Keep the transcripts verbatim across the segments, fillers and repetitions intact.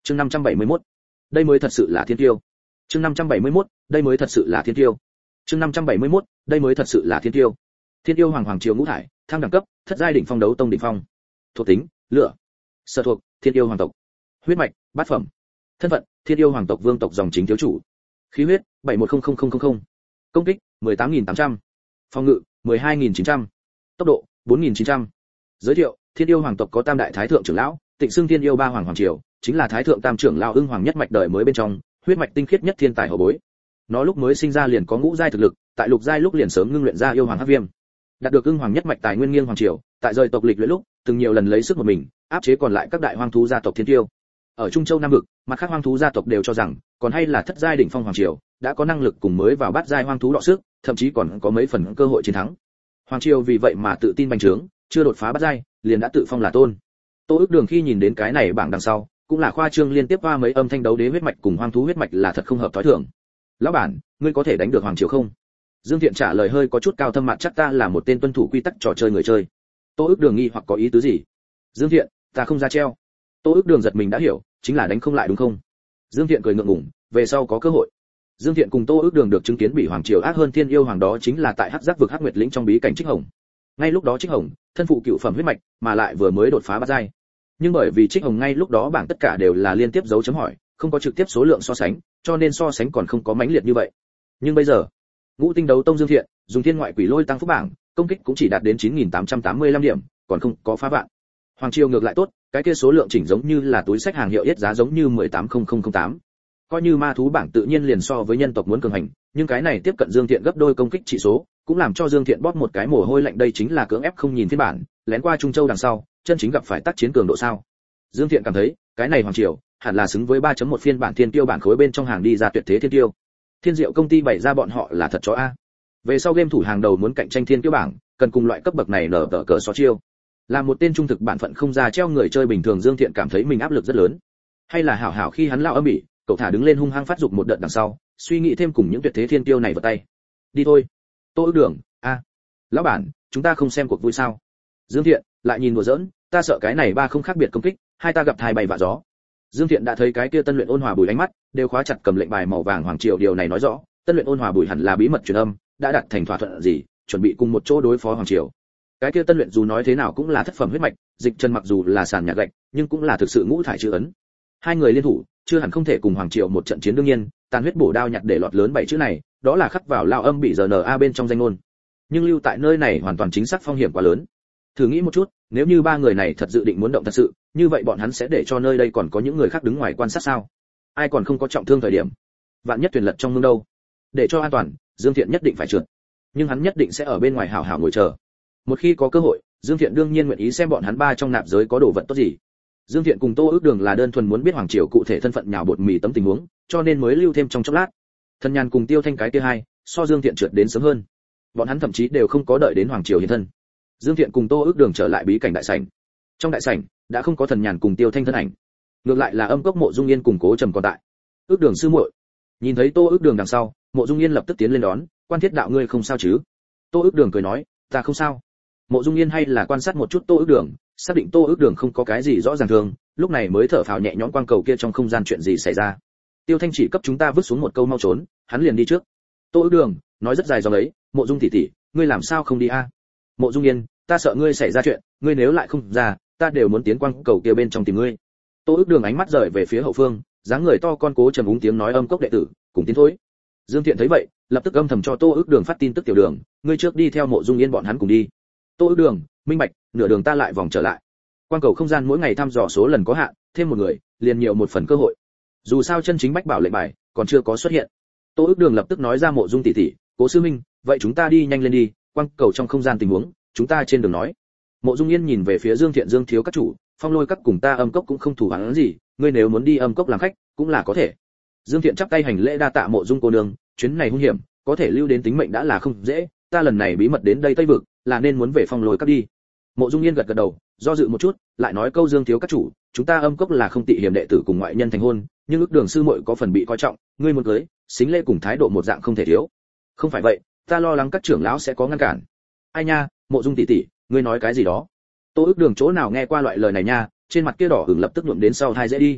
Chương năm trăm bảy mươi mốt. Đây mới thật sự là thiên tiêu. Chương năm trăm bảy mươi mốt. Đây mới thật sự là thiên tiêu. Chương năm trăm bảy mươi mốt. Đây mới thật sự là thiên tiêu. Thiên tiêu hoàng hoàng triều ngũ thải, thăng đẳng cấp, thất giai đỉnh phong đấu tông đỉnh phong. Thuộc tính: lửa. Sở thuộc: thiên yêu hoàng tộc. Huyết mạch: bát phẩm. Thân phận: thiên yêu hoàng tộc vương tộc dòng chính thiếu chủ. Khí huyết: bảy một không không không không. Công kích: mười tám nghìn tám trăm. Phòng ngự: mười hai nghìn chín trăm. Tốc độ: bốn nghìn chín trăm. Giới thiệu: thiên yêu hoàng tộc có tam đại thái thượng trưởng lão, tịnh xưng thiên yêu ba hoàng hoàng triều, chính là thái thượng tam trưởng lão ưng hoàng nhất mạch đời mới bên trong, huyết mạch tinh khiết nhất thiên tài hậu bối. Nó lúc mới sinh ra liền có ngũ giai thực lực, tại lục giai lúc liền sớm ngưng luyện ra yêu hoàng hắc viêm. Đạt được ưng hoàng nhất mạch tài nguyên nghiêng hoàng triều, tại rời tộc lịch luyện lúc, từng nhiều lần lấy sức một mình, áp chế còn lại các đại hoang thú gia tộc thiên tiêu. Ở Trung Châu Nam vực, mặt khác hoang thú gia tộc đều cho rằng, còn hay là thất giai đỉnh phong hoàng triều, đã có năng lực cùng mới vào bát giai hoang thú đọ sức, thậm chí còn có mấy phần cơ hội chiến thắng. Hoàng triều vì vậy mà tự tin bành trướng, chưa đột phá bát giai, liền đã tự phong là tôn. Tô Ước Đường khi nhìn đến cái này bảng đằng sau, cũng là khoa trương liên tiếp qua mấy âm thanh đấu đế huyết mạch cùng hoang thú huyết mạch là thật không hợp thói thường. Lão bản, ngươi có thể đánh được hoàng triều không? Dương Thiện trả lời hơi có chút cao thâm mặt chắc, ta là một tên tuân thủ quy tắc trò chơi người chơi. Tô Ước Đường nghi hoặc có ý tứ gì? Dương Thiện, ta không ra treo. Tô Ước Đường giật mình đã hiểu, chính là đánh không lại đúng không? Dương Thiện cười ngượng ngùng, về sau có cơ hội. Dương Thiện cùng Tô Ước Đường được chứng kiến bị hoàng triều ác hơn thiên yêu hoàng, đó chính là tại Hắc Giác vực Hắc Nguyệt lĩnh trong bí cảnh Trích Hồng. Ngay lúc đó Trích Hồng, thân phụ cựu phẩm huyết mạch, mà lại vừa mới đột phá bát giai. Nhưng bởi vì Trích Hồng ngay lúc đó bảng tất cả đều là liên tiếp dấu chấm hỏi, không có trực tiếp số lượng so sánh, cho nên so sánh còn không có mãnh liệt như vậy. Nhưng bây giờ, Ngũ Tinh Đấu Tông Dương Thiện, dùng Thiên Ngoại Quỷ Lôi tăng phúc bảng, công kích cũng chỉ đạt đến chín nghìn tám trăm tám mươi lăm điểm, còn không có phá vạn. Hoàng triều ngược lại tốt, cái kia số lượng chỉnh giống như là túi sách hàng hiệu yết giá giống như mười tám nghìn không tám. Coi như ma thú bảng tự nhiên liền so với nhân tộc muốn cường hành, nhưng cái này tiếp cận Dương Thiện gấp đôi công kích chỉ số, cũng làm cho Dương Thiện bóp một cái mồ hôi lạnh, đây chính là cưỡng ép không nhìn phiên bản, lén qua Trung Châu đằng sau, chân chính gặp phải tác chiến cường độ sao? Dương Thiện cảm thấy, cái này hoàng triều hẳn là xứng với ba chấm một phiên bản thiên tiêu bản khối bên trong hàng đi ra tuyệt thế thiên tiêu. Thiên Diệu công ty bày ra bọn họ là thật chó a. Về sau game thủ hàng đầu muốn cạnh tranh thiên tiêu bảng, cần cùng loại cấp bậc này nở tờ cờ so chiêu. Là một tên trung thực bản phận không ra treo người chơi bình thường, Dương Thiện cảm thấy mình áp lực rất lớn. Hay là hảo hảo khi hắn lao âm bỉ, cậu thả đứng lên hung hăng phát dục một đợt đằng sau, suy nghĩ thêm cùng những tuyệt thế thiên tiêu này vào tay. Đi thôi. Tô Ước Đường, a. Lão bản, chúng ta không xem cuộc vui sao? Dương Thiện lại nhìn đùa giỡn, ta sợ cái này ba không khác biệt công kích, hai ta gặp thai bay vạ gió. Dương Thiện đã thấy cái kia Tân Luyện Ôn Hòa Bùi ánh mắt đều khóa chặt cầm lệnh bài màu vàng hoàng triều, điều này nói rõ Tân Luyện Ôn Hòa Bùi hẳn là bí mật truyền âm, đã đạt thành thỏa thuận gì, chuẩn bị cùng một chỗ đối phó hoàng triều. Cái kia Tân Luyện dù nói thế nào cũng là thất phẩm huyết mạch, Dịch Trần mặc dù là sàn nhạc gạch, nhưng cũng là thực sự ngũ thải chữ ấn. Hai người liên thủ, chưa hẳn không thể cùng hoàng triều một trận chiến, đương nhiên, tàn huyết bổ đao nhặt để lọt lớn bảy chữ này, đó là khắc vào lao âm bị giờ na bên trong danh ngôn. Nhưng lưu tại nơi này hoàn toàn chính xác phong hiểm quá lớn. Thử nghĩ một chút, nếu như ba người này thật dự định muốn động thật sự, như vậy bọn hắn sẽ để cho nơi đây còn có những người khác đứng ngoài quan sát sao? Ai còn không có trọng thương thời điểm, vạn nhất thuyền lật trong mương đâu? Để cho an toàn, Dương Thiện nhất định phải trượt, nhưng hắn nhất định sẽ ở bên ngoài hảo hảo ngồi chờ. Một khi có cơ hội, Dương Thiện đương nhiên nguyện ý xem bọn hắn ba trong nạp giới có đồ vật tốt gì. Dương Thiện cùng Tô Ước Đường là đơn thuần muốn biết hoàng triều cụ thể thân phận nhào bột mì tấm tình huống, cho nên mới lưu thêm trong chốc lát. Thần Nhàn cùng Tiêu Thanh cái kia hai, so Dương Thiện trượt đến sớm hơn. Bọn hắn thậm chí đều không có đợi đến hoàng triều hiện thân. Dương Thiện cùng Tô Ước Đường trở lại bí cảnh đại sảnh. Trong đại sảnh đã không có Thần Nhàn cùng Tiêu Thanh thân ảnh, ngược lại là Âm Cốc Mộ Dung Yên cùng Cố Trầm còn tại. Ước Đường sư muội. Nhìn thấy Tô Ước Đường đằng sau, Mộ Dung Yên lập tức tiến lên đón, "Quan Thiết đạo, ngươi không sao chứ?" Tô Ước Đường cười nói, "Ta không sao." Mộ Dung Yên hay là quan sát một chút Tô Ước Đường, xác định Tô Ước Đường không có cái gì rõ ràng thường, lúc này mới thở phào nhẹ nhõm, quang cầu kia trong không gian chuyện gì xảy ra? Tiêu Thanh chỉ cấp chúng ta vứt xuống một câu mau trốn, hắn liền đi trước. Tô Ước Đường nói rất dài dòng ấy, "Mộ Dung tỷ tỷ, ngươi làm sao không đi a?" Mộ Dung Yên, "Ta sợ ngươi xảy ra chuyện, ngươi nếu lại không ra, ta đều muốn tiến quang cầu kia bên trong tìm ngươi." Tô Ước Đường ánh mắt rời về phía hậu phương, dáng người to con Cố Trầm úng tiếng nói, "Âm Cốc đệ tử, cùng tiến thôi." Dương Thiện thấy vậy, lập tức âm thầm cho Tô Ước Đường phát tin tức, "Tiểu Đường, ngươi trước đi theo Mộ Dung Yên bọn hắn cùng đi." Tô Ước Đường, "Minh bạch, nửa đường ta lại vòng trở lại." Quang cầu không gian mỗi ngày thăm dò số lần có hạn, thêm một người, liền nhiều một phần cơ hội. Dù sao chân chính bách bảo lệnh bài còn chưa có xuất hiện. Tô Ước Đường lập tức nói ra, "Mộ Dung tỷ tỷ, Cố sư minh, vậy chúng ta đi nhanh lên đi, quang cầu trong không gian tình huống, chúng ta trên đường nói." Mộ Dung Yên nhìn về phía Dương Thiện, "Dương thiếu các chủ, Phong Lôi các cùng ta Âm Cốc cũng không thủ hắn gì, ngươi nếu muốn đi Âm Cốc làm khách, cũng là có thể." Dương Thiện chắp tay hành lễ, "Đa tạ Mộ Dung cô nương, chuyến này hung hiểm, có thể lưu đến tính mệnh đã là không dễ, ta lần này bí mật đến đây Tây vực, là nên muốn về Phong Lôi các đi." Mộ Dung Yên gật gật đầu, do dự một chút, lại nói câu, "Dương thiếu các chủ, chúng ta Âm Cốc là không tị hiểm đệ tử cùng ngoại nhân thành hôn, nhưng Ước Đường sư muội có phần bị coi trọng, ngươi muốn cưới, xính lễ cùng thái độ một dạng không thể thiếu." "Không phải vậy, ta lo lắng các trưởng lão sẽ có ngăn cản." "Ai nha, Mộ Dung tỷ tỷ, ngươi nói cái gì đó?" Tô Ước Đường chỗ nào nghe qua loại lời này nha, trên mặt kia đỏ ửng lập tức nhuộm đến sau thai dễ đi.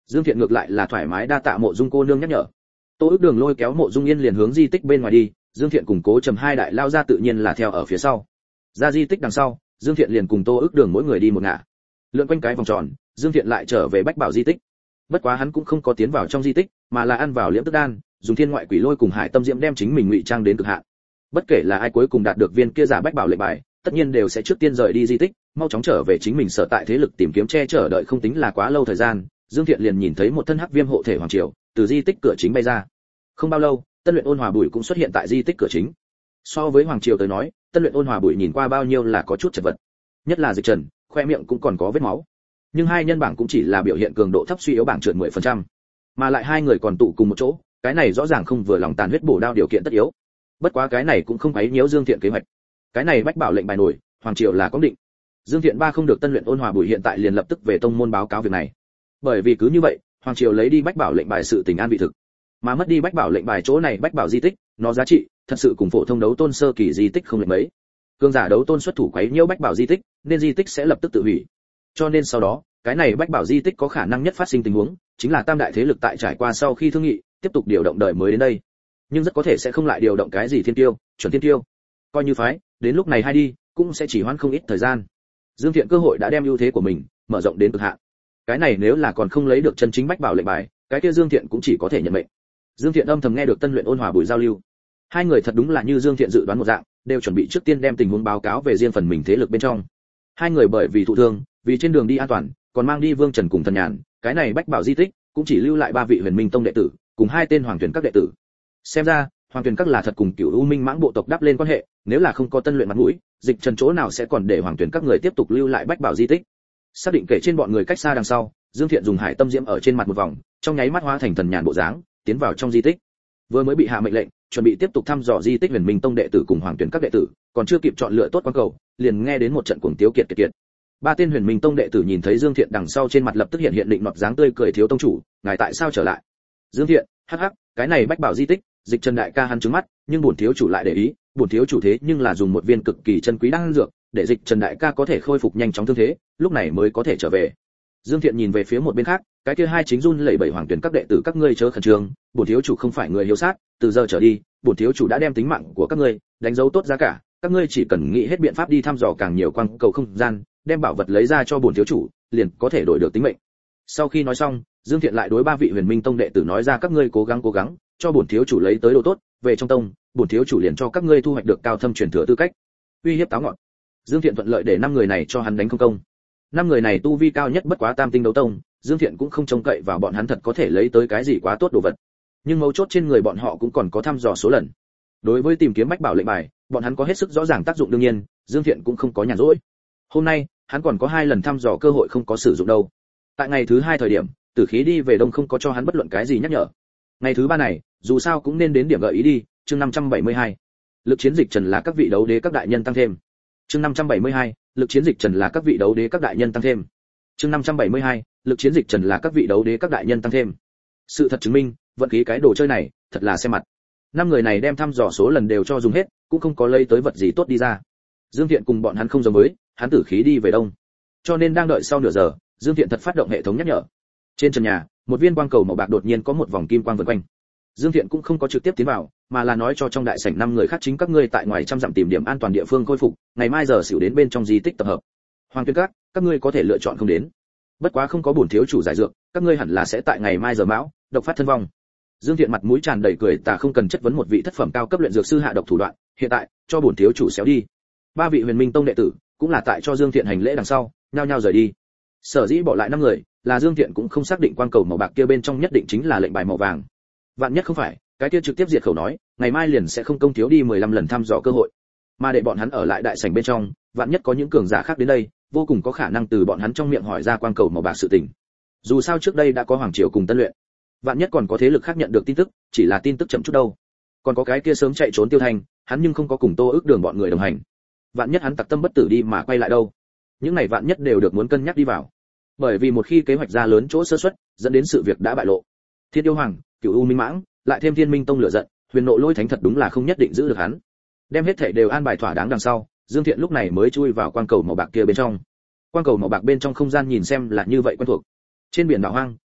Dương Thiện ngược lại là thoải mái đa tạ Mộ Dung cô nương nhắc nhở. Tô Ước Đường lôi kéo Mộ Dung Yên liền hướng di tích bên ngoài đi, Dương Thiện cùng Cố Trầm hai đại lao ra tự nhiên là theo ở phía sau. Ra di tích đằng sau, Dương Thiện liền cùng Tô Ước Đường mỗi người đi một ngả. Lượn quanh cái vòng tròn, Dương Thiện lại trở về Bách Bảo di tích. Bất quá hắn cũng không có tiến vào trong di tích, mà là ăn vào liễm tức đan, dùng thiên ngoại quỷ lôi cùng hải tâm diễm đem chính mình ngụy trang đến cực hạn. Bất kể là ai cuối cùng đạt được viên kia giả Bách Bảo lệnh bài, tất nhiên đều sẽ trước tiên rời đi di tích, mau chóng trở về chính mình sở tại thế lực tìm kiếm che chở đợi không tính là quá lâu thời gian, Dương Thiện liền nhìn thấy một thân hắc viêm hộ thể hoàng triều từ di tích cửa chính bay ra. Không bao lâu, Tân Luyện Ôn Hòa Bùi cũng xuất hiện tại di tích cửa chính. So với hoàng triều tới nói, Tân Luyện Ôn Hòa Bùi nhìn qua bao nhiêu là có chút chật vật, nhất là Dịch Trần, khoe miệng cũng còn có vết máu. Nhưng hai nhân bảng cũng chỉ là biểu hiện cường độ thấp suy yếu bảng trượt mười phần trăm, mà lại hai người còn tụ cùng một chỗ, cái này rõ ràng không vừa lòng tàn huyết bổ đao điều kiện tất yếu. Bất quá cái này cũng không quấy nhiễu Dương Thiện kế hoạch. Cái này Bách Bảo lệnh bài nổi, hoàng triều là có định. Dương Thiện ba không được Tân Luyện Ôn Hòa Bùi hiện tại liền lập tức về tông môn báo cáo việc này. Bởi vì cứ như vậy, hoàng triều lấy đi Bách Bảo lệnh bài sự tình an vị thực, mà mất đi Bách Bảo lệnh bài chỗ này Bách Bảo di tích, nó giá trị thật sự cùng phổ thông đấu tôn sơ kỳ di tích không lệch mấy. Cường giả đấu tôn xuất thủ quấy nhiễu Bách Bảo di tích, nên di tích sẽ lập tức tự hủy. Cho nên sau đó, cái này Bách Bảo di tích có khả năng nhất phát sinh tình huống, chính là tam đại thế lực tại trải qua sau khi thương nghị, tiếp tục điều động đời mới đến đây. Nhưng rất có thể sẽ không lại điều động cái gì thiên tiêu, chuẩn thiên tiêu. Coi như phái, đến lúc này hai đi, cũng sẽ chỉ hoãn không ít thời gian. Dương Thiện cơ hội đã đem ưu thế của mình mở rộng đến cực hạn. Cái này nếu là còn không lấy được chân chính Bách Bảo lệnh bài, cái kia Dương Thiện cũng chỉ có thể nhận mệnh. Dương Thiện âm thầm nghe được Tân Luyện Ôn Hòa Bùi giao lưu. Hai người thật đúng là như Dương Thiện dự đoán một dạng, đều chuẩn bị trước tiên đem tình huống báo cáo về riêng phần mình thế lực bên trong. Hai người bởi vì thụ thương, vì trên đường đi an toàn, còn mang đi Vương Trần cùng Thần Nhàn, cái này Bách Bảo di tích cũng chỉ lưu lại ba vị Huyền Minh Tông đệ tử, cùng hai tên Hoàng Tuyển các đệ tử. Xem ra, Hoàng Tuyển các là thật cùng Cửu U Minh Mãng bộ tộc đáp lên quan hệ, nếu là không có Tân Luyện mặt mũi, Dịch Trần chỗ nào sẽ còn để Hoàng Tuyển các người tiếp tục lưu lại Bách Bảo di tích. Xác định kể trên bọn người cách xa đằng sau, Dương Thiện dùng hải tâm diễm ở trên mặt một vòng, trong nháy mắt hóa thành Thần Nhàn bộ dáng, tiến vào trong di tích. Vừa mới bị hạ mệnh lệnh, chuẩn bị tiếp tục thăm dò di tích Huyền Minh Tông đệ tử cùng Hoàng Tuyển các đệ tử, còn chưa kịp chọn lựa tốt quan cầu, liền nghe đến một trận cuồng tiếu kiệt kiệt kiệt. Ba tên Huyền Minh Tông đệ tử nhìn thấy Dương Thiện đằng sau trên mặt lập tức hiện hiện định nọt dáng tươi cười thiếu tông chủ, ngài tại sao trở lại? Dương Thiện, hắc hắc, cái này Bách Bảo di tích, Dịch Trần đại ca hắn trừng mắt, nhưng bổn thiếu chủ lại để ý, bổn thiếu chủ thế nhưng là dùng một viên cực kỳ chân quý đan dược, để Dịch Trần đại ca có thể khôi phục nhanh chóng thương thế, lúc này mới có thể trở về. Dương Thiện nhìn về phía một bên khác, cái kia hai chính run lẩy bẩy Hoàng Tuyển các đệ tử các ngươi chớ khẩn trương, bổn thiếu chủ không phải người hiếu sát, từ giờ trở đi, bổn thiếu chủ đã đem tính mạng của các ngươi đánh dấu tốt giá cả, các ngươi chỉ cần nghĩ hết biện pháp đi thăm dò càng nhiều quang cầu không gian, đem bảo vật lấy ra cho bổn thiếu chủ, liền có thể đổi được tính mệnh. Sau khi nói xong, Dương Thiện lại đối ba vị Huyền Minh Tông đệ tử nói ra các ngươi cố gắng cố gắng, cho bổn thiếu chủ lấy tới đồ tốt, về trong tông, bổn thiếu chủ liền cho các ngươi thu hoạch được cao thâm truyền thừa tư cách. Uy hiếp táo ngọn. Dương Thiện thuận lợi để năm người này cho hắn đánh không công. Năm người này tu vi cao nhất bất quá tam tinh đấu tông, Dương Thiện cũng không trông cậy vào bọn hắn thật có thể lấy tới cái gì quá tốt đồ vật. Nhưng mấu chốt trên người bọn họ cũng còn có thăm dò số lần. Đối với tìm kiếm Bách Bảo lệnh bài, bọn hắn có hết sức rõ ràng tác dụng đương nhiên, Dương Thiện cũng không có nhàn rỗi. Hôm nay, hắn còn có hai lần thăm dò cơ hội không có sử dụng đâu. Tại ngày thứ hai thời điểm, Tử Khí đi về đông không có cho hắn bất luận cái gì nhắc nhở. Ngày thứ ba này, dù sao cũng nên đến điểm gợi ý đi, chương năm trăm bảy mươi hai. Lực chiến Dịch Trần là các vị đấu đế các đại nhân tăng thêm. Chương năm trăm bảy mươi hai, lực chiến Dịch Trần là các vị đấu đế các đại nhân tăng thêm. Chương năm trăm bảy mươi hai, lực chiến Dịch Trần là các vị đấu đế các đại nhân tăng thêm. Sự thật chứng minh, vận khí cái đồ chơi này, thật là xem mặt. Năm người này đem thăm dò số lần đều cho dùng hết, cũng không có lấy tới vật gì tốt đi ra. Dương Thiện cùng bọn hắn không giống với, hắn Tử Khí đi về đông. Cho nên đang đợi sau nửa giờ, Dương Thiện thật phát động hệ thống nhắc nhở. Trên trần nhà, một viên quang cầu màu bạc đột nhiên có một vòng kim quang vần quanh. Dương Thiện cũng không có trực tiếp tiến vào, mà là nói cho trong đại sảnh năm người khác chính các ngươi tại ngoài trăm dặm tìm điểm an toàn địa phương khôi phục, ngày mai giờ xỉu đến bên trong di tích tập hợp. Hoàng Tuyên các, các ngươi có thể lựa chọn không đến. Bất quá không có bổn thiếu chủ giải dược, các ngươi hẳn là sẽ tại ngày mai giờ mão, độc phát thân vong. Dương Thiện mặt mũi tràn đầy cười tà không cần chất vấn một vị thất phẩm cao cấp luyện dược sư hạ độc thủ đoạn, hiện tại, cho bổn thiếu chủ xéo đi. Ba vị Huyền Minh Tông đệ tử, cũng là tại cho Dương Thiện hành lễ đằng sau, nhao nhao rời đi. Sở dĩ bỏ lại năm người, là Dương Thiện cũng không xác định quang cầu màu bạc kia bên trong nhất định chính là lệnh bài màu vàng. Vạn nhất không phải, cái kia trực tiếp diệt khẩu nói, ngày mai liền sẽ không công thiếu đi mười lăm lần thăm dò cơ hội. Mà để bọn hắn ở lại đại sảnh bên trong, vạn nhất có những cường giả khác đến đây, vô cùng có khả năng từ bọn hắn trong miệng hỏi ra quang cầu màu bạc sự tình. Dù sao trước đây đã có Hoàng Triều cùng Tân Luyện, vạn nhất còn có thế lực khác nhận được tin tức, chỉ là tin tức chậm chút đâu. Còn có cái kia sớm chạy trốn Tiêu Thanh, hắn nhưng không có cùng Tô Ước Đường bọn người đồng hành. Vạn nhất hắn tặc tâm bất tử đi mà quay lại đâu. Những này vạn nhất đều được muốn cân nhắc đi vào. Bởi vì một khi kế hoạch ra lớn chỗ sơ suất, dẫn đến sự việc đã bại lộ. Thiên Yêu Hoàng, Cửu U Minh Mãng, lại thêm Thiên Minh Tông lửa giận, Huyền Nộ Lôi Thánh thật đúng là không nhất định giữ được hắn. Đem hết thảy đều an bài thỏa đáng đằng sau, Dương Thiện lúc này mới chui vào quang cầu màu bạc kia bên trong. Quang cầu màu bạc bên trong không gian nhìn xem là như vậy quen thuộc. Trên biển đảo hoang,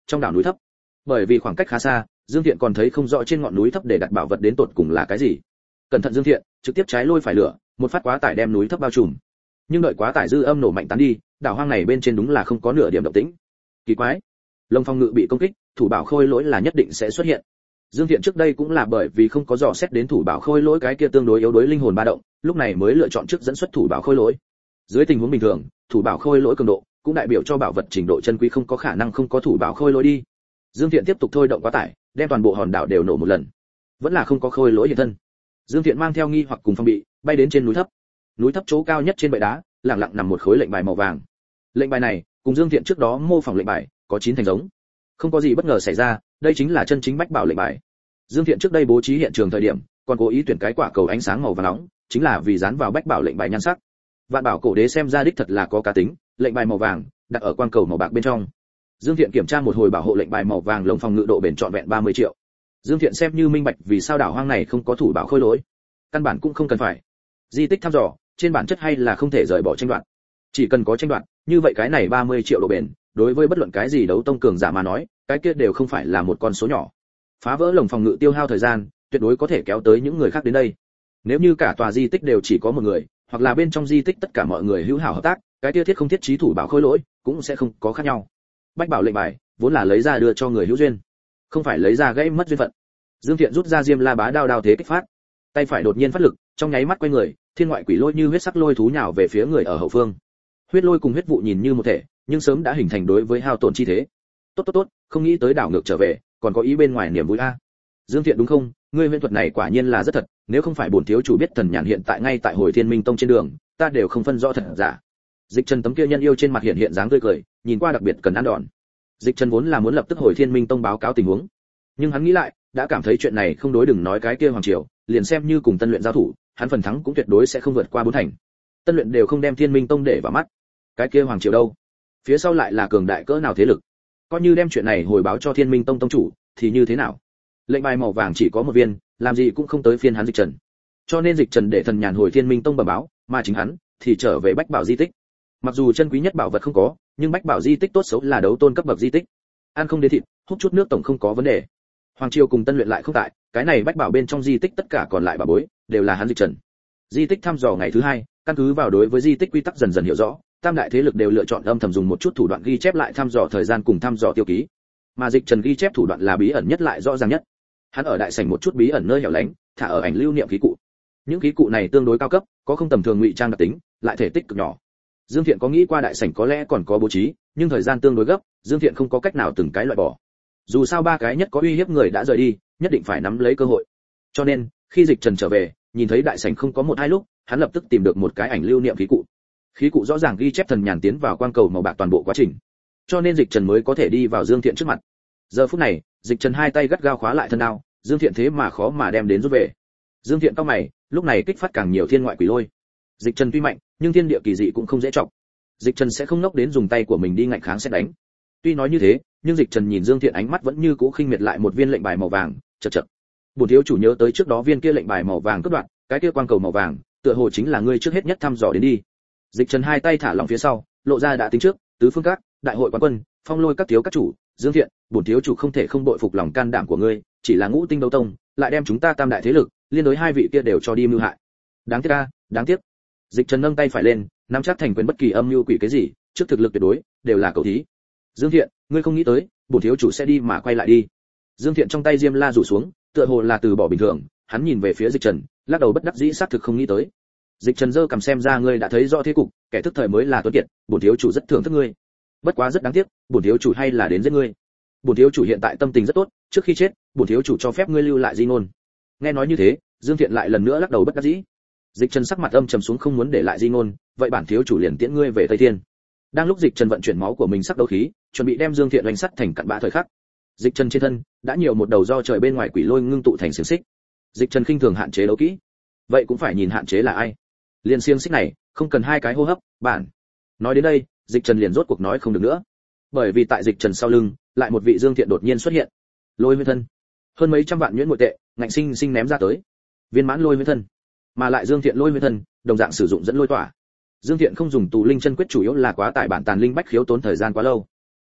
trong đảo núi thấp. Bởi vì khoảng cách khá xa, Dương Thiện còn thấy không rõ trên ngọn núi thấp để đặt bảo vật đến tột cùng là cái gì. Cẩn thận Dương Thiện, trực tiếp trái lôi phải lửa, một phát quá tải đem núi thấp bao trùm. Nhưng đợi quá tải dư âm nổ mạnh tán đi, đảo hoang này bên trên đúng là không có nửa điểm động tĩnh. Kỳ quái, Long Phong Ngự bị công kích, thủ bảo khôi lỗi là nhất định sẽ xuất hiện. Dương Thiện trước đây cũng là bởi vì không có dò xét đến thủ bảo khôi lỗi cái kia tương đối yếu đối linh hồn ba động, lúc này mới lựa chọn trước dẫn xuất thủ bảo khôi lỗi. Dưới tình huống bình thường, thủ bảo khôi lỗi cường độ cũng đại biểu cho bảo vật trình độ chân quý không có khả năng không có thủ bảo khôi lỗi đi. Dương Thiện tiếp tục thôi động quá tải, đem toàn bộ hòn đảo đều nổ một lần. Vẫn là không có khôi lỗi hiện thân. Dương Thiện mang theo nghi hoặc cùng phong bị, bay đến trên núi thấp. Núi thấp chỗ cao nhất trên bệ đá, lặng lặng nằm một khối lệnh bài màu vàng. Lệnh bài này, cùng Dương Thiện trước đó mô phỏng lệnh bài, có chín thành giống. Không có gì bất ngờ xảy ra, đây chính là chân chính bách bảo lệnh bài. Dương Thiện trước đây bố trí hiện trường thời điểm, còn cố ý tuyển cái quả cầu ánh sáng màu vàng nóng, chính là vì dán vào bách bảo lệnh bài nhan sắc. Vạn Bảo cổ đế xem ra đích thật là có cá tính, lệnh bài màu vàng đặt ở quan cầu màu bạc bên trong. Dương Thiện kiểm tra một hồi bảo hộ lệnh bài màu vàng lồng phòng ngự độ bền trọn vẹn ba mươi triệu. Dương Thiện xem như minh bạch vì sao đảo hoang này không có thủ bảo khôi lỗi. Căn bản cũng không cần phải. Di tích thăm dò, trên bản chất hay là không thể rời bỏ tranh đoạt. Chỉ cần có tranh đoạt, như vậy cái này ba mươi triệu độ bền, đối với bất luận cái gì đấu tông cường giả mà nói, cái kia đều không phải là một con số nhỏ. Phá vỡ lồng phòng ngự tiêu hao thời gian, tuyệt đối có thể kéo tới những người khác đến đây. Nếu như cả tòa di tích đều chỉ có một người, hoặc là bên trong di tích tất cả mọi người hữu hảo hợp tác, cái kia thiết không thiết trí thủ bảo khôi lỗi, cũng sẽ không có khác nhau. Bách bảo lệnh bài, vốn là lấy ra đưa cho người hữu duyên, không phải lấy ra gãy mất duyên phận. Dương Thiện rút ra Diêm La Bá đao đao thế kích phát, tay phải đột nhiên phát lực, trong nháy mắt quay người, thiên ngoại quỷ lôi như huyết sắc lôi thú nhào về phía người ở hậu phương. Huyết lôi cùng huyết vụ nhìn như một thể, nhưng sớm đã hình thành đối với hao tổn chi thế. Tốt tốt tốt, không nghĩ tới đảo ngược trở về, còn có ý bên ngoài niềm vui a. Dương Thiện đúng không? Ngươi huyễn thuật này quả nhiên là rất thật, nếu không phải bổn thiếu chủ biết Thần Nhàn hiện tại ngay tại Hồi Thiên Minh Tông trên đường, ta đều không phân rõ thật giả. Dịch Trần tấm kia nhân yêu trên mặt hiện hiện dáng tươi cười, nhìn qua đặc biệt cần ăn đòn. Dịch Trần vốn là muốn lập tức Hồi Thiên Minh Tông báo cáo tình huống, nhưng hắn nghĩ lại, đã cảm thấy chuyện này không đối, đừng nói cái kia hoàng triều, liền xem như cùng Tân Luyện giao thủ, hắn phần thắng cũng tuyệt đối sẽ không vượt qua bốn thành. Tân Luyện đều không đem Thiên Minh Tông để vào mắt, cái kia hoàng triều đâu? Phía sau lại là cường đại cỡ nào thế lực? Coi như đem chuyện này hồi báo cho Thiên Minh Tông tông chủ, thì như thế nào? Lệnh bài màu vàng chỉ có một viên, làm gì cũng không tới phiên hắn Dịch Trần. Cho nên Dịch Trần để Thần Nhàn hồi Thiên Minh Tông bẩm báo, mà chính hắn thì trở về Bách Bảo di tích. Mặc dù chân quý nhất bảo vật không có, nhưng Bách Bảo di tích tốt xấu là đấu tôn cấp bậc di tích. Ăn không đến thịt, hút chút nước tổng không có vấn đề. Hoàng triều cùng Tân Luyện lại không tại, cái này Bách Bảo bên trong di tích tất cả còn lại bảo bối đều là hắn Dịch Trần. Di tích thăm dò ngày thứ hai, căn cứ vào đối với di tích quy tắc dần dần hiểu rõ, tam đại thế lực đều lựa chọn âm thầm dùng một chút thủ đoạn ghi chép lại thăm dò thời gian cùng thăm dò tiêu ký. Mà Dịch Trần ghi chép thủ đoạn là bí ẩn nhất lại rõ ràng nhất. Hắn ở đại sảnh một chút bí ẩn nơi hẻo lánh, thả ở ảnh lưu niệm khí cụ. Những khí cụ này tương đối cao cấp, có không tầm thường ngụy trang đặc tính, lại thể tích cực nhỏ. Dương Thiện có nghĩ qua đại sảnh có lẽ còn có bố trí, nhưng thời gian tương đối gấp, Dương Thiện không có cách nào từng cái loại bỏ. Dù sao ba cái nhất có uy hiếp người đã rời đi, nhất định phải nắm lấy cơ hội. Cho nên, khi Dịch Trần trở về, nhìn thấy đại sảnh không có một hai lúc, hắn lập tức tìm được một cái ảnh lưu niệm khí cụ. Khí cụ rõ ràng ghi chép Thần Nhàn tiến vào quang cầu màu bạc toàn bộ quá trình. Cho nên Dịch Trần mới có thể đi vào Dương Thiện trước mặt. Giờ phút này, Dịch Trần hai tay gắt gao khóa lại thân đao, Dương Thiện thế mà khó mà đem đến rút về. Dương Thiện cau mày, lúc này kích phát càng nhiều thiên ngoại quỷ lôi. Dịch Trần tuy mạnh, nhưng thiên địa kỳ dị cũng không dễ trọng. Dịch Trần sẽ không nốc đến dùng tay của mình đi ngạnh kháng sẽ đánh. Tuy nói như thế, nhưng Dịch Trần nhìn Dương Thiện ánh mắt vẫn như cũ khinh miệt lại một viên lệnh bài màu vàng, chậc chậc. Bổn thiếu chủ nhớ tới trước đó viên kia lệnh bài màu vàng cướp đoạt, cái kia quang cầu màu vàng, tựa hồ chính là ngươi trước hết nhất thăm dò đến đi. Dịch Trần hai tay thả lỏng phía sau, lộ ra đã tính trước, tứ phương các, đại hội quán quân, phong lôi các thiếu các chủ, Dương Thiện, bổn thiếu chủ không thể không bội phục lòng can đảm của ngươi, chỉ là ngũ tinh đấu tông, lại đem chúng ta tam đại thế lực, liên đối hai vị kia đều cho đi mưu hại. Đáng tiếc a, đáng tiếc. Dịch Trần nâng tay phải lên, nắm chắc thành quyền bất kỳ âm mưu quỷ cái gì, trước thực lực tuyệt đối, đều là cầu thí. Dương Thiện, ngươi không nghĩ tới, bổn thiếu chủ sẽ đi mà quay lại đi. Dương Thiện trong tay diêm la rủ xuống, tựa hồ là từ bỏ bình thường, hắn nhìn về phía Dịch Trần, lắc đầu bất đắc dĩ xác thực không nghĩ tới. Dịch Trần giơ cầm xem ra ngươi đã thấy rõ thế cục, kẻ thức thời mới là tuấn kiệt, bổn thiếu chủ rất thưởng thức ngươi. Bất quá rất đáng tiếc, bổn thiếu chủ hay là đến giết ngươi. Bổn thiếu chủ hiện tại tâm tình rất tốt, trước khi chết, bổn thiếu chủ cho phép ngươi lưu lại di ngôn. Nghe nói như thế, Dương Thiện lại lần nữa lắc đầu bất đắc dĩ. Dịch Trần sắc mặt âm trầm xuống không muốn để lại di ngôn, vậy bản thiếu chủ liền tiễn ngươi về Tây Thiên. Đang lúc Dịch Trần vận chuyển máu của mình sắc đấu khí, chuẩn bị đem Dương Thiện đánh sắt thành cặn bã thời khắc. Dịch Trần trên thân đã nhiều một đầu do trời bên ngoài quỷ lôi ngưng tụ thành xiềng xích. Dịch Trần khinh thường hạn chế đấu kỹ, vậy cũng phải nhìn hạn chế là ai. Liên xiềng xích này, không cần hai cái hô hấp, bản. Nói đến đây, Dịch Trần liền rốt cuộc nói không được nữa. Bởi vì tại Dịch Trần sau lưng, lại một vị Dương Thiện đột nhiên xuất hiện. Lôi Huyễn Thân, hơn mấy trăm vạn nhuyễn nội tệ, ngạnh sinh sinh ném ra tới. Viên mãn Lôi Huyễn Thân, mà lại Dương Thiện Lôi Huyễn Thân, đồng dạng sử dụng dẫn lôi tỏa. Dương Thiện không dùng tù linh chân quyết chủ yếu là quá tải bản tàn linh bách khiếu tốn thời gian quá lâu.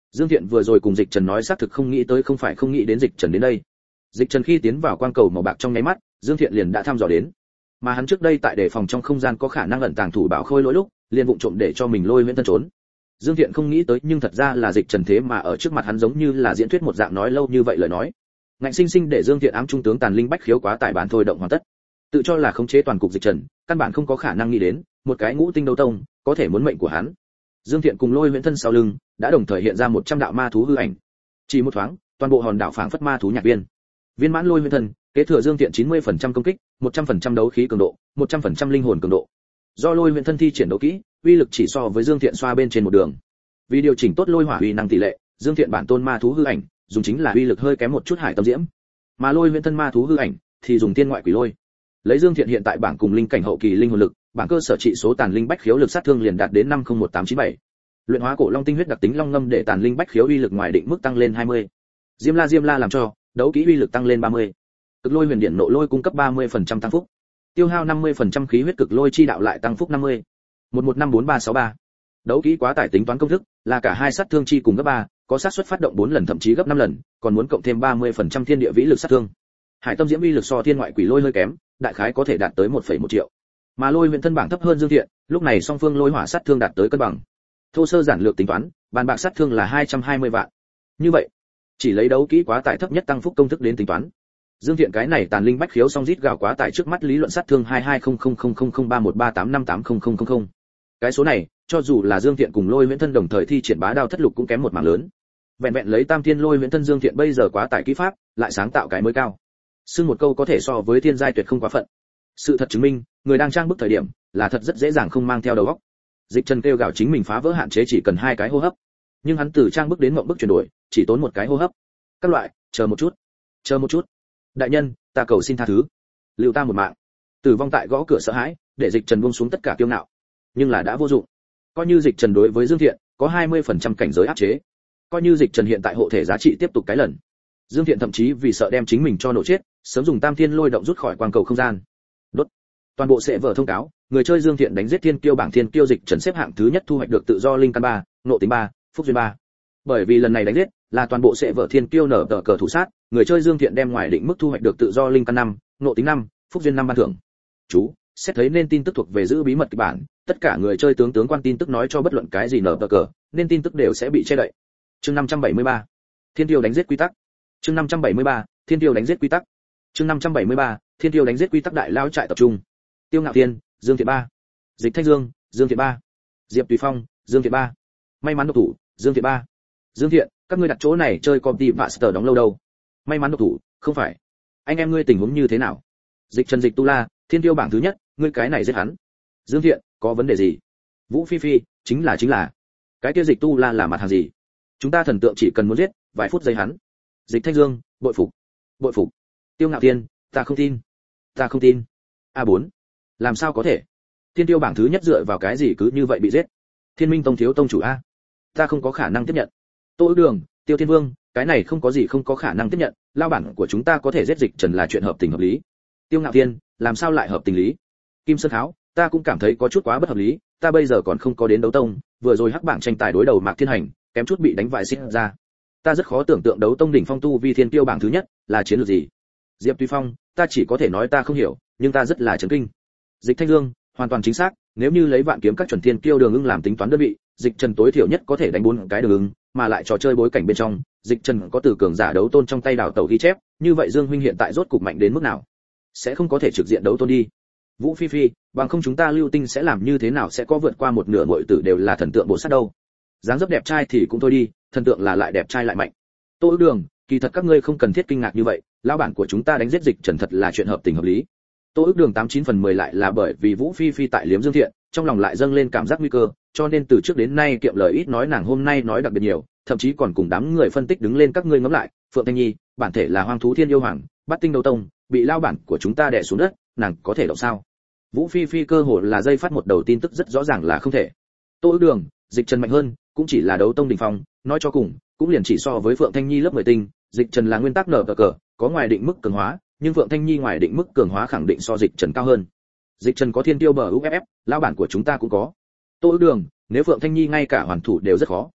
Dương Thiện vừa rồi cùng Dịch Trần nói xác thực không nghĩ tới không phải không nghĩ đến Dịch Trần đến đây. Dịch Trần khi tiến vào quang cầu màu bạc trong nháy mắt, Dương Thiện liền đã thăm dò đến. Mà hắn trước đây tại đề phòng trong không gian có khả năng ẩn tàng thủ bảo khôi lỗi lúc, liền vụng trộm để cho mình lôi huyễn thân trốn. Dương Thiện không nghĩ tới nhưng thật ra là Dịch Trần thế mà ở trước mặt hắn giống như là diễn thuyết một dạng nói lâu như vậy lời nói. Ngạnh sinh sinh để Dương Thiện ám trung tướng tàn linh bách khiếu quá tải bản thôi động hoàn tất. Tự cho là khống chế toàn cục Dịch Trần, căn bản không có khả năng nghĩ đến, một cái ngũ tinh đấu tông, có thể muốn mệnh của hắn. Dương Thiện cùng lôi huyễn thân sau lưng, đã đồng thời hiện ra một trăm đạo ma thú hư ảnh. Chỉ một thoáng, toàn bộ hòn đảo phảng phất ma thú nhạc viên. Viên mãn lôi huyễn thân, kế thừa Dương Thiện chín mươi phần trăm công kích, một trăm phần trăm đấu khí cường độ, một trăm phần trăm linh hồn cường độ. Do lôi huyễn thân thi triển đấu kỹ, uy lực chỉ so với Dương Thiện xoa bên trên một đường. Vì điều chỉnh tốt lôi hỏa uy năng tỷ lệ, Dương Thiện bản tôn ma thú hư ảnh, dùng chính là uy lực hơi kém một chút hải tâm diễm. Mà lôi huyễn thân ma thú hư ảnh thì dùng tiên ngoại quỷ lôi. Lấy Dương Thiện hiện tại bảng cùng linh cảnh hậu kỳ linh hồn lực, bảng cơ sở trị số tàn linh bách khiếu lực sát thương liền đạt đến năm không một tám chín bảy. Luyện hóa cổ long tinh huyết đặc tính long ngâm để tàn linh bách khiếu uy lực ngoài định mức tăng lên hai mươi. Diêm La Diêm La làm cho đấu kỹ uy lực tăng lên ba mươi. Cực lôi huyền điện nộ lôi cung cấp ba mươi phần trăm tăng phúc. Tiêu hao năm mươi phần trăm khí huyết cực lôi chi đạo lại tăng phúc năm mươi. một một năm bốn ba sáu ba. Đấu kỹ quá tải tính toán công thức, là cả hai sát thương chi cùng gấp ba, có xác suất phát động bốn lần thậm chí gấp năm lần, còn muốn cộng thêm ba mươi phần trăm thiên địa vĩ lực sát thương. Hải tâm diễm uy lực so thiên ngoại quỷ lôi hơi kém, đại khái có thể đạt tới một phẩy một triệu. Mà lôi huyền thân bảng thấp hơn Dương Thiện, lúc này song phương lôi hỏa sát thương đạt tới cân bằng. Thô sơ giản lược tính toán, bàn bạc sát thương là hai trăm hai mươi vạn. Như vậy, chỉ lấy đấu kỹ quá tải thấp nhất tăng phúc công thức đến tính toán. Dương Thiện cái này tàn linh bách khiếu song rít gào quá tải trước mắt lý luận sát thương hai hai không không không không không ba một ba tám năm tám không không không không. Cái số này, cho dù là Dương Thiện cùng lôi huyễn thân đồng thời thi triển bá đao thất lục cũng kém một mảng lớn. Vẹn vẹn lấy tam thiên lôi huyễn thân Dương Thiện bây giờ quá tải kỹ pháp, lại sáng tạo cái mới cao. Xưng một câu có thể so với thiên giai tuyệt không quá phận. Sự thật chứng minh, người đang trang bức thời điểm, là thật rất dễ dàng không mang theo đầu óc. Dịch Trần kêu gào chính mình phá vỡ hạn chế chỉ cần hai cái hô hấp. Nhưng hắn từ trang bức đến mộng bức chuyển đổi, chỉ tốn một cái hô hấp. Các loại, chờ một chút, chờ một chút. Đại nhân, ta cầu xin tha thứ. Lưu ta một mạng. Tử vong tại gõ cửa sợ hãi, để Dịch Trần buông xuống tất cả kiêu ngạo. Nhưng là đã vô dụng. Coi như Dịch Trần đối với Dương Thiện có hai mươi phần trăm cảnh giới áp chế. Coi như Dịch Trần hiện tại hộ thể giá trị tiếp tục cái lần. Dương Thiện thậm chí vì sợ đem chính mình cho nổ chết, sớm dùng Tam Thiên Lôi động rút khỏi quang cầu không gian. Đốt. Toàn bộ sẽ vở thông cáo, người chơi Dương Thiện đánh giết Thiên Kiêu bảng Thiên Kiêu Dịch Trần xếp hạng thứ nhất thu hoạch được tự do linh căn ba, nộ tính ba, phúc duyên ba. Bởi vì lần này đánh giết là toàn bộ sẽ vở Thiên Kiêu nở tờ cờ thủ sát, người chơi Dương Thiện đem ngoài định mức thu hoạch được tự do linh căn năm, nộ tính năm, phúc duyên năm ban thưởng. Chú, xét thấy nên tin tức thuộc về giữ bí mật kịch bản, tất cả người chơi tướng tướng quan tin tức nói cho bất luận cái gì nở tờ cờ, nên tin tức đều sẽ bị che đậy. Chương năm trăm bảy mươi ba. Thiên Kiêu đánh giết quy tắc. Chương năm trăm bảy mươi ba. Thiên Kiêu đánh giết quy tắc. Chương năm trăm bảy mươi ba. Thiên Kiêu đánh giết quy tắc đại lao trại tập trung. Tiêu Ngạo Thiên, Dương Thiện ba. Dịch Thanh Dương, Dương Thiện ba. Diệp Tùy Phong, Dương Thiện ba. May mắn độc thủ, Dương Thiện ba. Dương Thiện, các ngươi đặt chỗ này chơi Comty Master đóng lâu đâu? May mắn độc thủ, không phải. Anh em ngươi tình huống như thế nào? Dịch Trần Dịch Tu La, Thiên Kiêu bảng thứ nhất, ngươi cái này giết hắn. Dương Thiện, có vấn đề gì? Vũ Phi Phi, chính là chính là. Cái kia Dịch Tu La là mặt hàng gì? Chúng ta thần tượng chỉ cần muốn giết, vài phút giây hắn. Dịch Thanh Dương, bội phục. Bội phục. Tiêu Ngạo Thiên, ta không tin. Ta không tin. a bốn. Làm sao có thể? Thiên Tiêu bảng thứ nhất dựa vào cái gì cứ như vậy bị giết? Thiên Minh Tông thiếu tông chủ a. Ta không có khả năng tiếp nhận. Tô Ước Đường, Tiêu Thiên Vương, cái này không có gì không có khả năng tiếp nhận, lao bản của chúng ta có thể giết Dịch Trần là chuyện hợp tình hợp lý. Tiêu Ngạo Thiên, làm sao lại hợp tình lý? Kim Sơn Tháo, ta cũng cảm thấy có chút quá bất hợp lý, ta bây giờ còn không có đến đấu tông, vừa rồi hắc bảng tranh tài đối đầu Mạc Thiên Hành, kém chút bị đánh vại xít ra. Ta rất khó tưởng tượng đấu tông đỉnh phong tu vi thiên tiêu bảng thứ nhất là chiến lược gì. Diệp Tuy Phong, ta chỉ có thể nói ta không hiểu, nhưng ta rất là chấn kinh. Dịch Thanh Dương, hoàn toàn chính xác, nếu như lấy vạn kiếm các chuẩn thiên kiêu đường ưng làm tính toán đơn vị, Dịch Trần tối thiểu nhất có thể đánh bốn cái đường ưng, mà lại trò chơi bối cảnh bên trong, Dịch Trần có từ cường giả đấu tôn trong tay đào tẩu ghi chép, như vậy Dương huynh hiện tại rốt cục mạnh đến mức nào? Sẽ không có thể trực diện đấu tôn đi. Vũ Phi Phi, bằng không chúng ta lưu tinh sẽ làm như thế nào sẽ có vượt qua một nửa muội tử đều là thần tượng bộ sát đâu. Dáng dấp đẹp trai thì cũng thôi đi, thần tượng là lại đẹp trai lại mạnh. Tô Ước Đường, kỳ thật các ngươi không cần thiết kinh ngạc như vậy, lão bản của chúng ta đánh giết Dịch Trần thật là chuyện hợp tình hợp lý. Tô Ước Đường tám chín phần mười lại là bởi vì Vũ Phi Phi tại liếm Dương Thiện, trong lòng lại dâng lên cảm giác nguy cơ, cho nên từ trước đến nay kiệm lời ít nói nàng hôm nay nói đặc biệt nhiều, thậm chí còn cùng đám người phân tích đứng lên các ngươi ngẫm lại, Phượng Thanh Nhi, bản thể là Hoang thú Thiên yêu hoàng, Bát tinh đấu tông, bị lão bản của chúng ta đè xuống đất, nàng có thể động sao? Vũ Phi Phi cơ hồ là dây phát một đầu tin tức rất rõ ràng là không thể. Tô Ước Đường, Dịch Trần mạnh hơn, cũng chỉ là đấu tông đỉnh phong, nói cho cùng, cũng liền chỉ so với Phượng Thanh Nhi lớp mười tinh, Dịch Trần là nguyên tắc nở cờ cờ, có ngoài định mức cường hóa, nhưng Phượng Thanh Nhi ngoài định mức cường hóa khẳng định so Dịch Trần cao hơn. Dịch Trần có thiên tiêu bờ u ép ép, lão bản của chúng ta cũng có. Tô Ước Đường, nếu Phượng Thanh Nhi ngay cả hoàn thủ đều rất khó,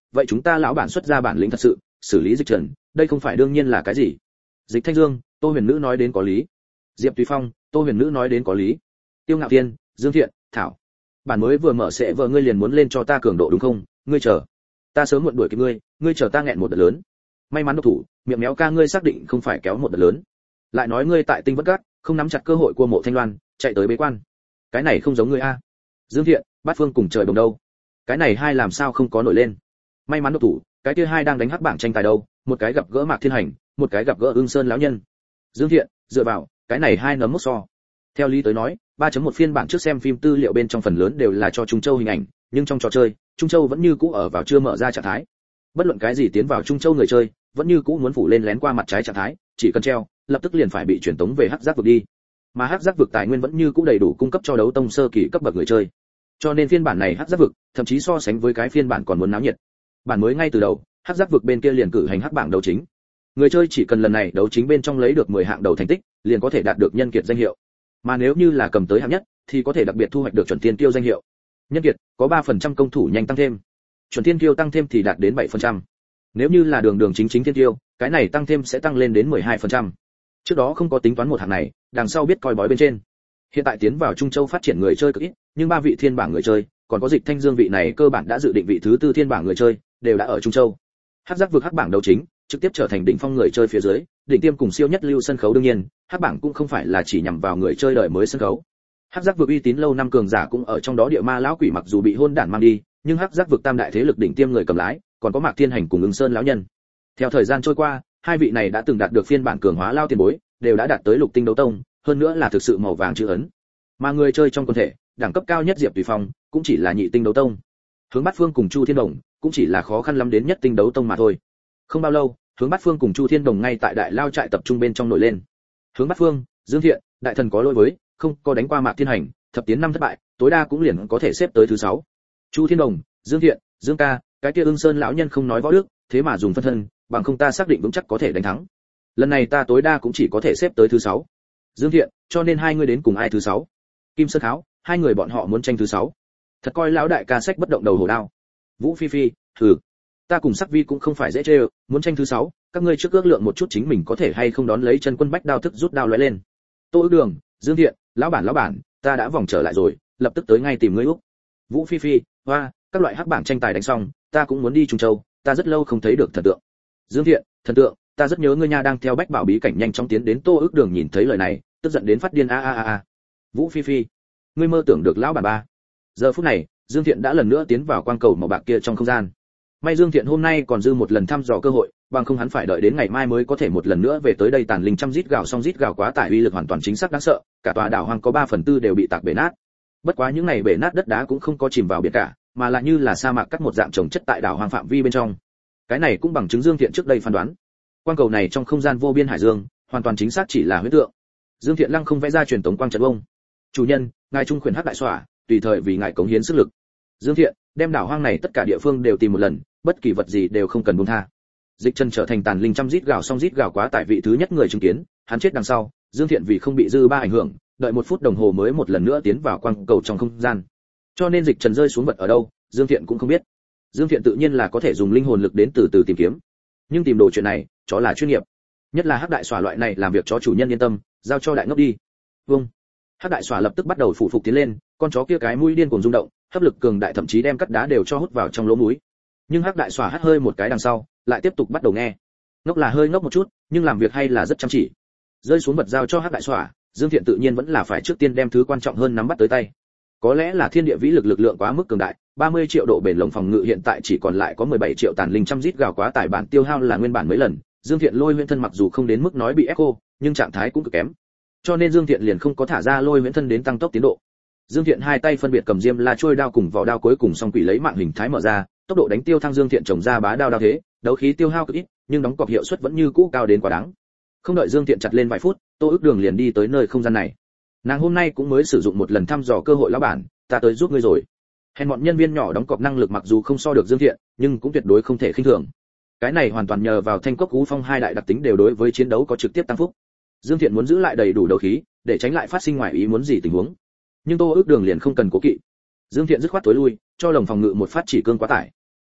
vậy chúng ta lão bản xuất ra bản lĩnh thật sự, xử lý Dịch Trần, đây không phải đương nhiên là cái gì? Dịch Thanh Dương, Tô Huyền Nữ nói đến có lý. Diệp Tùy Phong, Tô Huyền Nữ nói đến có lý. Tiêu Ngạo Thiên, Dương Thiện, Thảo. Bản mới vừa mở sẽ vợ ngươi liền muốn lên cho ta cường độ đúng không? Ngươi chờ. Ta sớm muộn đuổi kịp ngươi, ngươi chờ ta nghẹn một đợt lớn. May mắn độc thủ, miệng méo ca ngươi xác định không phải kéo một đợt lớn. Lại nói ngươi tại Tinh Vân Các, không nắm chặt cơ hội của Mộ Thanh Loan, chạy tới bế quan. Cái này không giống ngươi a. Dương Thiện, Bát Phương cùng trời đồng đâu? Cái này hai làm sao không có nổi lên? May mắn độc thủ, cái kia hai đang đánh hắc bảng tranh tài đâu, một cái gặp gỡ Mạc Thiên Hành, một cái gặp gỡ Ưng Sơn lão nhân. Dương Thiện, dựa vào, cái này hai nấm mốc so. Theo lý tới nói, ba chấm một phiên bản trước xem phim tư liệu bên trong phần lớn đều là cho Trung Châu hình ảnh, nhưng trong trò chơi, Trung Châu vẫn như cũ ở vào chưa mở ra trạng thái. Bất luận cái gì tiến vào Trung Châu người chơi, vẫn như cũ muốn phủ lên lén qua mặt trái trạng thái, chỉ cần treo, lập tức liền phải bị chuyển tống về hắc giác vực đi. Mà hắc giác vực tài nguyên vẫn như cũ đầy đủ cung cấp cho đấu tông sơ kỳ cấp bậc người chơi. Cho nên phiên bản này hắc giác vực, thậm chí so sánh với cái phiên bản còn muốn náo nhiệt. Bản mới ngay từ đầu, hắc giác vực bên kia liền cử hành hắc bảng đấu chính. Người chơi chỉ cần lần này đấu chính bên trong lấy được mười hạng đầu thành tích, liền có thể đạt được nhân kiệt danh hiệu. Mà nếu như là cầm tới hạng nhất, thì có thể đặc biệt thu hoạch được chuẩn tiên tiêu danh hiệu. Nhân kiệt có ba phần trăm công thủ nhanh tăng thêm, chuẩn tiên tiêu tăng thêm thì đạt đến bảy phần trăm. Nếu như là đường đường chính chính tiên tiêu, cái này tăng thêm sẽ tăng lên đến mười hai phần trăm. Trước đó không có tính toán một hạng này, đằng sau biết coi bói bên trên. Hiện tại tiến vào Trung Châu phát triển người chơi cực ít, nhưng ba vị thiên bảng người chơi, còn có Dịch Thanh Dương vị này cơ bản đã dự định vị thứ tư thiên bảng người chơi, đều đã ở Trung Châu. Hắc giác vực hắc bảng đấu chính, trực tiếp trở thành đỉnh phong người chơi phía dưới, đỉnh tiêm cùng siêu nhất lưu sân khấu đương nhiên, hắc bảng cũng không phải là chỉ nhằm vào người chơi đời mới sân khấu. Hắc giác vực uy tín lâu năm cường giả cũng ở trong đó, địa ma lão quỷ mặc dù bị hôn đản mang đi, nhưng hắc giác vực tam đại thế lực đỉnh tiêm người cầm lái, còn có Mạc Thiên Hành cùng Ưng Sơn lão nhân. Theo thời gian trôi qua, hai vị này đã từng đạt được phiên bản cường hóa lao tiền bối, đều đã đạt tới lục tinh đấu tông, hơn nữa là thực sự màu vàng chữ ấn. Mà người chơi trong quần thể, đẳng cấp cao nhất Diệp Tùy Phong, cũng chỉ là nhị tinh đấu tông. Hướng Bát Phương cùng Chu Thiên Đồng, cũng chỉ là khó khăn lắm đến nhất tinh đấu tông mà thôi. Không bao lâu, Hướng Bát Phương cùng Chu Thiên Đồng ngay tại đại lao trại tập trung bên trong nổi lên. Hướng Bát Phương, Dương Thiện, đại thần có lỗi với, không có đánh qua Mạc Thiên Hành, thập tiến năm thất bại, tối đa cũng liền có thể xếp tới thứ sáu. Chu Thiên Đồng, Dương Thiện, Dương ca, cái kia Ưng Sơn lão nhân không nói võ đức, thế mà dùng phân thân, bằng không ta xác định vững chắc có thể đánh thắng. Lần này ta tối đa cũng chỉ có thể xếp tới thứ sáu. Dương Thiện, cho nên hai người đến cùng ai thứ sáu? Kim Sơn Kháo, hai người bọn họ muốn tranh thứ sáu. Thật coi lão đại ca sách bất động đầu hổ đao. Vũ Phi Phi, thử. Ta cùng Sắc Vi cũng không phải dễ chơi, muốn tranh thứ sáu, các ngươi trước ước lượng một chút chính mình có thể hay không đón lấy chân quân bách đao thức rút đao lóe lên. Tô Ước Đường, Dương Thiện, lão bản lão bản, ta đã vòng trở lại rồi, lập tức tới ngay tìm ngươi Úc. Vũ Phi Phi, hoa, các loại hắc bảng tranh tài đánh xong, ta cũng muốn đi Trung Châu, ta rất lâu không thấy được thần tượng. Dương Thiện, thần tượng, ta rất nhớ ngươi nha, đang theo bách bảo bí cảnh nhanh chóng tiến đến. Tô Ước Đường nhìn thấy lời này, tức giận đến phát điên a a a a. Vũ Phi Phi, ngươi mơ tưởng được lão bản ba. Giờ phút này, Dương Thiện đã lần nữa tiến vào quang cầu màu bạc kia trong không gian. May Dương Thiện hôm nay còn dư một lần thăm dò cơ hội, bằng không hắn phải đợi đến ngày mai mới có thể một lần nữa về tới đây. Tàn linh trăm rít gào xong rít gào quá tải, uy lực hoàn toàn chính xác đáng sợ, cả tòa đảo hoang có ba phần tư đều bị tạc bể nát. Bất quá những này bể nát đất đá cũng không có chìm vào biển cả, mà là như là sa mạc cắt một dạng trồng chất tại đảo hoang phạm vi bên trong. Cái này cũng bằng chứng Dương Thiện trước đây phán đoán. Quang cầu này trong không gian vô biên hải dương, hoàn toàn chính xác chỉ là huyễn tượng. Dương Thiện lăng không vẽ ra truyền tống quang trận ông. Chủ nhân, ngài trung khuyển hắc đại xỏa, tùy thời vì ngài cống hiến sức lực. Dương Thiện, đem đảo hoang này tất cả địa phương đều tìm một lần, bất kỳ vật gì đều không cần buông tha. Dịch Chân trở thành tàn linh trăm rít gào xong rít gào quá tải vị thứ nhất người chứng kiến, hắn chết đằng sau, Dương Thiện vì không bị dư ba ảnh hưởng, đợi một phút đồng hồ mới một lần nữa tiến vào quang cầu trong không gian. Cho nên Dịch Trần rơi xuống vật ở đâu, Dương Thiện cũng không biết. Dương Thiện tự nhiên là có thể dùng linh hồn lực đến từ từ tìm kiếm, nhưng tìm đồ chuyện này, chó là chuyên nghiệp, nhất là hắc đại xỏa loại này làm việc chó chủ nhân yên tâm, giao cho đại ngốc đi. Vâng. Hắc đại xỏa lập tức bắt đầu phụ phục tiến lên, con chó kia cái mũi điên cuồng rung động, hấp lực cường đại thậm chí đem cắt đá đều cho hút vào trong lỗ mũi. Nhưng hắc đại xỏa hắt hơi một cái đằng sau, lại tiếp tục bắt đầu nghe. Ngốc là hơi ngốc một chút, nhưng làm việc hay là rất chăm chỉ. Rơi xuống vật giao cho hắc đại xỏa, Dương Thiện tự nhiên vẫn là phải trước tiên đem thứ quan trọng hơn nắm bắt tới tay. Có lẽ là thiên địa vĩ lực lực lượng quá mức cường đại, ba mươi triệu độ bền lồng phòng ngự hiện tại chỉ còn lại có mười bảy triệu tàn linh trăm rít gào quá tải, bản tiêu hao là nguyên bản mấy lần. Dương Thiện lôi huyễn thân mặc dù không đến mức nói bị echo, nhưng trạng thái cũng cực kém. Cho nên Dương Thiện liền không có thả ra lôi huyễn thân đến tăng tốc tiến độ. Dương Thiện hai tay phân biệt cầm diêm la trôi đao cùng vỏ đao, cuối cùng song quỷ lấy mạng hình thái mở ra, tốc độ đánh tiêu thăng. Dương Thiện trồng ra bá đao đao thế, đấu khí tiêu hao cực ít, nhưng đóng cọc hiệu suất vẫn như cũ cao đến quá đáng. Không đợi Dương Thiện chặt lên vài phút, Tô Ước Đường liền đi tới nơi không gian này. Nàng hôm nay cũng mới sử dụng một lần thăm dò cơ hội, lão bản, ta tới giúp ngươi rồi. Hèn bọn nhân viên nhỏ đóng cọc năng lực mặc dù không so được Dương Thiện, nhưng cũng tuyệt đối không thể khinh thường. Cái này hoàn toàn nhờ vào Thanh Cốc Cú Phong hai đại đặc tính đều đối với chiến đấu có trực tiếp tăng phúc. Dương Thiện muốn giữ lại đầy đủ đấu khí, để tránh lại phát sinh ngoài ý muốn gì tình huống. Nhưng Tô Ước Đường liền không cần cố kỵ. Dương Thiện dứt khoát tối lui, cho lồng phòng ngự một phát chỉ cương quá tải.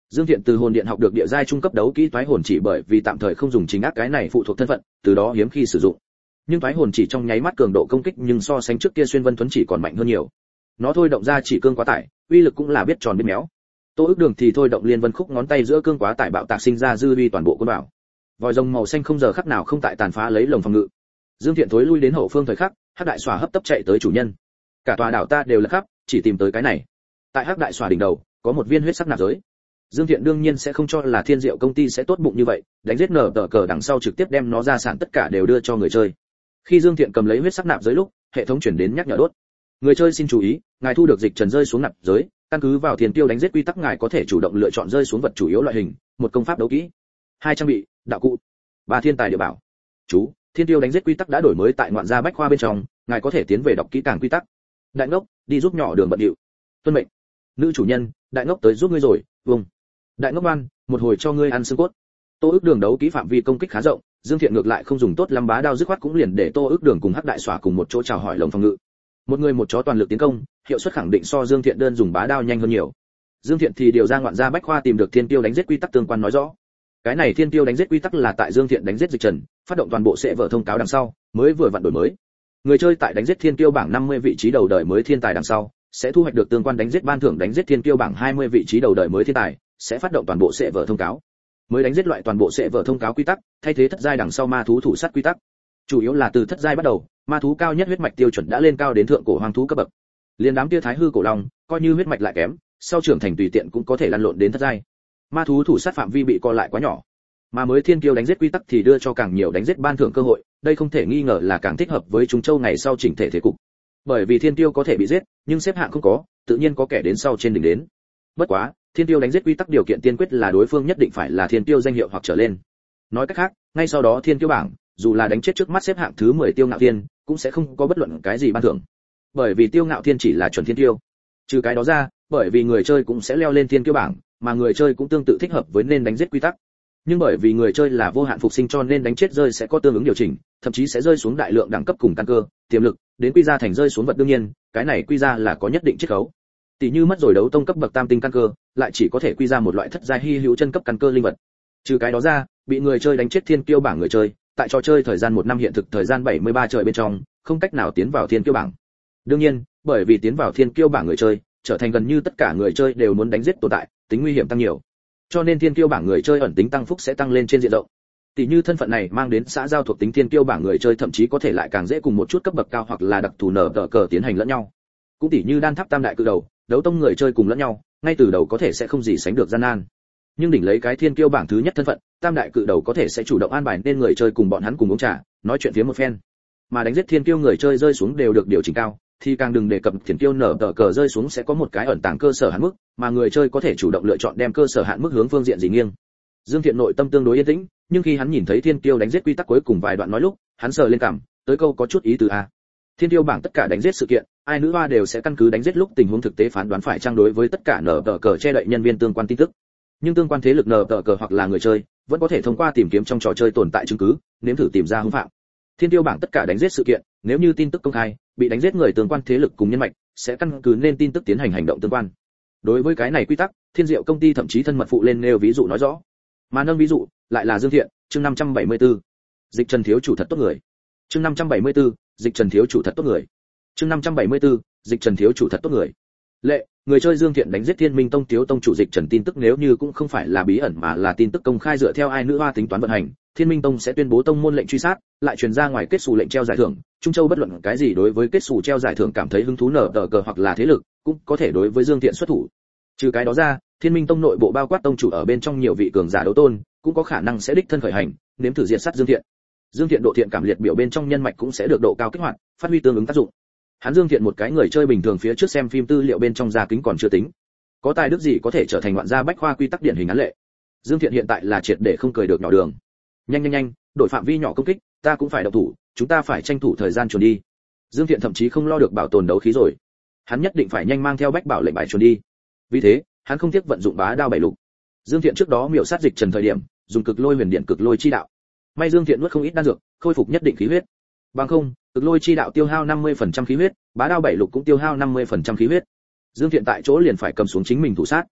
Dương Thiện từ hồn điện học được địa giai trung cấp đấu kỹ toái hồn chỉ, bởi vì tạm thời không dùng chính ác cái này phụ thuộc thân phận, từ đó hiếm khi sử dụng. Nhưng toái hồn chỉ trong nháy mắt cường độ công kích nhưng so sánh trước kia xuyên vân tuấn chỉ còn mạnh hơn nhiều. Nó thôi động ra chỉ cương quá tải, uy lực cũng là biết tròn biết méo. Tô Ước Đường thì thôi động liên vân khúc ngón tay giữa cương quá tải bạo tạc sinh ra dư uy toàn bộ quân bảo. Vòi rồng màu xanh không giờ khắc nào không tại tàn phá lấy lồng phòng ngự. Dương Thiện thối lui đến hậu phương thời khắc, Hắc Đại Xỏa hấp tấp chạy tới chủ nhân. Cả tòa đảo ta đều là khắp, chỉ tìm tới cái này. Tại Hắc Đại Xỏa đỉnh đầu, có một viên huyết sắc nạp giới. Dương Thiện đương nhiên sẽ không cho là Thiên Diệu công ty sẽ tốt bụng như vậy, đánh giết nở tờ cờ đằng sau trực tiếp đem nó ra sản tất cả đều đưa cho người chơi. Khi Dương Thiện cầm lấy huyết sắc nạp giới lúc, hệ thống chuyển đến nhắc nhở đốt. Người chơi xin chú ý, ngài thu được dịch trần rơi xuống nạp giới, căn cứ vào Thiên Tiêu đánh giết quy tắc ngài có thể chủ động lựa chọn rơi xuống vật chủ yếu loại hình, một công pháp đấu kỹ, hai trang bị, đạo cụ, ba thiên tài địa bảo. Chú, Thiên Tiêu đánh giết quy tắc đã đổi mới tại ngoạn gia bách khoa bên trong, ngài có thể tiến về đọc kỹ càng quy tắc. Đại ngốc, đi giúp nhỏ đường bận điệu. Tuân mệnh. Nữ chủ nhân, đại ngốc tới giúp ngươi rồi, vùng. Đại ngốc ngoan, một hồi cho ngươi ăn xương cốt. Tô Ước Đường đấu kỹ phạm vi công kích khá rộng, Dương Thiện ngược lại không dùng tốt lắm bá đao dứt khoát cũng liền để Tô Ước Đường cùng Hắc Đại Xỏa cùng một chỗ chào hỏi lồng phòng ngự. Một người một chó toàn lực tiến công, hiệu suất khẳng định so Dương Thiện đơn dùng bá đao nhanh hơn nhiều. Dương Thiện thì điều ra ngoạn gia bách khoa tìm được Thiên Tiêu đánh giết quy tắc tương quan nói rõ. Cái này Thiên Tiêu đánh giết quy tắc là tại Dương Thiện đánh giết dịch trần, phát động toàn bộ sẽ vở thông cáo đằng sau, mới vừa vặn đổi mới. Người chơi tại đánh giết Thiên Tiêu bảng năm mươi vị trí đầu đời mới thiên tài đằng sau, sẽ thu hoạch được tương quan đánh giết ban thưởng đánh giết Thiên Tiêu bảng hai mươi vị trí đầu đời mới thiên tài, sẽ phát động toàn bộ sẽ vở thông cáo. Mới đánh giết loại toàn bộ sẽ vở thông cáo quy tắc, thay thế thất giai đằng sau ma thú thủ sát quy tắc. Chủ yếu là từ thất giai bắt đầu, ma thú cao nhất huyết mạch tiêu chuẩn đã lên cao đến thượng cổ hoang thú cấp bậc. Liên đám kia thái hư cổ long, coi như huyết mạch lại kém, sau trưởng thành tùy tiện cũng có thể lăn lộn đến thất giai. Ma thú thủ sát phạm vi bị co lại quá nhỏ. Mà mới Thiên Kiêu đánh giết quy tắc thì đưa cho càng nhiều đánh giết ban thưởng cơ hội, đây không thể nghi ngờ là càng thích hợp với chúng châu ngày sau chỉnh thể thế cục. Bởi vì Thiên Kiêu có thể bị giết, nhưng xếp hạng không có, tự nhiên có kẻ đến sau trên đỉnh đến. Bất quá, Thiên Tiêu đánh giết quy tắc điều kiện tiên quyết là đối phương nhất định phải là Thiên Tiêu danh hiệu hoặc trở lên. Nói cách khác, ngay sau đó Thiên Tiêu bảng, dù là đánh chết trước mắt xếp hạng thứ mười Tiêu Ngạo Thiên, cũng sẽ không có bất luận cái gì ban thưởng. Bởi vì Tiêu Ngạo Thiên chỉ là chuẩn Thiên Tiêu. Trừ cái đó ra, bởi vì người chơi cũng sẽ leo lên Thiên Tiêu bảng, mà người chơi cũng tương tự thích hợp với nên đánh giết quy tắc. Nhưng bởi vì người chơi là vô hạn phục sinh cho nên đánh chết rơi sẽ có tương ứng điều chỉnh, thậm chí sẽ rơi xuống đại lượng đẳng cấp cùng căn cơ, tiềm lực, đến quy ra thành rơi xuống vật đương nhiên, cái này quy ra là có nhất định chiết khấu. Tỷ như mất rồi đấu tông cấp bậc tam tinh căn cơ, lại chỉ có thể quy ra một loại thất giai hy hữu chân cấp căn cơ linh vật. Trừ cái đó ra, bị người chơi đánh chết Thiên Kiêu bảng người chơi, tại trò chơi thời gian một năm hiện thực thời gian bảy mươi ba trời bên trong, không cách nào tiến vào Thiên Kiêu bảng. Đương nhiên, bởi vì tiến vào Thiên Kiêu bảng người chơi, trở thành gần như tất cả người chơi đều muốn đánh giết tồn tại, tính nguy hiểm tăng nhiều. Cho nên Thiên Kiêu bảng người chơi ẩn tính tăng phúc sẽ tăng lên trên diện rộng. Tỷ như thân phận này mang đến xã giao thuộc tính Thiên Kiêu bảng người chơi thậm chí có thể lại càng dễ cùng một chút cấp bậc cao hoặc là đặc thù nở tờ cờ tiến hành lẫn nhau. Cũng tỷ như đan tháp tam đại cự đầu, đấu tông người chơi cùng lẫn nhau, ngay từ đầu có thể sẽ không gì sánh được gian nan. Nhưng đỉnh lấy cái Thiên Kiêu bảng thứ nhất thân phận, tam đại cự đầu có thể sẽ chủ động an bài nên người chơi cùng bọn hắn cùng uống trà, nói chuyện phía một phen. Mà đánh giết Thiên Kiêu người chơi rơi xuống đều được điều chỉnh cao, thì càng đừng đề cập Thiên Kiêu nở tờ cờ rơi xuống sẽ có một cái ẩn tàng cơ sở hạn mức, mà người chơi có thể chủ động lựa chọn đem cơ sở hạn mức hướng phương diện gì nghiêng. Dương Thiện nội tâm tương đối yên tĩnh, nhưng khi hắn nhìn thấy Thiên Kiêu đánh giết quy tắc cuối cùng vài đoạn nói lúc, hắn sờ lên cằm, tới câu có chút ý tứ a. Thiên Tiêu bảng tất cả đánh giết sự kiện, ai nữ hoa đều sẽ căn cứ đánh giết lúc tình huống thực tế phán đoán phải trang đối với tất cả nở tờ cờ che đậy nhân viên tương quan tin tức. Nhưng tương quan thế lực nở tờ cờ hoặc là người chơi, vẫn có thể thông qua tìm kiếm trong trò chơi tồn tại chứng cứ, nếm thử tìm ra hung phạm. Thiên Tiêu bảng tất cả đánh giết sự kiện, nếu như tin tức công khai, bị đánh giết người tương quan thế lực cùng nhân mạch, sẽ căn cứ nên tin tức tiến hành hành động tương quan. Đối với cái này quy tắc, Thiên Diệu công ty thậm chí thân mật phụ lên nêu ví dụ nói rõ. Mà nâng ví dụ, lại là Dương Thiện, chương năm trăm bảy mươi tư. Dịch Trần thiếu chủ thật tốt người. Chương năm trăm bảy mươi tư, Dịch Trần thiếu chủ thật tốt người. Chương năm trăm bảy mươi tư, Dịch Trần thiếu chủ thật tốt người. Lệ, người chơi Dương Thiện đánh giết Thiên Minh Tông thiếu tông chủ Dịch Trần tin tức nếu như cũng không phải là bí ẩn mà là tin tức công khai dựa theo ai nữ hoa tính toán vận hành, Thiên Minh Tông sẽ tuyên bố tông môn lệnh truy sát, lại truyền ra ngoài kết sủ lệnh treo giải thưởng, Trung Châu bất luận cái gì đối với kết sủ treo giải thưởng cảm thấy hứng thú nở tờ cờ hoặc là thế lực, cũng có thể đối với Dương Thiện xuất thủ. Trừ cái đó ra, Thiên Minh Tông nội bộ bao quát tông chủ ở bên trong nhiều vị cường giả đấu tôn, cũng có khả năng sẽ đích thân khởi hành, nếm thử diệt sát Dương Thiện. Dương Thiện độ thiện cảm liệt biểu bên trong nhân mạch cũng sẽ được độ cao kích hoạt, phát huy tương ứng tác dụng. Hắn Dương Thiện một cái người chơi bình thường phía trước xem phim tư liệu bên trong gia kính còn chưa tính, có tài đức gì có thể trở thành ngoạn gia bách khoa quy tắc điển hình án lệ. Dương Thiện hiện tại là triệt để không cười được nhỏ đường. Nhanh nhanh nhanh, đổi phạm vi nhỏ công kích, ta cũng phải động thủ, chúng ta phải tranh thủ thời gian chuồn đi. Dương Thiện thậm chí không lo được bảo tồn đấu khí rồi, hắn nhất định phải nhanh mang theo bách bảo lệnh bài chuồn đi. Vì thế, hắn không tiếc vận dụng bá đao bảy lục. Dương Thiện trước đó miểu sát Dịch Trần thời điểm, dùng cực lôi huyền điện cực lôi chi đạo. May Dương Thiện nuốt không ít đan dược, khôi phục nhất định khí huyết. Bằng không, cực lôi chi đạo tiêu hao năm mươi phần trăm khí huyết, bá đao bảy lục cũng tiêu hao năm mươi phần trăm khí huyết. Dương Thiện tại chỗ liền phải cầm xuống chính mình thủ sát.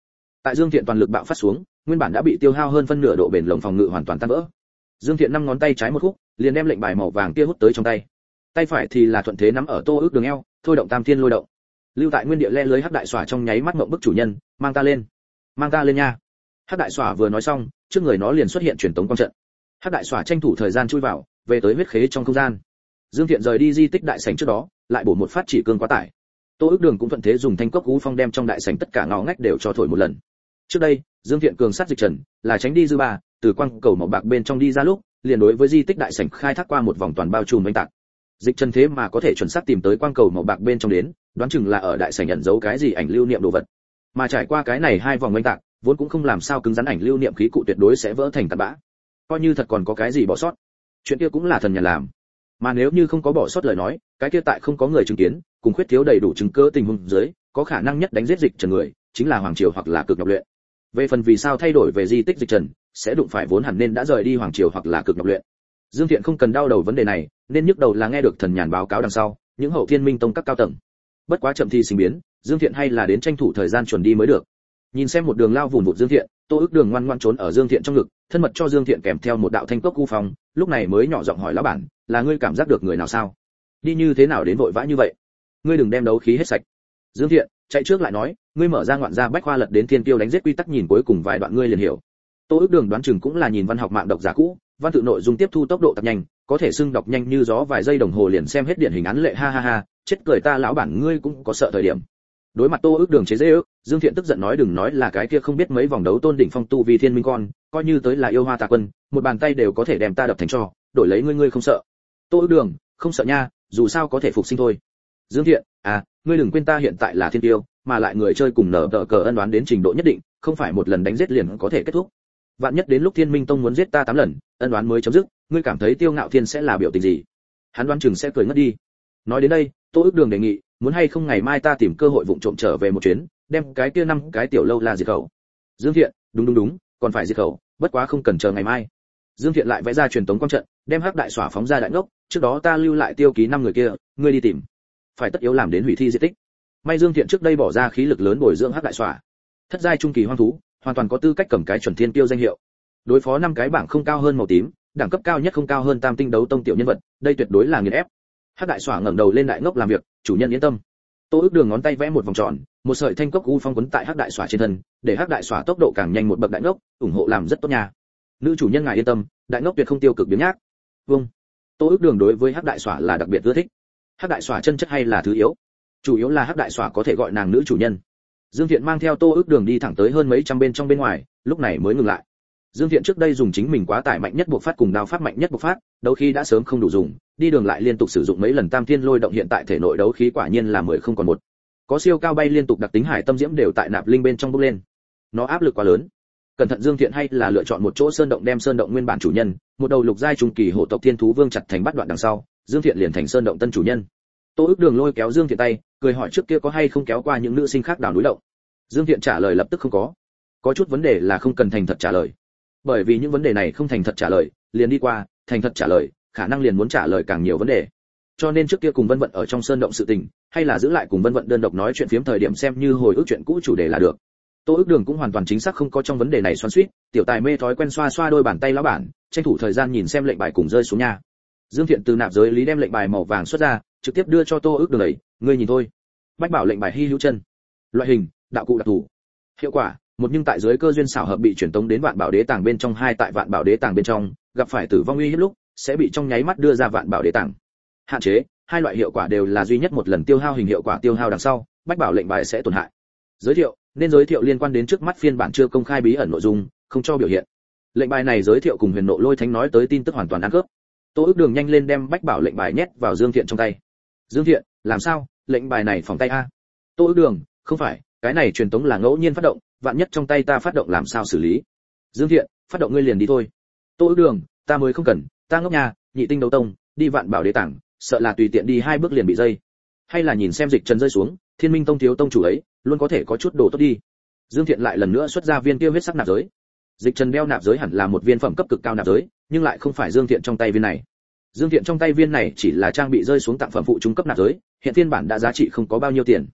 Tại Dương Thiện toàn lực bạo phát xuống, nguyên bản đã bị tiêu hao hơn phân nửa độ bền lồng phòng ngự hoàn toàn tan vỡ. Dương Thiện năm ngón tay trái một khúc, liền đem lệnh bài màu vàng kia hút tới trong tay. Tay phải thì là thuận thế nắm ở Tô Ước Đường eo, thôi động Tam Thiên Lôi Động. Lưu tại nguyên địa le lưới hắc đại xỏa trong nháy mắt ngậm bức chủ nhân, mang ta lên, mang ta lên nha. Hắc đại xỏa vừa nói xong, trước người nó liền xuất hiện truyền tống quang trận. Hắc đại xỏa tranh thủ thời gian chui vào, về tới huyết khế trong không gian. Dương Thiện rời đi di tích đại sảnh trước đó, lại bổ một phát chỉ cương quá tải. Tô Ước Đường cũng thuận thế dùng thanh cốc cú phong đem trong đại sảnh tất cả ngõ ngách đều cho thổi một lần. Trước đây, Dương Thiện cường sát dịch trần, là tránh đi dư ba, từ quang cầu màu bạc bên trong đi ra lúc, liền đối với di tích đại sảnh khai thác qua một vòng toàn bao trùm oanh tạc. Dịch trần thế mà có thể chuẩn xác tìm tới quang cầu màu bạc bên trong đến, đoán chừng là ở đại sảnh ẩn giấu cái gì ảnh lưu niệm đồ vật. Mà trải qua cái này hai vòng oanh tạc, vốn cũng không làm sao cứng rắn ảnh lưu niệm khí cụ tuyệt đối sẽ vỡ thành tạt bã. Coi như thật còn có cái gì bỏ sót, chuyện kia cũng là thần nhà làm. Mà nếu như không có bỏ sót lời nói, cái kia tại không có người chứng kiến, cùng khuyết thiếu đầy đủ chứng cứ tình huống dưới, có khả năng nhất đánh giết dịch trần người, chính là hoàng triều hoặc là cực nhọc luyện. Về phần vì sao thay đổi về di tích dịch trần, sẽ đụng phải vốn hẳn nên đã rời đi hoàng triều hoặc là cực nhọc luyện. Dương Thiện không cần đau đầu vấn đề này, nên nhức đầu là nghe được thần nhàn báo cáo đằng sau, những hậu thiên minh tông các cao tầng. Bất quá chậm thì sinh biến, Dương Thiện hay là đến tranh thủ thời gian chuẩn đi mới được. Nhìn xem một đường lao vùn vụt Dương Thiện, Tô Ước Đường ngoan ngoãn trốn ở Dương Thiện trong ngực, thân mật cho Dương Thiện kèm theo một đạo thanh cốc cu phong, lúc này mới nhỏ giọng hỏi lão bản, là ngươi cảm giác được người nào sao? Đi như thế nào đến vội vã như vậy? Ngươi đừng đem đấu khí hết sạch. Dương Thiện chạy trước lại nói, ngươi mở ra ngoạn gia bách khoa lật đến thiên tiêu đánh giết quy tắc nhìn cuối cùng vài đoạn ngươi liền hiểu. Tô Ước Đường đoán chừng cũng là nhìn văn học mạng độc giả cũ, văn tự nội dung tiếp thu tốc độ tập nhanh, có thể xưng đọc nhanh như gió vài giây đồng hồ liền xem hết điển hình án lệ, ha ha ha, chết cười ta lão bản ngươi cũng có sợ thời điểm. Đối mặt Tô Ước Đường chế giễu, Dương Thiện tức giận nói đừng nói là cái kia không biết mấy vòng đấu tôn đỉnh phong tu vi thiên minh con, coi như tới là yêu hoa tà quân, một bàn tay đều có thể đem ta đập thành tro, đổi lấy ngươi ngươi không sợ. Tô Ước Đường, không sợ nha, dù sao có thể phục sinh thôi. Dương Thiện, à, ngươi đừng quên ta hiện tại là thiên tiêu, mà lại người chơi cùng nở tờ cờ ân oán đến trình độ nhất định, không phải một lần đánh giết liền có thể kết thúc. Vạn nhất đến lúc Thiên Minh Tông muốn giết ta tám lần, ân oán mới chấm dứt, ngươi cảm thấy Tiêu Ngạo Thiên sẽ là biểu tình gì? Hắn đoán chừng sẽ cười ngất đi. Nói đến đây, Tô Ước Đường đề nghị, muốn hay không ngày mai ta tìm cơ hội vụng trộm trở về một chuyến, đem cái kia năm cái tiểu lâu la diệt khẩu. Dương Thiện, đúng đúng đúng, còn phải diệt khẩu, bất quá không cần chờ ngày mai. Dương Thiện lại vẽ ra truyền tống quang trận, đem hắc đại xỏa phóng ra đại ngốc, trước đó ta lưu lại tiêu ký năm người kia, ngươi đi tìm. Phải tất yếu làm đến hủy thi di tích. May Dương Thiện trước đây bỏ ra khí lực lớn bồi dưỡng hắc đại xỏa. Thất giai trung kỳ hoang thú, hoàn toàn có tư cách cầm cái chuẩn thiên tiêu danh hiệu. Đối phó năm cái bảng không cao hơn màu tím, đẳng cấp cao nhất không cao hơn tam tinh đấu tông tiểu nhân vật, đây tuyệt đối là nghiền ép. Hắc đại xỏa ngẩng đầu lên đại ngốc làm việc, chủ nhân yên tâm. Tô Ước Đường ngón tay vẽ một vòng tròn, một sợi thanh cốc u phong quấn tại hắc đại xỏa trên thân, để hắc đại xỏa tốc độ càng nhanh một bậc đại ngốc, ủng hộ làm rất tốt nha. Nữ chủ nhân ngài yên tâm, đại ngốc tuyệt không tiêu cực biến nhác. Vâng. Tô Ước Đường đối với hắc đại xỏa là đặc biệt ưa thích. Hắc đại xỏa chân chất hay là thứ yếu? Chủ yếu là hắc đại xỏa có thể gọi nàng nữ chủ nhân. Dương Thiện mang theo Tô Ước Đường đi thẳng tới hơn mấy trăm bên trong bên ngoài, lúc này mới ngừng lại. Dương Thiện trước đây dùng chính mình quá tải mạnh nhất bộc phát cùng đao pháp mạnh nhất bộc phát, đấu khí đã sớm không đủ dùng, đi đường lại liên tục sử dụng mấy lần Tam Thiên Lôi Động, hiện tại thể nội đấu khí quả nhiên là mười không còn một. Có siêu cao bay liên tục đặc tính hải tâm diễm đều tại nạp linh bên trong bốc lên. Nó áp lực quá lớn. Cẩn thận Dương Thiện hay là lựa chọn một chỗ sơn động đem sơn động nguyên bản chủ nhân, một đầu lục giai trung kỳ hổ tộc thiên thú vương chặt thành bắt đoạn đằng sau, Dương Thiện liền thành sơn động tân chủ nhân. Tô Ước Đường lôi kéo Dương Thiện tay, cười hỏi trước kia có hay không kéo qua những nữ sinh khác đào núi động. Dương Thiện trả lời lập tức không có. Có chút vấn đề là không cần thành thật trả lời. Bởi vì những vấn đề này không thành thật trả lời, liền đi qua, thành thật trả lời, khả năng liền muốn trả lời càng nhiều vấn đề. Cho nên trước kia cùng Vân Vận ở trong sơn động sự tình, hay là giữ lại cùng Vân Vận đơn độc nói chuyện phiếm thời điểm xem như hồi ức chuyện cũ chủ đề là được. Tô Ước Đường cũng hoàn toàn chính xác không có trong vấn đề này xoắn xuýt, tiểu tài mê thói quen xoa xoa đôi bàn tay lão bản, tranh thủ thời gian nhìn xem lệnh bài cùng rơi xuống nhà. Dương Thiện từ nạp giới lý đem lệnh bài màu vàng xuất ra, trực tiếp đưa cho Tô Ước Đường ấy, ngươi nhìn thôi. Bách bảo lệnh bài hy hữu chân. Loại hình, đạo cụ đặc thù. Hiệu quả, một nhưng tại dưới cơ duyên xảo hợp bị chuyển tống đến vạn bảo đế tàng bên trong, hai tại vạn bảo đế tàng bên trong, gặp phải tử vong uy hiếp lúc, sẽ bị trong nháy mắt đưa ra vạn bảo đế tàng. Hạn chế, hai loại hiệu quả đều là duy nhất một lần tiêu hao hình hiệu quả tiêu hao đằng sau, bách bảo lệnh bài sẽ tổn hại. Giới thiệu, nên giới thiệu liên quan đến trước mắt phiên bản chưa công khai bí ẩn nội dung, không cho biểu hiện. Lệnh bài này giới thiệu cùng Huyền Nộ Lôi Thánh nói tới tin tức hoàn toàn ăn khớp. Tô Ước Đường nhanh lên đem bách bảo lệnh bài nhét vào Dương Thiện trong tay. Dương Thiện, làm sao? Lệnh bài này phòng tay a? Tô Ước Đường, không phải, cái này truyền tống là ngẫu nhiên phát động, vạn nhất trong tay ta phát động làm sao xử lý? Dương Thiện, phát động ngươi liền đi thôi. Tô Ước Đường, ta mới không cần, ta ngốc nhà, nhị tinh đấu tông, đi vạn bảo đế tảng, sợ là tùy tiện đi hai bước liền bị dây. Hay là nhìn xem dịch trần rơi xuống, Thiên Minh Tông thiếu tông chủ ấy, luôn có thể có chút đồ tốt đi. Dương Thiện lại lần nữa xuất ra viên kia huyết sắc nạp giới. Dịch trần đeo nạp giới hẳn là một viên phẩm cấp cực cao nạp giới, nhưng lại không phải Dương Thiện trong tay viên này. Dương Thiện trong tay viên này chỉ là trang bị rơi xuống tặng phẩm phụ trung cấp nạp giới, hiện phiên bản đã giá trị không có bao nhiêu tiền.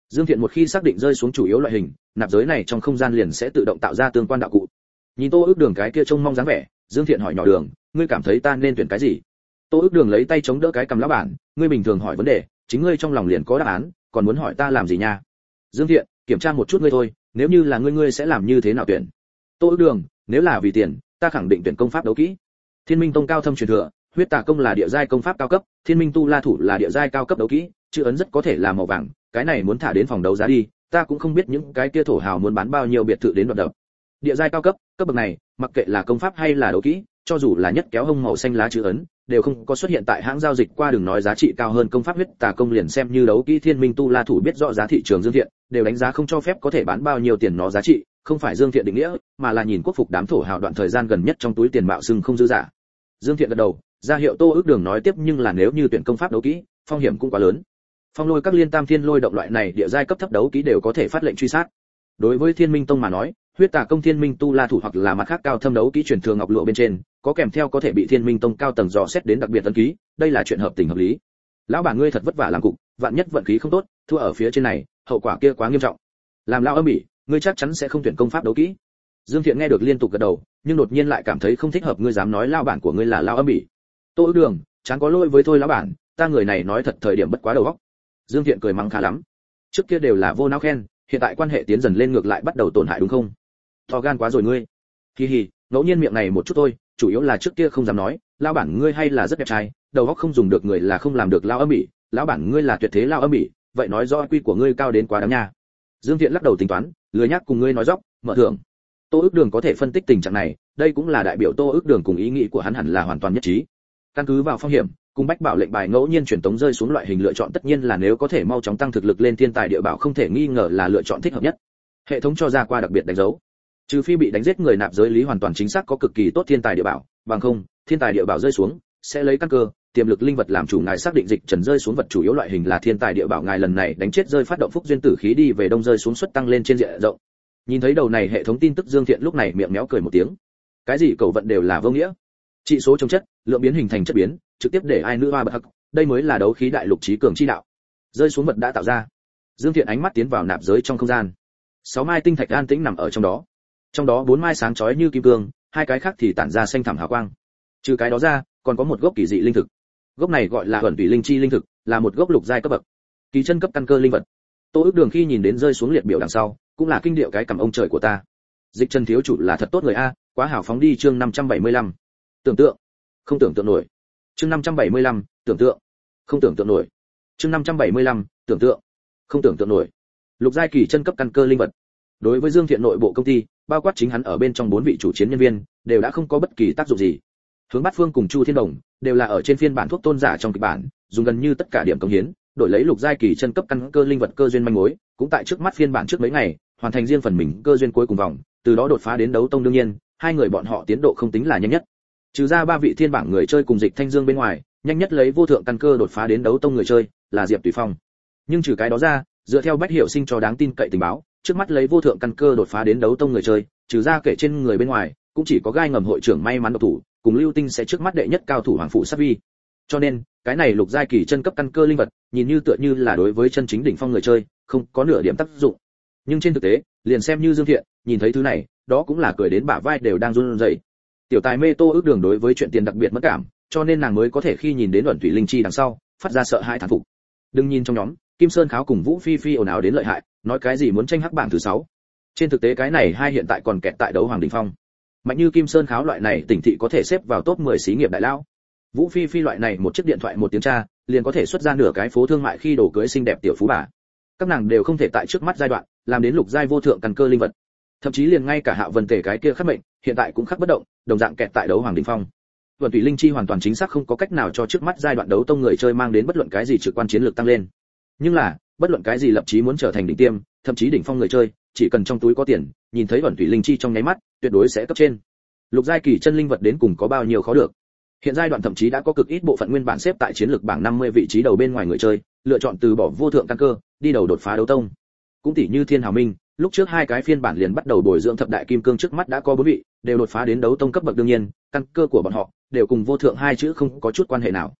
Dương Thiện một khi xác định rơi xuống chủ yếu loại hình, nạp giới này trong không gian liền sẽ tự động tạo ra tương quan đạo cụ. Nhìn Tô Ước Đường cái kia trông mong dáng vẻ, Dương Thiện hỏi nhỏ Đường, ngươi cảm thấy ta nên tuyển cái gì? Tô Ước Đường lấy tay chống đỡ cái cầm lão bản, ngươi bình thường hỏi vấn đề, chính ngươi trong lòng liền có đáp án, còn muốn hỏi ta làm gì nha? Dương Thiện, kiểm tra một chút ngươi thôi, nếu như là ngươi ngươi sẽ làm như thế nào tuyển? Tô Ước Đường, nếu là vì tiền, ta khẳng định tuyển công pháp đấu kỹ. Thiên Minh Tông cao thâm truyền thừa, huyết tà công là địa giai công pháp cao cấp, Thiên Minh tu la thủ là địa giai cao cấp đấu kỹ, chữ ấn rất có thể là màu vàng, cái này muốn thả đến phòng đấu giá đi, ta cũng không biết những cái kia thổ hào muốn bán bao nhiêu biệt thự đến đoạt đập. Địa giai cao cấp, cấp bậc này, mặc kệ là công pháp hay là đấu kỹ, cho dù là nhất kéo hông màu xanh lá chữ ấn, đều không có xuất hiện tại hãng giao dịch qua, đừng nói giá trị cao hơn công pháp huyết tà công, liền xem như đấu kỹ Thiên Minh tu la thủ biết rõ giá thị trường Dương Thiện, đều đánh giá không cho phép có thể bán bao nhiêu tiền nó giá trị, không phải Dương Thiện định nghĩa, mà là nhìn quốc phục đám thổ hào đoạn thời gian gần nhất trong túi tiền mạo sưng không dư giả. Dương Thiện gật đầu, ra hiệu Tô Ước Đường nói tiếp, nhưng là nếu như tuyển công pháp đấu kỹ, phong hiểm cũng quá lớn. Phong lôi các liên tam thiên lôi động loại này địa giai cấp thấp đấu kỹ đều có thể phát lệnh truy sát. Đối với Thiên Minh Tông mà nói, huyết tà công Thiên Minh tu la thủ hoặc là mặt khác cao thâm đấu kỹ truyền thừa ngọc lụa bên trên, có kèm theo có thể bị Thiên Minh Tông cao tầng dò xét đến đặc biệt ấn ký, đây là chuyện hợp tình hợp lý. Lão bản ngươi thật vất vả làm cục, vạn nhất vận khí không tốt, thua ở phía trên này, hậu quả kia quá nghiêm trọng. Làm lão âm ỉ, ngươi chắc chắn sẽ không tuyển công pháp đấu kỹ. Dương Thiện nghe được liên tục gật đầu, nhưng đột nhiên lại cảm thấy không thích hợp, ngươi dám nói lão bản của ngươi là lão âm ỉ? Tô Ước Đường, chán có lỗi với thôi lão bản, ta người này nói thật thời điểm bất quá đầu óc. Dương Thiện cười mắng khá lắm. Trước kia đều là vô não khen, hiện tại quan hệ tiến dần lên ngược lại bắt đầu tổn hại đúng không? To gan quá rồi ngươi. Hi hi, ngẫu nhiên miệng này một chút thôi, chủ yếu là trước kia không dám nói, lão bản ngươi hay là rất đẹp trai, đầu óc không dùng được người là không làm được lão âm ỉ, lão bản ngươi là tuyệt thế lão âm ỉ, vậy nói rõ quy của ngươi cao đến quá đáng nha. Dương Thiện lắc đầu tính toán, lười nhắc cùng ngươi nói dóc, mở thưởng. Tô Ước Đường có thể phân tích tình trạng này, đây cũng là đại biểu Tô Ước Đường cùng ý nghĩ của hắn hẳn là hoàn toàn nhất trí. Căn cứ vào phong hiểm, cùng bách bảo lệnh bài ngẫu nhiên truyền tống rơi xuống loại hình lựa chọn, tất nhiên là nếu có thể mau chóng tăng thực lực lên thiên tài địa bảo không thể nghi ngờ là lựa chọn thích hợp nhất. Hệ thống cho ra qua đặc biệt đánh dấu, trừ phi bị đánh giết người nạp giới lý hoàn toàn chính xác có cực kỳ tốt thiên tài địa bảo, bằng không, thiên tài địa bảo rơi xuống sẽ lấy căn cơ, tiềm lực linh vật làm chủ, ngài xác định dịch trần rơi xuống vật chủ yếu loại hình là thiên tài địa bảo, ngài lần này đánh chết rơi phát động phúc duyên tử khí đi về đông rơi xuống suất tăng lên trên diện rộng. Nhìn thấy đầu này hệ thống tin tức, Dương Thiện lúc này miệng méo cười một tiếng. Cái gì cầu vận đều là vô nghĩa. Trị số chống chất, lượng biến hình thành chất biến, trực tiếp để ai nữ hoa bật hắc, đây mới là đấu khí đại lục trí cường chi đạo. Rơi xuống vật đã tạo ra. Dương Thiện ánh mắt tiến vào nạp giới trong không gian. Sáu mai tinh thạch an tĩnh nằm ở trong đó. Trong đó bốn mai sáng chói như kim cương, hai cái khác thì tản ra xanh thẳm hào quang. Trừ cái đó ra, còn có một gốc kỳ dị linh thực. Gốc này gọi là Ẩn Tùy Linh Chi linh thực, là một gốc lục giai cấp bậc, kỳ chân cấp căn cơ linh vật. Tô Ước Đường khi nhìn đến rơi xuống liệt biểu đằng sau, cũng là kinh điệu cái cầm ông trời của ta. Dịch Trần thiếu chủ là thật tốt người a, quá hào phóng đi. Chương năm trăm bảy mươi lăm. Tưởng tượng, không tưởng tượng nổi. Chương năm trăm bảy mươi lăm, tưởng tượng, không tưởng tượng nổi. Chương năm trăm bảy mươi lăm, tưởng tượng, không tưởng tượng nổi. Lục giai kỳ chân cấp căn cơ linh vật. Đối với Dương Thiện nội bộ công ty, bao quát chính hắn ở bên trong bốn vị chủ chiến nhân viên, đều đã không có bất kỳ tác dụng gì. Hướng Bát Phương cùng Chu Thiên Đồng đều là ở trên phiên bản thuốc tôn giả trong kịch bản, dùng gần như tất cả điểm công hiến, đổi lấy lục giai kỳ chân cấp căn cơ linh vật cơ duyên manh mối, cũng tại trước mắt phiên bản trước mấy ngày, hoàn thành riêng phần mình cơ duyên cuối cùng vòng, từ đó đột phá đến đấu tông. đương nhiên, hai người bọn họ tiến độ không tính là nhanh nhất. Trừ ra ba vị thiên bảng người chơi cùng Dịch Thanh Dương bên ngoài, nhanh nhất lấy vô thượng căn cơ đột phá đến đấu tông người chơi là Diệp Tùy Phong. Nhưng trừ cái đó ra, dựa theo Bách Hiểu Sinh cho đáng tin cậy tình báo, trước mắt lấy vô thượng căn cơ đột phá đến đấu tông người chơi, trừ ra kể trên người bên ngoài, cũng chỉ có gai ngầm hội trưởng may mắn độc thủ, cùng Lưu Tinh sẽ trước mắt đệ nhất cao thủ Hoàng Phủ Sát Vi. Cho nên, cái này lục giai kỳ chân cấp căn cơ linh vật, nhìn như tựa như là đối với chân chính đỉnh phong người chơi, không có nửa điểm tác dụng. Nhưng trên thực tế, liền xem như Dương Thiện, nhìn thấy thứ này, đó cũng là cười đến bả vai đều đang run rẩy. Tiểu tài mê Tô Ước Đường đối với chuyện tiền đặc biệt mất cảm, cho nên nàng mới có thể khi nhìn đến Ẩn Thủy Linh Chi đằng sau, phát ra sợ hãi thán phục. Đừng nhìn trong nhóm, Kim Sơn Kháo cùng Vũ Phi Phi ồn ào đến lợi hại, nói cái gì muốn tranh hắc bảng thứ sáu. Trên thực tế cái này hai hiện tại còn kẹt tại đấu hoàng đỉnh phong. Mạnh như Kim Sơn Kháo loại này tỉnh thị có thể xếp vào top mười xí nghiệp đại lao. Vũ Phi Phi loại này một chiếc điện thoại một tiếng tra, liền có thể xuất ra nửa cái phố thương mại khi đồ cưới xinh đẹp tiểu phú bà. Các nàng đều không thể tại trước mắt giai đoạn làm đến lục giai vô thượng căn cơ linh vật. Thậm chí liền ngay cả Hạo Vân Tề cái kia khắc mệnh, hiện tại cũng khắc bất động, đồng dạng kẹt tại đấu hoàng đỉnh phong. Vận Thủy Linh Chi hoàn toàn chính xác không có cách nào cho trước mắt giai đoạn đấu tông người chơi mang đến bất luận cái gì trực quan chiến lược tăng lên. Nhưng là, bất luận cái gì lập chí muốn trở thành đỉnh tiêm, thậm chí đỉnh phong người chơi, chỉ cần trong túi có tiền, nhìn thấy Vận Thủy Linh Chi trong nháy mắt, tuyệt đối sẽ cấp trên. Lục giai kỳ chân linh vật đến cùng có bao nhiêu khó được. Hiện giai đoạn thậm chí đã có cực ít bộ phận nguyên bản xếp tại chiến lược bảng năm mươi vị trí đầu bên ngoài người chơi, lựa chọn từ bỏ vô thượng căn cơ, đi đầu đột phá đấu tông. Cũng tỷ như Thiên Hào Minh, lúc trước hai cái phiên bản liền bắt đầu bồi dưỡng thập đại kim cương, trước mắt đã có bốn vị, đều đột phá đến đấu tông cấp bậc, đương nhiên, căn cơ của bọn họ đều cùng vô thượng hai chữ không có chút quan hệ nào.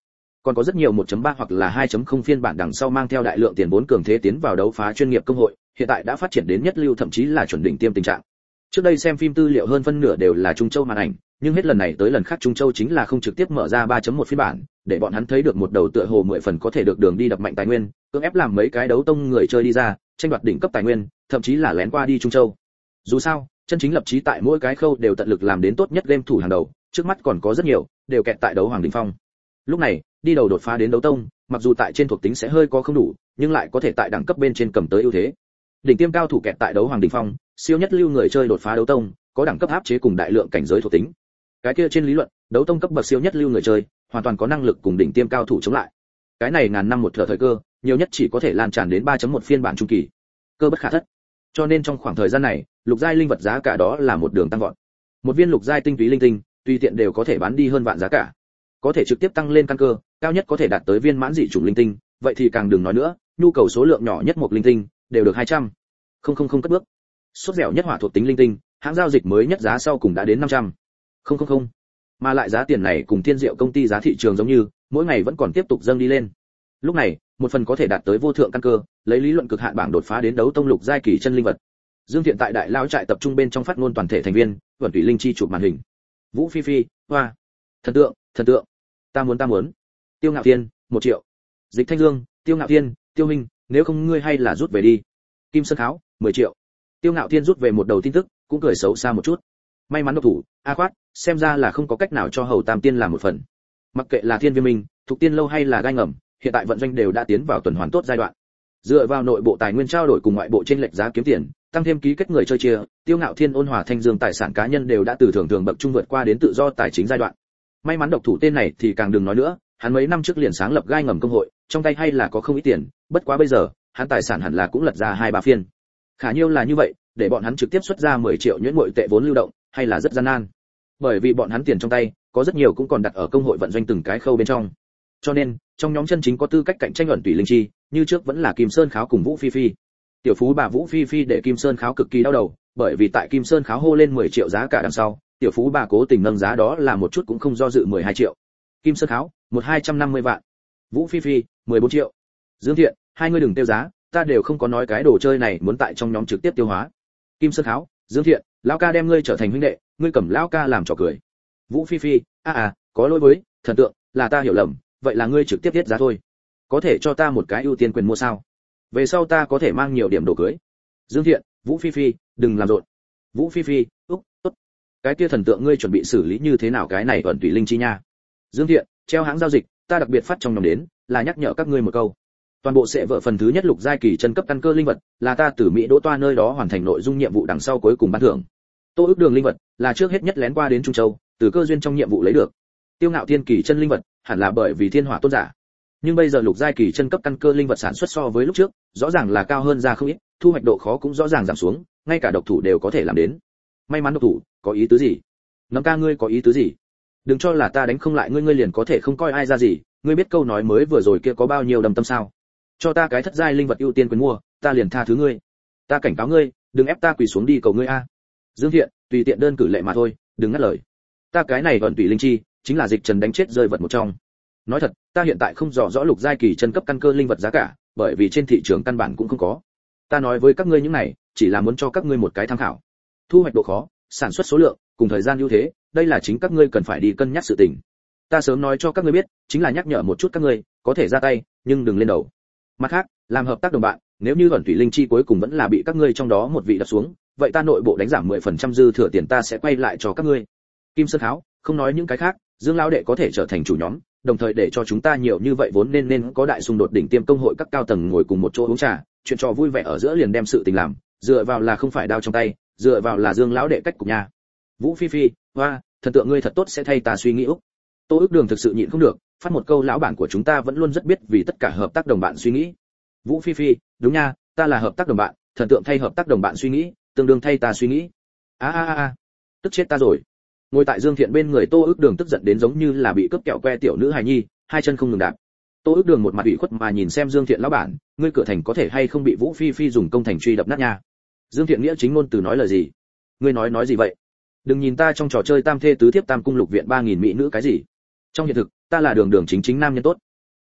Còn có rất nhiều một chấm ba hoặc là hai chấm không phiên bản đằng sau mang theo đại lượng tiền vốn cường thế tiến vào đấu phá chuyên nghiệp công hội, hiện tại đã phát triển đến nhất lưu thậm chí là chuẩn đỉnh tiêm tình trạng. Trước đây xem phim tư liệu hơn phân nửa đều là Trung Châu màn ảnh, nhưng hết lần này tới lần khác Trung Châu chính là không trực tiếp mở ra ba chấm một phiên bản, để bọn hắn thấy được một đầu tựa hồ mười phần có thể được đường đi đập mạnh tài nguyên, cưỡng ép làm mấy cái đấu tông người chơi đi ra, tranh đoạt đỉnh cấp tài nguyên, thậm chí là lén qua đi Trung Châu. Dù sao, chân chính lập chí tại mỗi cái khâu đều tận lực làm đến tốt nhất game thủ hàng đầu, trước mắt còn có rất nhiều đều kẹt tại đấu hoàng đỉnh phong. Lúc này, đi đầu đột phá đến đấu tông, mặc dù tại trên thuộc tính sẽ hơi có không đủ, nhưng lại có thể tại đẳng cấp bên trên cầm tới ưu thế. Đỉnh tiêm cao thủ kẹt tại đấu hoàng đỉnh phong, siêu nhất lưu người chơi đột phá đấu tông, có đẳng cấp áp chế cùng đại lượng cảnh giới thuộc tính. Cái kia trên lý luận, đấu tông cấp bậc siêu nhất lưu người chơi, hoàn toàn có năng lực cùng đỉnh tiêm cao thủ chống lại. Cái này ngàn năm một thở thời cơ, nhiều nhất chỉ có thể lan tràn đến ba chấm một phiên bản trung kỳ. Cơ bất khả thất. Cho nên trong khoảng thời gian này, lục giai linh vật giá cả đó là một đường tăng vọt. Một viên lục giai tinh túy linh tinh, tùy tiện đều có thể bán đi hơn vạn giá cả. Có thể trực tiếp tăng lên căn cơ, cao nhất có thể đạt tới viên mãn dị chủng linh tinh, vậy thì càng đừng nói nữa, nhu cầu số lượng nhỏ nhất một linh tinh đều được hai trăm. Không không không cất bước. Sốt dẻo nhất hỏa thuộc tính linh tinh, hãng giao dịch mới nhất giá sau cùng đã đến năm trăm. Không không không. Mà lại giá tiền này cùng Thiên Diệu công ty giá thị trường giống như, mỗi ngày vẫn còn tiếp tục dâng đi lên. Lúc này, một phần có thể đạt tới vô thượng căn cơ, lấy lý luận cực hạn bảng đột phá đến đấu tông lục giai kỳ chân linh vật. Dương Thiện tại đại lao trại tập trung bên trong phát ngôn toàn thể thành viên, vận tùy linh chi chụp màn hình. Vũ Phi Phi, hoa, thần tượng, thần tượng, ta muốn ta muốn. Tiêu Ngạo Thiên, một triệu. Dịch Thanh Dương, Tiêu Ngạo Thiên, Tiêu Minh, nếu không ngươi hay là rút về đi. Kim Sơn Kháo, mười triệu. Tiêu Ngạo Thiên rút về một đầu tin tức, cũng cười xấu xa một chút. May mắn độc thủ, a khoát, xem ra là không có cách nào cho Hầu Tam Tiên làm một phần. Mặc kệ là Thiên Viêm Minh, Thục Tiên lâu hay là gai ngầm, hiện tại vận doanh đều đã tiến vào tuần hoàn tốt giai đoạn. Dựa vào nội bộ tài nguyên trao đổi cùng ngoại bộ trên lệch giá kiếm tiền, tăng thêm ký kết người chơi chia, Tiêu Ngạo Thiên, Ôn Hòa Thanh Dương tài sản cá nhân đều đã từ thường thường bậc trung vượt qua đến tự do tài chính giai đoạn. May mắn độc thủ tên này thì càng đừng nói nữa, hắn mấy năm trước liền sáng lập gai ngầm công hội, trong tay hay là có không ít tiền, bất quá bây giờ, hắn tài sản hẳn là cũng lật ra hai ba phiên. Khả nhiêu là như vậy, để bọn hắn trực tiếp xuất ra mười triệu nhuyễn ngụy tệ vốn lưu động, hay là rất gian nan. Bởi vì bọn hắn tiền trong tay, có rất nhiều cũng còn đặt ở công hội vận doanh từng cái khâu bên trong. Cho nên, trong nhóm chân chính có tư cách cạnh tranh ẩn tùy linh chi, như trước vẫn là Kim Sơn Kháo cùng Vũ Phi Phi. Tiểu phú bà Vũ Phi Phi để Kim Sơn Kháo cực kỳ đau đầu, bởi vì tại Kim Sơn Kháo hô lên mười triệu giá cả đằng sau, tiểu phú bà cố tình nâng giá đó là một chút cũng không do dự mười hai triệu. Kim Sơn Kháo, một hai trăm năm mươi vạn. Vũ Phi Phi, mười bốn triệu. Dương Thiện, hai người đừng tiêu giá, ta đều không có nói cái đồ chơi này muốn tại trong nhóm trực tiếp tiêu hóa. Kim Sơn Kháo, Dương Thiện, lão ca đem ngươi trở thành huynh đệ, ngươi cầm lão ca làm trò cười. Vũ Phi Phi, a à, à, có lỗi với, thần tượng, là ta hiểu lầm, vậy là ngươi trực tiếp tiết giá thôi. Có thể cho ta một cái ưu tiên quyền mua sao? Về sau ta có thể mang nhiều điểm đồ cưới. Dương Thiện, Vũ Phi Phi, đừng làm rộn. Vũ Phi Phi, úc, tốt. Cái kia thần tượng ngươi chuẩn bị xử lý như thế nào cái này ẩn tùy linh chi nha? Dương Thiện, treo hãng giao dịch, ta đặc biệt phát trong nhóm đến, là nhắc nhở các ngươi một câu. Toàn bộ sẽ vợ phần thứ nhất lục giai kỳ chân cấp căn cơ linh vật, là ta từ Mỹ Đỗ Toa nơi đó hoàn thành nội dung nhiệm vụ đằng sau cuối cùng ban thưởng. Tô ước đường linh vật, là trước hết nhất lén qua đến Trung Châu, từ cơ duyên trong nhiệm vụ lấy được. Tiêu Ngạo Thiên kỳ chân linh vật, hẳn là bởi vì thiên hỏa tôn giả. Nhưng bây giờ lục giai kỳ chân cấp căn cơ linh vật sản xuất so với lúc trước, rõ ràng là cao hơn ra không ít, thu hoạch độ khó cũng rõ ràng giảm xuống, ngay cả độc thủ đều có thể làm đến. May mắn độc thủ, có ý tứ gì? Nắm ca ngươi có ý tứ gì? Đừng cho là ta đánh không lại ngươi ngươi liền có thể không coi ai ra gì, ngươi biết câu nói mới vừa rồi kia có bao nhiêu đầm tâm sao? Cho ta cái thất giai linh vật ưu tiên quyền mua, ta liền tha thứ ngươi. Ta cảnh cáo ngươi, đừng ép ta quỳ xuống đi cầu ngươi a. Dương Thiện, tùy tiện đơn cử lệ mà thôi, đừng ngắt lời. Ta cái này vẫn tùy linh chi, chính là dịch trần đánh chết rơi vật một trong. Nói thật, ta hiện tại không rõ rõ lục giai kỳ chân cấp căn cơ linh vật giá cả, bởi vì trên thị trường căn bản cũng không có. Ta nói với các ngươi những này, chỉ là muốn cho các ngươi một cái tham khảo. Thu hoạch độ khó, sản xuất số lượng, cùng thời gian ưu thế, đây là chính các ngươi cần phải đi cân nhắc sự tình. Ta sớm nói cho các ngươi biết, chính là nhắc nhở một chút các ngươi, có thể ra tay, nhưng đừng lên đầu. Mặt khác, làm hợp tác đồng bạn, nếu như ẩn thủy linh chi cuối cùng vẫn là bị các ngươi trong đó một vị đặt xuống, vậy ta nội bộ đánh giảm mười phần trăm dư thừa tiền ta sẽ quay lại cho các ngươi. Kim Sơn Kháo, không nói những cái khác, Dương lão đệ có thể trở thành chủ nhóm, đồng thời để cho chúng ta nhiều như vậy vốn nên nên có đại xung đột đỉnh tiêm công hội các cao tầng ngồi cùng một chỗ uống trà, chuyện trò vui vẻ ở giữa liền đem sự tình làm, dựa vào là không phải đao trong tay, dựa vào là Dương lão đệ cách cục nhà. Vũ Phi Phi, hoa, thần tượng ngươi thật tốt sẽ thay ta suy nghĩ úc. Tô ước đường thực sự nhịn không được, phát một câu lão bản của chúng ta vẫn luôn rất biết vì tất cả hợp tác đồng bạn suy nghĩ. Vũ Phi Phi, đúng nha, ta là hợp tác đồng bạn, thần tượng thay hợp tác đồng bạn suy nghĩ, tương đương thay ta suy nghĩ. A a a, tức chết ta rồi. Ngồi tại Dương Thiện bên người Tô ước đường tức giận đến giống như là bị cướp kẹo que tiểu nữ hài nhi, hai chân không ngừng đạp. Tô ước đường một mặt ủy khuất mà nhìn xem Dương Thiện lão bản, ngươi cửa thành có thể hay không bị Vũ Phi Phi dùng công thành truy đập nát nha. Dương Thiện nghĩa chính ngôn từ nói lời gì? Ngươi nói nói gì vậy? Đừng nhìn ta trong trò chơi tam thê tứ thiếp tam cung lục viện ba nghìn mỹ nữ cái gì. Trong hiện thực, ta là đường đường chính chính nam nhân tốt.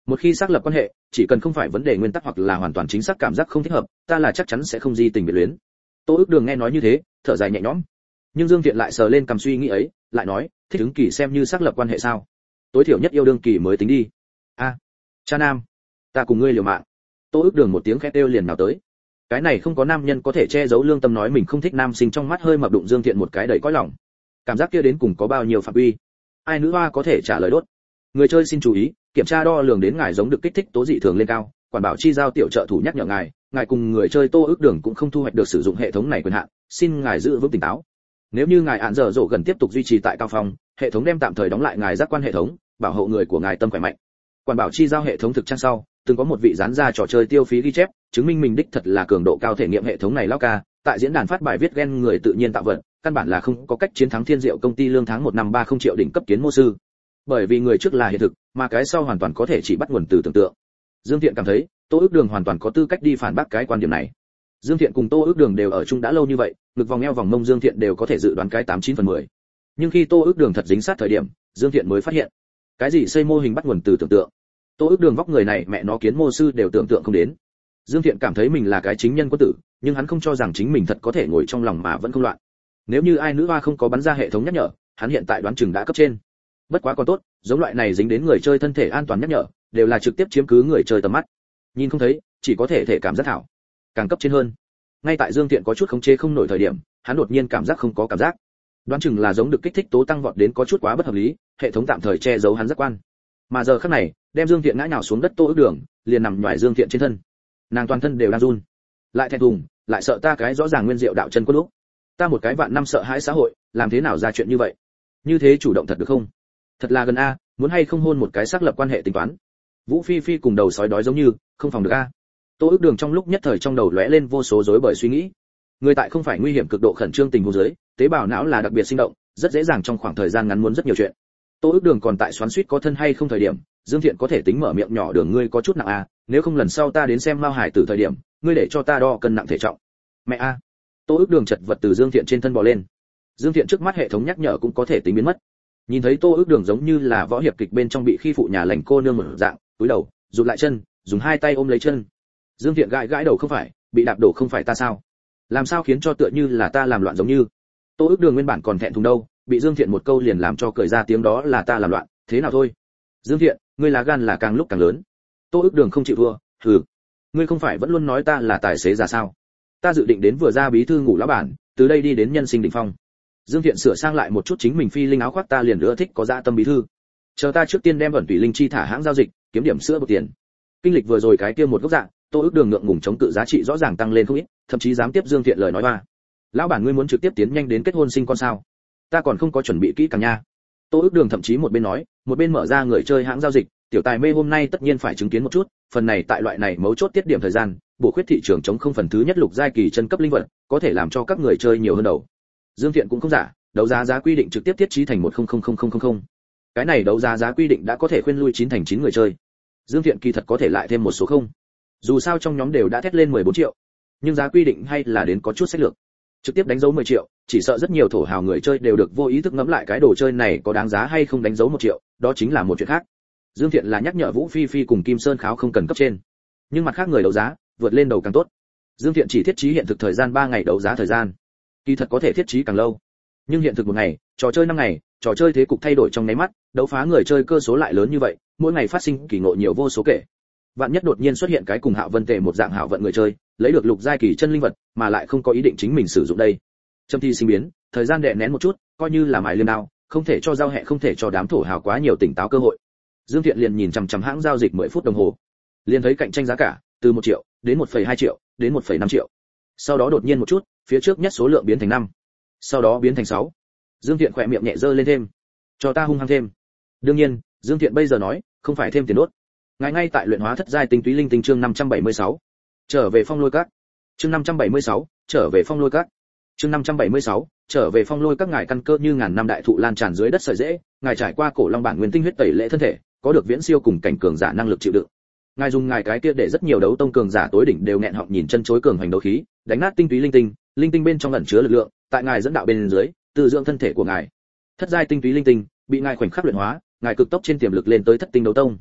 Một khi xác lập quan hệ, chỉ cần không phải vấn đề nguyên tắc hoặc là hoàn toàn chính xác cảm giác không thích hợp, ta là chắc chắn sẽ không di tình biệt luyến. Tô Ước Đường nghe nói như thế, thở dài nhẹ nhõm. Nhưng Dương Thiện lại sờ lên cầm suy nghĩ ấy, lại nói, thích ứng kỳ xem như xác lập quan hệ sao? Tối thiểu nhất yêu đương kỳ mới tính đi. A, à, cha nam, ta cùng ngươi liều mạng. Tô Ước Đường một tiếng khét kêu liền nào tới. Cái này không có nam nhân có thể che giấu lương tâm nói mình không thích nam sinh, trong mắt hơi mập đụng Dương Thiện một cái đầy cõi lòng. Cảm giác kia đến cùng có bao nhiêu phạm vi? Ai nữ hoa có thể trả lời đốt. Người chơi xin chú ý, kiểm tra đo lường đến ngài giống được kích thích tố dị thường lên cao, quản bảo chi giao tiểu trợ thủ nhắc nhở ngài, ngài cùng người chơi Tô Ước Đường cũng không thu hoạch được sử dụng hệ thống này quyền hạn, xin ngài giữ vững tỉnh táo. Nếu như ngài án dở dỗ gần tiếp tục duy trì tại cao phòng, hệ thống đem tạm thời đóng lại ngài giác quan hệ thống, bảo hộ người của ngài tâm khỏe mạnh. Quản bảo chi giao hệ thống thực trang sau, từng có một vị dán ra trò chơi tiêu phí ghi chép, chứng minh mình đích thật là cường độ cao thể nghiệm hệ thống này lao ca, tại diễn đàn phát bài viết ghen người tự nhiên tạo vật, căn bản là không có cách chiến thắng Thiên Diệu công ty lương tháng một năm ba không triệu đỉnh cấp kiến mô sư. Bởi vì người trước là hiện thực, mà cái sau hoàn toàn có thể chỉ bắt nguồn từ tưởng tượng. Dương Thiện cảm thấy, Tô Ước Đường hoàn toàn có tư cách đi phản bác cái quan điểm này. Dương Thiện cùng Tô Ước Đường đều ở chung đã lâu như vậy, ngực vòng eo vòng mông Dương Thiện đều có thể dự đoán cái tám chín phần mười. Nhưng khi Tô Ước Đường thật dính sát thời điểm, Dương Thiện mới phát hiện, cái gì xây mô hình bắt nguồn từ tưởng tượng. Tô Ước Đường vóc người này mẹ nó kiến mô sư đều tưởng tượng không đến. Dương Thiện cảm thấy mình là cái chính nhân quân tử, nhưng hắn không cho rằng chính mình thật có thể ngồi trong lòng mà vẫn không loạn. Nếu như ai nữ hoa không có bắn ra hệ thống nhắc nhở, hắn hiện tại đoán chừng đã cấp trên. Bất quá còn tốt, giống loại này dính đến người chơi thân thể an toàn nhắc nhở, đều là trực tiếp chiếm cứ người chơi tầm mắt. Nhìn không thấy, chỉ có thể thể cảm giác thảo. Càng cấp trên hơn. Ngay tại Dương Thiện có chút khống chế không nổi thời điểm, hắn đột nhiên cảm giác không có cảm giác. Đoán chừng là giống được kích thích tố tăng vọt đến có chút quá bất hợp lý, hệ thống tạm thời che giấu hắn giác quan. Mà giờ khắc này, đem Dương Thiện ngã nhào xuống đất Tô Ước Đường, liền nằm nhòi Dương Thiện trên thân. Nàng toàn thân đều đang run, lại thẹn thùng, lại sợ ta cái rõ ràng nguyên diệu đạo chân quân lúc. Ta một cái vạn năm sợ hãi xã hội, làm thế nào ra chuyện như vậy? Như thế chủ động thật được không? Thật là gần a, muốn hay không hôn một cái xác lập quan hệ tính toán. Vũ Phi Phi cùng đầu sói đói giống như, không phòng được a. Tô Ước Đường trong lúc nhất thời trong đầu lóe lên vô số rối bời suy nghĩ. Người tại không phải nguy hiểm cực độ khẩn trương tình huống dưới, tế bào não là đặc biệt sinh động, rất dễ dàng trong khoảng thời gian ngắn muốn rất nhiều chuyện. Tô Ước Đường còn tại xoắn xuýt có thân hay không thời điểm, Dương Thiện có thể tính mở miệng nhỏ Đường ngươi có chút nặng a, nếu không lần sau ta đến xem Mao Hải Tử thời điểm, ngươi để cho ta đo cân nặng thể trọng. Mẹ a. Tô Ước Đường chật vật từ Dương Thiện trên thân bò lên. Dương Thiện trước mắt hệ thống nhắc nhở cũng có thể tính biến mất. Nhìn thấy Tô Ước Đường giống như là võ hiệp kịch bên trong bị khi phụ nhà lành cô nương một dạng, cúi đầu, rụt lại chân, dùng hai tay ôm lấy chân. Dương Thiện gãi gãi đầu không phải, bị đạp đổ không phải ta sao? Làm sao khiến cho tựa như là ta làm loạn giống như? Tô Ước Đường nguyên bản còn thẹn thùng đâu, bị Dương Thiện một câu liền làm cho cười ra tiếng đó là ta làm loạn, thế nào thôi? Dương Thiện, ngươi lá gan là càng lúc càng lớn. Tô Ước Đường không chịu thua, hừ. Ngươi không phải vẫn luôn nói ta là tài xế già sao? Ta dự định đến vừa ra bí thư ngủ lão bản, từ đây đi đến nhân sinh đỉnh phong. Dương Thiện sửa sang lại một chút chính mình phi linh áo khoác ta liền ưa thích có dạ tâm bí thư. Chờ ta trước tiên đem ẩn tùy linh chi thả hãng giao dịch, kiếm điểm sữa bột tiền. Kinh lịch vừa rồi cái kia một gốc dạng, Tô Ước Đường ngượng ngùng chống tự giá trị rõ ràng tăng lên không ít, thậm chí dám tiếp Dương Thiện lời nói ba. Lão bản ngươi muốn trực tiếp tiến nhanh đến kết hôn sinh con sao? Ta còn không có chuẩn bị kỹ càng nha. Tô Ước Đường thậm chí một bên nói, một bên mở ra người chơi hãng giao dịch, tiểu tài mê hôm nay tất nhiên phải chứng kiến một chút, phần này tại loại này mấu chốt tiết điểm thời gian, bổ khuyết thị trường chống không phần thứ nhất lục giai kỳ chân cấp linh vật, có thể làm cho các người chơi nhiều hơn đầu. Dương Thiện cũng không giả, đấu giá giá quy định trực tiếp thiết trí thành một không không không không không không. Cái này đấu giá giá quy định đã có thể khuyên lui chín thành chín người chơi. Dương Thiện kỳ thật có thể lại thêm một số không. Dù sao trong nhóm đều đã thét lên mười bốn triệu, nhưng giá quy định hay là đến có chút sách lược. Trực tiếp đánh dấu mười triệu, chỉ sợ rất nhiều thổ hào người chơi đều được vô ý thức ngẫm lại cái đồ chơi này có đáng giá hay không đánh dấu một triệu, đó chính là một chuyện khác. Dương Thiện là nhắc nhở Vũ Phi Phi cùng Kim Sơn Kháo không cần cấp trên, nhưng mặt khác người đấu giá, vượt lên đầu càng tốt. Dương Thiện chỉ thiết trí hiện thực thời gian ba ngày đấu giá thời gian. Kỳ thật có thể thiết trí càng lâu, nhưng hiện thực một ngày, trò chơi năm ngày, trò chơi thế cục thay đổi trong nháy mắt, đấu phá người chơi cơ số lại lớn như vậy, mỗi ngày phát sinh kỳ ngộ nhiều vô số kể. Vạn nhất đột nhiên xuất hiện cái cùng Hạo Vân Tề một dạng hảo vận người chơi, lấy được lục giai kỳ chân linh vật, mà lại không có ý định chính mình sử dụng đây. Châm thi sinh biến, thời gian đè nén một chút, coi như là mài liêm đao, không thể cho giao hẹ không thể cho đám thổ hào quá nhiều tỉnh táo cơ hội. Dương Thiện liền nhìn chằm chằm hãng giao dịch mười phút đồng hồ, liền thấy cạnh tranh giá cả từ một triệu đến một phẩy hai triệu đến một phẩy năm triệu. Sau đó đột nhiên một chút, phía trước nhất số lượng biến thành năm, sau đó biến thành sáu. Dương Thiện khỏe miệng nhẹ dơ lên thêm, cho ta hung hăng thêm. Đương nhiên, Dương Thiện bây giờ nói, không phải thêm tiền đốt. Ngài ngay tại luyện hóa thất giai tinh túy linh tinh chương năm trăm bảy mươi sáu. Trở về Phong Lôi Các. Chương năm trăm bảy mươi sáu, trở về Phong Lôi Các. Chương năm trăm bảy mươi sáu, trở về Phong Lôi Các ngài căn cơ như ngàn năm đại thụ lan tràn dưới đất sợi rễ, ngài trải qua cổ long bản nguyên tinh huyết tẩy lễ thân thể, có được viễn siêu cùng cảnh cường giả năng lực chịu đựng. Ngài dùng ngài cái kia để rất nhiều đấu tông cường giả tối đỉnh đều nghẹn họng nhìn chân chối cường hành đấu khí, đánh nát tinh túy linh tinh, linh tinh bên trong ẩn chứa lực lượng, tại ngài dẫn đạo bên dưới, từ dưỡng thân thể của ngài. Thất giai tinh túy linh tinh, bị ngài khoảnh khắc luyện hóa, ngài cực tốc trên tiềm lực lên tới thất tinh đấu tông.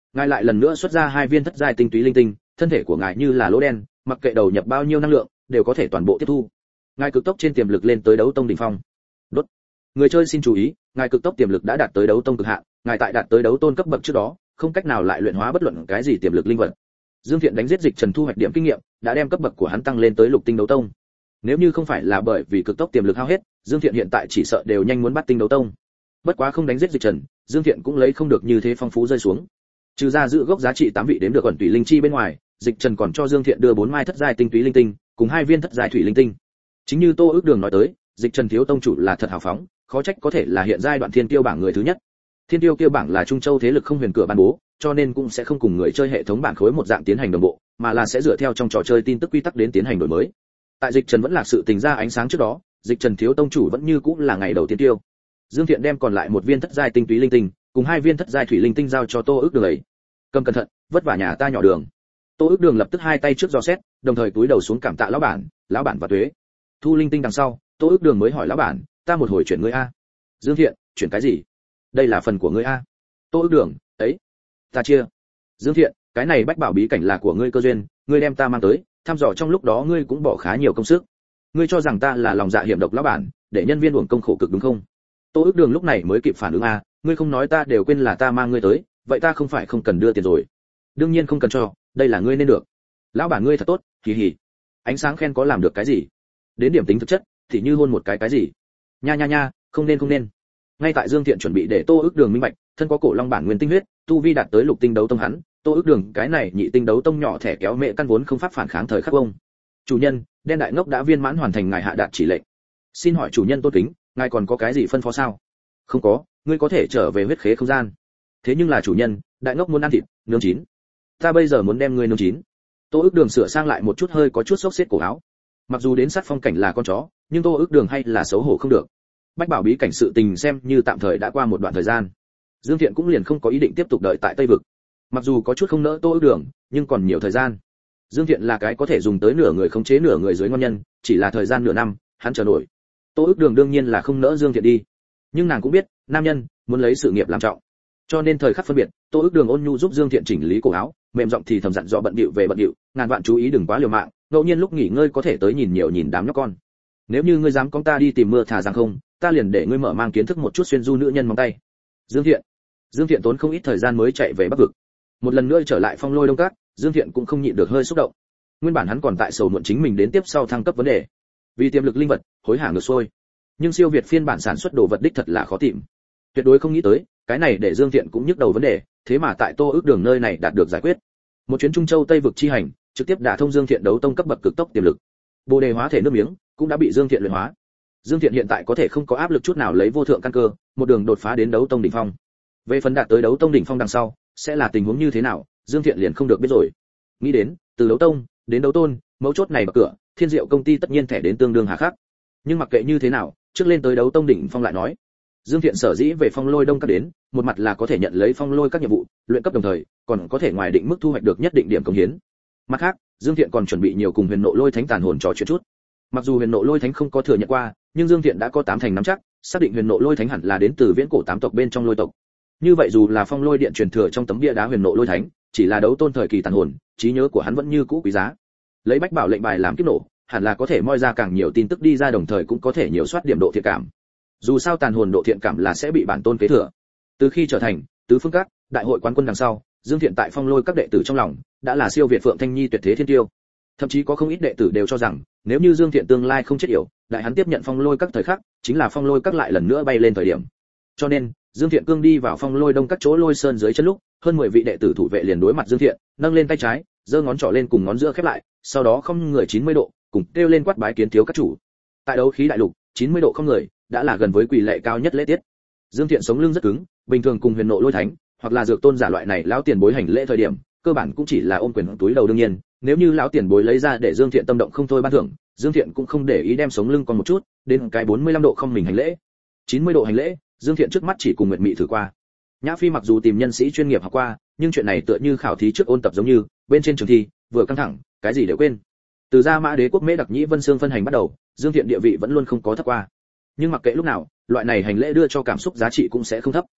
ngài lại lần nữa xuất ra hai viên thất giai tinh túy linh tinh, thân thể của ngài như là lỗ đen, mặc kệ đầu nhập bao nhiêu năng lượng, đều có thể toàn bộ tiếp thu. Ngài cực tốc trên tiềm lực lên tới đấu tông đỉnh phong. Đốt. Người chơi xin chú ý, ngài cực tốc tiềm lực đã đạt tới đấu tông cực hạn, ngài tại đạt tới đấu tôn cấp bậc trước đó, không cách nào lại luyện hóa bất luận cái gì tiềm lực linh vật. Dương Thiện đánh giết Dịch Trần thu hoạch điểm kinh nghiệm, đã đem cấp bậc của hắn tăng lên tới lục tinh đấu tông. Nếu như không phải là bởi vì cực tốc tiềm lực hao hết, Dương Thiện hiện tại chỉ sợ đều nhanh muốn bắt tinh đấu tông. Bất quá không đánh giết Dịch Trần, Dương Thiện cũng lấy không được như thế phong phú rơi xuống. Trừ ra giữ gốc giá trị tám vị đếm được ẩn tùy linh chi bên ngoài, Dịch Trần còn cho Dương Thiện đưa bốn mai thất giai tinh túy linh tinh, cùng hai viên thất giai thủy linh tinh. Chính như Tô Ước Đường nói tới, Dịch Trần thiếu tông chủ là thật hào phóng, khó trách có thể là hiện giai đoạn thiên tiêu bảng người thứ nhất. Thiên tiêu kia bảng là Trung Châu thế lực không huyền cửa ban bố, cho nên cũng sẽ không cùng người chơi hệ thống bảng khối một dạng tiến hành đồng bộ, mà là sẽ dựa theo trong trò chơi tin tức quy tắc đến tiến hành đổi mới. Tại Dịch Trần vẫn là sự tình ra ánh sáng trước đó, Dịch Trần thiếu tông chủ vẫn như cũ là ngày đầu tiên tiêu. Dương Thiện đem còn lại một viên thất giai tinh túy linh tinh, cùng hai viên thất giai thủy linh tinh giao cho Tô Ước Đường ấy. Cầm cẩn thận, vất vả nhà ta nhỏ đường. Tô Ước Đường lập tức hai tay trước dò xét, đồng thời cúi đầu xuống cảm tạ lão bản, lão bản và tuế. Thu linh tinh đằng sau, Tô Ước Đường mới hỏi lão bản, ta một hồi chuyển ngươi a. Dương Thiện, chuyển cái gì? Đây là phần của ngươi a. Tô Ước Đường, ấy, ta chia. Dương Thiện, cái này bách bảo bí cảnh là của ngươi cơ duyên, ngươi đem ta mang tới, thăm dò trong lúc đó ngươi cũng bỏ khá nhiều công sức. Ngươi cho rằng ta là lòng dạ hiểm độc lão bản, để nhân viên uổng công khổ cực đúng không? Tô Ước Đường lúc này mới kịp phản ứng a, ngươi không nói ta đều quên là ta mang ngươi tới, vậy ta không phải không cần đưa tiền rồi? Đương nhiên không cần cho, đây là ngươi nên được. Lão bản ngươi thật tốt, hì hì. Ánh sáng khen có làm được cái gì? Đến điểm tính thực chất, thì như hôn một cái cái gì? Nha nha nha, không nên không nên. Ngay tại Dương Thiện chuẩn bị để Tô Ước Đường minh bạch, thân có cổ long bản nguyên tinh huyết, tu vi đạt tới lục tinh đấu tông hắn, Tô Ước Đường cái này nhị tinh đấu tông nhỏ thẻ kéo mẹ căn vốn không pháp phản kháng thời khắc ông. Chủ nhân, đen đại ngốc đã viên mãn hoàn thành ngài hạ đạt chỉ lệnh. Xin hỏi chủ nhân tôn kính, ngài còn có cái gì phân phó sao? Không có, ngươi có thể trở về huyết khế không gian. Thế nhưng là chủ nhân, đại ngốc muốn ăn thịt nướng chín. Ta bây giờ muốn đem ngươi nướng chín. Tô Ước Đường sửa sang lại một chút hơi có chút xốc xếp cổ áo. Mặc dù đến sát phong cảnh là con chó, nhưng Tô Ước Đường hay là xấu hổ không được. Bách bảo bí cảnh sự tình xem như tạm thời đã qua một đoạn thời gian. Dương Thiện cũng liền không có ý định tiếp tục đợi tại Tây vực. Mặc dù có chút không nỡ Tô Ước Đường, nhưng còn nhiều thời gian. Dương Thiện là cái có thể dùng tới nửa người khống chế nửa người dưới ngon nhân, chỉ là thời gian nửa năm, hắn chờ nổi. Tô Ước Đường đương nhiên là không nỡ Dương Thiện đi, nhưng nàng cũng biết, nam nhân muốn lấy sự nghiệp làm trọng. Cho nên thời khắc phân biệt, Tô Ước Đường ôn nhu giúp Dương Thiện chỉnh lý cổ áo, mềm giọng thì thầm dặn dò bận bịu về bận bịu, ngàn vạn chú ý đừng quá liều mạng, ngẫu nhiên lúc nghỉ ngơi có thể tới nhìn nhiều nhìn đám nhóc con. Nếu như ngươi dám con ta đi tìm mưa thả rằng không, ta liền để ngươi mở mang kiến thức một chút xuyên du nữ nhân móng tay. Dương Thiện, Dương Thiện tốn không ít thời gian mới chạy về Bắc vực. Một lần nữa trở lại Phong Lôi Đông Các, Dương Thiện cũng không nhịn được hơi xúc động. Nguyên bản hắn còn tại sầu muộn chính mình đến tiếp sau thăng cấp vấn đề, vì tiềm lực linh vật, hối hả ngược xuôi. Nhưng siêu việt phiên bản sản xuất đồ vật đích thật là khó tìm. Tuyệt đối không nghĩ tới, cái này để Dương Thiện cũng nhức đầu vấn đề, thế mà tại Tô Ước Đường nơi này đạt được giải quyết. Một chuyến Trung Châu Tây vực chi hành, trực tiếp đả thông Dương Thiện đấu tông cấp bậc cực tốc tiềm lực. Bồ đề hóa thể nước miếng cũng đã bị Dương Thiện luyện hóa. Dương Thiện hiện tại có thể không có áp lực chút nào lấy vô thượng căn cơ, một đường đột phá đến đấu tông đỉnh phong. Về phần đạt tới đấu tông đỉnh phong đằng sau, sẽ là tình huống như thế nào, Dương Thiện liền không được biết rồi. Nghĩ đến, từ đấu tông đến đấu tôn, mấu chốt này bậc cửa, Thiên Diệu công ty tất nhiên thẻ đến tương đương hà khắc. Nhưng mặc kệ như thế nào, trước lên tới đấu tông đỉnh phong lại nói. Dương Thiện sở dĩ về Phong Lôi Đông Các đến, một mặt là có thể nhận lấy Phong Lôi các nhiệm vụ, luyện cấp đồng thời, còn có thể ngoài định mức thu hoạch được nhất định điểm công hiến. Mặt khác, Dương Thiện còn chuẩn bị nhiều cùng Huyền Nộ Lôi Thánh tàn hồn trò chuyện chút. Mặc dù Huyền Nộ Lôi Thánh không có thừa nhận qua, nhưng Dương Thiện đã có tám thành nắm chắc, xác định Huyền Nộ Lôi Thánh hẳn là đến từ viễn cổ tám tộc bên trong Lôi tộc. Như vậy dù là Phong Lôi điện truyền thừa trong tấm bia đá Huyền Nộ Lôi Thánh, chỉ là đấu tôn thời kỳ tàn hồn, trí nhớ của hắn vẫn như cũ quý giá. Lấy Bách Bảo lệnh bài làm kiếp nổ, hẳn là có thể moi ra càng nhiều tin tức đi ra, đồng thời cũng có thể nhiều soát điểm độ thiện cảm. Dù sao tàn hồn độ thiện cảm là sẽ bị bản tôn kế thừa. Từ khi trở thành tứ phương các đại hội quán quân đằng sau, Dương Thiện tại Phong Lôi các đệ tử trong lòng đã là siêu việt Phượng Thanh Nhi tuyệt thế thiên tiêu. Thậm chí có không ít đệ tử đều cho rằng, nếu như Dương Thiện tương lai không chết yểu, đại hắn tiếp nhận Phong Lôi các thời khắc, chính là Phong Lôi các lại lần nữa bay lên thời điểm. Cho nên, Dương Thiện cương đi vào Phong Lôi Đông các chỗ Lôi Sơn dưới chân lúc, hơn mười vị đệ tử thủ vệ liền đối mặt Dương Thiện, nâng lên tay trái, giơ ngón trỏ lên cùng ngón giữa khép lại, sau đó không người chín mươi độ, cùng kêu lên quát bái kiến thiếu các chủ. Tại đấu khí đại lục, chín mươi độ không người, đã là gần với quỳ lệ cao nhất lễ tiết. Dương Thiện sống lưng rất cứng, bình thường cùng Huyền Nộ Lôi Thánh, hoặc là dược tôn giả loại này lão tiền bối hành lễ thời điểm, cơ bản cũng chỉ là ôm quyền túi đầu. Đương nhiên, nếu như lão tiền bối lấy ra để Dương Thiện tâm động không thôi ban thưởng, Dương Thiện cũng không để ý đem sống lưng còn một chút, đến cái bốn mươi lăm độ không mình hành lễ. chín mươi độ hành lễ, Dương Thiện trước mắt chỉ cùng Nguyệt Mị thử qua. Nhã Phi mặc dù tìm nhân sĩ chuyên nghiệp học qua, nhưng chuyện này tựa như khảo thí trước ôn tập giống như, bên trên trường thi, vừa căng thẳng, cái gì đều quên. Từ Gia Mã Đế quốc Mễ Đặc Nhĩ Vân Xương phân hành bắt đầu, Dương Thiện địa vị vẫn luôn không có thấp qua. Nhưng mặc kệ lúc nào, loại này hành lễ đưa cho cảm xúc giá trị cũng sẽ không thấp.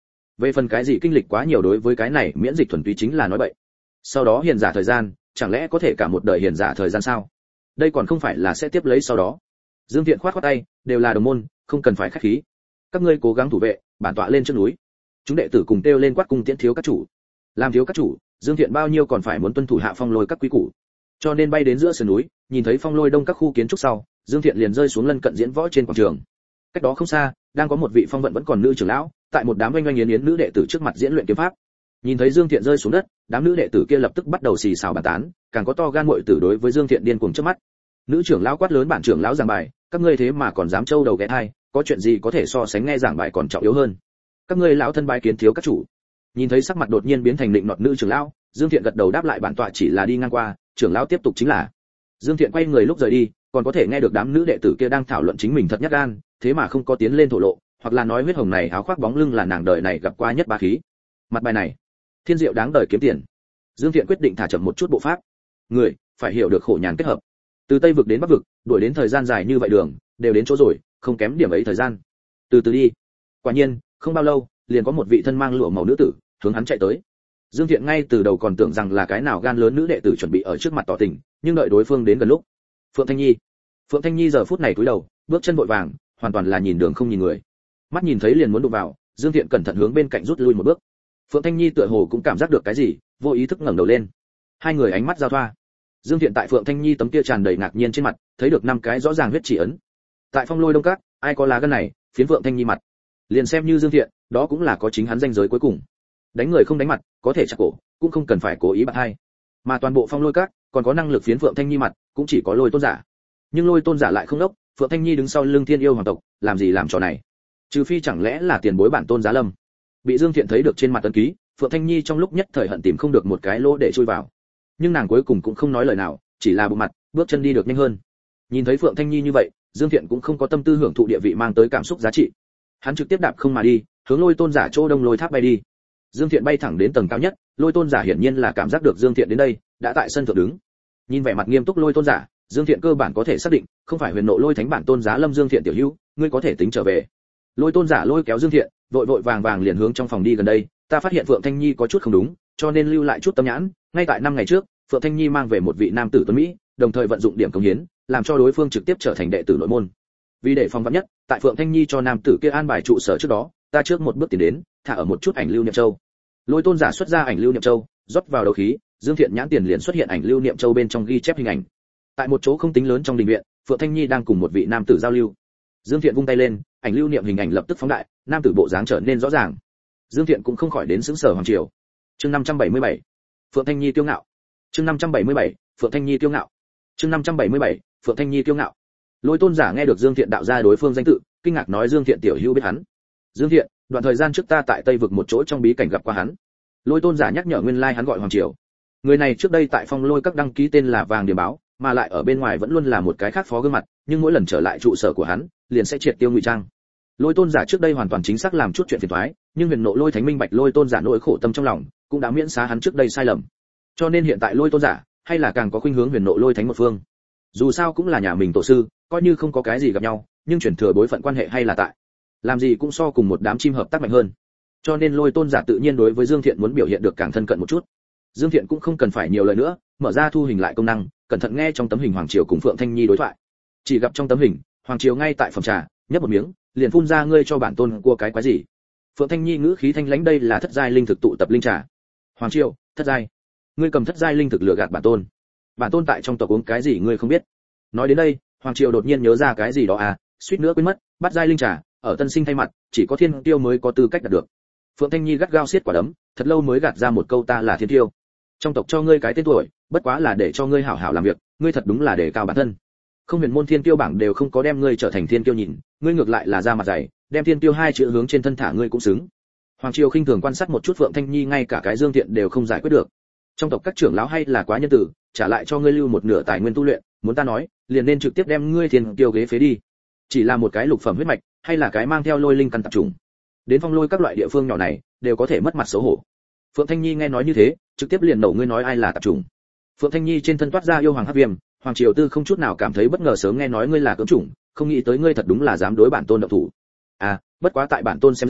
Về phần cái gì kinh lịch quá nhiều đối với cái này miễn dịch thuần túy chính là nói bậy. Sau đó hiền giả thời gian, chẳng lẽ có thể cả một đời hiền giả thời gian sao? Đây còn không phải là sẽ tiếp lấy sau đó. Dương Thiện khoát khoát tay, đều là đồng môn, không cần phải khách khí. Các ngươi cố gắng thủ vệ, bản tọa lên trước núi. Chúng đệ tử cùng kêu lên quát cung tiễn thiếu các chủ. Làm thiếu các chủ, Dương Thiện bao nhiêu còn phải muốn tuân thủ hạ Phong Lôi các quý củ. Cho nên bay đến giữa sườn núi, nhìn thấy Phong Lôi Đông các khu kiến trúc sau, Dương Thiện liền rơi xuống lân cận diễn võ trên quảng trường. Cách đó không xa, đang có một vị phong vận vẫn còn nữ trưởng lão, tại một đám oanh oanh yến yến nữ đệ tử trước mặt diễn luyện kiếm pháp. Nhìn thấy Dương Thiện rơi xuống đất, đám nữ đệ tử kia lập tức bắt đầu xì xào bàn tán, càng có to gan muội tử đối với Dương Thiện điên cuồng trước mắt. Nữ trưởng lão quát lớn bản trưởng lão giảng bài, các ngươi thế mà còn dám trâu đầu ghé thai, có chuyện gì có thể so sánh nghe giảng bài còn trọng yếu hơn? Các ngươi lão thân bái kiến thiếu các chủ. Nhìn thấy sắc mặt đột nhiên biến thành định nọt nữ trưởng lão, Dương Thiện gật đầu đáp lại bản tọa chỉ là đi ngang qua, trưởng lão tiếp tục chính là. Dương Thiện quay người lúc rời đi, còn có thể nghe được đám nữ đệ tử kia đang thảo luận chính mình thật nhát gan, thế mà không có tiến lên thổ lộ, hoặc là nói huyết hồng này áo khoác bóng lưng là nàng đời này gặp qua nhất bá khí. Mặt bài này, thiên diệu đáng đời kiếm tiền. Dương Thiện quyết định thả chậm một chút bộ pháp. Người phải hiểu được khổ nhàn kết hợp. Từ Tây vực đến Bắc vực, đuổi đến thời gian dài như vậy đường, đều đến chỗ rồi, không kém điểm ấy thời gian. Từ từ đi. Quả nhiên, không bao lâu, liền có một vị thân mang lụa màu nữ tử hướng hắn chạy tới. Dương Thiện ngay từ đầu còn tưởng rằng là cái nào gan lớn nữ đệ tử chuẩn bị ở trước mặt tỏ tình, nhưng đợi đối phương đến gần lúc, Phượng Thanh Nhi. Phượng Thanh Nhi giờ phút này cúi đầu, bước chân vội vàng, hoàn toàn là nhìn đường không nhìn người. Mắt nhìn thấy liền muốn đụng vào, Dương Thiện cẩn thận hướng bên cạnh rút lui một bước. Phượng Thanh Nhi tựa hồ cũng cảm giác được cái gì, vô ý thức ngẩng đầu lên. Hai người ánh mắt giao thoa. Dương Thiện tại Phượng Thanh Nhi tấm kia tràn đầy ngạc nhiên trên mặt, thấy được năm cái rõ ràng huyết chỉ ấn. Tại Phong Lôi Đông Các, ai có lá gan này, phiến Phượng Thanh Nhi mặt. Liền xem như Dương Thiện, đó cũng là có chính hắn danh giới cuối cùng. Đánh người không đánh mặt, có thể chặt cổ, cũng không cần phải cố ý bạc hai. Mà toàn bộ Phong Lôi Các, còn có năng lực phiến Phượng Thanh Nhi mặt, cũng chỉ có Lôi Tôn giả. Nhưng Lôi Tôn giả lại không đốc, Phượng Thanh Nhi đứng sau lưng Thiên Yêu hoàng tộc, làm gì làm trò này? Trừ phi chẳng lẽ là tiền bối bản tôn Giá Lâm. Bị Dương Thiện thấy được trên mặt ấn ký, Phượng Thanh Nhi trong lúc nhất thời hận tìm không được một cái lỗ để chui vào. Nhưng nàng cuối cùng cũng không nói lời nào, chỉ là bụng mặt, bước chân đi được nhanh hơn. Nhìn thấy Phượng Thanh Nhi như vậy, Dương Thiện cũng không có tâm tư hưởng thụ địa vị mang tới cảm xúc giá trị. Hắn trực tiếp đạp không mà đi, hướng Lôi Tôn giả chỗ Đông Lôi Tháp bay đi. Dương Thiện bay thẳng đến tầng cao nhất, Lôi Tôn giả hiển nhiên là cảm giác được Dương Thiện đến đây, đã tại sân thượng đứng. Nhìn vẻ mặt nghiêm túc Lôi Tôn giả, Dương Thiện cơ bản có thể xác định, không phải Huyền Nộ Lôi Thánh bản tôn Giá Lâm. Dương Thiện tiểu hữu, ngươi có thể tính trở về. Lôi Tôn giả lôi kéo Dương Thiện, vội vội vàng vàng liền hướng trong phòng đi gần đây. Ta phát hiện Phượng Thanh Nhi có chút không đúng, cho nên lưu lại chút tâm nhãn. Ngay tại năm ngày trước, Phượng Thanh Nhi mang về một vị nam tử tuấn mỹ, đồng thời vận dụng điểm công hiến, làm cho đối phương trực tiếp trở thành đệ tử nội môn. Vì để phòng vắn nhất, tại Phượng Thanh Nhi cho nam tử kia an bài trụ sở trước đó, ta trước một bước tiến đến, thả ở một chút ảnh lưu niệm châu. Lôi Tôn giả xuất ra ảnh lưu niệm châu, rót vào đấu khí, Dương Thiện nhãn tiền liền xuất hiện ảnh lưu niệm châu bên trong ghi chép hình ảnh. Tại một chỗ không tính lớn trong đình viện, Phượng Thanh Nhi đang cùng một vị nam tử giao lưu. Dương Thiện vung tay lên, ảnh lưu niệm hình ảnh lập tức phóng đại, nam tử bộ dáng trở nên rõ ràng. Dương Thiện cũng không khỏi đến sững sờ hoàng triều. Chương năm trăm bảy mươi bảy, Phượng Thanh Nhi kiêu ngạo. Chương năm trăm bảy mươi bảy, Phượng Thanh Nhi kiêu ngạo. Chương năm trăm bảy mươi bảy, Phượng Thanh Nhi kiêu ngạo. Lôi Tôn giả nghe được Dương Thiện đạo ra đối phương danh tự, kinh ngạc nói Dương Thiện tiểu hữu biết hắn. Dương Thiện, đoạn thời gian trước ta tại Tây vực một chỗ trong bí cảnh gặp qua hắn. Lôi Tôn giả nhắc nhở nguyên lai hắn gọi Hoàng Triều. Người này trước đây tại Phong Lôi các đăng ký tên là Vàng Điểm Báo, mà lại ở bên ngoài vẫn luôn là một cái khác phó gương mặt, nhưng mỗi lần trở lại trụ sở của hắn, liền sẽ triệt tiêu ngụy trang. Lôi Tôn giả trước đây hoàn toàn chính xác làm chút chuyện phiền toái, nhưng Huyền Nộ Lôi Thánh minh bạch Lôi Tôn giả nỗi khổ tâm trong lòng, cũng đã miễn xá hắn trước đây sai lầm. Cho nên hiện tại Lôi Tôn giả hay là càng có khuynh hướng Huyền Nộ Lôi Thánh một phương. Dù sao cũng là nhà mình tổ sư, coi như không có cái gì gặp nhau, nhưng chuyển thừa bối phận quan hệ hay là tại. Làm gì cũng so cùng một đám chim hợp tác mạnh hơn. Cho nên Lôi Tôn giả tự nhiên đối với Dương Thiện muốn biểu hiện được càng thân cận một chút. Dương Thiện cũng không cần phải nhiều lời nữa, mở ra thu hình lại công năng, cẩn thận nghe trong tấm hình Hoàng Triều cùng Phượng Thanh Nhi đối thoại. Chỉ gặp trong tấm hình, Hoàng Triều ngay tại phòng trà, nhấp một miếng, liền phun ra ngươi cho bản tôn cua cái quái gì. Phượng Thanh Nhi ngữ khí thanh lãnh đây là thất giai linh thực tụ tập linh trà. Hoàng Triều, thất giai? Ngươi cầm thất giai linh thực lừa gạt bản tôn. Bản tôn tại trong tộc uống cái gì ngươi không biết? Nói đến đây, Hoàng Triều đột nhiên nhớ ra cái gì đó à, suýt nữa quên mất, bắt giai linh trà, ở Tân Sinh thay mặt, chỉ có Thiên Tiêu mới có tư cách đạt được. Phượng Thanh Nhi gắt gao siết quả đấm, thật lâu mới gạt ra một câu ta là Thiên Tiêu. Trong tộc cho ngươi cái tên tuổi, bất quá là để cho ngươi hảo hảo làm việc, ngươi thật đúng là để cao bản thân. Không huyền môn Thiên Tiêu bảng đều không có đem ngươi trở thành Thiên Tiêu nhìn, ngươi ngược lại là ra mặt dày, đem Thiên Tiêu hai chữ hướng trên thân thả ngươi cũng xứng. Hoàng Triều khinh thường quan sát một chút Phượng Thanh Nhi ngay cả cái Dương Thiện đều không giải quyết được. Trong tộc các trưởng lão hay là quá nhân tử, trả lại cho ngươi lưu một nửa tài nguyên tu luyện, muốn ta nói, liền nên trực tiếp đem ngươi Thiên Tiêu ghế phế đi. Chỉ là một cái lục phẩm huyết mạch, hay là cái mang theo lôi linh căn tạp trùng. Đến Phong Lôi các loại địa phương nhỏ này, đều có thể mất mặt xấu hổ. Phượng Thanh Nhi nghe nói như thế, trực tiếp liền nổ ngươi nói ai là tạp trùng. Phượng Thanh Nhi trên thân toát ra yêu hoàng hắc viêm, Hoàng Triều Tư không chút nào cảm thấy bất ngờ sớm nghe nói ngươi là cưỡng chủng, không nghĩ tới ngươi thật đúng là dám đối bản tôn động thủ. À, bất quá tại bản tôn xem ra,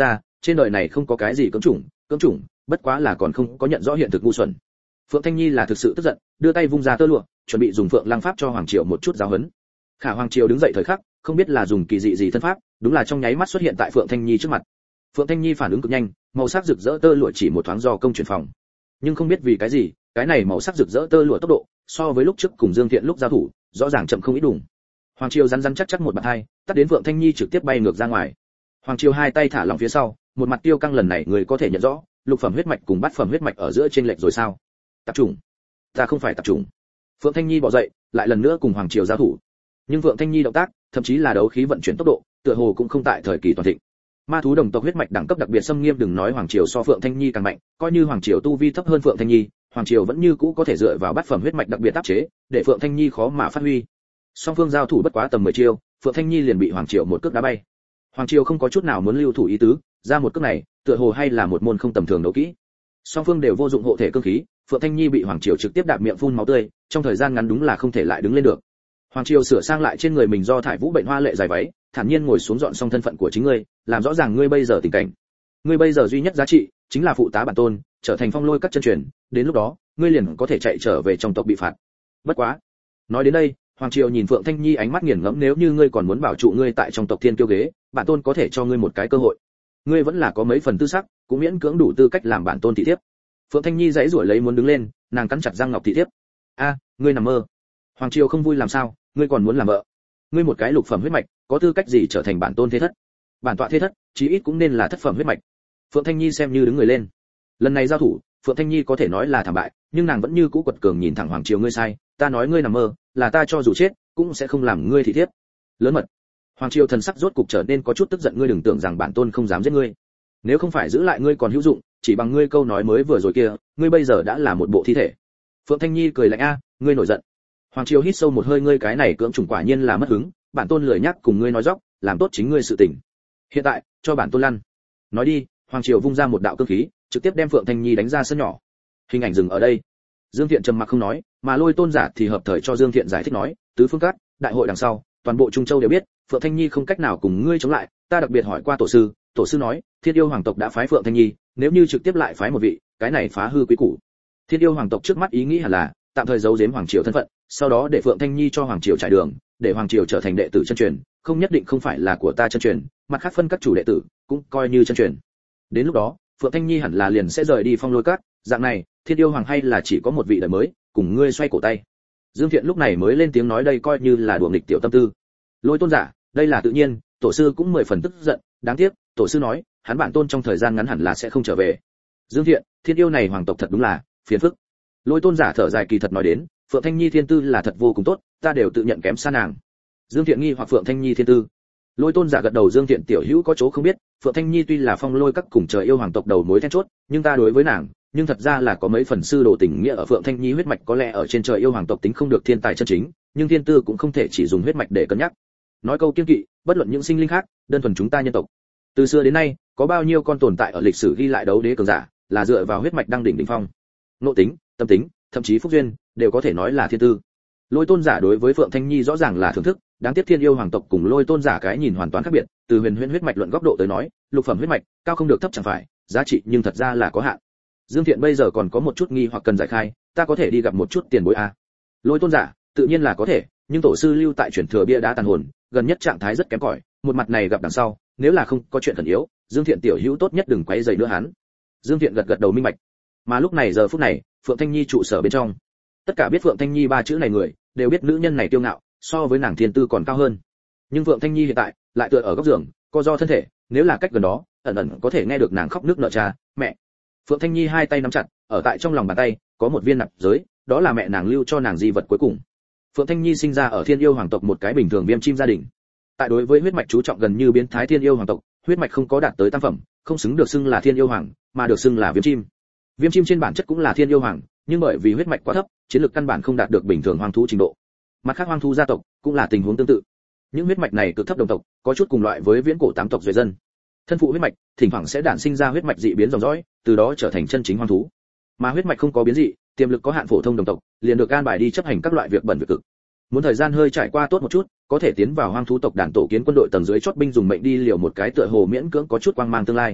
trên đời này không có cái gì cưỡng chủng, cưỡng chủng, bất quá là còn không có nhận rõ hiện thực ngu xuẩn. Phượng Thanh Nhi là thực sự tức giận, đưa tay vung ra tơ lụa, chuẩn bị dùng Phượng Lăng pháp cho Hoàng Triều một chút giáo huấn. Khả Hoàng Triều đứng dậy thời khắc, không biết là dùng kỳ dị gì thân pháp, đúng là trong nháy mắt xuất hiện tại Phượng Thanh Nhi trước mặt. Phượng Thanh Nhi phản ứng cực nhanh, màu sắc rực rỡ tơ lụa chỉ một thoáng do công chuyển phòng. Nhưng không biết vì cái gì, cái này màu sắc rực rỡ tơ lụa tốc độ, so với lúc trước cùng Dương Thiện lúc giao thủ, rõ ràng chậm không ít đủng. Hoàng Triều rắn rắn chắc chắc một bạt hai, tắt đến Phượng Thanh Nhi trực tiếp bay ngược ra ngoài. Hoàng Triều hai tay thả lỏng phía sau, một mặt tiêu căng lần này người có thể nhận rõ, lục phẩm huyết mạch cùng bát phẩm huyết mạch ở giữa chênh lệch rồi sao? Tập trung. Ta không phải tập trung. Phượng Thanh Nhi bò dậy, lại lần nữa cùng Hoàng Triều giao thủ. Nhưng Phượng Thanh Nhi động tác, thậm chí là đấu khí vận chuyển tốc độ, tựa hồ cũng không tại thời kỳ toàn thịnh. Ma thú đồng tộc huyết mạch đẳng cấp đặc biệt xâm nghiêm, đừng nói Hoàng Triều so Phượng Thanh Nhi càng mạnh, coi như Hoàng Triều tu vi thấp hơn Phượng Thanh Nhi, Hoàng Triều vẫn như cũ có thể dựa vào bát phẩm huyết mạch đặc biệt áp chế, để Phượng Thanh Nhi khó mà phát huy. Song phương giao thủ bất quá tầm mười chiêu, Phượng Thanh Nhi liền bị Hoàng Triều một cước đá bay. Hoàng Triều không có chút nào muốn lưu thủ ý tứ, ra một cước này, tựa hồ hay là một môn không tầm thường đấu kỹ. Song phương đều vô dụng hộ thể cương khí, Phượng Thanh Nhi bị Hoàng Triều trực tiếp đạp miệng phun máu tươi, trong thời gian ngắn đúng là không thể lại đứng lên được. Hoàng Triều sửa sang lại trên người mình do thải vũ bệnh hoa lệ dài váy, thản nhiên ngồi xuống dọn xong thân phận của chính ngươi, làm rõ ràng ngươi bây giờ tình cảnh. Ngươi bây giờ duy nhất giá trị chính là phụ tá bản tôn, trở thành phong lôi các chân truyền, đến lúc đó, ngươi liền có thể chạy trở về trong tộc bị phạt. Bất quá, nói đến đây, Hoàng Triều nhìn Phượng Thanh Nhi ánh mắt nghiền ngẫm, nếu như ngươi còn muốn bảo trụ ngươi tại trong tộc Thiên Kiêu ghế, bản tôn có thể cho ngươi một cái cơ hội. Ngươi vẫn là có mấy phần tư sắc, cũng miễn cưỡng đủ tư cách làm bản tôn thị thiếp. Phượng Thanh Nhi giãy giụa lấy muốn đứng lên, nàng cắn chặt răng ngọc thị thiếp. A, ngươi nằm mơ. Hoàng Triều không vui làm sao, ngươi còn muốn làm vợ? Ngươi một cái lục phẩm huyết mạch, có tư cách gì trở thành bản tôn thế thất? Bản tọa thế thất, chí ít cũng nên là thất phẩm huyết mạch. Phượng Thanh Nhi xem như đứng người lên. Lần này giao thủ, Phượng Thanh Nhi có thể nói là thảm bại, nhưng nàng vẫn như cũ quật cường nhìn thẳng Hoàng Triều, ngươi sai, ta nói ngươi nằm mơ, là ta cho dù chết, cũng sẽ không làm ngươi thị thiếp. Lớn mật. Hoàng Triều thần sắc rốt cục trở nên có chút tức giận, ngươi đừng tưởng rằng bản tôn không dám giết ngươi. Nếu không phải giữ lại ngươi còn hữu dụng, chỉ bằng ngươi câu nói mới vừa rồi kia, ngươi bây giờ đã là một bộ thi thể. Phượng Thanh Nhi cười lạnh, a, ngươi nổi giận. Hoàng Triều hít sâu một hơi, ngươi cái này cưỡng chủng quả nhiên là mất hứng, bản tôn lười nhắc cùng ngươi nói dóc, làm tốt chính ngươi sự tình. Hiện tại, cho bản tôn lăn. Nói đi, Hoàng Triều vung ra một đạo cương khí, trực tiếp đem Phượng Thanh Nhi đánh ra sân nhỏ. Hình ảnh dừng ở đây. Dương Thiện trầm mặc không nói, mà Lôi Tôn giả thì hợp thời cho Dương Thiện giải thích nói, tứ phương cát, đại hội đằng sau, toàn bộ Trung Châu đều biết, Phượng Thanh Nhi không cách nào cùng ngươi chống lại, ta đặc biệt hỏi qua tổ sư, tổ sư nói, Thiên Yêu hoàng tộc đã phái Phượng Thanh Nhi, nếu như trực tiếp lại phái một vị, cái này phá hư quý củ. Thiên Yêu hoàng tộc trước mắt ý nghĩ hẳn là tạm thời giấu giếm Hoàng Triều thân phận, sau đó để Phượng Thanh Nhi cho Hoàng Triều trải đường, để Hoàng Triều trở thành đệ tử chân truyền, không nhất định không phải là của ta chân truyền, mặt khác phân các chủ đệ tử, cũng coi như chân truyền. Đến lúc đó, Phượng Thanh Nhi hẳn là liền sẽ rời đi Phong Lôi Các, dạng này, Thiên Yêu hoàng hay là chỉ có một vị đời mới, cùng ngươi xoay cổ tay. Dương Thiện lúc này mới lên tiếng nói, đây coi như là đùa nghịch tiểu tâm tư. Lôi Tôn giả, đây là tự nhiên, tổ sư cũng mười phần tức giận, đáng tiếc, tổ sư nói, hắn bản tôn trong thời gian ngắn hẳn là sẽ không trở về. Dương Thiện, Thiên Yêu này hoàng tộc thật đúng là phiền phức. Lôi Tôn giả thở dài kỳ thật nói đến, Phượng Thanh Nhi thiên tư là thật vô cùng tốt, ta đều tự nhận kém xa nàng. Dương Thiện nghi hoặc Phượng Thanh Nhi thiên tư. Lôi Tôn giả gật đầu, Dương Thiện tiểu hữu có chỗ không biết, Phượng Thanh Nhi tuy là Phong Lôi Các cùng trời yêu hoàng tộc đầu mối then chốt, nhưng ta đối với nàng, nhưng thật ra là có mấy phần sư đồ tình nghĩa ở. Phượng Thanh Nhi huyết mạch có lẽ ở trên trời yêu hoàng tộc tính không được thiên tài chân chính, nhưng thiên tư cũng không thể chỉ dùng huyết mạch để cân nhắc. Nói câu kiêng kỵ, bất luận những sinh linh khác, đơn thuần chúng ta nhân tộc. Từ xưa đến nay, có bao nhiêu con tồn tại ở lịch sử ghi lại đấu đế cường giả, là dựa vào huyết mạch đăng đỉnh đỉnh phong. Nội tính, tâm tính, thậm chí phúc duyên, đều có thể nói là thiên tư. Lôi Tôn giả đối với Phượng Thanh Nhi rõ ràng là thưởng thức, đáng tiếc Thiên Yêu hoàng tộc cùng Lôi Tôn giả cái nhìn hoàn toàn khác biệt, từ huyền huyễn huyết mạch luận góc độ tới nói, lục phẩm huyết mạch, cao không được thấp chẳng phải, giá trị nhưng thật ra là có hạn. Dương Thiện bây giờ còn có một chút nghi hoặc cần giải khai, ta có thể đi gặp một chút tiền bối a? Lôi Tôn giả, tự nhiên là có thể, nhưng tổ sư lưu tại truyền thừa bia đá tàn hồn, gần nhất trạng thái rất kém cỏi, một mặt này gặp đằng sau, nếu là không có chuyện khẩn yếu, Dương Thiện tiểu hữu tốt nhất đừng quấy rầy nữa hắn. Dương Thiện gật gật đầu minh bạch. Mà lúc này giờ phút này, Phượng Thanh Nhi trụ sở bên trong, tất cả biết Phượng Thanh Nhi ba chữ này người, đều biết nữ nhân này tiêu ngạo, so với nàng thiên tư còn cao hơn. Nhưng Phượng Thanh Nhi hiện tại lại tựa ở góc giường, co do thân thể, nếu là cách gần đó, ẩn ẩn có thể nghe được nàng khóc nước nở cha, mẹ. Phượng Thanh Nhi hai tay nắm chặt, ở tại trong lòng bàn tay có một viên nạp giới, đó là mẹ nàng lưu cho nàng di vật cuối cùng. Phượng Thanh Nhi sinh ra ở Thiên Yêu hoàng tộc một cái bình thường viêm chim gia đình. Tại đối với huyết mạch chú trọng gần như biến thái Thiên Yêu hoàng tộc, huyết mạch không có đạt tới tam phẩm, không xứng được xưng là Thiên Yêu hoàng, mà được xưng là viêm chim. Viêm chim trên bản chất cũng là Thiên Yêu hoàng, nhưng bởi vì huyết mạch quá thấp, chiến lược căn bản không đạt được bình thường hoang thú trình độ. Mặt khác hoang thú gia tộc cũng là tình huống tương tự. Những huyết mạch này cực thấp đồng tộc, có chút cùng loại với viễn cổ tám tộc duệ dân. Thân phụ huyết mạch, thỉnh thoảng sẽ đản sinh ra huyết mạch dị biến dòng dõi, từ đó trở thành chân chính hoang thú. Mà huyết mạch không có biến dị, tiềm lực có hạn phổ thông đồng tộc, liền được an bài đi chấp hành các loại việc bẩn việc cực. Muốn thời gian hơi trải qua tốt một chút, có thể tiến vào hoang thú tộc đàn tổ kiến quân đội tầng dưới chót binh dùng mệnh đi liều một cái tựa hồ miễn cưỡng có chút quang mang tương lai.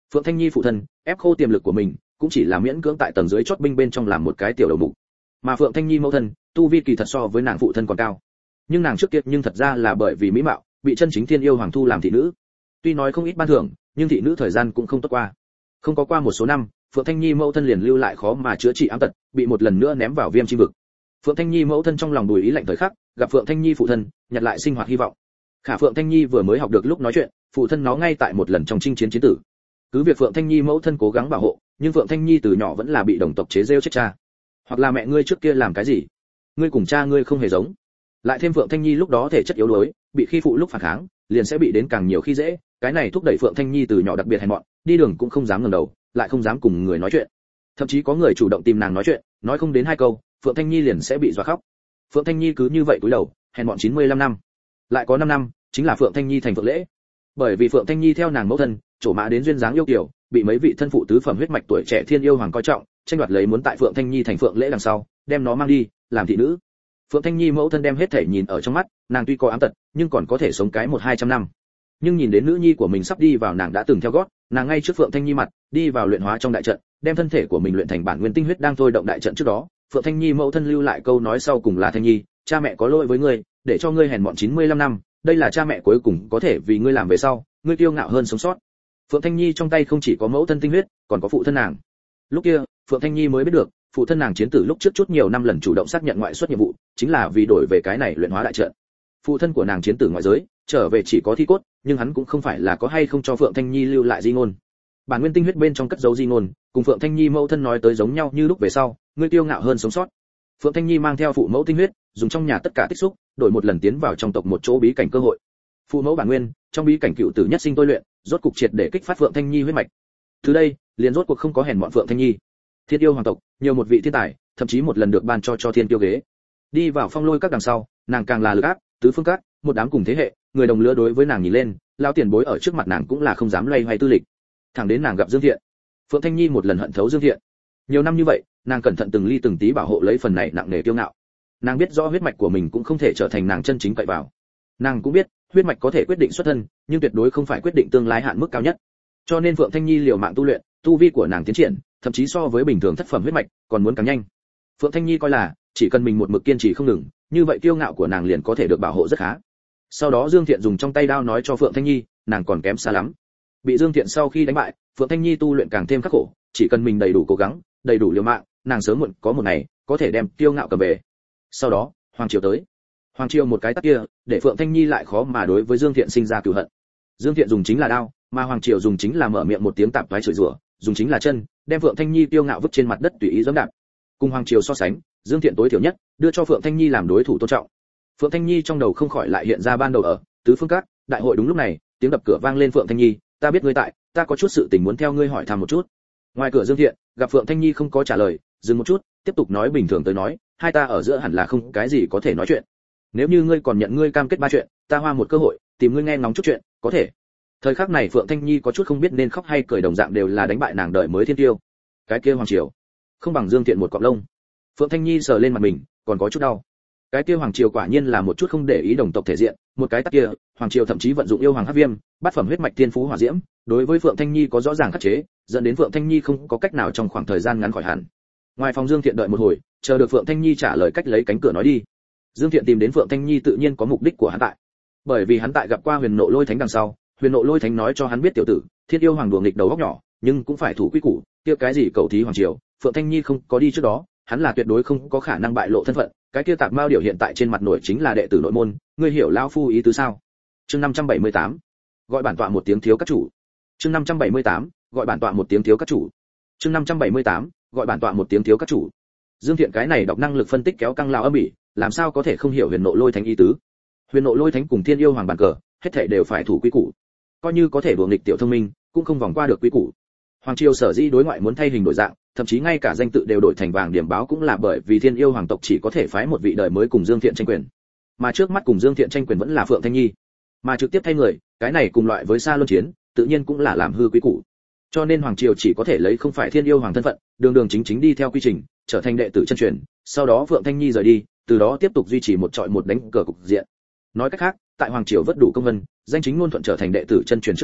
Phượng Thanh Nhi phụ thân ép khô tiềm lực của mình, cũng chỉ là miễn cưỡng tại tầng dưới chót binh bên trong làm một cái tiểu đầu mục. Mà Phượng Thanh Nhi mẫu thân, tu vi kỳ thật so với nàng phụ thân còn cao. Nhưng nàng trước kia nhưng thật ra là bởi vì mỹ mạo, bị chân chính Thiên Yêu Hoàng thu làm thị nữ. Tuy nói không ít ban thưởng, nhưng thị nữ thời gian cũng không tốt qua. Không có qua một số năm, Phượng Thanh Nhi mẫu thân liền lưu lại khó mà chữa trị ám tật, bị một lần nữa ném vào Viêm Chi vực. Phượng Thanh Nhi mẫu thân trong lòng đùi ý lạnh thời khắc, gặp Phượng Thanh Nhi phụ thân, nhặt lại sinh hoạt hy vọng. Khả Phượng Thanh Nhi vừa mới học được lúc nói chuyện, phụ thân nó ngay tại một lần trong chinh chiến chiến tử. Cứ việc Phượng Thanh Nhi mẫu thân cố gắng bảo hộ, nhưng Phượng Thanh Nhi từ nhỏ vẫn là bị đồng tộc chế giễu chết cha. Hoặc là mẹ ngươi trước kia làm cái gì? Ngươi cùng cha ngươi không hề giống. Lại thêm Phượng Thanh Nhi lúc đó thể chất yếu đuối, bị khi phụ lúc phản kháng, liền sẽ bị đến càng nhiều khi dễ, cái này thúc đẩy Phượng Thanh Nhi từ nhỏ đặc biệt hèn mọn, đi đường cũng không dám ngẩng đầu, lại không dám cùng người nói chuyện. Thậm chí có người chủ động tìm nàng nói chuyện, nói không đến hai câu, Phượng Thanh Nhi liền sẽ bị dọa khóc. Phượng Thanh Nhi cứ như vậy cúi đầu, hèn mọn chín mươi lăm năm. Lại có năm năm, chính là Phượng Thanh Nhi thành Phượng Lễ. Bởi vì Phượng Thanh Nhi theo nàng mẫu thân, trổ mã đến duyên dáng yêu kiều, bị mấy vị thân phụ tứ phẩm huyết mạch tuổi trẻ Thiên Yêu Hoàng coi trọng, tranh đoạt lấy muốn tại Phượng Thanh Nhi thành Phượng Lễ đằng sau, đem nó mang đi, làm thị nữ. Phượng Thanh Nhi mẫu thân đem hết thể nhìn ở trong mắt, nàng tuy có ám tật, nhưng còn có thể sống cái một hai trăm năm. Nhưng nhìn đến nữ nhi của mình sắp đi vào nàng đã từng theo gót, nàng ngay trước Phượng Thanh Nhi mặt, đi vào luyện hóa trong đại trận, đem thân thể của mình luyện thành bản nguyên tinh huyết đang thôi động đại trận trước đó, Phượng Thanh Nhi mẫu thân lưu lại câu nói sau cùng là: Thanh Nhi, cha mẹ có lỗi với ngươi, để cho ngươi hèn mọn chín mươi lăm năm, đây là cha mẹ cuối cùng có thể vì ngươi làm về sau, ngươi kiêu ngạo hơn sống sót. Phượng Thanh Nhi trong tay không chỉ có mẫu thân tinh huyết, còn có phụ thân nàng. Lúc kia, Phượng Thanh Nhi mới biết được, phụ thân nàng chiến tử lúc trước chút nhiều năm lần chủ động xác nhận ngoại xuất nhiệm vụ, chính là vì đổi về cái này luyện hóa đại trận. Phụ thân của nàng chiến tử ngoại giới, trở về chỉ có thi cốt, nhưng hắn cũng không phải là có hay không cho Phượng Thanh Nhi lưu lại di ngôn. Bản nguyên tinh huyết bên trong cất giấu di ngôn, cùng Phượng Thanh Nhi mẫu thân nói tới giống nhau như lúc về sau, ngươi kiêu ngạo hơn sống sót. Phượng Thanh Nhi mang theo phụ mẫu tinh huyết, dùng trong nhà tất cả tích xúc, đổi một lần tiến vào trong tộc một chỗ bí cảnh cơ hội. Phụ mẫu bản nguyên, trong bí cảnh cựu tử nhất sinh tôi luyện, rốt cục triệt để kích phát Phượng Thanh Nhi huyết mạch. Từ đây, liền rốt cuộc không có hèn mọn Phượng Thanh Nhi. Thiên Yêu Hoàng tộc, nhiều một vị thiên tài, thậm chí một lần được ban cho cho Thiên Tiêu ghế. Đi vào Phong Lôi các đằng sau, nàng càng là lực áp, tứ phương các, một đám cùng thế hệ, người đồng lứa đối với nàng nhìn lên, lao tiền bối ở trước mặt nàng cũng là không dám loay hoay tư lịch. Thẳng đến nàng gặp Dương Thiện, Phượng Thanh Nhi một lần hận thấu Dương Thiện. Nhiều năm như vậy, nàng cẩn thận từng ly từng tí bảo hộ lấy phần này nặng nề kiêu ngạo. Nàng biết rõ huyết mạch của mình cũng không thể trở thành nàng chân chính cậy vào. Nàng cũng biết, huyết mạch có thể quyết định xuất thân, nhưng tuyệt đối không phải quyết định tương lai hạn mức cao nhất. Cho nên Phượng Thanh Nhi liều mạng tu luyện, tu vi của nàng tiến triển, thậm chí so với bình thường thất phẩm huyết mạch còn muốn càng nhanh. Phượng Thanh Nhi coi là, chỉ cần mình một mực kiên trì không ngừng, như vậy kiêu ngạo của nàng liền có thể được bảo hộ rất khá. Sau đó Dương Thiện dùng trong tay đao nói cho Phượng Thanh Nhi, nàng còn kém xa lắm. Bị Dương Thiện sau khi đánh bại, Phượng Thanh Nhi tu luyện càng thêm khắc khổ, chỉ cần mình đầy đủ cố gắng, đầy đủ liều mạng, nàng sớm muộn có một ngày có thể đem kiêu ngạo cầm về. Sau đó, Hoàng Triều tới. Hoàng Triều một cái tát kia, để Phượng Thanh Nhi lại khó mà đối với Dương Thiện sinh ra cừu hận. Dương Thiện dùng chính là đao, mà Hoàng Triều dùng chính là mở miệng một tiếng tạp toái chửi rủa, dùng chính là chân, đem Phượng Thanh Nhi kiêu ngạo vứt trên mặt đất tùy ý giẫm đạp. Cùng Hoàng Triều so sánh, Dương Thiện tối thiểu nhất, đưa cho Phượng Thanh Nhi làm đối thủ tôn trọng. Phượng Thanh Nhi trong đầu không khỏi lại hiện ra ban đầu ở tứ phương các đại hội. Đúng lúc này, tiếng đập cửa vang lên. Phượng Thanh Nhi, ta biết ngươi tại, ta có chút sự tình muốn theo ngươi hỏi thăm một chút. Ngoài cửa Dương Thiện gặp Phượng Thanh Nhi không có trả lời, dừng một chút, tiếp tục nói bình thường tới nói, hai ta ở giữa hẳn là không cái gì có thể nói chuyện. Nếu như ngươi còn nhận ngươi cam kết ba chuyện, ta hoa một cơ hội tìm ngươi nghe ngóng chút chuyện, có thể. Thời khắc này Phượng Thanh Nhi có chút không biết nên khóc hay cười, đồng dạng đều là đánh bại nàng đời mới thiên tiêu. Cái kia Hoàng Triều không bằng Dương Thiện một cọng lông. Phượng Thanh Nhi sờ lên mặt mình, còn có chút đau. Cái kia Hoàng Triều quả nhiên là một chút không để ý đồng tộc thể diện, một cái tát kia, Hoàng Triều thậm chí vận dụng yêu hoàng hắc viêm, bát phẩm huyết mạch thiên phú hỏa diễm, đối với Phượng Thanh Nhi có rõ ràng khắc chế, dẫn đến Phượng Thanh Nhi không có cách nào trong khoảng thời gian ngắn khỏi hẳn. Ngoài phòng Dương Thiện đợi một hồi, chờ được Phượng Thanh Nhi trả lời cách lấy cánh cửa nói đi. Dương Thiện tìm đến Phượng Thanh Nhi tự nhiên có mục đích của hắn tại. Bởi vì hắn tại gặp qua Huyền Nộ Lôi Thánh đằng sau, Huyền Nộ Lôi Thánh nói cho hắn biết tiểu tử, Thiên Yêu Hoàng đùa nghịch đầu óc nhỏ, nhưng cũng phải thủ quy củ, kia cái gì cầu thí Hoàng Triều, Phượng Thanh Nhi không có đi trước đó, hắn là tuyệt đối không có khả năng bại lộ thân phận. Cái kia tạp mao điều hiện tại trên mặt nổi chính là đệ tử nội môn, ngươi hiểu lão phu ý tứ sao? Chương năm trăm bảy mươi tám, gọi bản tọa một tiếng thiếu các chủ. Chương năm trăm bảy mươi tám, gọi bản tọa một tiếng thiếu các chủ. Chương năm trăm bảy mươi tám, gọi bản tọa một tiếng thiếu các chủ. Dương Thiện cái này đọc năng lực phân tích kéo căng lao âm ỉ, làm sao có thể không hiểu Huyền Nộ Lôi Thánh ý tứ? Huyền Nộ Lôi Thánh cùng Thiên Yêu Hoàng bàn cờ, hết thảy đều phải thủ quy củ. Coi như có thể đùa nghịch tiểu thông minh, cũng không vòng qua được quy củ. Hoàng Triều sở dĩ đối ngoại muốn thay hình đổi dạng, thậm chí ngay cả danh tự đều đổi thành vàng điểm báo cũng là bởi vì Thiên Yêu Hoàng tộc chỉ có thể phái một vị đời mới cùng Dương Thiện tranh quyền. Mà trước mắt cùng Dương Thiện tranh quyền vẫn là Phượng Thanh Nhi. Mà trực tiếp thay người, cái này cùng loại với xa luân chiến, tự nhiên cũng là làm hư quy củ. Cho nên Hoàng Triều chỉ có thể lấy không phải Thiên Yêu Hoàng thân phận, đường đường chính chính đi theo quy trình, trở thành đệ tử chân truyền, sau đó Phượng Thanh Nhi rời đi, từ đó tiếp tục duy trì một trọi một đánh cờ cục diện. Nói cách khác, tại Hoàng Triều vất đủ công vân, danh chính ngôn thuận trở thành đệ tử chân truyền trước đó,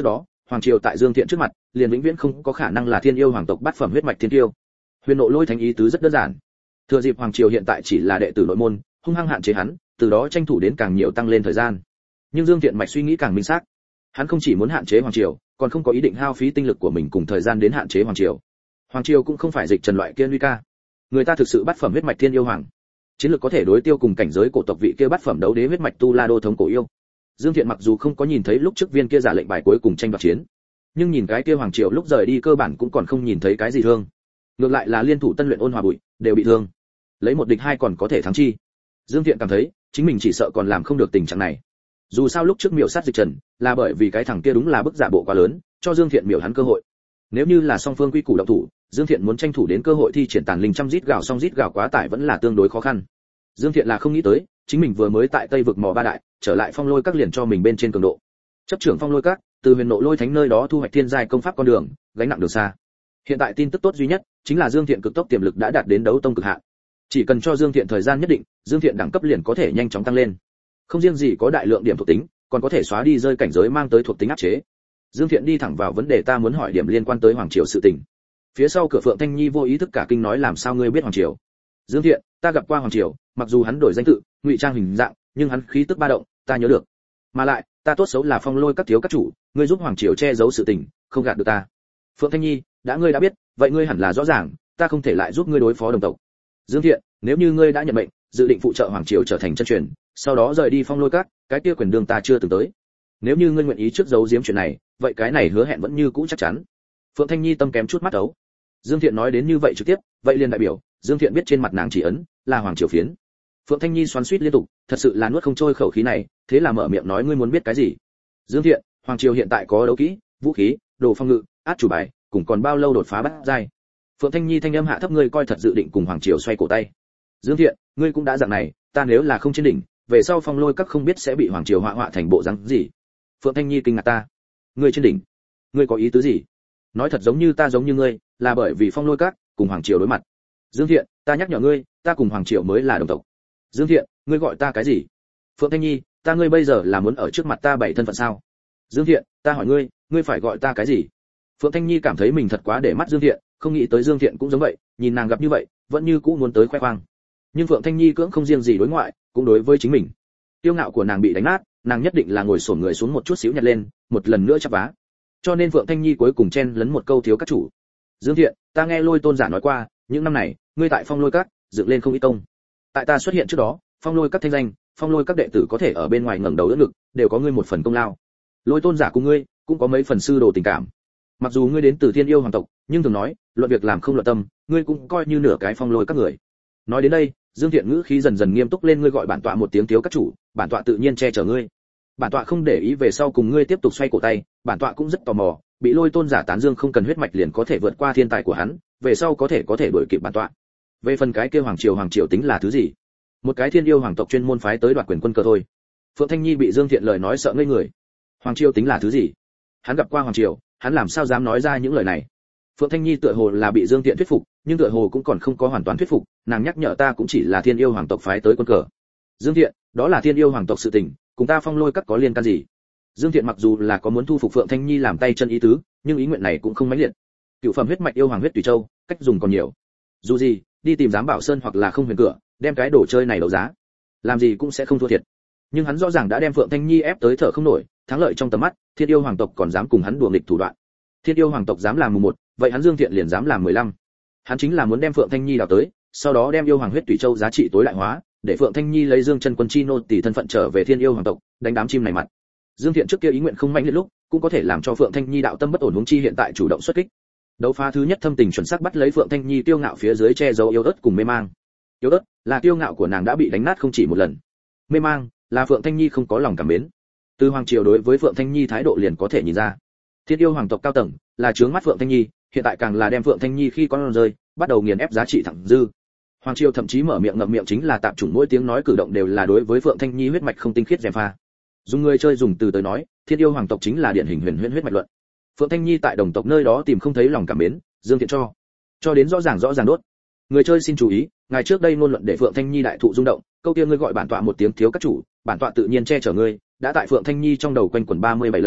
hoàng triều tại Dương Thiện trước mặt, liền vĩnh viễn không có khả năng là thiên yêu hoàng tộc bát phẩm huyết mạch thiên tiêu. Huyền Nộ Lôi thánh ý tứ rất đơn giản. Thừa dịp hoàng triều hiện tại chỉ là đệ tử nội môn, hung hăng hạn chế hắn, từ đó tranh thủ đến càng nhiều tăng lên thời gian. Nhưng Dương Thiện mạch suy nghĩ càng minh xác. Hắn không chỉ muốn hạn chế hoàng triều, còn không có ý định hao phí tinh lực của mình cùng thời gian đến hạn chế hoàng triều. Hoàng triều cũng không phải dịch trần loại kia nguy ca. Người ta thực sự bát phẩm huyết mạch thiên yêu hoàng, chiến lược có thể đối tiêu cùng cảnh giới cổ tộc vị kia bát phẩm đấu đế huyết mạch tu la đô thống cổ yêu. Dương Thiện mặc dù không có nhìn thấy lúc trước viên kia giả lệnh bài cuối cùng tranh đoạt chiến, nhưng nhìn cái kia hoàng triều lúc rời đi cơ bản cũng còn không nhìn thấy cái gì thương. Ngược lại là liên thủ tân luyện ôn hòa bụi đều bị thương, lấy một địch hai còn có thể thắng chi. Dương Thiện cảm thấy chính mình chỉ sợ còn làm không được tình trạng này. Dù sao lúc trước miểu sát dịch trần là bởi vì cái thằng kia đúng là bức giả bộ quá lớn, cho Dương Thiện miểu hắn cơ hội. Nếu như là song phương quy củ động thủ, Dương Thiện muốn tranh thủ đến cơ hội thi triển tàn linh trăm rít gạo song rít gạo quá tải vẫn là tương đối khó khăn. Dương Thiện là không nghĩ tới, chính mình vừa mới tại Tây vực mò ba đại, trở lại Phong Lôi Các liền cho mình bên trên cường độ. Chấp trưởng Phong Lôi Các, từ Huyền Nộ Lôi thánh nơi đó thu hoạch thiên giai công pháp con đường, gánh nặng đường xa. Hiện tại tin tức tốt duy nhất chính là Dương Thiện cực tốc tiềm lực đã đạt đến đấu tông cực hạn. Chỉ cần cho Dương Thiện thời gian nhất định, Dương Thiện đẳng cấp liền có thể nhanh chóng tăng lên. Không riêng gì có đại lượng điểm thuộc tính, còn có thể xóa đi rơi cảnh giới mang tới thuộc tính áp chế. Dương Thiện đi thẳng vào vấn đề, ta muốn hỏi điểm liên quan tới hoàng triều sự tình. Phía sau cửa Phượng Thanh Nhi vô ý thức cả kinh nói, làm sao ngươi biết hoàng triều? Dương Thiện, ta gặp qua hoàng triều, mặc dù hắn đổi danh tự, ngụy trang hình dạng, nhưng hắn khí tức ba động, ta nhớ được. Mà lại, ta tốt xấu là Phong Lôi Các thiếu các chủ, ngươi giúp hoàng triều che giấu sự tình, không gạt được ta. Phượng Thanh Nhi, đã ngươi đã biết, vậy ngươi hẳn là rõ ràng, ta không thể lại giúp ngươi đối phó đồng tộc. Dương Thiện, nếu như ngươi đã nhận mệnh, dự định phụ trợ hoàng triều trở thành chân truyền, sau đó rời đi Phong Lôi Các, cái kia quyền đường ta chưa từng tới. Nếu như ngươi nguyện ý trước giấu giếm chuyện này, vậy cái này hứa hẹn vẫn như cũ chắc chắn. Phượng Thanh Nhi tâm kém chút mắt ấu. Dương Thiện nói đến như vậy trực tiếp, vậy liền đại biểu, Dương Thiện biết trên mặt nàng chỉ ấn là hoàng triều phiến. Phượng Thanh Nhi xoắn xuýt liên tục, thật sự là nuốt không trôi khẩu khí này, thế là mở miệng nói, ngươi muốn biết cái gì? Dương Thiện, hoàng triều hiện tại có đấu kỹ, vũ khí, đồ phong ngự, át chủ bài, cùng còn bao lâu đột phá bát giai? Phượng Thanh Nhi thanh âm hạ thấp, ngươi coi thật dự định cùng hoàng triều xoay cổ tay? Dương Thiện, ngươi cũng đã dạng này, ta nếu là không trên đỉnh, về sau Phong Lôi Các không biết sẽ bị hoàng triều họa họa thành bộ dáng gì. Phượng Thanh Nhi kinh ngạc, ta, ngươi trên đỉnh, ngươi có ý tứ gì? Nói thật giống như ta giống như ngươi, là bởi vì Phong Lôi Các cùng hoàng triều đối mặt. Dương Thiện, ta nhắc nhở ngươi, ta cùng hoàng triều mới là đồng tộc. Dương Thiện, ngươi gọi ta cái gì? Phượng Thanh Nhi, ta ngươi bây giờ là muốn ở trước mặt ta bày thân phận sao? Dương Thiện, ta hỏi ngươi, ngươi phải gọi ta cái gì? Phượng Thanh Nhi cảm thấy mình thật quá để mắt Dương Thiện, không nghĩ tới Dương Thiện cũng giống vậy, nhìn nàng gặp như vậy, vẫn như cũ muốn tới khoe khoang. Nhưng Phượng Thanh Nhi cưỡng không riêng gì đối ngoại, cũng đối với chính mình. Tiêu ngạo của nàng bị đánh nát, nàng nhất định là ngồi xổm người xuống một chút xíu nhặt lên, một lần nữa chắp vá. Cho nên Phượng Thanh Nhi cuối cùng chen lấn một câu, thiếu các chủ. Dương Thiện, ta nghe Lôi tôn giả nói qua, những năm này, ngươi tại Phong Lôi Các dựng lên không ít công. Tại ta xuất hiện trước đó, Phong Lôi Các thanh danh, Phong Lôi Các đệ tử có thể ở bên ngoài ngẩng đầu đỡ ngực, đều có ngươi một phần công lao. Lôi tôn giả cùng ngươi cũng có mấy phần sư đồ tình cảm. Mặc dù ngươi đến từ Thiên Yêu hoàng tộc, nhưng thường nói, luận việc làm không luận tâm, ngươi cũng coi như nửa cái Phong Lôi Các người. Nói đến đây, Dương Thiện ngữ khí dần dần nghiêm túc lên, ngươi gọi bản tọa một tiếng thiếu các chủ, bản tọa tự nhiên che chở ngươi. Bản tọa không để ý về sau cùng ngươi tiếp tục xoay cổ tay, bản tọa cũng rất tò mò, bị Lôi tôn giả tán dương không cần huyết mạch liền có thể vượt qua thiên tài của hắn, về sau có thể có thể đuổi kịp bản tọa. Về phần cái kia hoàng triều hoàng triều tính là thứ gì? Một cái Thiên Yêu hoàng tộc chuyên môn phái tới đoạt quyền quân cờ thôi. Phượng Thanh Nhi bị Dương Thiện lời nói sợ ngây người. Hoàng triều tính là thứ gì? Hắn gặp qua hoàng triều, hắn làm sao dám nói ra những lời này? Phượng Thanh Nhi tựa hồ là bị Dương Thiện thuyết phục, nhưng tựa hồ cũng còn không có hoàn toàn thuyết phục, nàng nhắc nhở, ta cũng chỉ là Thiên Yêu hoàng tộc phái tới quân cờ. Dương Thiện, đó là Thiên Yêu hoàng tộc sự tình, cùng ta Phong Lôi Các có liên can gì? Dương Thiện mặc dù là có muốn thu phục Phượng Thanh Nhi làm tay chân ý tứ, nhưng ý nguyện này cũng không mãnh liệt. Cựu phẩm huyết mạch yêu hoàng huyết tùy châu, cách dùng còn nhiều. Dù gì, đi tìm giám bảo sơn hoặc là không huyền cửa, đem cái đồ chơi này đấu giá, làm gì cũng sẽ không thua thiệt. Nhưng hắn rõ ràng đã đem Phượng Thanh Nhi ép tới thở không nổi, thắng lợi trong tầm mắt, Thiên Yêu hoàng tộc còn dám cùng hắn đùa nghịch thủ đoạn. Thiên Yêu hoàng tộc dám làm mùng một, vậy hắn Dương Thiện liền dám làm mười lăm. Hắn chính là muốn đem Phượng Thanh Nhi đào tới, sau đó đem yêu hoàng huyết tùy châu giá trị tối đại hóa, để Phượng Thanh Nhi lấy Dương Chân Quân chi nô tỷ thân phận trở về Thiên Yêu hoàng tộc, đánh đám chim này mặt. Dương Thiện trước kia ý nguyện không mãnh liệt lúc, cũng có thể làm cho Phượng Thanh Nhi đạo tâm bất ổn, huống chi hiện tại chủ động xuất kích. Đấu phá thứ nhất thâm tình chuẩn xác bắt lấy Phượng Thanh Nhi tiêu ngạo phía dưới che giấu yếu ớt cùng mê mang. Yếu ớt là tiêu ngạo của nàng đã bị đánh nát không chỉ một lần. Mê mang là Phượng Thanh Nhi không có lòng cảm mến. Từ hoàng triều đối với Phượng Thanh Nhi thái độ liền có thể nhìn ra. Thiên Yêu hoàng tộc cao tầng là chướng mắt Phượng Thanh Nhi, hiện tại càng là đem Phượng Thanh Nhi khi con rơi, bắt đầu nghiền ép giá trị thẳng dư. Hoàng triều thậm chí mở miệng ngậm miệng chính là tạp chủng, mỗi tiếng nói cử động đều là đối với Phượng Thanh Nhi huyết mạch không tinh khiết gièm pha. Dùng người chơi dùng từ tới nói, Thiên Yêu hoàng tộc chính là điển hình huyền huyễn huyết mạch luận. Phượng Thanh Nhi tại đồng tộc nơi đó tìm không thấy lòng cảm mến, Dương Thiện cho cho đến rõ ràng rõ ràng đốt. Người chơi xin chú ý, ngày trước đây ngôn luận để Phượng Thanh Nhi đại thụ rung động, câu kia ngươi gọi bản tọa một tiếng thiếu các chủ, bản tọa tự nhiên che chở ngươi, đã tại Phượng Thanh Nhi trong đầu quanh quẩn ba mươi bảy lần,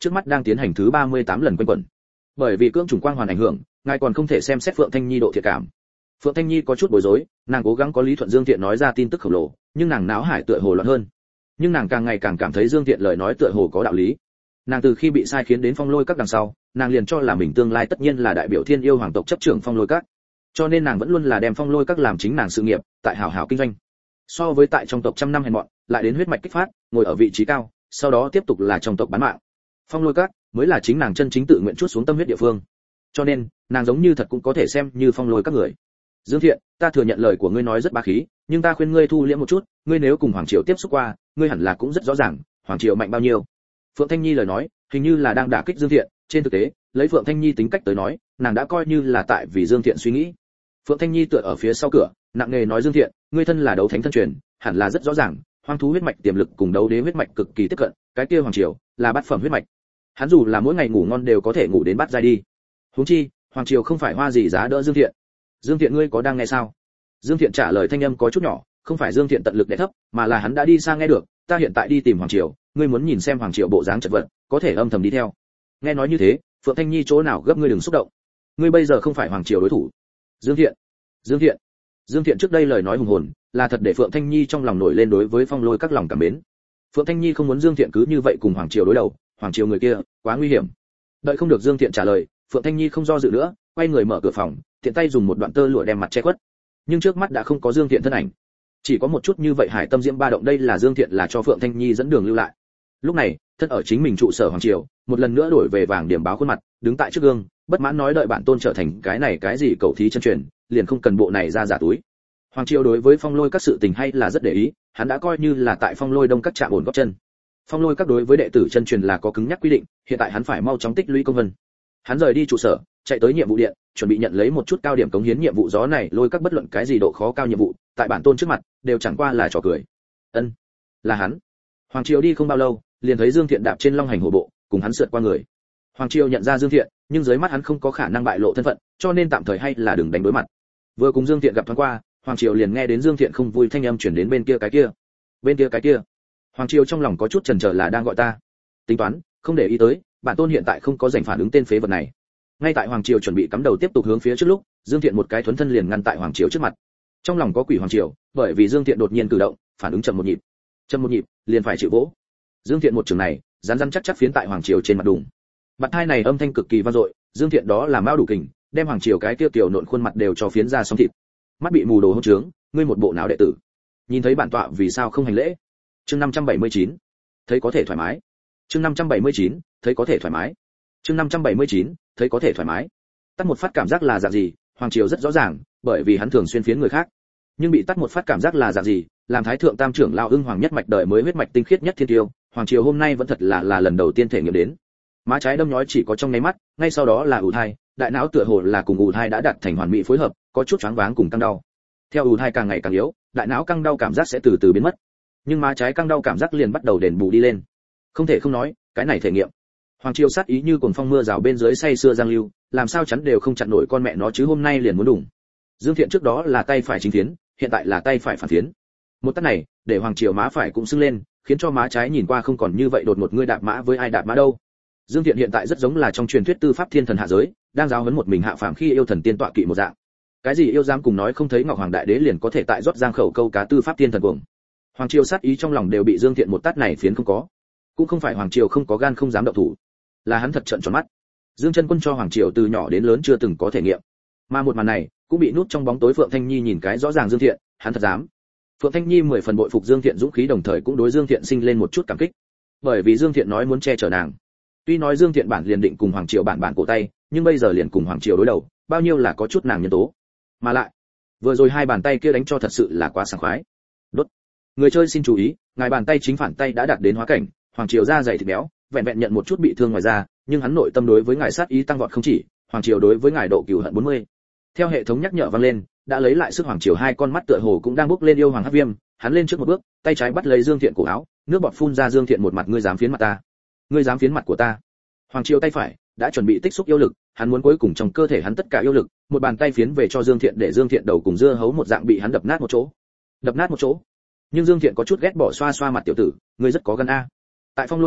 trước mắt đang tiến hành thứ ba mươi tám lần quanh quẩn. Bởi vì cưỡng trùng quang hoàn ảnh hưởng, ngài còn không thể xem xét Phượng Thanh Nhi độ thiện cảm. Phượng Thanh Nhi có chút bối rối, nàng cố gắng có lý thuận Dương Thiện nói ra tin tức khổng lồ, nhưng nàng náo hải tựa hồ loạn hơn. Nhưng nàng càng ngày càng cảm thấy Dương Thiện lời nói tựa hồ có đạo lý. Nàng từ khi bị sai khiến đến Phong Lôi Các đằng sau, nàng liền cho là mình tương lai tất nhiên là đại biểu Thiên Yêu hoàng tộc chấp trưởng Phong Lôi Các. Cho nên nàng vẫn luôn là đem Phong Lôi Các làm chính nàng sự nghiệp, tại hảo hảo kinh doanh. So với tại trong tộc trăm năm hèn mọn, lại đến huyết mạch kích phát, ngồi ở vị trí cao, sau đó tiếp tục là trong tộc bán mạng. Phong Lôi Các mới là chính nàng chân chính tự nguyện chuốt xuống tâm huyết địa phương. Cho nên, nàng giống như thật cũng có thể xem như Phong Lôi Các người. Dương Thiện, ta thừa nhận lời của ngươi nói rất bá khí, nhưng ta khuyên ngươi thu liễm một chút, ngươi nếu cùng hoàng triều tiếp xúc qua, ngươi hẳn là cũng rất rõ ràng, hoàng triều mạnh bao nhiêu. Phượng Thanh Nhi lời nói, hình như là đang đả kích Dương Thiện, trên thực tế, lấy Phượng Thanh Nhi tính cách tới nói, nàng đã coi như là tại vì Dương Thiện suy nghĩ. Phượng Thanh Nhi tựa ở phía sau cửa, nặng nề nói Dương Thiện, ngươi thân là đấu thánh thân truyền, hẳn là rất rõ ràng, hoang thú huyết mạch tiềm lực cùng đấu đế huyết mạch cực kỳ tiếp cận, cái kia hoàng triều là bát phẩm huyết mạch. Hắn dù là mỗi ngày ngủ ngon đều có thể ngủ đến bát giai đi. Huống chi, hoàng triều không phải hoa gì giá đỡ Dương Thiện. Dương Thiện ngươi có đang nghe sao? Dương Thiện trả lời thanh âm có chút nhỏ, không phải Dương Thiện tận lực đè thấp, mà là hắn đã đi sang nghe được, ta hiện tại đi tìm hoàng triều, ngươi muốn nhìn xem hoàng triều bộ dáng chật vật, có thể âm thầm đi theo. Nghe nói như thế, Phượng Thanh Nhi chỗ nào gấp, ngươi đừng xúc động. Ngươi bây giờ không phải hoàng triều đối thủ. Dương Thiện, Dương Thiện, Dương Thiện trước đây lời nói hùng hồn, là thật để Phượng Thanh Nhi trong lòng nổi lên đối với Phong Lôi Các lòng cảm mến. Phượng Thanh Nhi không muốn Dương Thiện cứ như vậy cùng hoàng triều đối đầu, hoàng triều người kia quá nguy hiểm. Đợi không được Dương Thiện trả lời, Phượng Thanh Nhi không do dự nữa, quay người mở cửa phòng, tiện tay dùng một đoạn tơ lụa đem mặt che khuất. Nhưng trước mắt đã không có Dương Thiện thân ảnh, chỉ có một chút như vậy hải tâm diễm ba động, đây là Dương Thiện là cho Phượng Thanh Nhi dẫn đường lưu lại. Lúc này, thân ở chính mình trụ sở hoàng triều, một lần nữa đổi về vàng điểm báo khuôn mặt, đứng tại trước gương, bất mãn nói đợi bản tôn trở thành cái này cái gì cầu thí chân truyền, liền không cần bộ này ra giả túi. Hoàng triều đối với Phong Lôi Các sự tình hay là rất để ý, hắn đã coi như là tại Phong Lôi Đông Các chạm ổn gót chân. Phong Lôi Các đối với đệ tử chân truyền là có cứng nhắc quy định, hiện tại hắn phải mau chóng tích lũy công vân. Hắn rời đi trụ sở, chạy tới nhiệm vụ điện, chuẩn bị nhận lấy một chút cao điểm cống hiến nhiệm vụ gió này lôi các bất luận cái gì độ khó cao nhiệm vụ, tại bản tôn trước mặt đều chẳng qua là trò cười. Ân, là hắn. Hoàng triều đi không bao lâu, liền thấy Dương Thiện đạp trên long hành hổ bộ, cùng hắn sượt qua người. Hoàng triều nhận ra Dương Thiện, nhưng dưới mắt hắn không có khả năng bại lộ thân phận, cho nên tạm thời hay là đừng đánh đối mặt. Vừa cùng Dương Thiện gặp thoáng qua, Hoàng triều liền nghe đến Dương Thiện không vui thanh âm truyền đến bên kia cái kia. Bên kia cái kia. Hoàng triều trong lòng có chút chần chờ là đang gọi ta. Tính toán, không để ý tới, bản tôn hiện tại không có rảnh phản ứng tên phế vật này. Ngay tại hoàng triều chuẩn bị cắm đầu tiếp tục hướng phía trước lúc, Dương Thiện một cái thuấn thân liền ngăn tại hoàng triều trước mặt. Trong lòng có quỷ hoàng triều, bởi vì Dương Thiện đột nhiên cử động, phản ứng chậm một nhịp. Chậm một nhịp, liền phải chịu vỗ. Dương Thiện một trường này, rắn rắn chắc chắc phiến tại hoàng triều trên mặt đùng. Bạt thai này âm thanh cực kỳ vang dội, Dương Thiện đó là mao đủ kình, đem hoàng triều cái kia tiểu nộn khuôn mặt đều cho phiến ra sóng thịt. Mắt bị mù đồ hỗn trướng, ngươi một bộ não đệ tử. Nhìn thấy bản tọa vì sao không hành lễ? Chương năm trăm bảy mươi chín, thấy có thể thoải mái. Chương năm trăm bảy mươi chín, thấy có thể thoải mái. Chương năm trăm bảy mươi chín, thấy có thể thoải mái. Tắt một phát cảm giác là dạng gì, hoàng triều rất rõ ràng, bởi vì hắn thường xuyên phiến người khác. Nhưng bị tắt một phát cảm giác là dạng gì, làm thái thượng tam trưởng lão ưng hoàng nhất mạch đời mới huyết mạch tinh khiết nhất thiên tiêu, hoàng triều hôm nay vẫn thật là là lần đầu tiên thể nghiệm đến. Má trái đâm nhói chỉ có trong nháy mắt, ngay sau đó là ù thai, đại não tựa hồ là cùng ù thai đã đạt thành hoàn mỹ phối hợp, có chút choáng váng cùng căng đau. Theo ù thai càng ngày càng yếu, đại não căng đau cảm giác sẽ từ từ biến mất. Nhưng má trái căng đau cảm giác liền bắt đầu đền bù đi lên. Không thể không nói, cái này thể nghiệm. Hoàng triều sát ý như cuồng phong mưa rào bên dưới say sưa giang lưu, làm sao chắn đều không chặn nổi con mẹ nó chứ hôm nay liền muốn đủng. Dương Thiện trước đó là tay phải chính phiến, hiện tại là tay phải phản phiến. Một tát này, để hoàng triều má phải cũng sưng lên, khiến cho má trái nhìn qua không còn như vậy đột một ngươi đạp mã với ai đạp mã đâu. Dương Thiện hiện tại rất giống là trong truyền thuyết tư pháp thiên thần hạ giới, đang giáo huấn một mình hạ phàm khi yêu thần tiên tọa kỵ một dạng. Cái gì yêu dám cùng nói không thấy Ngọc Hoàng đại đế liền có thể tại rót giang khẩu câu cá tư pháp thiên thần cuồng. Hoàng triều sát ý trong lòng đều bị Dương Thiện một tát này phiến không có. Cũng không phải hoàng triều không có gan không dám động thủ, là hắn thật trợn tròn mắt. Dương Chân Quân cho hoàng triều từ nhỏ đến lớn chưa từng có thể nghiệm, mà một màn này cũng bị nút trong bóng tối Phượng Thanh Nhi nhìn cái rõ ràng Dương Thiện, hắn thật dám. Phượng Thanh Nhi mười phần bội phục Dương Thiện dũng khí, đồng thời cũng đối Dương Thiện sinh lên một chút cảm kích, bởi vì Dương Thiện nói muốn che chở nàng. Tuy nói Dương Thiện bản liền định cùng hoàng triều bản bản cổ tay, nhưng bây giờ liền cùng hoàng triều đối đầu, bao nhiêu là có chút nàng nhân tố. Mà lại, vừa rồi hai bàn tay kia đánh cho thật sự là quá sảng khoái. Đốt. Người chơi xin chú ý, ngài bàn tay chính phản tay đã đạt đến hóa cảnh, hoàng triều da dày thịt béo, vẹn vẹn nhận một chút bị thương ngoài da, nhưng hắn nội tâm đối với ngài sát ý tăng vọt không chỉ, hoàng triều đối với ngài độ cừu hận bốn mươi. Theo hệ thống nhắc nhở vang lên, đã lấy lại sức hoàng triều hai con mắt tựa hồ cũng đang bốc lên yêu hoàng hắc viêm, hắn lên trước một bước, tay trái bắt lấy Dương Thiện cổ áo, nước bọt phun ra. Dương Thiện một mặt ngươi dám phiến mặt ta, ngươi dám phiến mặt của ta. Hoàng triều tay phải đã chuẩn bị tích xúc yêu lực, hắn muốn cuối cùng trong cơ thể hắn tất cả yêu lực, một bàn tay phiến về cho Dương Thiện, để Dương Thiện đầu cùng dưa hấu một dạng bị hắn đập nát một chỗ, đập nát một chỗ. Nhưng Dương Thiện có chút ghét bỏ xoa xoa mặt tiểu tử, ngươi rất có gan a. Tại Phong Lôi Các,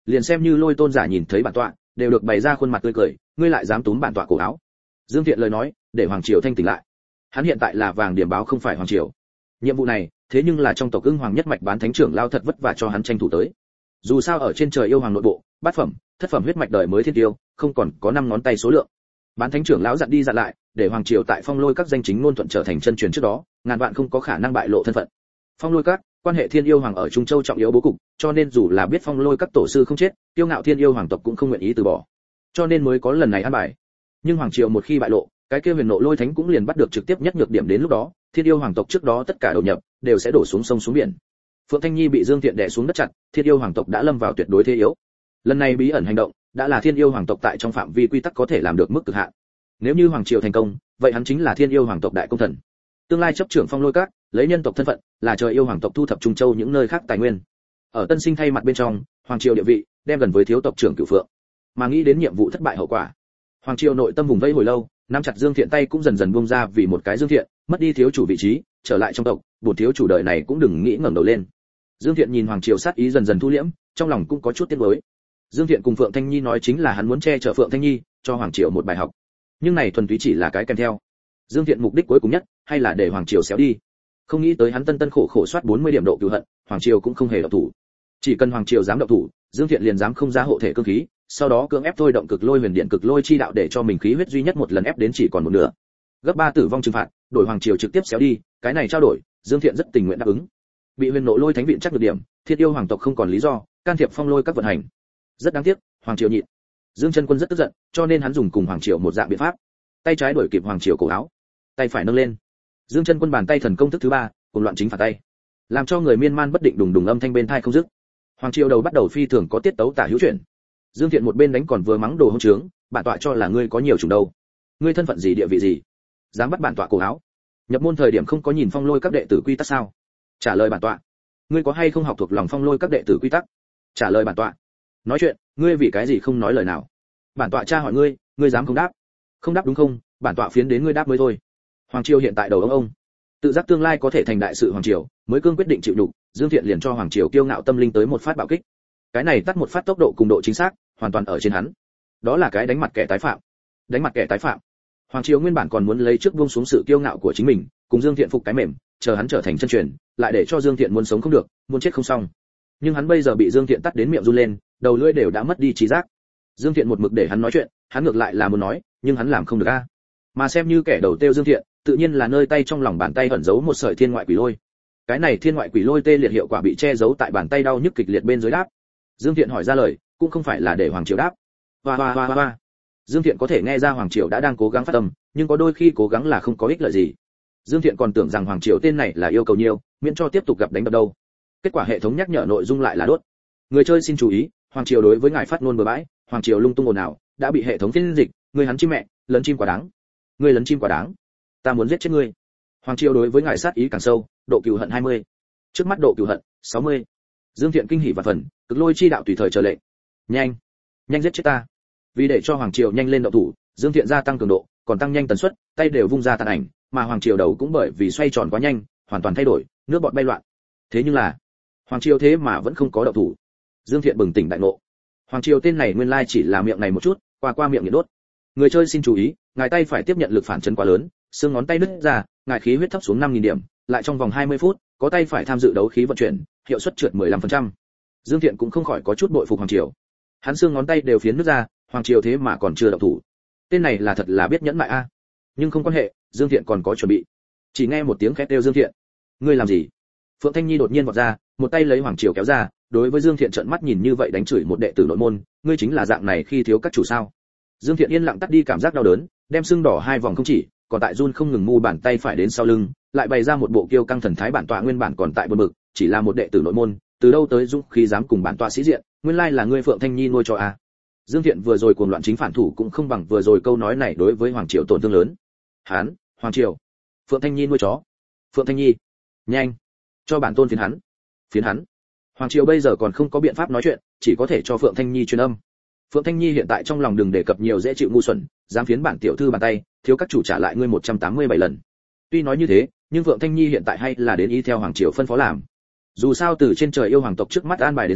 liền xem như Lôi Tôn giả nhìn thấy bản tọa, đều được bày ra khuôn mặt tươi cười, ngươi lại dám túm bản tọa cổ áo. Dương Thiện lời nói, để hoàng triều thanh tỉnh lại. Hắn hiện tại là vàng điểm báo không phải hoàng triều. Nhiệm vụ này, thế nhưng là trong tộc Ưng Hoàng nhất mạch bán thánh trưởng lao thật vất vả cho hắn tranh thủ tới. Dù sao ở trên trời yêu hoàng nội bộ, bát phẩm, thất phẩm huyết mạch đời mới thiên tiêu, không còn có năm ngón tay số lượng. Bán thánh trưởng lão dặn đi dặn lại, để hoàng triều tại Phong Lôi các danh chính ngôn thuận trở thành chân truyền trước đó, ngàn vạn không có khả năng bại lộ thân phận. Phong Lôi các, quan hệ thiên yêu hoàng ở Trung Châu trọng yếu bố cục, cho nên dù là biết Phong Lôi các tổ sư không chết, tiêu ngạo thiên yêu hoàng tộc cũng không nguyện ý từ bỏ. Cho nên mới có lần này an bài. Nhưng hoàng triều một khi bại lộ, cái kia huyền nộ lôi thánh cũng liền bắt được trực tiếp nhất nhược điểm, đến lúc đó, thiên yêu hoàng tộc trước đó tất cả đầu nhập đều sẽ đổ xuống sông xuống biển. Phượng Thanh Nhi bị Dương Thiện đè xuống đất chặt, thiên yêu hoàng tộc đã lâm vào tuyệt đối thế yếu. Lần này bí ẩn hành động, đã là thiên yêu hoàng tộc tại trong phạm vi quy tắc có thể làm được mức cực hạn. Nếu như hoàng triều thành công, vậy hắn chính là thiên yêu hoàng tộc đại công thần. Tương lai chấp trưởng Phong Lôi các, lấy nhân tộc thân phận, là trời yêu hoàng tộc thu thập Trung Châu những nơi khác tài nguyên. Ở Tân Sinh thay mặt bên trong, hoàng triều địa vị đem gần với thiếu tộc trưởng Cửu Phượng. Mà nghĩ đến nhiệm vụ thất bại hậu quả, hoàng triều nội tâm vùng vây hồi lâu, nắm chặt Dương Thiện tay cũng dần dần buông ra, vì một cái Dương Thiện, mất đi thiếu chủ vị trí, trở lại trong tộc, bổn thiếu chủ đời này cũng đừng nghĩ ngẩng đầu lên. Dương Thiện nhìn hoàng triều sát ý dần dần thu liễm, trong lòng cũng có chút tiếc nuối. Dương Thiện cùng Phượng Thanh Nhi nói chính là hắn muốn che chở Phượng Thanh Nhi, cho hoàng triều một bài học. Nhưng này thuần túy chỉ là cái kèm theo. Dương Thiện mục đích cuối cùng nhất, hay là để hoàng triều xéo đi. Không nghĩ tới hắn tân tân khổ khổ soát bốn mươi điểm độ cừu hận, hoàng triều cũng không hề động thủ. Chỉ cần hoàng triều dám động thủ, Dương Thiện liền dám không ra hộ thể cương khí, sau đó cưỡng ép thôi động cực lôi huyền điện cực lôi chi đạo để cho mình khí huyết duy nhất một lần ép đến chỉ còn một nửa. Gấp ba tử vong trừng phạt, đổi hoàng triều trực tiếp xéo đi, cái này trao đổi, Dương Thiện rất tình nguyện đáp ứng. Bị huyền nộ lôi thánh viện chắc được điểm, Thiên yêu hoàng tộc không còn lý do can thiệp Phong Lôi các vận hành. Rất đáng tiếc, hoàng triều nhịn. Dương Chân Quân rất tức giận, cho nên hắn dùng cùng hoàng triều một dạng biện pháp. Tay trái đuổi kịp hoàng triều cổ áo, tay phải nâng lên. Dương Chân Quân bàn tay thần công thức thứ ba, cùng loạn chính phạt tay, làm cho người miên man bất định đùng đùng âm thanh bên tai không dứt. Hoàng triều đầu bắt đầu phi thường có tiết tấu tả hữu chuyển. Dương Thiện một bên đánh còn vừa mắng đồ hỗn trướng, bản tọa cho là ngươi có nhiều chủng đâu, ngươi thân phận gì địa vị gì, dám bắt bản tọa cổ áo? Nhập môn thời điểm không có nhìn Phong Lôi các đệ tử quy tắc sao? Trả lời bản tọa, ngươi có hay không học thuộc lòng Phong Lôi các đệ tử quy tắc? Trả lời bản tọa. Nói chuyện, ngươi vì cái gì không nói lời nào? Bản tọa tra hỏi ngươi, ngươi dám không đáp? Không đáp đúng không? Bản tọa phiến đến ngươi đáp mới thôi. Hoàng triều hiện tại đầu ông ông, tự giác tương lai có thể thành đại sự hoàng triều, mới cương quyết định chịu nhục. Dương Thiện liền cho hoàng triều kiêu ngạo tâm linh tới một phát bạo kích. Cái này tắt một phát tốc độ cùng độ chính xác, hoàn toàn ở trên hắn. Đó là cái đánh mặt kẻ tái phạm. Đánh mặt kẻ tái phạm. Hoàng triều nguyên bản còn muốn lấy trước buông xuống sự kiêu ngạo của chính mình, cùng Dương Thiện phục cái mềm, chờ hắn trở thành chân truyền, lại để cho Dương Thiện muốn sống không được, muốn chết không xong. Nhưng hắn bây giờ bị Dương Thiện tắt đến miệng run lên, đầu lưỡi đều đã mất đi trí giác. Dương Thiện một mực để hắn nói chuyện, hắn ngược lại là muốn nói, nhưng hắn làm không được a. Mà xem như kẻ đầu tiêu Dương Thiện, tự nhiên là nơi tay trong lòng bàn tay ẩn giấu một sợi thiên ngoại quỷ lôi. Cái này thiên ngoại quỷ lôi tê liệt hiệu quả bị che giấu tại bàn tay đau nhức kịch liệt bên dưới đáp. Dương Thiện hỏi ra lời, cũng không phải là để hoàng triều đáp. Hoa hoa hoa hoa. Dương Thiện có thể nghe ra hoàng triều đã đang cố gắng phát tâm, nhưng có đôi khi cố gắng là không có ích lợi gì. Dương Thiện còn tưởng rằng hoàng triều tên này là yêu cầu nhiều, miễn cho tiếp tục gặp đánh đập đâu. Kết quả hệ thống nhắc nhở nội dung lại là đốt. Người chơi xin chú ý, hoàng triều đối với ngài phát ngôn bừa bãi, hoàng triều lung tung ồn ào, đã bị hệ thống phiên dịch, người hắn chim mẹ, lấn chim quá đáng. Người lấn chim quá đáng. Ta muốn giết chết ngươi. Hoàng triều đối với ngài sát ý càng sâu, độ cừu hận hai mươi. Trước mắt độ cừu hận sáu mươi. Dương Thiện kinh hỉ và phần, cực lôi chi đạo tùy thời chờ lệnh. Nhanh, nhanh giết chết ta. Vì để cho hoàng triều nhanh lên động thủ, Dương Thiện gia tăng cường độ, còn tăng nhanh tần suất, tay đều vung ra tàn ảnh, mà hoàng triều đầu cũng bởi vì xoay tròn quá nhanh, hoàn toàn thay đổi, nước bọt bay loạn. Thế nhưng là, hoàng triều thế mà vẫn không có động thủ. Dương Thiện bừng tỉnh đại ngộ. Hoàng triều tên này nguyên lai chỉ là miệng này một chút, qua qua miệng nhiệt đốt. Người chơi xin chú ý, ngài tay phải tiếp nhận lực phản chấn quá lớn, xương ngón tay nứt ra, ngài khí huyết thấp xuống năm nghìn điểm, lại trong vòng hai mươi phút, có tay phải tham dự đấu khí vận chuyển, hiệu suất trượt mười lăm phần trăm. Dương Thiện cũng không khỏi có chút bội phục hoàng triều. Hắn xương ngón tay đều phiến nứt ra, hoàng triều thế mà còn chưa động thủ. Tên này là thật là biết nhẫn mại a. Nhưng không quan hệ, Dương Thiện còn có chuẩn bị. Chỉ nghe một tiếng khét kêu Dương Thiện. Ngươi làm gì? Phượng Thanh Nhi đột nhiên vọt ra, một tay lấy hoàng triều kéo ra, đối với Dương Thiện trợn mắt nhìn như vậy đánh chửi một đệ tử nội môn, ngươi chính là dạng này khi thiếu các chủ sao? Dương Thiện yên lặng tắt đi cảm giác đau đớn, đem xương đỏ hai vòng không chỉ, còn tại run không ngừng mu bàn tay phải đến sau lưng, lại bày ra một bộ kiêu căng thần thái bản tọa nguyên bản còn tại bờ bực, chỉ là một đệ tử nội môn, từ đâu tới dũng khí dám cùng bản tọa sĩ diện, nguyên lai là ngươi Phượng Thanh Nhi nuôi cho a. Dương Thiện vừa rồi cuồng loạn chính phản thủ cũng không bằng vừa rồi câu nói này đối với hoàng triều tổn thương lớn. Hán, hoàng triều, Phượng Thanh Nhi nuôi chó. Phượng Thanh Nhi, nhanh, cho bản tôn phiến hắn, phiến hắn. Hoàng triều bây giờ còn không có biện pháp nói chuyện, chỉ có thể cho Phượng Thanh Nhi truyền âm. Phượng Thanh Nhi hiện tại trong lòng đừng đề cập nhiều dễ chịu ngu xuẩn, dám phiến bản tiểu thư bàn tay, thiếu các chủ trả lại ngươi một trăm tám mươi bảy lần. Tuy nói như thế, nhưng Phượng Thanh Nhi hiện tại hay là đến y theo hoàng triều phân phó làm. Dù sao từ trên trời yêu hoàng tộc trước mắt an bài đến xem,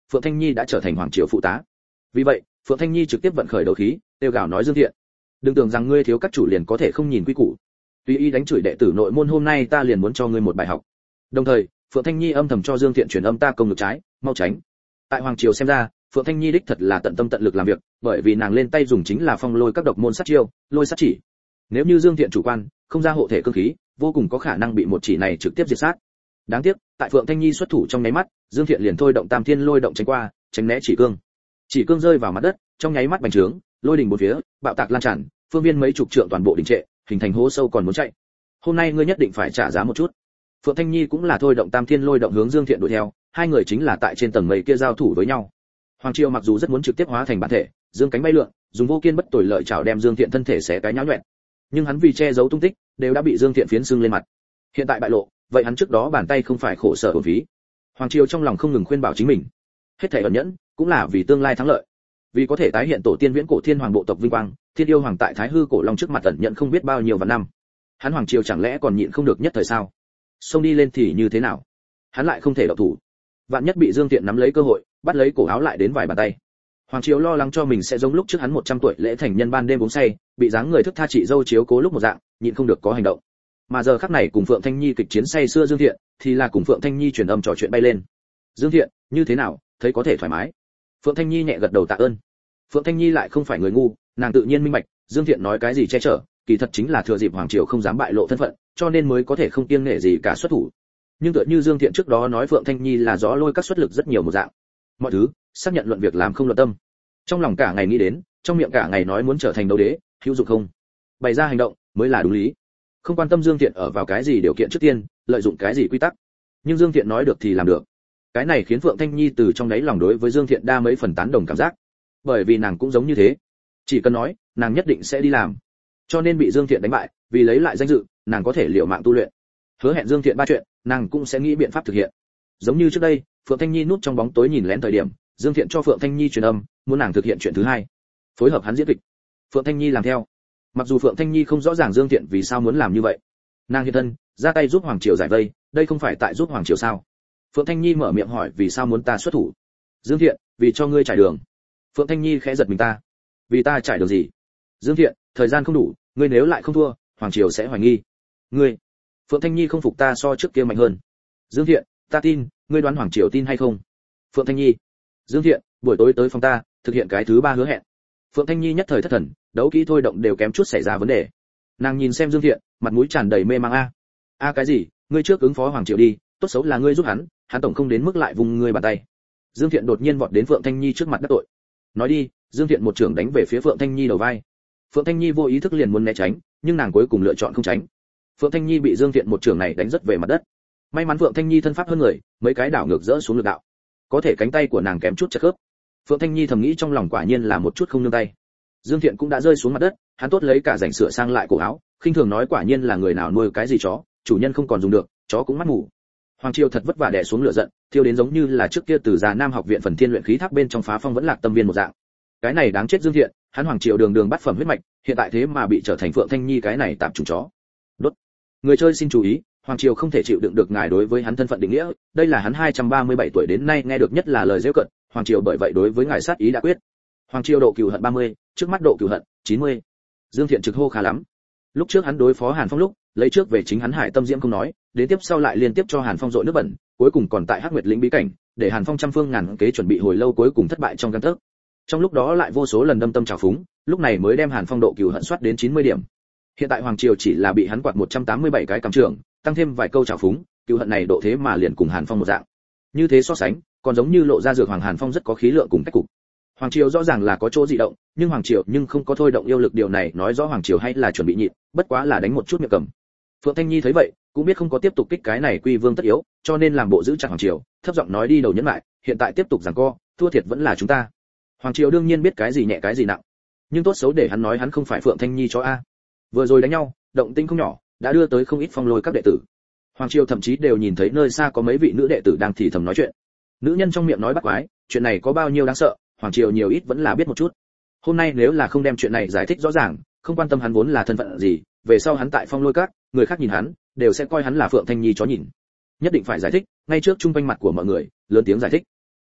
Phượng Thanh Nhi đã trở thành hoàng triều phụ tá. Vì vậy, Phượng Thanh Nhi trực tiếp vận khởi đấu khí, kêu gào nói Dương Thiện, đừng tưởng rằng ngươi thiếu các chủ liền có thể không nhìn quy củ. Tùy ý đánh chửi đệ tử nội môn, hôm nay ta liền muốn cho ngươi một bài học. Đồng thời, Phượng Thanh Nhi âm thầm cho Dương Thiện truyền âm, ta công lực trái, mau tránh. Tại hoàng triều xem ra, Phượng Thanh Nhi đích thật là tận tâm tận lực làm việc, bởi vì nàng lên tay dùng chính là phong lôi các độc môn sát chiêu, lôi sát chỉ. Nếu như Dương Thiện chủ quan, không ra hộ thể cương khí, vô cùng có khả năng bị một chỉ này trực tiếp diệt sát. Đáng tiếc, tại Phượng Thanh Nhi xuất thủ trong nháy mắt, Dương Thiện liền thôi động Tam Thiên Lôi động tránh qua, tránh né chỉ cương. Chỉ cương rơi vào mặt đất, trong nháy mắt bành trướng, lôi đình bốn phía, bạo tạc lan tràn, phương viên mấy chục trượng toàn bộ đình trệ, hình thành hố sâu còn muốn chạy. Hôm nay ngươi nhất định phải trả giá một chút. Phượng Thanh Nhi cũng là thôi động Tam Thiên Lôi động hướng Dương Thiện đuổi theo, hai người chính là tại trên tầng mây kia giao thủ với nhau. Hoàng Triều mặc dù rất muốn trực tiếp hóa thành bản thể, dương cánh bay lượn, dùng vô kiên bất tồi lợi chảo đem Dương Thiện thân thể xé cái nhão nhuyễn, nhưng hắn vì che giấu tung tích, đều đã bị Dương Thiện phiến xương lên mặt. Hiện tại bại lộ, vậy hắn trước đó bàn tay không phải khổ sở uổng phí. Hoàng Triều trong lòng không ngừng khuyên bảo chính mình, hết thảy ẩn nhẫn, cũng là vì tương lai thắng lợi, vì có thể tái hiện tổ tiên viễn cổ thiên hoàng bộ tộc vinh quang. Thiên yêu hoàng tại Thái hư cổ long trước mặt ẩn nhận không biết bao nhiêu vạn năm, hắn Hoàng Triều chẳng lẽ còn nhịn không được nhất thời sao? Xông đi lên thì như thế nào? Hắn lại không thể động thủ, vạn nhất bị Dương Thiện nắm lấy cơ hội, bắt lấy cổ áo lại đến vài bàn tay. Hoàng Triều lo lắng cho mình sẽ giống lúc trước hắn một trăm tuổi lễ thành nhân ban đêm uống say, bị dáng người thức tha chị dâu chiếu cố lúc một dạng, nhịn không được có hành động. Mà giờ khắc này cùng Phượng Thanh Nhi kịch chiến say xưa Dương Thiện, thì là cùng Phượng Thanh Nhi truyền âm trò chuyện bay lên. Dương Thiện, như thế nào, thấy có thể thoải mái? Phượng Thanh Nhi nhẹ gật đầu tạ ơn. Phượng Thanh Nhi lại không phải người ngu, nàng tự nhiên minh bạch, Dương Thiện nói cái gì che chở, kỳ thật chính là thừa dịp Hoàng Triều không dám bại lộ thân phận, cho nên mới có thể không kiêng nể gì cả xuất thủ. Nhưng tựa như Dương Thiện trước đó nói Phượng Thanh Nhi là rõ lôi các xuất lực rất nhiều một dạng. Mọi thứ, xác nhận luận việc làm không luận tâm. Trong lòng cả ngày nghĩ đến, trong miệng cả ngày nói muốn trở thành đấu đế, hữu dụng không? Bày ra hành động mới là đúng lý. Không quan tâm Dương Thiện ở vào cái gì điều kiện trước tiên, lợi dụng cái gì quy tắc. Nhưng Dương Thiện nói được thì làm được. Cái này khiến Phượng Thanh Nhi từ trong đáy lòng đối với Dương Thiện đa mấy phần tán đồng cảm giác. Bởi vì nàng cũng giống như thế, chỉ cần nói, nàng nhất định sẽ đi làm. Cho nên bị Dương Thiện đánh bại, vì lấy lại danh dự, nàng có thể liều mạng tu luyện. Hứa hẹn Dương Thiện ba chuyện, nàng cũng sẽ nghĩ biện pháp thực hiện. Giống như trước đây, Phượng Thanh Nhi núp trong bóng tối nhìn lén thời điểm, Dương Thiện cho Phượng Thanh Nhi truyền âm, muốn nàng thực hiện chuyện thứ hai, phối hợp hắn diễn kịch. Phượng Thanh Nhi làm theo. Mặc dù Phượng Thanh Nhi không rõ ràng Dương Thiện vì sao muốn làm như vậy, nàng hiện thân, ra tay giúp Hoàng Triều giải vây, đây không phải tại giúp Hoàng Triều sao? Phượng Thanh Nhi mở miệng hỏi vì sao muốn ta xuất thủ. Dương Thiện, vì cho ngươi trải đường. Phượng Thanh Nhi khẽ giật mình, ta, vì ta trải đường gì? Dương Thiện, thời gian không đủ, ngươi nếu lại không thua, Hoàng Triều sẽ hoài nghi. Ngươi, Phượng Thanh Nhi không phục ta so trước kia mạnh hơn. Dương Thiện, ta tin, ngươi đoán Hoàng Triều tin hay không? Phượng Thanh Nhi, Dương Thiện, buổi tối tới phòng ta, thực hiện cái thứ ba hứa hẹn. Phượng Thanh Nhi nhất thời thất thần, đấu kỹ thôi động đều kém chút xảy ra vấn đề. Nàng nhìn xem Dương Thiện, mặt mũi tràn đầy mê mang. a a cái gì? Ngươi trước ứng phó Hoàng Triều đi, tốt xấu là ngươi giúp hắn, hắn tổng không đến mức lại vùng ngươi bàn tay. Dương Thiện đột nhiên vọt đến Phượng Thanh Nhi trước mặt đắc tội. Nói đi. Dương Thiện một trường đánh về phía Phượng Thanh Nhi đầu vai. Phượng Thanh Nhi vô ý thức liền muốn né tránh, nhưng nàng cuối cùng lựa chọn không tránh. Phượng Thanh Nhi bị Dương Thiện một trường này đánh rất về mặt đất. May mắn Phượng Thanh Nhi thân pháp hơn người, mấy cái đảo ngược rỡ xuống lực đạo, có thể cánh tay của nàng kém chút chật khớp. Phượng Thanh Nhi thầm nghĩ trong lòng quả nhiên là một chút không nương tay. Dương Thiện cũng đã rơi xuống mặt đất, hắn tốt lấy cả rảnh sửa sang lại cổ áo, khinh thường nói quả nhiên là người nào nuôi cái gì chó, chủ nhân không còn dùng được, chó cũng mắt mù. Hoàng Triều thật vất vả đè xuống lửa giận, thiêu đến giống như là trước kia từ già Nam học viện phần thiên luyện khí tháp bên trong phá phong vẫn lạc tâm viên một dạng. Cái này đáng chết Dương Thiện, hắn Hoàng Triều đường đường bắt phẩm huyết mạch, hiện tại thế mà bị trở thành Phượng Thanh Nhi cái này tạm chủng chó. Đốt. Người chơi xin chú ý, Hoàng Triều không thể chịu đựng được ngài đối với hắn thân phận định nghĩa, đây là hắn hai trăm ba mươi bảy tuổi đến nay nghe được nhất là lời giễu cợt, Hoàng Triều bởi vậy đối với ngài sát ý đã quyết. Hoàng Triều độ cừu hận ba mươi, trước mắt độ cừu hận chín mươi. Dương Thiện trực hô khá lắm. Lúc trước hắn đối phó Hàn Phong lúc, lấy trước về chính hắn Hải Tâm Diễm không nói, đến tiếp sau lại liên tiếp cho Hàn Phong dội nước bẩn, cuối cùng còn tại Hắc Nguyệt lĩnh bí cảnh, để Hàn Phong trăm phương ngàn kế chuẩn bị hồi lâu cuối cùng thất bại trong gang tấc. Trong lúc đó lại vô số lần đâm tâm trào phúng, lúc này mới đem Hàn Phong độ cừu hận soát đến chín mươi điểm. Hiện tại Hoàng Triều chỉ là bị hắn quạt một trăm tám mươi bảy cái cầm trưởng, tăng thêm vài câu trào phúng, cừu hận này độ thế mà liền cùng Hàn Phong một dạng. Như thế so sánh, còn giống như lộ ra dược Hoàng Hàn Phong rất có khí lượng cùng cách cục. Hoàng Triều rõ ràng là có chỗ dị động, nhưng Hoàng Triều nhưng không có thôi động yêu lực, điều này nói rõ Hoàng Triều hay là chuẩn bị nhịn, bất quá là đánh một chút miệng cầm. Phượng Thanh Nhi thấy vậy, cũng biết không có tiếp tục kích cái này Quy Vương tất yếu, cho nên làm bộ giữ chặt Hoàng Triều, thấp giọng nói đi đầu nhẫn lại, hiện tại tiếp tục giằng co, thua thiệt vẫn là chúng ta. Hoàng Triều đương nhiên biết cái gì nhẹ cái gì nặng, nhưng tốt xấu để hắn nói hắn không phải Phượng Thanh Nhi cho a. Vừa rồi đánh nhau, động tĩnh không nhỏ, đã đưa tới không ít phong lôi các đệ tử. Hoàng Triều thậm chí đều nhìn thấy nơi xa có mấy vị nữ đệ tử đang thì thầm nói chuyện. Nữ nhân trong miệng nói bắt quái, chuyện này có bao nhiêu đáng sợ, Hoàng Triều nhiều ít vẫn là biết một chút. Hôm nay nếu là không đem chuyện này giải thích rõ ràng, không quan tâm hắn vốn là thân phận gì, về sau hắn tại phong lôi các, người khác nhìn hắn đều sẽ coi hắn là Phượng Thanh Nhi chó nhìn. Nhất định phải giải thích, ngay trước trung quanh mặt của mọi người, lớn tiếng giải thích.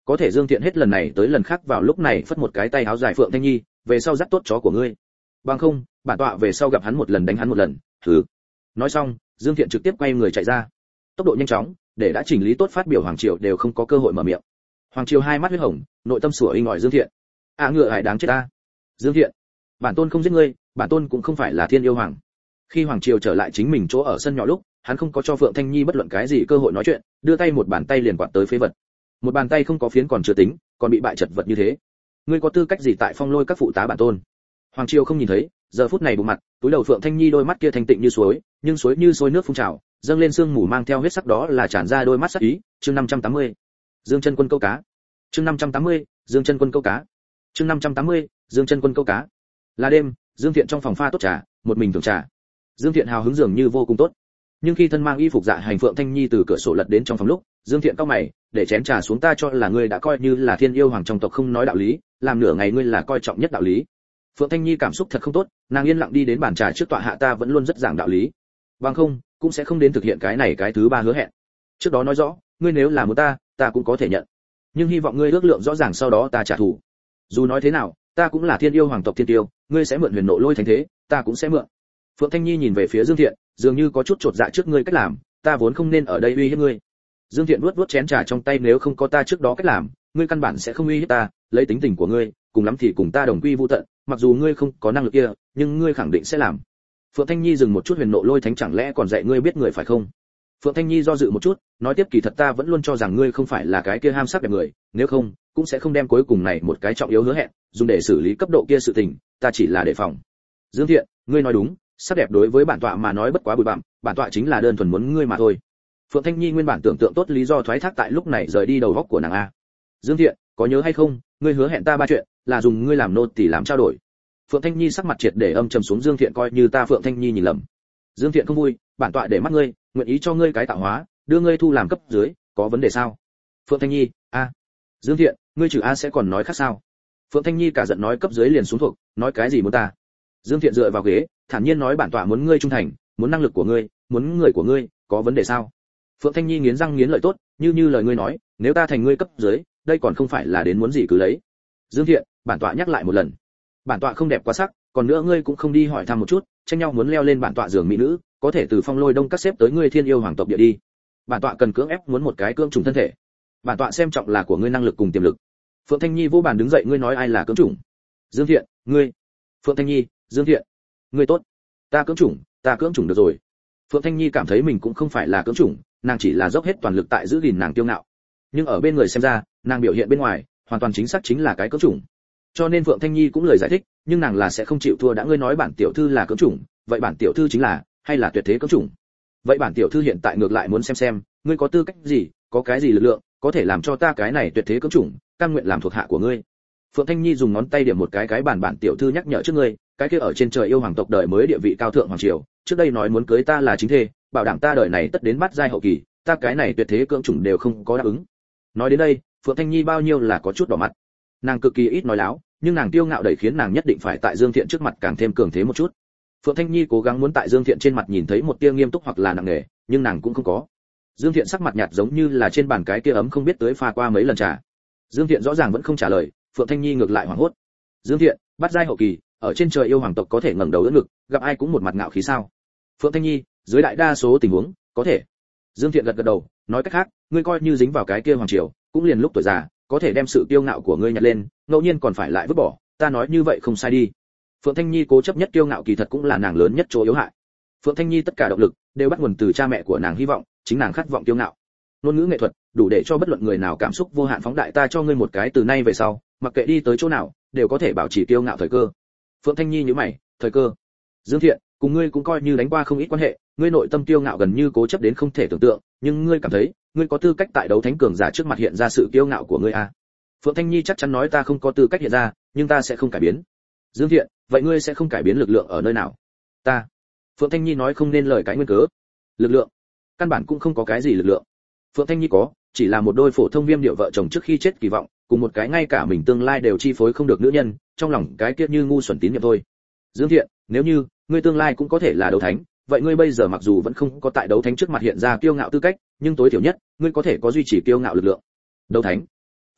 có thể Dương Thiện hết lần này tới lần khác vào lúc này phất một cái tay áo dài Phượng Thanh Nhi, về sau dắt tốt chó của ngươi. Bằng không, bản tọa về sau gặp hắn một lần đánh hắn một lần. Hừ. Nói xong, Dương Thiện trực tiếp quay người chạy ra. Tốc độ nhanh chóng, để đã chỉnh lý tốt phát biểu Hoàng Triều đều không có cơ hội mở miệng. Hoàng Triều hai mắt huyết hồng, nội tâm sủa inh ỏi Dương Thiện. À ngựa hải đáng chết ta. Dương Thiện, bản tôn không giết ngươi, bản tôn cũng không phải là Thiên Yêu Hoàng. Khi Hoàng Triều trở lại chính mình chỗ ở sân nhỏ lúc, hắn không có cho Phượng Thanh Nhi bất luận cái gì cơ hội nói chuyện, đưa tay một bàn tay liền quạt tới phế vật. Một bàn tay không có phiến còn chưa tính, còn bị bại chật vật như thế. Ngươi có tư cách gì tại Phong Lôi các phụ tá bản tôn? Hoàng Triều không nhìn thấy, giờ phút này bụng mặt, túi đầu Phượng Thanh Nhi đôi mắt kia thanh tịnh như suối, nhưng suối như sôi nước phun trào, dâng lên sương mù mang theo huyết sắc đó là tràn ra đôi mắt sắc ý. Chương năm trăm tám mươi, Dương Chân Quân câu cá. Chương năm trăm tám mươi, Dương Chân Quân câu cá. Chương năm trăm tám mươi, Dương Chân Quân câu cá. Là đêm, Dương Thiện trong phòng pha tốt trà, một mình thưởng trà. Dương Thiện hào hứng dường như vô cùng tốt. Nhưng khi thân mang y phục dạ hành Phượng Thanh Nhi từ cửa sổ lật đến trong phòng lúc, Dương Thiện cau mày, để chén trà xuống, ta cho là ngươi đã coi như là Thiên Yêu Hoàng trong tộc không nói đạo lý, làm nửa ngày ngươi là coi trọng nhất đạo lý. Phượng Thanh Nhi cảm xúc thật không tốt, nàng yên lặng đi đến bàn trà trước tọa hạ, ta vẫn luôn rất giảng đạo lý, bằng không cũng sẽ không đến thực hiện cái này cái thứ ba hứa hẹn. Trước đó nói rõ, ngươi nếu là muốn ta, ta cũng có thể nhận, nhưng hy vọng ngươi ước lượng rõ ràng sau đó ta trả thù. Dù nói thế nào, ta cũng là Thiên Yêu Hoàng tộc Thiên Tiêu, ngươi sẽ mượn Huyền Nộ Lôi thành thế, ta cũng sẽ mượn. Phượng Thanh Nhi nhìn về phía Dương Thiện, dường như có chút chột dạ trước ngươi cách làm, ta vốn không nên ở đây uy hiếp ngươi. Dương Thiện vuốt vuốt chén trà trong tay, nếu không có ta trước đó cách làm, ngươi căn bản sẽ không uy hiếp ta, lấy tính tình của ngươi, cùng lắm thì cùng ta đồng quy vu tận, mặc dù ngươi không có năng lực kia, nhưng ngươi khẳng định sẽ làm. Phượng Thanh Nhi dừng một chút, Huyền Nộ Lôi thánh chẳng lẽ còn dạy ngươi biết người phải không? Phượng Thanh Nhi do dự một chút, nói tiếp, kỳ thật ta vẫn luôn cho rằng ngươi không phải là cái kia ham sắc đẹp người, nếu không, cũng sẽ không đem cuối cùng này một cái trọng yếu hứa hẹn dùng để xử lý cấp độ kia sự tình, ta chỉ là đề phòng. Dương Thiện, ngươi nói đúng, sắc đẹp đối với bản tọa mà nói bất quá bụi bặm, bản tọa chính là đơn thuần muốn ngươi mà thôi. Phượng Thanh Nhi nguyên bản tưởng tượng tốt lý do thoái thác tại lúc này rời đi đầu óc của nàng a. Dương Thiện, có nhớ hay không, ngươi hứa hẹn ta ba chuyện, là dùng ngươi làm nô tỳ làm trao đổi. Phượng Thanh Nhi sắc mặt triệt để âm trầm xuống, Dương Thiện coi như ta Phượng Thanh Nhi nhìn lầm. Dương Thiện không vui, bản tọa để mắt ngươi, nguyện ý cho ngươi cái tạo hóa, đưa ngươi thu làm cấp dưới, có vấn đề sao? Phượng Thanh Nhi, a. Dương Thiện, ngươi trừ a sẽ còn nói khác sao? Phượng Thanh Nhi cả giận nói cấp dưới liền xuống thuộc, nói cái gì muốn ta? Dương Thiện dựa vào ghế, thản nhiên nói bản tọa muốn ngươi trung thành, muốn năng lực của ngươi, muốn người của ngươi, có vấn đề sao? Phượng Thanh Nhi nghiến răng nghiến lợi, tốt, như như lời ngươi nói, nếu ta thành ngươi cấp dưới, đây còn không phải là đến muốn gì cứ lấy. Dương Thiện, bản tọa nhắc lại một lần, bản tọa không đẹp quá sắc, còn nữa ngươi cũng không đi hỏi thăm một chút, tranh nhau muốn leo lên bản tọa giường mỹ nữ, có thể từ Phong Lôi Đông các xếp tới ngươi Thiên Yêu Hoàng tộc địa đi. Bản tọa cần cưỡng ép muốn một cái cưỡng trùng thân thể. Bản tọa xem trọng là của ngươi năng lực cùng tiềm lực. Phượng Thanh Nhi vô bàn đứng dậy, ngươi nói ai là cưỡng trùng? Dương Thiện, ngươi. Phượng Thanh Nhi, Dương Thiện, ngươi tốt, ta cưỡng trùng, ta cưỡng trùng được rồi. Phượng Thanh Nhi cảm thấy mình cũng không phải là cưỡng trùng, nàng chỉ là dốc hết toàn lực tại giữ gìn nàng kiêu ngạo, nhưng ở bên người xem ra, nàng biểu hiện bên ngoài hoàn toàn chính xác chính là cái cưỡng trùng. Cho nên Phượng Thanh Nhi cũng lời giải thích, nhưng nàng là sẽ không chịu thua, đã ngươi nói bản tiểu thư là cưỡng trùng, vậy bản tiểu thư chính là hay là tuyệt thế cưỡng trùng? Vậy bản tiểu thư hiện tại ngược lại muốn xem xem, ngươi có tư cách gì, có cái gì lực lượng, có thể làm cho ta cái này tuyệt thế cưỡng trùng, cam nguyện làm thuộc hạ của ngươi. Phượng Thanh Nhi dùng ngón tay điểm một cái cái bản bản tiểu thư nhắc nhở trước ngươi, cái kia ở trên trời yêu hoàng tộc đời mới địa vị cao thượng hoàng triều, trước đây nói muốn cưới ta là chính thê, bảo đảm ta đời này tất đến bát giai hậu kỳ, ta cái này tuyệt thế cưỡng trùng đều không có đáp ứng. Nói đến đây, Phượng Thanh Nhi bao nhiêu là có chút đỏ mặt. Nàng cực kỳ ít nói láo, nhưng nàng kiêu ngạo đẩy khiến nàng nhất định phải tại Dương Thiện trước mặt càng thêm cường thế một chút. Phượng Thanh Nhi cố gắng muốn tại Dương Thiện trên mặt nhìn thấy một tia nghiêm túc hoặc là nặng nề, nhưng nàng cũng không có. Dương Thiện sắc mặt nhạt giống như là trên bàn cái kia ấm không biết tới pha qua mấy lần trà. Dương Thiện rõ ràng vẫn không trả lời, Phượng Thanh Nhi ngược lại hoảng hốt. Dương Thiện, bắt giai hậu kỳ, ở trên trời yêu hoàng tộc có thể ngẩng đầu đỡ ngực, gặp ai cũng một mặt ngạo khí sao? Phượng Thanh Nhi, dưới đại đa số tình huống, có thể. Dương Thiện gật gật đầu, nói cách khác, ngươi coi như dính vào cái kia hoàng triều, cũng liền lúc tuổi già, có thể đem sự kiêu ngạo của ngươi nhặt lên, ngẫu nhiên còn phải lại vứt bỏ, ta nói như vậy không sai đi. Phượng Thanh Nhi cố chấp nhất kiêu ngạo kỳ thật cũng là nàng lớn nhất chỗ yếu hại. Phượng Thanh Nhi tất cả động lực đều bắt nguồn từ cha mẹ của nàng hy vọng, chính nàng khát vọng kiêu ngạo. Ngôn ngữ nghệ thuật đủ để cho bất luận người nào cảm xúc vô hạn phóng đại, ta cho ngươi một cái từ nay về sau, mặc kệ đi tới chỗ nào, đều có thể bảo trì kiêu ngạo thời cơ. Phượng Thanh Nhi nhíu mày, thời cơ? Dương Thiện, cùng ngươi cũng coi như đánh qua không ít quan hệ, ngươi nội tâm kiêu ngạo gần như cố chấp đến không thể tưởng tượng, nhưng ngươi cảm thấy, ngươi có tư cách tại đấu thánh cường giả trước mặt hiện ra sự kiêu ngạo của ngươi à? Phượng Thanh Nhi chắc chắn nói, ta không có tư cách hiện ra, nhưng ta sẽ không cải biến. Dương Thiện, vậy ngươi sẽ không cải biến lực lượng ở nơi nào? Ta. Phượng Thanh Nhi nói không nên lời cái nguyên cớ. Lực lượng? Căn bản cũng không có cái gì lực lượng. Phượng Thanh Nhi có, chỉ là một đôi phổ thông viêm điệu vợ chồng trước khi chết kỳ vọng, cùng một cái ngay cả mình tương lai đều chi phối không được nữ nhân, trong lòng cái kia như ngu xuẩn tín nhiệm thôi. Dương Thiện, nếu như ngươi tương lai cũng có thể là đấu thánh, vậy ngươi bây giờ mặc dù vẫn không có tại đấu thánh trước mặt hiện ra kiêu ngạo tư cách, nhưng tối thiểu nhất, ngươi có thể có duy trì kiêu ngạo lực lượng. Đấu thánh?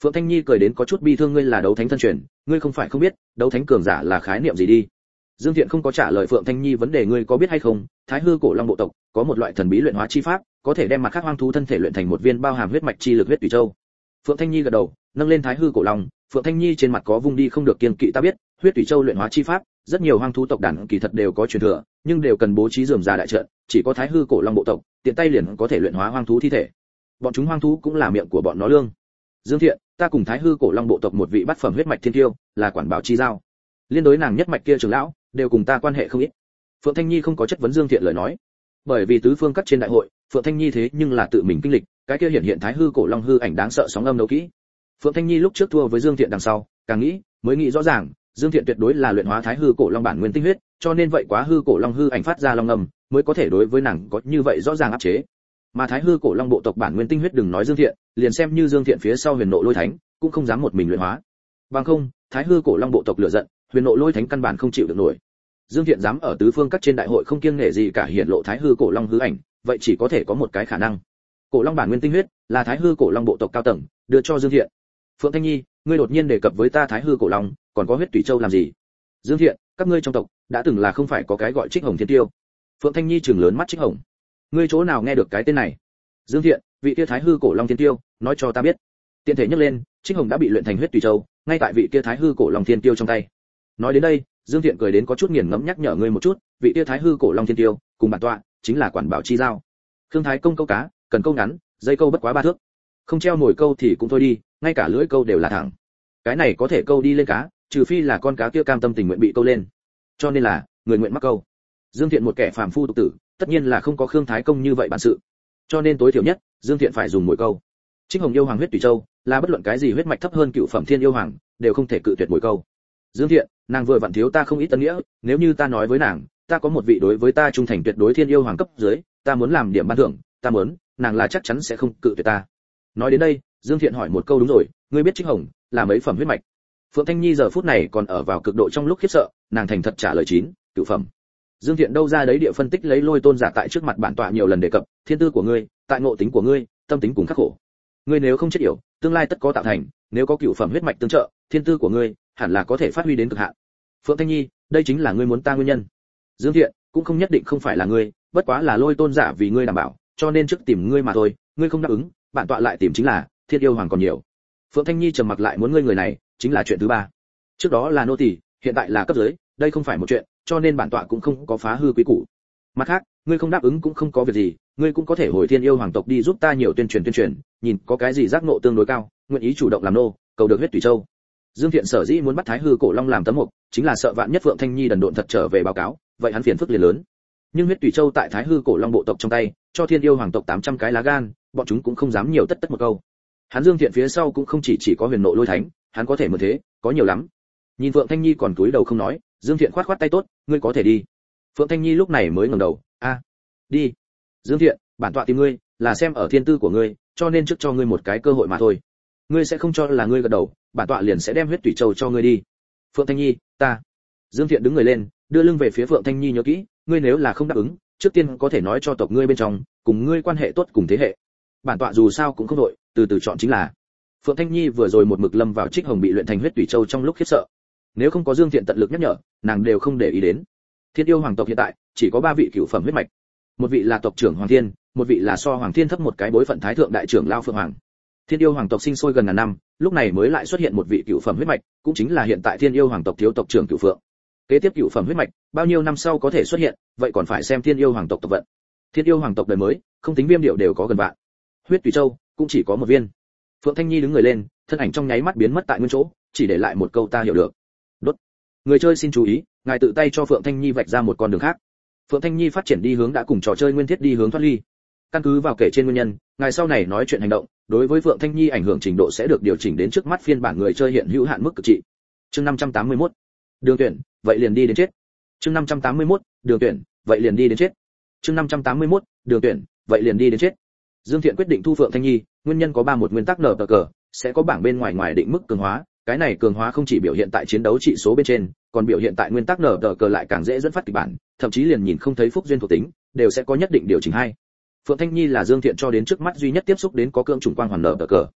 Phượng Thanh Nhi cười đến có chút bi thương, ngươi là đấu thánh thân truyền, ngươi không phải không biết, đấu thánh cường giả là khái niệm gì đi. Dương Thiện không có trả lời Phượng Thanh Nhi vấn đề, ngươi có biết hay không, Thái Hư Cổ Long bộ tộc có một loại thần bí luyện hóa chi pháp, có thể đem mặt khác hoang thú thân thể luyện thành một viên bao hàm huyết mạch chi lực huyết tùy châu. Phượng Thanh Nhi gật đầu, nâng lên Thái Hư Cổ Long, Phượng Thanh Nhi trên mặt có vung đi không được kiên kỵ, ta biết, huyết tùy châu luyện hóa chi pháp, rất nhiều hoang thú tộc đàn kỳ thật đều có truyền thừa, nhưng đều cần bố trí rườm rà đại trận, chỉ có Thái Hư Cổ Long bộ tộc, tiện tay liền có thể luyện hóa hoang thú thi thể. Bọn chúng hoang thú cũng là miệng của bọn nó lương. Dương Thiện, ta cùng Thái Hư Cổ Long bộ tộc một vị bát phẩm huyết mạch thiên tiêu, là quản bảo chi giao. Liên đối nàng nhất mạch kia trưởng lão, đều cùng ta quan hệ không ít. Phượng Thanh Nhi không có chất vấn Dương Thiện lời nói, bởi vì tứ phương cắt trên đại hội, Phượng Thanh Nhi thế nhưng là tự mình kinh lịch, cái kia hiện hiện Thái Hư Cổ Long hư ảnh đáng sợ sóng âm đấu kỹ. Phượng Thanh Nhi lúc trước thua với Dương Thiện đằng sau, càng nghĩ, mới nghĩ rõ ràng, Dương Thiện tuyệt đối là luyện hóa Thái Hư Cổ Long bản nguyên tinh huyết, cho nên vậy quá hư cổ long hư ảnh phát ra long ngầm, mới có thể đối với nàng có như vậy rõ ràng áp chế. Mà Thái Hư Cổ Long bộ tộc bản nguyên tinh huyết đừng nói Dương Thiện, liền xem như Dương Thiện phía sau Huyền Nộ Lôi Thánh, cũng không dám một mình luyện hóa. Bằng không, Thái Hư Cổ Long bộ tộc lửa giận, Huyền Nộ Lôi Thánh căn bản không chịu được nổi. Dương Thiện dám ở tứ phương các trên đại hội không kiêng nể gì cả hiện lộ Thái Hư Cổ Long hư ảnh, vậy chỉ có thể có một cái khả năng. Cổ Long bản nguyên tinh huyết là Thái Hư Cổ Long bộ tộc cao tầng đưa cho Dương Thiện. Phượng Thanh Nhi, ngươi đột nhiên đề cập với ta Thái Hư Cổ Long, còn có huyết tùy châu làm gì? Dương Thiện, các ngươi trong tộc đã từng là không phải có cái gọi Trích Hồng Thiên Tiêu? Phượng Thanh Nhi trừng lớn mắt, Trích Hồng? Ngươi chỗ nào nghe được cái tên này? Dương Thiện, vị kia Thái Hư Cổ Long Thiên Tiêu, nói cho ta biết. Tiện thể nhắc lên, Trích Hồng đã bị luyện thành huyết tùy châu, ngay tại vị kia Thái Hư Cổ Long Thiên Tiêu trong tay. Nói đến đây, Dương Thiện cười đến có chút nghiền ngẫm, nhắc nhở ngươi một chút, vị kia Thái Hư Cổ Long Thiên Tiêu, cùng bản tọa, chính là quản bảo chi giao. Khương Thái công câu cá, cần câu ngắn, dây câu bất quá ba thước. Không treo nổi câu thì cũng thôi đi, ngay cả lưỡi câu đều là thẳng. Cái này có thể câu đi lên cá, trừ phi là con cá kia cam tâm tình nguyện bị câu lên. Cho nên là, người nguyện mắc câu. Dương Thiện một kẻ phàm phu tục tử, tất nhiên là không có Khương Thái công như vậy bản sự. Cho nên tối thiểu nhất, Dương Thiện phải dùng mồi câu. Trích Hồng yêu hoàng huyết tùy châu, là bất luận cái gì huyết mạch thấp hơn cựu phẩm thiên yêu hoàng, đều không thể cự tuyệt mồi câu. Dương Thiện, nàng vừa vặn thiếu ta không ít tân nghĩa, nếu như ta nói với nàng, ta có một vị đối với ta trung thành tuyệt đối thiên yêu hoàng cấp dưới, ta muốn làm điểm ban thưởng, ta muốn, nàng là chắc chắn sẽ không cự tuyệt ta. Nói đến đây, Dương Thiện hỏi một câu, đúng rồi, ngươi biết Trích Hồng là mấy phẩm huyết mạch? Phượng Thanh Nhi giờ phút này còn ở vào cực độ trong lúc khiếp sợ, nàng thành thật trả lời chín, cửu phẩm. Dương Thiện đâu ra đấy địa phân tích lấy Lôi Tôn giả tại trước mặt bản tọa nhiều lần đề cập, thiên tư của ngươi, tại ngộ tính của ngươi, tâm tính cùng khắc khổ. Ngươi nếu không chết yểu, tương lai tất có tạo thành, nếu có cửu phẩm huyết mạch tương trợ, thiên tư của ngươi hẳn là có thể phát huy đến cực hạn. Phượng Thanh Nhi, đây chính là ngươi muốn ta nguyên nhân. Dương Thiện, cũng không nhất định không phải là ngươi, bất quá là Lôi Tôn giả vì ngươi đảm bảo, cho nên trước tìm ngươi mà thôi, ngươi không đáp ứng, bản tọa lại tìm chính là Thiên yêu hoàng còn nhiều. Phượng Thanh Nhi trầm mặc lại, muốn ngươi người này, chính là chuyện thứ ba. Trước đó là nô tỳ, hiện tại là cấp dưới, đây không phải một chuyện, cho nên bản tọa cũng không có phá hư quý củ. Mặt khác, ngươi không đáp ứng cũng không có việc gì, ngươi cũng có thể hồi Thiên yêu hoàng tộc đi giúp ta nhiều tuyên truyền tuyên truyền, nhìn có cái gì giác ngộ tương đối cao, nguyện ý chủ động làm nô, cầu được huyết tùy châu. Dương Thiện sở dĩ muốn bắt Thái Hư Cổ Long làm tấm mục, chính là sợ vạn nhất Phượng Thanh Nhi đần độn thật trở về báo cáo, vậy hắn phiền phức liền lớn. Nhưng huyết tùy châu tại Thái Hư Cổ Long bộ tộc trong tay, cho Thiên yêu hoàng tộc tám trăm cái lá gan, bọn chúng cũng không dám nhiều tất tất một câu. Hắn Dương Thiện phía sau cũng không chỉ chỉ có Huyền Nộ Lôi Thánh, hắn có thể mượn thế, có nhiều lắm. Nhìn Phượng Thanh Nhi còn cúi đầu không nói, Dương Thiện khoát khoát tay, tốt, ngươi có thể đi. Phượng Thanh Nhi lúc này mới ngẩng đầu, a, đi. Dương Thiện, bản tọa tìm ngươi, là xem ở thiên tư của ngươi, cho nên trước cho ngươi một cái cơ hội mà thôi. Ngươi sẽ không cho là ngươi gật đầu, bản tọa liền sẽ đem huyết tùy châu cho ngươi đi. Phượng Thanh Nhi, ta. Dương Thiện đứng người lên, đưa lưng về phía Phượng Thanh Nhi, nhớ kỹ, ngươi nếu là không đáp ứng, trước tiên có thể nói cho tộc ngươi bên trong, cùng ngươi quan hệ tốt cùng thế hệ. Bản tọa dù sao cũng không đội, từ từ chọn chính là. Phượng Thanh Nhi vừa rồi một mực lâm vào Trích Hồng bị luyện thành huyết tùy châu trong lúc khiếp sợ. Nếu không có Dương Thiện tận lực nhắc nhở, nàng đều không để ý đến. Thiên yêu hoàng tộc hiện tại chỉ có ba vị cửu phẩm huyết mạch. Một vị là tộc trưởng Hoàng Thiên, một vị là so Hoàng Thiên thấp một cái bối phận thái thượng đại trưởng lão Phượng Hoàng. Thiên yêu hoàng tộc sinh sôi gần ngàn năm, lúc này mới lại xuất hiện một vị cửu phẩm huyết mạch, cũng chính là hiện tại Thiên yêu hoàng tộc thiếu tộc trưởng Cửu Phượng. Kế tiếp cửu phẩm huyết mạch, bao nhiêu năm sau có thể xuất hiện, vậy còn phải xem Thiên yêu hoàng tộc tộc vận. Thiên yêu hoàng tộc đời mới, không tính viêm điệu đều có gần vạn. Huyết tùy châu cũng chỉ có một viên. Phượng Thanh Nhi đứng người lên, thân ảnh trong nháy mắt biến mất tại nguyên chỗ, chỉ để lại một câu, ta hiểu được. Đốt. Người chơi xin chú ý, ngài tự tay cho Phượng Thanh Nhi vạch ra một con đường khác. Phượng Thanh Nhi phát triển đi hướng đã cùng trò chơi nguyên thiết đi hướng thoát ly. Căn cứ vào kể trên nguyên nhân, ngài sau này nói chuyện hành động, đối với Phượng Thanh Nhi ảnh hưởng trình độ sẽ được điều chỉnh đến trước mắt phiên bản người chơi hiện hữu hạn mức cực trị. Chương năm trăm tám mươi mốt. Đường tuyển, vậy liền đi đến chết. Chương năm trăm tám mươi mốt. Đường tuyển, vậy liền đi đến chết. Chương năm trăm tám mươi mốt. Đường tuyển, vậy liền đi đến chết. Dương Thiện quyết định thu Phượng Thanh Nhi, nguyên nhân có ba, một nguyên tắc nở tờ cờ, sẽ có bảng bên ngoài ngoài định mức cường hóa, cái này cường hóa không chỉ biểu hiện tại chiến đấu trị số bên trên, còn biểu hiện tại nguyên tắc nở tờ cờ lại càng dễ dẫn phát kịch bản, thậm chí liền nhìn không thấy phúc duyên thuộc tính, đều sẽ có nhất định điều chỉnh hay. Phượng Thanh Nhi là Dương Thiện cho đến trước mắt duy nhất tiếp xúc đến có cưỡng trùng quang hoàn nở tờ cờ.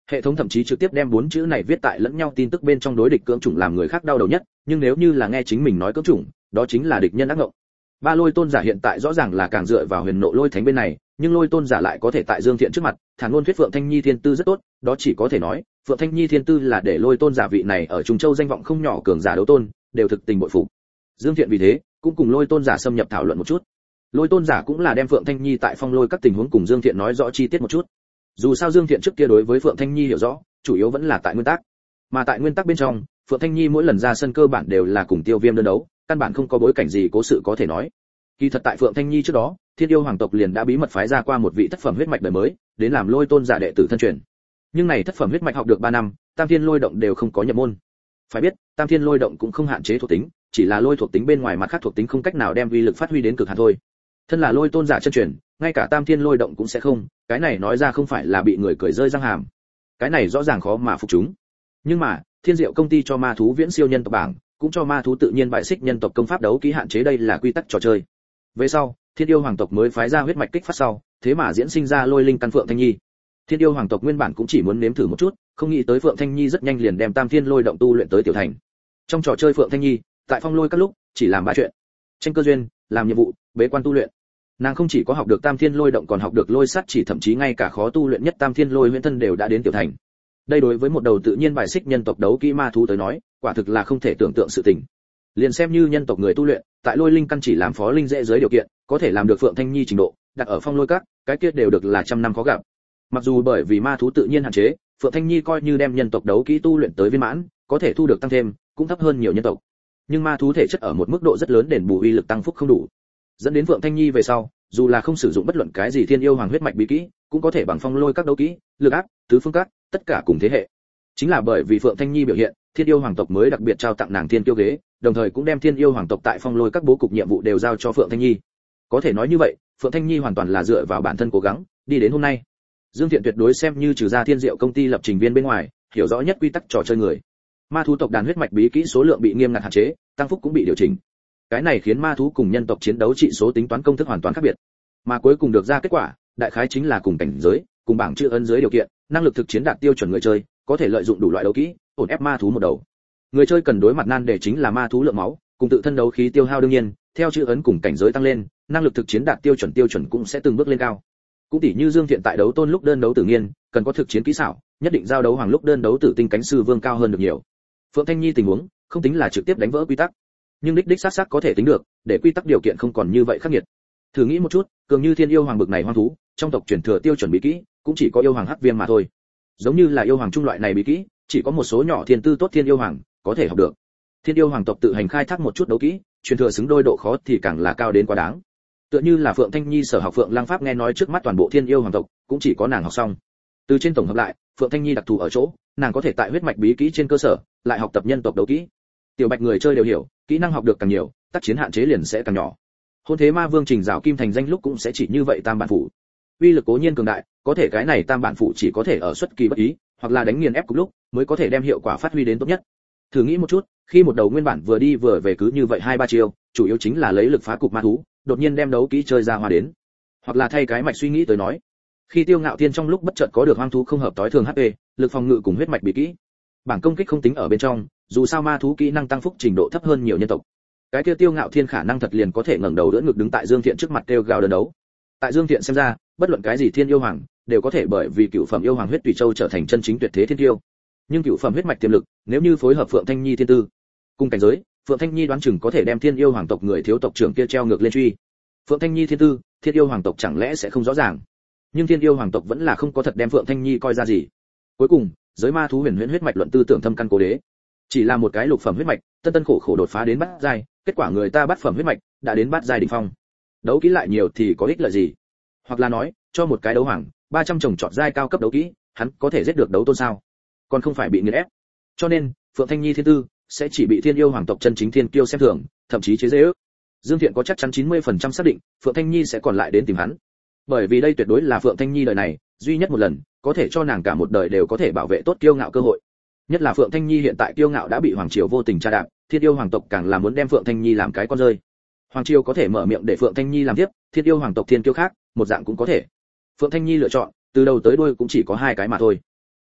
Hệ thống thậm chí trực tiếp đem bốn chữ này viết tại lẫn nhau tin tức bên trong, đối địch cưỡng chủng làm người khác đau đầu nhất, nhưng nếu như là nghe chính mình nói cưỡng chủng, đó chính là địch nhân ác ngộng. Ba Lôi Tôn giả hiện tại rõ ràng là càng dựa vào Huyền Nộ Lôi Thánh bên này, nhưng Lôi Tôn giả lại có thể tại Dương Thiện trước mặt, thản ngôn thuyết Phượng Thanh Nhi thiên tư rất tốt, đó chỉ có thể nói, Phượng Thanh Nhi thiên tư là để Lôi Tôn giả vị này ở Trung Châu danh vọng không nhỏ cường giả đấu tôn, đều thực tình bội phục. Dương Thiện vì thế, cũng cùng Lôi Tôn giả xâm nhập thảo luận một chút. Lôi Tôn giả cũng là đem Phượng Thanh Nhi tại Phong Lôi các tình huống cùng Dương Thiện nói rõ chi tiết một chút. Dù sao Dương Thiện trước kia đối với Phượng Thanh Nhi hiểu rõ, chủ yếu vẫn là tại nguyên tắc. Mà tại nguyên tắc bên trong, Phượng Thanh Nhi mỗi lần ra sân cơ bản đều là cùng Tiêu Viêm đơn đấu, căn bản không có bối cảnh gì cố sự có thể nói. Kỳ thật tại Phượng Thanh Nhi trước đó, Thiên Yêu hoàng tộc liền đã bí mật phái ra qua một vị thất phẩm huyết mạch đời mới, đến làm Lôi Tôn giả đệ tử thân truyền. Nhưng này thất phẩm huyết mạch học được ba năm, Tam Thiên Lôi Động đều không có nhập môn. Phải biết, Tam Thiên Lôi Động cũng không hạn chế thuộc tính, chỉ là lôi thuộc tính bên ngoài mặt khác thuộc tính không cách nào đem uy lực phát huy đến cực hạn thôi. Thân là Lôi Tôn giả chân truyền, ngay cả Tam Thiên Lôi Động cũng sẽ không, cái này nói ra không phải là bị người cười rơi răng hàm. Cái này rõ ràng khó mà phục chúng. Nhưng mà, Thiên Diệu công ty cho ma thú viễn siêu nhân tộc bảng, cũng cho ma thú tự nhiên bại xích nhân tộc công pháp đấu ký hạn chế, đây là quy tắc trò chơi. Về sau, Thiên Yêu hoàng tộc mới phái ra huyết mạch kích phát sau, thế mà diễn sinh ra Lôi Linh căn Phượng Thanh Nhi. Thiên Yêu hoàng tộc nguyên bản cũng chỉ muốn nếm thử một chút, không nghĩ tới Phượng Thanh Nhi rất nhanh liền đem Tam Thiên Lôi Động tu luyện tới tiểu thành. Trong trò chơi Phượng Thanh Nhi, tại Phong Lôi các lúc, chỉ làm ba chuyện: tranh cơ duyên, làm nhiệm vụ, bế quan tu luyện. Nàng không chỉ có học được Tam Thiên Lôi Động, còn học được Lôi Sắt Chỉ, thậm chí ngay cả khó tu luyện nhất Tam Thiên Lôi Huyễn Thân đều đã đến tiểu thành. Đây đối với một đầu tự nhiên bài xích nhân tộc đấu kỹ ma thú tới nói, quả thực là không thể tưởng tượng sự tình. Liền xem như nhân tộc người tu luyện, tại Lôi Linh căn chỉ làm phó linh dễ dưới điều kiện, có thể làm được Phượng Thanh Nhi trình độ, đặt ở Phong Lôi các, cái kia đều được là trăm năm khó gặp. Mặc dù bởi vì ma thú tự nhiên hạn chế, Phượng Thanh Nhi coi như đem nhân tộc đấu kỹ tu luyện tới viên mãn, có thể thu được tăng thêm, cũng thấp hơn nhiều nhân tộc. Nhưng ma thú thể chất ở một mức độ rất lớn đền bù uy lực tăng phúc không đủ, dẫn đến Phượng Thanh Nhi về sau, dù là không sử dụng bất luận cái gì Thiên Yêu hoàng huyết mạch bí kỹ, cũng có thể bằng Phong Lôi các đấu kỹ, lực áp, tứ phương các, tất cả cùng thế hệ. Chính là bởi vì Phượng Thanh Nhi biểu hiện, Thiên Yêu hoàng tộc mới đặc biệt trao tặng nàng Thiên Kiêu ghế, đồng thời cũng đem Thiên Yêu hoàng tộc tại Phong Lôi các bố cục nhiệm vụ đều giao cho Phượng Thanh Nhi. Có thể nói như vậy, Phượng Thanh Nhi hoàn toàn là dựa vào bản thân cố gắng, đi đến hôm nay. Dương Thiện tuyệt đối xem như trừ ra Thiên Diệu công ty lập trình viên bên ngoài, hiểu rõ nhất quy tắc trò chơi người. Ma thú tộc đàn huyết mạch bí kỹ số lượng bị nghiêm ngặt hạn chế, tăng phúc cũng bị điều chỉnh. Cái này khiến ma thú cùng nhân tộc chiến đấu trị số tính toán công thức hoàn toàn khác biệt. Mà cuối cùng được ra kết quả, đại khái chính là cùng cảnh giới, cùng bảng chữ ấn dưới điều kiện, năng lực thực chiến đạt tiêu chuẩn người chơi, có thể lợi dụng đủ loại đấu kỹ, ổn ép ma thú một đầu. Người chơi cần đối mặt nan đề chính là ma thú lượng máu, cùng tự thân đấu khí tiêu hao, đương nhiên, theo chữ ấn cùng cảnh giới tăng lên, năng lực thực chiến đạt tiêu chuẩn tiêu chuẩn cũng sẽ từng bước lên cao. Cũng tỉ như Dương Thiện tại đấu tôn lúc đơn đấu tử nghiên, cần có thực chiến kỹ xảo, nhất định giao đấu hoàng lúc đơn đấu tử tinh cánh sư vương cao hơn được nhiều. Phượng Thanh Nhi tình huống, không tính là trực tiếp đánh vỡ quy tắc, nhưng đích đích sát sát có thể tính được, để quy tắc điều kiện không còn như vậy khắc nghiệt. Thử nghĩ một chút, cường như Thiên Yêu hoàng bực này hoang thú, trong tộc truyền thừa tiêu chuẩn bí kỹ, cũng chỉ có yêu hoàng hắc viêm mà thôi. Giống như là yêu hoàng trung loại này bí kỹ, chỉ có một số nhỏ thiên tư tốt Thiên Yêu hoàng có thể học được. Thiên Yêu hoàng tộc tự hành khai thác một chút đấu kỹ, truyền thừa xứng đôi độ khó thì càng là cao đến quá đáng. Tựa như là Phượng Thanh Nhi sở học Phượng Lăng pháp, nghe nói trước mắt toàn bộ Thiên Yêu hoàng tộc cũng chỉ có nàng học xong. Từ trên tổng hợp lại, Phượng Thanh Nhi đặc thù ở chỗ, nàng có thể tại huyết mạch bí kỹ trên cơ sở, lại học tập nhân tộc đấu kỹ. Tiểu Bạch người chơi đều hiểu, kỹ năng học được càng nhiều, tác chiến hạn chế liền sẽ càng nhỏ. Hôn thế ma vương Trình Giảo Kim thành danh lúc cũng sẽ chỉ như vậy tam bản phủ. Uy lực cố nhiên cường đại, có thể cái này tam bản phủ chỉ có thể ở xuất kỳ bất ý, hoặc là đánh nghiền ép cục lúc, mới có thể đem hiệu quả phát huy đến tốt nhất. Thử nghĩ một chút, khi một đầu nguyên bản vừa đi vừa về cứ như vậy hai ba chiêu, chủ yếu chính là lấy lực phá cục ma thú, đột nhiên đem đấu kỹ chơi ra hoa đến. Hoặc là thay cái mạch suy nghĩ tới nói, khi Tiêu Ngạo Thiên trong lúc bất chợt có được hoang thú không hợp tối thường hắc pê, lực phòng ngự cùng huyết mạch bị kỹ, bảng công kích không tính ở bên trong, dù sao ma thú kỹ năng tăng phúc trình độ thấp hơn nhiều nhân tộc. Cái kia Tiêu Ngạo Thiên khả năng thật liền có thể ngẩng đầu đỡ ngực đứng tại Dương Thiện trước mặt kêu gào đơn đấu. Tại Dương Thiện xem ra, bất luận cái gì Thiên Yêu Hoàng đều có thể bởi vì cựu phẩm yêu hoàng huyết tùy châu trở thành chân chính tuyệt thế thiên tiêu. Nhưng cựu phẩm huyết mạch tiềm lực, nếu như phối hợp Phượng Thanh Nhi thiên tư, cùng cảnh giới, Phượng Thanh Nhi đoán chừng có thể đem Thiên Yêu Hoàng tộc người thiếu tộc trưởng kia treo ngược lên truy. Phượng Thanh Nhi thiên tư, Thiên Yêu Hoàng tộc chẳng lẽ sẽ không rõ ràng? Nhưng Thiên Yêu Hoàng tộc vẫn là không có thật đem Phượng Thanh Nhi coi ra gì. Cuối cùng, giới ma thú huyền huyễn huyết mạch luận tư tưởng thâm căn cố đế. Chỉ là một cái lục phẩm huyết mạch, tân tân khổ khổ đột phá đến bát giai, kết quả người ta bát phẩm huyết mạch đã đến bát giai đỉnh phong. Đấu kỹ lại nhiều thì có ích lợi gì? Hoặc là nói, cho một cái đấu hoàng, ba trăm chồng chọn giai cao cấp đấu kỹ, hắn có thể giết được đấu tôn sao? Còn không phải bị nghiền ép. Cho nên, Phượng Thanh Nhi thiên tư sẽ chỉ bị Thiên Yêu Hoàng tộc chân chính thiên kiêu xem thường, thậm chí chế giễu. Dương Thiện có chắc chắn chín mươi phần trăm xác định, Phượng Thanh Nhi sẽ còn lại đến tìm hắn. Bởi vì đây tuyệt đối là Phượng Thanh Nhi đời này duy nhất một lần, có thể cho nàng cả một đời đều có thể bảo vệ tốt kiêu ngạo cơ hội. Nhất là Phượng Thanh Nhi hiện tại kiêu ngạo đã bị hoàng triều vô tình tra đạp, Thiên Yêu Hoàng tộc càng là muốn đem Phượng Thanh Nhi làm cái con rơi. Hoàng triều có thể mở miệng để Phượng Thanh Nhi làm tiếp, Thiên Yêu Hoàng tộc thiên kiêu khác, một dạng cũng có thể. Phượng Thanh Nhi lựa chọn, từ đầu tới đuôi cũng chỉ có hai cái mà thôi.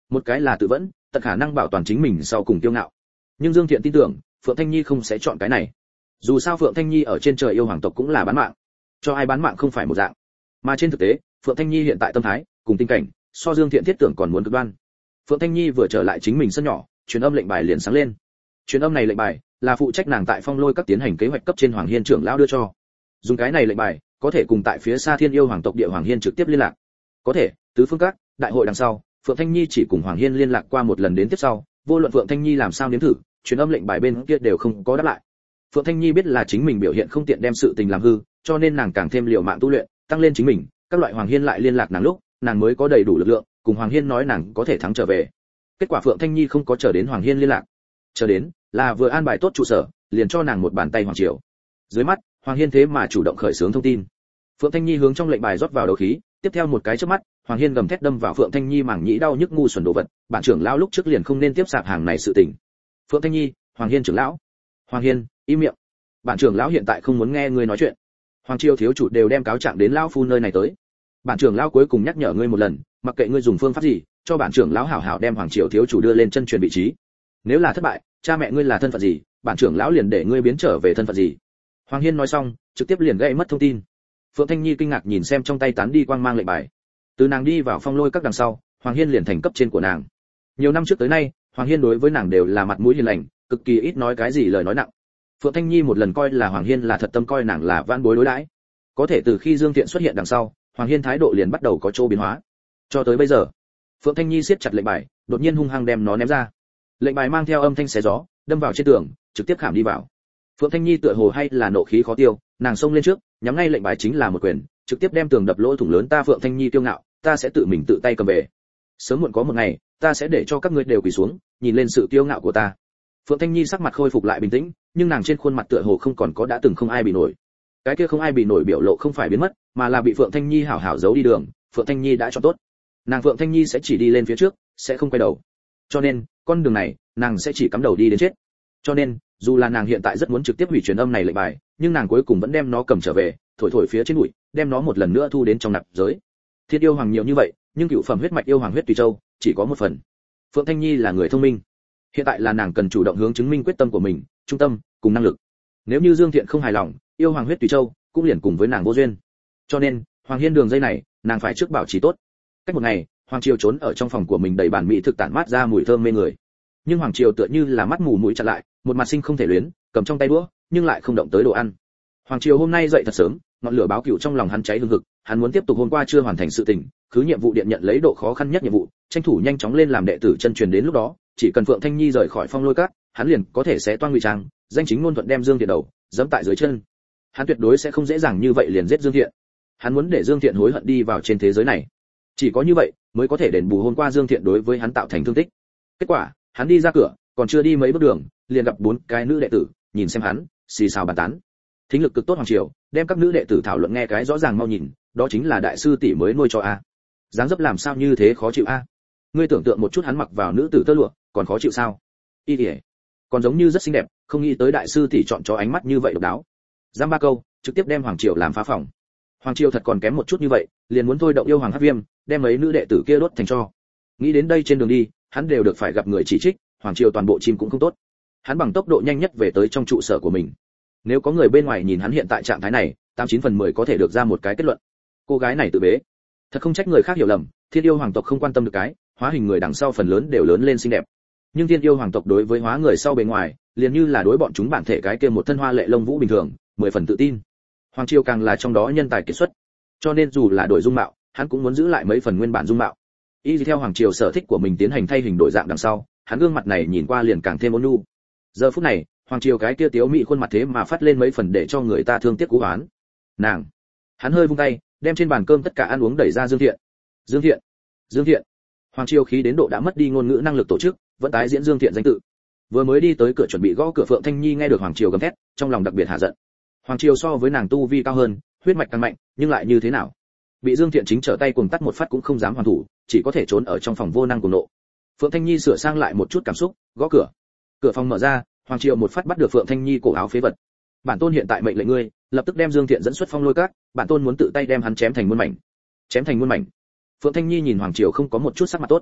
một cái là tự vẫn, tận khả năng bảo toàn chính mình sau cùng kiêu ngạo. Nhưng Dương Thiện tin tưởng, Phượng Thanh Nhi không sẽ chọn cái này. Dù sao Phượng Thanh Nhi ở trên trời yêu hoàng tộc cũng là bán mạng, cho ai bán mạng không phải một dạng. Mà trên thực tế, Phượng Thanh Nhi hiện tại tâm thái cùng tình cảnh, so Dương Thiện thiết tưởng còn muốn cực đoan. Phượng Thanh Nhi vừa trở lại chính mình sân nhỏ, truyền âm lệnh bài liền sáng lên. Truyền âm này lệnh bài là phụ trách nàng tại Phong Lôi các tiến hành kế hoạch cấp trên Hoàng Hiên trưởng lão đưa cho. Dùng cái này lệnh bài, có thể cùng tại phía xa Thiên Yêu hoàng tộc địa Hoàng Hiên trực tiếp liên lạc. Có thể, tứ phương các, đại hội đằng sau, Phượng Thanh Nhi chỉ cùng Hoàng Hiên liên lạc qua một lần đến tiếp sau, vô luận Phượng Thanh Nhi làm sao nếm thử, truyền âm lệnh bài bên kia đều không có đáp lại. Phượng Thanh Nhi biết là chính mình biểu hiện không tiện đem sự tình làm hư, cho nên nàng càng thêm liều mạng tu luyện, tăng lên chính mình, các loại Hoàng Hiên lại liên lạc nàng lúc, nàng mới có đầy đủ lực lượng, cùng Hoàng Hiên nói nàng có thể thắng trở về. Kết quả Phượng Thanh Nhi không có chờ đến Hoàng Hiên liên lạc, chờ đến là vừa an bài tốt trụ sở, liền cho nàng một bàn tay hoàng triều. Dưới mắt, Hoàng Hiên thế mà chủ động khởi xướng thông tin. Phượng Thanh Nhi hướng trong lệnh bài rót vào đấu khí, tiếp theo một cái chớp mắt, Hoàng Hiên gầm thét đâm vào Phượng Thanh Nhi mảng nhĩ đau nhức ngu xuẩn đồ vật, bản trưởng lão lúc trước liền không nên tiếp sạp hàng này sự tình. Phượng Thanh Nhi, Hoàng Hiên trưởng lão. Hoàng Hiên, im miệng. Bản trưởng lão hiện tại không muốn nghe ngươi nói chuyện. Hoàng triều thiếu chủ đều đem cáo trạng đến lão phu nơi này tới. Bản trưởng lão cuối cùng nhắc nhở ngươi một lần, mặc kệ ngươi dùng phương pháp gì, cho bản trưởng lão hảo hảo đem Hoàng triều thiếu chủ đưa lên chân truyền vị trí. Nếu là thất bại, cha mẹ ngươi là thân phận gì, bản trưởng lão liền để ngươi biến trở về thân phận gì. Hoàng Hiên nói xong, trực tiếp liền gãy mất thông tin. Phượng Thanh Nhi kinh ngạc nhìn xem trong tay tán đi quang mang lệnh bài. Từ nàng đi vào Phong Lôi các đằng sau, Hoàng Hiên liền thành cấp trên của nàng. Nhiều năm trước tới nay, Hoàng Hiên đối với nàng đều là mặt mũi hiền lành, cực kỳ ít nói cái gì lời nói nặng. Phượng Thanh Nhi một lần coi là Hoàng Hiên là thật tâm coi nàng là vãn bối đối đãi. Có thể từ khi Dương Thiện xuất hiện đằng sau, Hoàng Hiên thái độ liền bắt đầu có chỗ biến hóa. Cho tới bây giờ, Phượng Thanh Nhi siết chặt lệnh bài, đột nhiên hung hăng đem nó ném ra. Lệnh bài mang theo âm thanh xé gió, đâm vào trên tường, trực tiếp khảm đi vào. Phượng Thanh Nhi tựa hồ hay là nộ khí khó tiêu, nàng xông lên trước, nhắm ngay lệnh bài chính là một quyền, trực tiếp đem tường đập lỗ thủng lớn. Ta Phượng Thanh Nhi kiêu ngạo, ta sẽ tự mình tự tay cầm về. Sớm muộn có một ngày, ta sẽ để cho các ngươi đều quỳ xuống, nhìn lên sự kiêu ngạo của ta. Phượng Thanh Nhi sắc mặt khôi phục lại bình tĩnh, nhưng nàng trên khuôn mặt tựa hồ không còn có đã từng không ai bị nổi. Cái kia không ai bị nổi biểu lộ không phải biến mất, mà là bị Phượng Thanh Nhi hảo hảo giấu đi đường. Phượng Thanh Nhi đã chọn tốt, nàng Phượng Thanh Nhi sẽ chỉ đi lên phía trước, sẽ không quay đầu. Cho nên, con đường này, nàng sẽ chỉ cắm đầu đi đến chết. Cho nên, dù là nàng hiện tại rất muốn trực tiếp hủy truyền âm này lệnh bài, nhưng nàng cuối cùng vẫn đem nó cầm trở về, thổi thổi phía trên bụi, đem nó một lần nữa thu đến trong nạp giới. Thiên yêu hoàng nhiều như vậy, nhưng cựu phẩm huyết mạch yêu hoàng huyết tùy châu chỉ có một phần. Phượng Thanh Nhi là người thông minh, hiện tại là nàng cần chủ động hướng chứng minh quyết tâm của mình, trung tâm cùng năng lực. Nếu như Dương Thiện không hài lòng, yêu hoàng huyết tùy châu cũng liền cùng với nàng vô duyên. Cho nên, Hoàng Hiên đường dây này, nàng phải trước bảo trì tốt. Cách một ngày, Hoàng Triều trốn ở trong phòng của mình đầy bản mỹ thực tản mát ra mùi thơm mê người. Nhưng Hoàng Triều tựa như là mắt mù mũi chặt lại, một mặt sinh không thể luyến, cầm trong tay đũa, nhưng lại không động tới đồ ăn. Hoàng Triều hôm nay dậy thật sớm, ngọn lửa báo cửu trong lòng hắn cháy hừng hực, hắn muốn tiếp tục hôm qua chưa hoàn thành sự tình, cứ nhiệm vụ điện nhận lấy độ khó khăn nhất nhiệm vụ, tranh thủ nhanh chóng lên làm đệ tử chân truyền. Đến lúc đó, chỉ cần Phượng Thanh Nhi rời khỏi Phong Lôi các, hắn liền có thể xé toang ngụy trang, danh chính ngôn thuận đem Dương Thiện đầu giẫm tại dưới chân. Hắn tuyệt đối sẽ không dễ dàng như vậy liền giết Dương Thiện. Hắn muốn để Dương Thiện hối hận đi vào trên thế giới này. Chỉ có như vậy mới có thể đền bù hôm qua Dương Thiện đối với hắn tạo thành thương tích. Kết quả, hắn đi ra cửa, còn chưa đi mấy bước đường, liền gặp bốn cái nữ đệ tử, nhìn xem hắn, xì xào bàn tán. Thính lực cực tốt Hoàng Triều, đem các nữ đệ tử thảo luận nghe cái rõ ràng mau nhìn, đó chính là đại sư tỷ mới nuôi cho a. Dáng dấp làm sao như thế khó chịu a? Ngươi tưởng tượng một chút hắn mặc vào nữ tử tơ lụa, còn khó chịu sao? Y điệp, còn giống như rất xinh đẹp, không nghĩ tới đại sư tỷ chọn cho ánh mắt như vậy độc đáo. Giam ba câu, trực tiếp đem Hoàng Triều làm phá phòng. Hoàng Triều thật còn kém một chút như vậy, liền muốn thôi động yêu hoàng hắc viêm, đem mấy nữ đệ tử kia đốt thành tro. Nghĩ đến đây trên đường đi, hắn đều được phải gặp người chỉ trích, Hoàng Triều toàn bộ chim cũng không tốt. Hắn bằng tốc độ nhanh nhất về tới trong trụ sở của mình. Nếu có người bên ngoài nhìn hắn hiện tại trạng thái này, tám chín phần mười có thể được ra một cái kết luận. Cô gái này tự bế. Thật không trách người khác hiểu lầm, Thiên yêu hoàng tộc không quan tâm được cái, hóa hình người đằng sau phần lớn đều lớn lên xinh đẹp. Nhưng Thiên yêu hoàng tộc đối với hóa người sau bề ngoài, liền như là đối bọn chúng bản thể cái kia một thân hoa lệ lông vũ bình thường, mười phần tự tin. Hoàng Triều càng là trong đó nhân tài kiệt xuất, cho nên dù là đổi dung mạo, hắn cũng muốn giữ lại mấy phần nguyên bản dung mạo. Y theo Hoàng Triều sở thích của mình tiến hành thay hình đổi dạng đằng sau, hắn gương mặt này nhìn qua liền càng thêm ôn nhu. Giờ phút này, Hoàng Triều cái kia tiếu mị khuôn mặt thế mà phát lên mấy phần để cho người ta thương tiếc cú oán. Nàng, hắn hơi vung tay, đem trên bàn cơm tất cả ăn uống đẩy ra Dương Thiện. Dương Thiện, Dương Thiện. Hoàng Triều khí đến độ đã mất đi ngôn ngữ năng lực tổ chức, vẫn tái diễn Dương Thiện danh tự. Vừa mới đi tới cửa chuẩn bị gõ cửa, Phượng Thanh Nhi nghe được Hoàng Triều gầm thét, trong lòng đặc biệt hạ giận. Hoàng Triều so với nàng tu vi cao hơn, huyết mạch càng mạnh, nhưng lại như thế nào? Bị Dương Thiện chính trở tay cuồng tắt một phát cũng không dám hoàn thủ, chỉ có thể trốn ở trong phòng vô năng cuồng nộ. Phượng Thanh Nhi sửa sang lại một chút cảm xúc, gõ cửa. Cửa phòng mở ra, Hoàng Triều một phát bắt được Phượng Thanh Nhi cổ áo phế vật. Bản tôn hiện tại mệnh lệnh ngươi, lập tức đem Dương Thiện dẫn xuất Phong Lôi các, bản tôn muốn tự tay đem hắn chém thành muôn mảnh. Chém thành muôn mảnh. Phượng Thanh Nhi nhìn Hoàng Triều không có một chút sắc mặt tốt.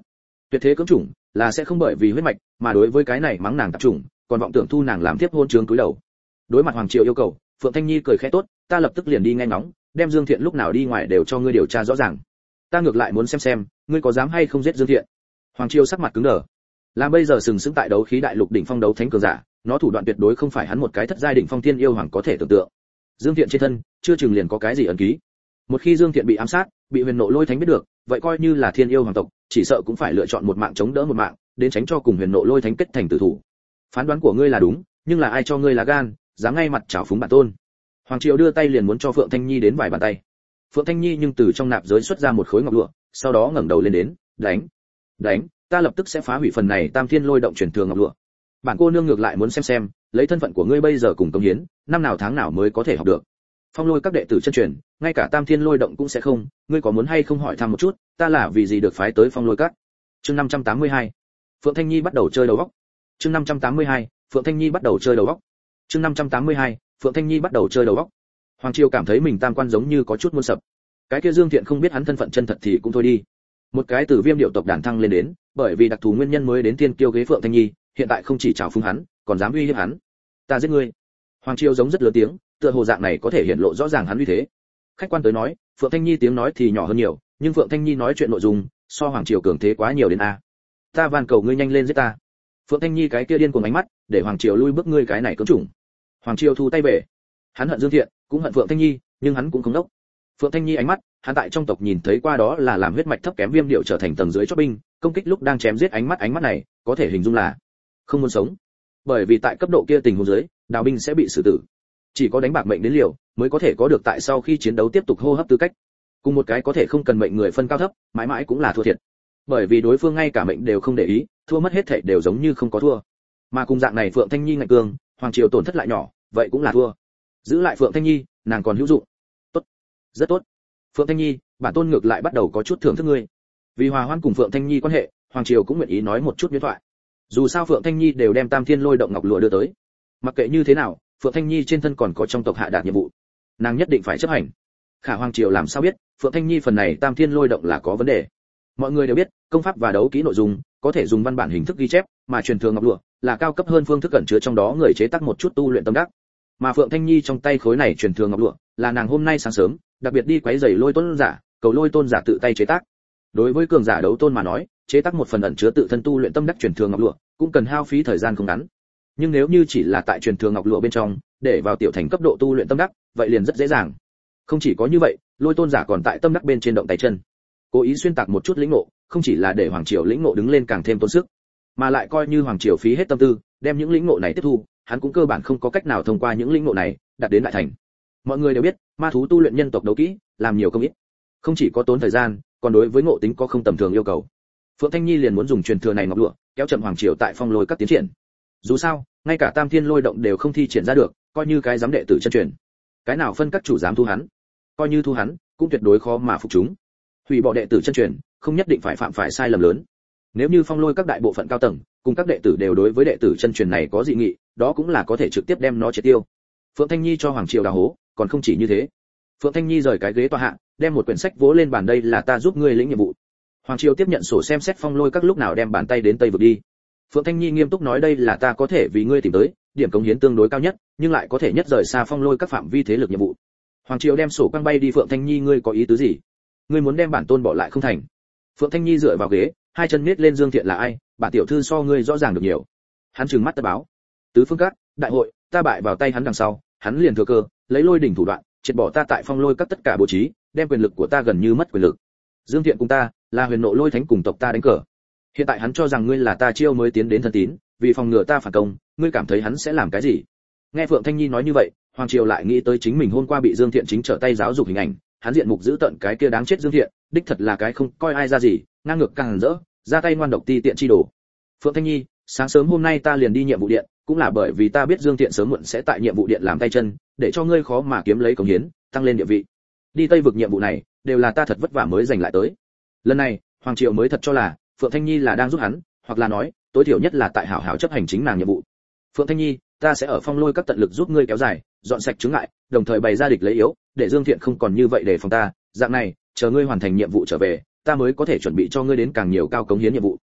Tuyệt thế cưỡng chủng là sẽ không bởi vì huyết mạch mà đối với cái này mắng nàng tạp chủng, còn vọng tưởng thu nàng làm tiếp hôn trướng túi đầu. Đối mặt Hoàng Triều yêu cầu, Phượng Thanh Nhi cười khẽ tốt, ta lập tức liền đi nghe ngóng, đem Dương Thiện lúc nào đi ngoài đều cho ngươi điều tra rõ ràng. Ta ngược lại muốn xem xem, ngươi có dám hay không giết Dương Thiện. Hoàng Triều sắc mặt cứng đờ. Làm bây giờ sừng sững tại đấu khí đại lục đỉnh phong đấu thánh cường giả, nó thủ đoạn tuyệt đối không phải hắn một cái thất giai đỉnh phong thiên yêu hoàng có thể tưởng tượng. Dương Thiện trên thân, chưa chừng liền có cái gì ẩn ký. Một khi Dương Thiện bị ám sát, bị Huyền Nộ Lôi Thánh biết được, vậy coi như là thiên yêu hoàng tộc, chỉ sợ cũng phải lựa chọn một mạng chống đỡ một mạng, đến tránh cho cùng Huyền Nộ Lôi Thánh kết thành tử thủ. Phán đoán của ngươi là đúng, nhưng là ai cho ngươi lá gan, dám ngay mặt chảo phúng bản tôn. Hoàng Triều đưa tay liền muốn cho Phượng Thanh Nhi đến vài bàn tay. Phượng Thanh Nhi nhưng từ trong nạp giới xuất ra một khối ngọc lụa, sau đó ngẩng đầu lên đến, đánh, đánh, ta lập tức sẽ phá hủy phần này Tam Thiên Lôi động truyền thừa ngọc lụa. Bản cô nương ngược lại muốn xem xem, lấy thân phận của ngươi bây giờ cùng công hiến, năm nào tháng nào mới có thể học được. Phong Lôi các đệ tử chân truyền, ngay cả Tam Thiên Lôi động cũng sẽ không, ngươi có muốn hay không hỏi thăm một chút, ta là vì gì được phái tới Phong Lôi các? Chương năm trăm tám mươi hai. Phượng Thanh Nhi bắt đầu chơi đầu óc. Chương năm trăm tám mươi hai. Phượng Thanh Nhi bắt đầu chơi đầu óc. Chương năm trăm tám mươi hai. Phượng Thanh Nhi bắt đầu chơi đầu óc. Hoàng Triều cảm thấy mình tam quan giống như có chút muôn sập. Cái kia Dương Thiện không biết hắn thân phận chân thật thì cũng thôi đi. Một cái từ Viêm điệu tộc đản thăng lên đến, bởi vì đặc thù nguyên nhân mới đến tiên kiêu ghế Phượng Thanh Nhi, hiện tại không chỉ trào phúng hắn, còn dám uy hiếp hắn. Ta giết ngươi. Hoàng Triều giống rất lớn tiếng, tựa hồ dạng này có thể hiện lộ rõ ràng hắn uy thế. Khách quan tới nói, Phượng Thanh Nhi tiếng nói thì nhỏ hơn nhiều, nhưng Phượng Thanh Nhi nói chuyện nội dung, so Hoàng Triều cường thế quá nhiều đến a. Ta van cầu ngươi nhanh lên giết ta. Phượng Thanh Nhi cái kia điên cuồng ánh mắt, để Hoàng Triều lui bước ngươi cái này cưỡng chủng. Hoàng Triều thu tay về. Hắn hận Dương Thiện, cũng hận Phượng Thanh Nhi, nhưng hắn cũng không đốc. Phượng Thanh Nhi ánh mắt, hắn tại trong tộc nhìn thấy qua đó là làm huyết mạch thấp kém Viêm điệu trở thành tầng dưới chót binh, công kích lúc đang chém giết ánh mắt ánh mắt này, có thể hình dung là không muốn sống. Bởi vì tại cấp độ kia tình huống dưới, đào binh sẽ bị xử tử. Chỉ có đánh bạc mệnh đến liều, mới có thể có được tại sau khi chiến đấu tiếp tục hô hấp tư cách. Cùng một cái có thể không cần mệnh người phân cao thấp, mãi mãi cũng là thua thiệt. Bởi vì đối phương ngay cả mệnh đều không để ý, thua mất hết thảy đều giống như không có thua. Mà cùng dạng này Phượng Thanh Nhi ngạnh cương, Hoàng Triều tổn thất lại nhỏ, vậy cũng là thua. Giữ lại Phượng Thanh Nhi, nàng còn hữu dụng. Tốt, rất tốt. Phượng Thanh Nhi, bản tôn ngược lại bắt đầu có chút thưởng thức ngươi. Vì hòa hoãn cùng Phượng Thanh Nhi quan hệ, Hoàng Triều cũng nguyện ý nói một chút nhuyễn thoại. Dù sao Phượng Thanh Nhi đều đem Tam Thiên Lôi động ngọc lụa đưa tới. Mặc kệ như thế nào, Phượng Thanh Nhi trên thân còn có trong tộc hạ đạt nhiệm vụ, nàng nhất định phải chấp hành. Khả Hoàng Triều làm sao biết, Phượng Thanh Nhi phần này Tam Thiên Lôi động là có vấn đề. Mọi người đều biết, công pháp và đấu kỹ nội dung có thể dùng văn bản hình thức ghi chép, mà truyền thừa ngọc lụa là cao cấp hơn phương thức cẩn chứa trong đó người chế tác một chút tu luyện tâm đắc. Mà Phượng Thanh Nhi trong tay khối này truyền thừa ngọc lụa, là nàng hôm nay sáng sớm, đặc biệt đi quấy rầy Lôi Tôn giả, cầu Lôi Tôn giả tự tay chế tác. Đối với cường giả đấu tôn mà nói, chế tác một phần ẩn chứa tự thân tu luyện tâm đắc truyền thừa ngọc lụa, cũng cần hao phí thời gian không ngắn. Nhưng nếu như chỉ là tại truyền thừa ngọc lụa bên trong, để vào tiểu thành cấp độ tu luyện tâm đắc, vậy liền rất dễ dàng. Không chỉ có như vậy, Lôi Tôn giả còn tại tâm đắc bên trên động tay chân, cố ý xuyên tạc một chút lĩnh ngộ, không chỉ là để Hoàng Triều lĩnh ngộ đứng lên càng thêm tốn sức, mà lại coi như Hoàng Triều phí hết tâm tư, đem những lĩnh ngộ này tiếp thu, hắn cũng cơ bản không có cách nào thông qua những lĩnh ngộ này đạt đến đại thành. Mọi người đều biết, ma thú tu luyện nhân tộc đấu kỹ, làm nhiều công ít, không chỉ có tốn thời gian, còn đối với ngộ tính có không tầm thường yêu cầu. Phượng Thanh Nhi liền muốn dùng truyền thừa này ngọc lụa, kéo chậm Hoàng Triều tại Phong Lôi các tiến triển. Dù sao, ngay cả Tam Thiên Lôi động đều không thi triển ra được, coi như cái giám đệ tử chân truyền, cái nào phân các chủ dám thu hắn? Coi như thu hắn, cũng tuyệt đối khó mà phục chúng. Hủy bỏ đệ tử chân truyền, không nhất định phải phạm phải sai lầm lớn. Nếu như Phong Lôi các đại bộ phận cao tầng, cùng các đệ tử đều đối với đệ tử chân truyền này có dị nghị, đó cũng là có thể trực tiếp đem nó triệt tiêu. Phượng Thanh Nhi cho Hoàng Triều đào hố, còn không chỉ như thế. Phượng Thanh Nhi rời cái ghế tọa hạ, đem một quyển sách vỗ lên bàn, đây là ta giúp ngươi lĩnh nhiệm vụ. Hoàng Triều tiếp nhận sổ xem xét Phong Lôi các lúc nào đem bàn tay đến Tây vực đi. Phượng Thanh Nhi nghiêm túc nói, đây là ta có thể vì ngươi tìm tới, điểm cống hiến tương đối cao nhất, nhưng lại có thể nhất rời xa Phong Lôi các phạm vi thế lực nhiệm vụ. Hoàng Triều đem sổ quăng bay đi. Phượng Thanh Nhi, ngươi có ý tứ gì? Ngươi muốn đem bản tôn bỏ lại không thành? Phượng Thanh Nhi dựa vào ghế, hai chân nhếch lên, Dương Thiện là ai, bản tiểu thư so ngươi rõ ràng được nhiều. Hắn trừng mắt tất báo. Tứ phương các đại hội, ta bại vào tay hắn đằng sau, hắn liền thừa cơ lấy lôi đỉnh thủ đoạn, triệt bỏ ta tại Phong Lôi các tất cả bố trí, đem quyền lực của ta gần như mất quyền lực. Dương Thiện cùng ta là Huyền Nộ Lôi Thánh cùng tộc ta đánh cờ. Hiện tại hắn cho rằng ngươi là ta chiêu mới tiến đến thân tín, vì phòng ngừa ta phản công, ngươi cảm thấy hắn sẽ làm cái gì? Nghe Phượng Thanh Nhi nói như vậy, Hoàng Triều lại nghĩ tới chính mình hôm qua bị Dương Thiện chính trở tay giáo dục hình ảnh, hắn diện mục giữ tận cái kia đáng chết Dương Thiện, đích thật là cái không coi ai ra gì, ngang ngược càng rỡ, ra tay ngoan độc ti tiện chi đồ. Phượng Thanh Nhi, sáng sớm hôm nay ta liền đi nhiệm vụ điện, cũng là bởi vì ta biết Dương Thiện sớm muộn sẽ tại nhiệm vụ điện làm tay chân, để cho ngươi khó mà kiếm lấy công hiến, tăng lên địa vị. Đi Tây vực nhiệm vụ này, đều là ta thật vất vả mới giành lại tới. Lần này, Hoàng Triều mới thật cho là Phượng Thanh Nhi là đang giúp hắn, hoặc là nói, tối thiểu nhất là tại hảo hảo chấp hành chính nàng nhiệm vụ. Phượng Thanh Nhi, ta sẽ ở Phong Lôi các tận lực giúp ngươi kéo dài, dọn sạch chướng ngại, đồng thời bày ra địch lấy yếu, để Dương Thiện không còn như vậy để phòng ta, dạng này, chờ ngươi hoàn thành nhiệm vụ trở về, ta mới có thể chuẩn bị cho ngươi đến càng nhiều cao cống hiến nhiệm vụ.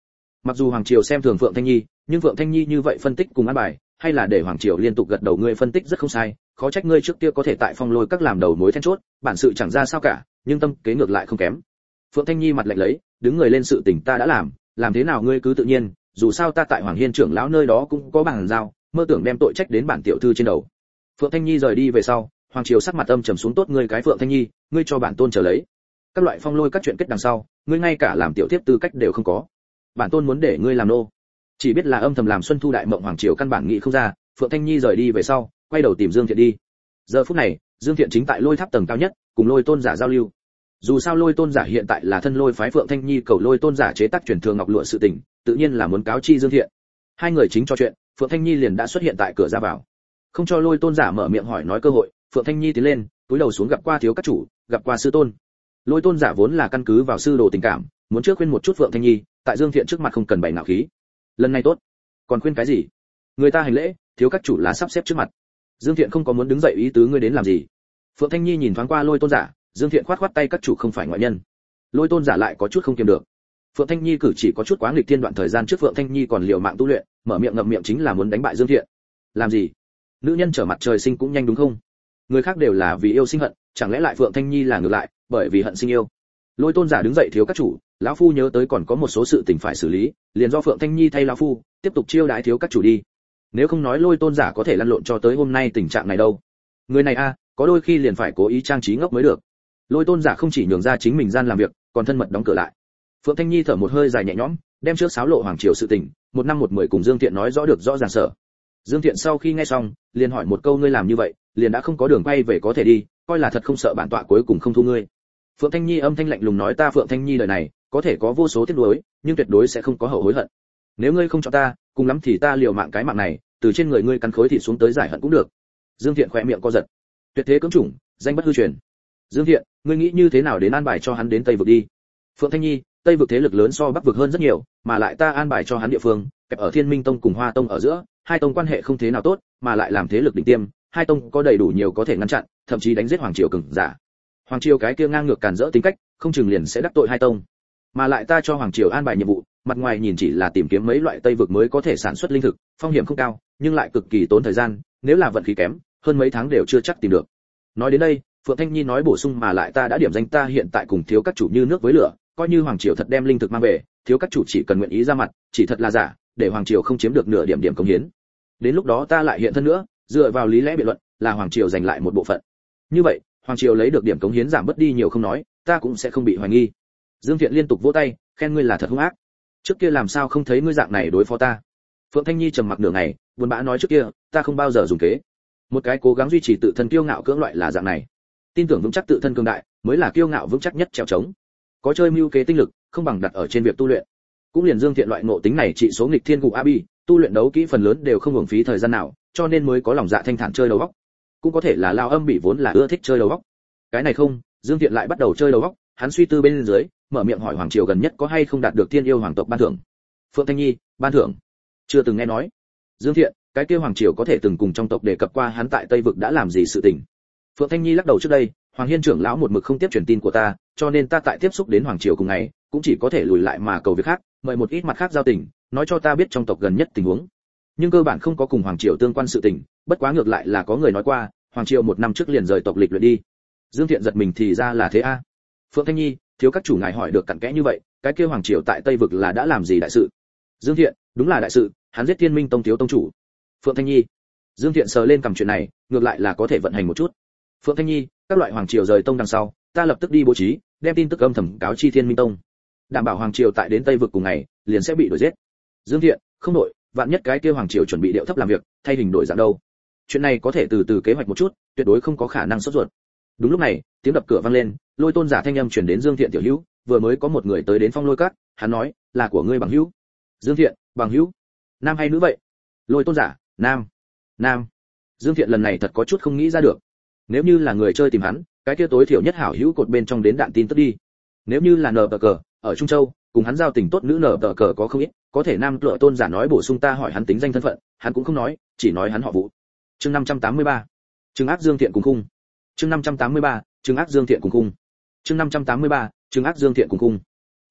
Mặc dù hoàng triều xem thường Phượng Thanh Nhi, nhưng Phượng Thanh Nhi như vậy phân tích cùng ăn bài, hay là để hoàng triều liên tục gật đầu, ngươi phân tích rất không sai, khó trách ngươi trước kia có thể tại Phong Lôi các làm đầu mối then chốt, bản sự chẳng ra sao cả, nhưng tâm kế ngược lại không kém. Phượng Thanh Nhi mặt lạnh lấy, đứng người lên, sự tình ta đã làm, làm thế nào ngươi cứ tự nhiên, dù sao ta tại Hoàng Hiên trưởng lão nơi đó cũng có bàn giao, mơ tưởng đem tội trách đến bản tiểu thư trên đầu. Phượng Thanh Nhi rời đi về sau, hoàng triều sắc mặt âm trầm xuống, tốt ngươi cái Phượng Thanh Nhi, ngươi cho bản tôn trở lấy. Các loại Phong Lôi các chuyện kết đằng sau, ngươi ngay cả làm tiểu thiếp tư cách đều không có. Bản tôn muốn để ngươi làm nô. Chỉ biết là âm thầm làm Xuân Thu đại mộng, hoàng triều căn bản nghĩ không ra. Phượng Thanh Nhi rời đi về sau, quay đầu tìm Dương Thiện đi. Giờ phút này, Dương Thiện chính tại Lôi Tháp tầng cao nhất, cùng Lôi Tôn giả giao lưu. Dù sao Lôi Tôn giả hiện tại là thân Lôi phái Phượng Thanh Nhi cầu Lôi Tôn giả chế tác truyền thừa ngọc lụa sự tình, tự nhiên là muốn cáo chi Dương Thiện. Hai người chính trò chuyện, Phượng Thanh Nhi liền đã xuất hiện tại cửa ra vào. Không cho Lôi Tôn giả mở miệng hỏi nói cơ hội, Phượng Thanh Nhi tiến lên, cúi đầu xuống gặp qua thiếu các chủ, gặp qua sư tôn. Lôi Tôn giả vốn là căn cứ vào sư đồ tình cảm, muốn trước khuyên một chút Phượng Thanh Nhi, tại Dương Thiện trước mặt không cần bày ngạo khí. Lần này tốt, còn khuyên cái gì? Người ta hành lễ, thiếu các chủ là sắp xếp trước mặt. Dương Thiện không có muốn đứng dậy ý tứ, ngươi đến làm gì? Phượng Thanh Nhi nhìn thoáng qua Lôi Tôn giả, Dương Thiện khoát khoát tay, các chủ không phải ngoại nhân. Lôi Tôn giả lại có chút không kiềm được. Phượng Thanh Nhi cử chỉ có chút quá nghịch thiên, đoạn thời gian trước Phượng Thanh Nhi còn liều mạng tu luyện, mở miệng ngậm miệng chính là muốn đánh bại Dương Thiện. Làm gì? Nữ nhân trở mặt trời sinh cũng nhanh đúng không? Người khác đều là vì yêu sinh hận, chẳng lẽ lại Phượng Thanh Nhi là ngược lại, bởi vì hận sinh yêu? Lôi Tôn giả đứng dậy, thiếu các chủ, lão phu nhớ tới còn có một số sự tình phải xử lý, liền do Phượng Thanh Nhi thay lão phu tiếp tục chiêu đãi thiếu các chủ đi. Nếu không nói Lôi Tôn giả có thể lăn lộn cho tới hôm nay tình trạng này đâu. Người này a, có đôi khi liền phải cố ý trang trí ngốc mới được. Lôi Tôn giả không chỉ nhường ra chính mình gian làm việc, còn thân mật đóng cửa lại. Phượng Thanh Nhi thở một hơi dài nhẹ nhõm, đem trước sáo lộ hoàng triều sự tình, một năm một mười cùng Dương Thiện nói rõ được rõ ràng sở. Dương Thiện sau khi nghe xong, liền hỏi một câu, ngươi làm như vậy, liền đã không có đường quay về có thể đi, coi là thật không sợ bản tọa cuối cùng không thu ngươi. Phượng Thanh Nhi âm thanh lạnh lùng nói, ta Phượng Thanh Nhi đời này, có thể có vô số tiếc nuối, nhưng tuyệt đối sẽ không có hậu hối hận. Nếu ngươi không cho ta, cùng lắm thì ta liều mạng cái mạng này, từ trên người ngươi cắn khối thịt xuống tới giải hận cũng được. Dương Thiện khẽ miệng co giật. Tuyệt thế cưỡng chủng, danh bất hư truyền. Dương Thiện, ngươi nghĩ như thế nào đến an bài cho hắn đến Tây vực đi? Phượng Thanh Nhi, Tây vực thế lực lớn so Bắc vực hơn rất nhiều, mà lại ta an bài cho hắn địa phương, kẹp ở Thiên Minh Tông cùng Hoa Tông ở giữa, hai tông quan hệ không thế nào tốt, mà lại làm thế lực đỉnh tiêm, hai tông có đầy đủ nhiều có thể ngăn chặn, thậm chí đánh giết hoàng triều cường giả. Hoàng triều cái kia ngang ngược càn rỡ tính cách, không chừng liền sẽ đắc tội hai tông. Mà lại ta cho hoàng triều an bài nhiệm vụ, mặt ngoài nhìn chỉ là tìm kiếm mấy loại Tây vực mới có thể sản xuất linh thực, phong hiểm không cao, nhưng lại cực kỳ tốn thời gian, nếu là vận khí kém, hơn mấy tháng đều chưa chắc tìm được. Nói đến đây, Phượng Thanh Nhi nói bổ sung, mà lại ta đã điểm danh ta hiện tại cùng thiếu các chủ như nước với lửa, coi như hoàng triều thật đem linh thực mang về, thiếu các chủ chỉ cần nguyện ý ra mặt, chỉ thật là giả, để hoàng triều không chiếm được nửa điểm điểm công hiến. Đến lúc đó ta lại hiện thân nữa, dựa vào lý lẽ biện luận, là hoàng triều giành lại một bộ phận. Như vậy, hoàng triều lấy được điểm cống hiến giảm bớt đi nhiều không nói, ta cũng sẽ không bị hoài nghi. Dương Thiện liên tục vỗ tay, khen ngươi là thật hung ác. Trước kia làm sao không thấy ngươi dạng này đối phó ta? Phượng Thanh Nhi trầm mặc nửa ngày, buồn bã nói, trước kia ta không bao giờ dùng kế. Một cái cố gắng duy trì tự thân kiêu ngạo cưỡng loại là dạng này, tin tưởng vững chắc tự thân cường đại mới là kiêu ngạo vững chắc nhất trèo trống. Có chơi mưu kế tinh lực, không bằng đặt ở trên việc tu luyện. Cũng liền Dương Thiện loại ngộ tính này trị số nghịch thiên gục abi, tu luyện đấu kỹ phần lớn đều không hưởng phí thời gian nào, cho nên mới có lòng dạ thanh thản chơi đầu óc. Cũng có thể là Lao Âm bị vốn là ưa thích chơi đầu óc. Cái này không, Dương Thiện lại bắt đầu chơi đầu óc, hắn suy tư bên dưới, mở miệng hỏi hoàng triều gần nhất có hay không đạt được Thiên Yêu hoàng tộc ban thưởng. Phượng Thanh Nhi, ban thưởng? Chưa từng nghe nói. Dương Thiện, cái kia hoàng triều có thể từng cùng trong tộc đề cập qua hắn tại Tây vực đã làm gì sự tình? Phượng Thanh Nhi lắc đầu, trước đây, Hoàng Hiên trưởng lão một mực không tiếp truyền tin của ta, cho nên ta tại tiếp xúc đến hoàng triều cùng ngày, cũng chỉ có thể lùi lại mà cầu việc khác, mời một ít mặt khác giao tình, nói cho ta biết trong tộc gần nhất tình huống. Nhưng cơ bản không có cùng hoàng triều tương quan sự tình, bất quá ngược lại là có người nói qua, hoàng triều một năm trước liền rời tộc lịch luyện đi. Dương Thiện giật mình, thì ra là thế a. Phượng Thanh Nhi, thiếu các chủ ngài hỏi được cặn kẽ như vậy, cái kia hoàng triều tại Tây vực là đã làm gì đại sự? Dương Thiện, đúng là đại sự, hắn giết Thiên Minh Tông thiếu tông chủ. Phượng Thanh Nhi, Dương Thiện sờ lên cầm chuyện này, ngược lại là có thể vận hành một chút. Phượng Thanh Nhi, các loại hoàng triều rời tông đằng sau, ta lập tức đi bố trí, đem tin tức âm thầm cáo chi Thiên Minh Tông, đảm bảo hoàng triều tại đến Tây vực cùng ngày liền sẽ bị đuổi giết. Dương Thiện, không đổi, vạn nhất cái kia hoàng triều chuẩn bị điệu thấp làm việc, thay hình đổi dạng đâu. Chuyện này có thể từ từ kế hoạch một chút, tuyệt đối không có khả năng sốt ruột. Đúng lúc này, tiếng đập cửa vang lên, Lôi Tôn giả thanh âm truyền đến, Dương Thiện tiểu hữu, vừa mới có một người tới đến Phong Lôi Các, hắn nói, là của ngươi bằng hữu. Dương Thiện, bằng hữu? Nam hay nữ vậy? Lôi Tôn giả, nam. Nam. Dương Thiện lần này thật có chút không nghĩ ra được. Nếu như là người chơi tìm hắn, cái kia tối thiểu nhất hảo hữu cột bên trong đến đạn tin tức đi. Nếu như là nờ tờ cờ, ở Trung Châu, cùng hắn giao tình tốt nữ nờ tờ cờ có không ít, có thể nam Lôi Tôn giả nói bổ sung, ta hỏi hắn tính danh thân phận, hắn cũng không nói, chỉ nói hắn họ Vũ. Chương năm trăm tám mươi ba. Trừng ác Dương Thiện cùng khung. Chương năm trăm tám mươi ba. Trừng ác Dương Thiện cùng khung. Chương năm trăm tám mươi ba. Trừng ác Dương Thiện cùng khung.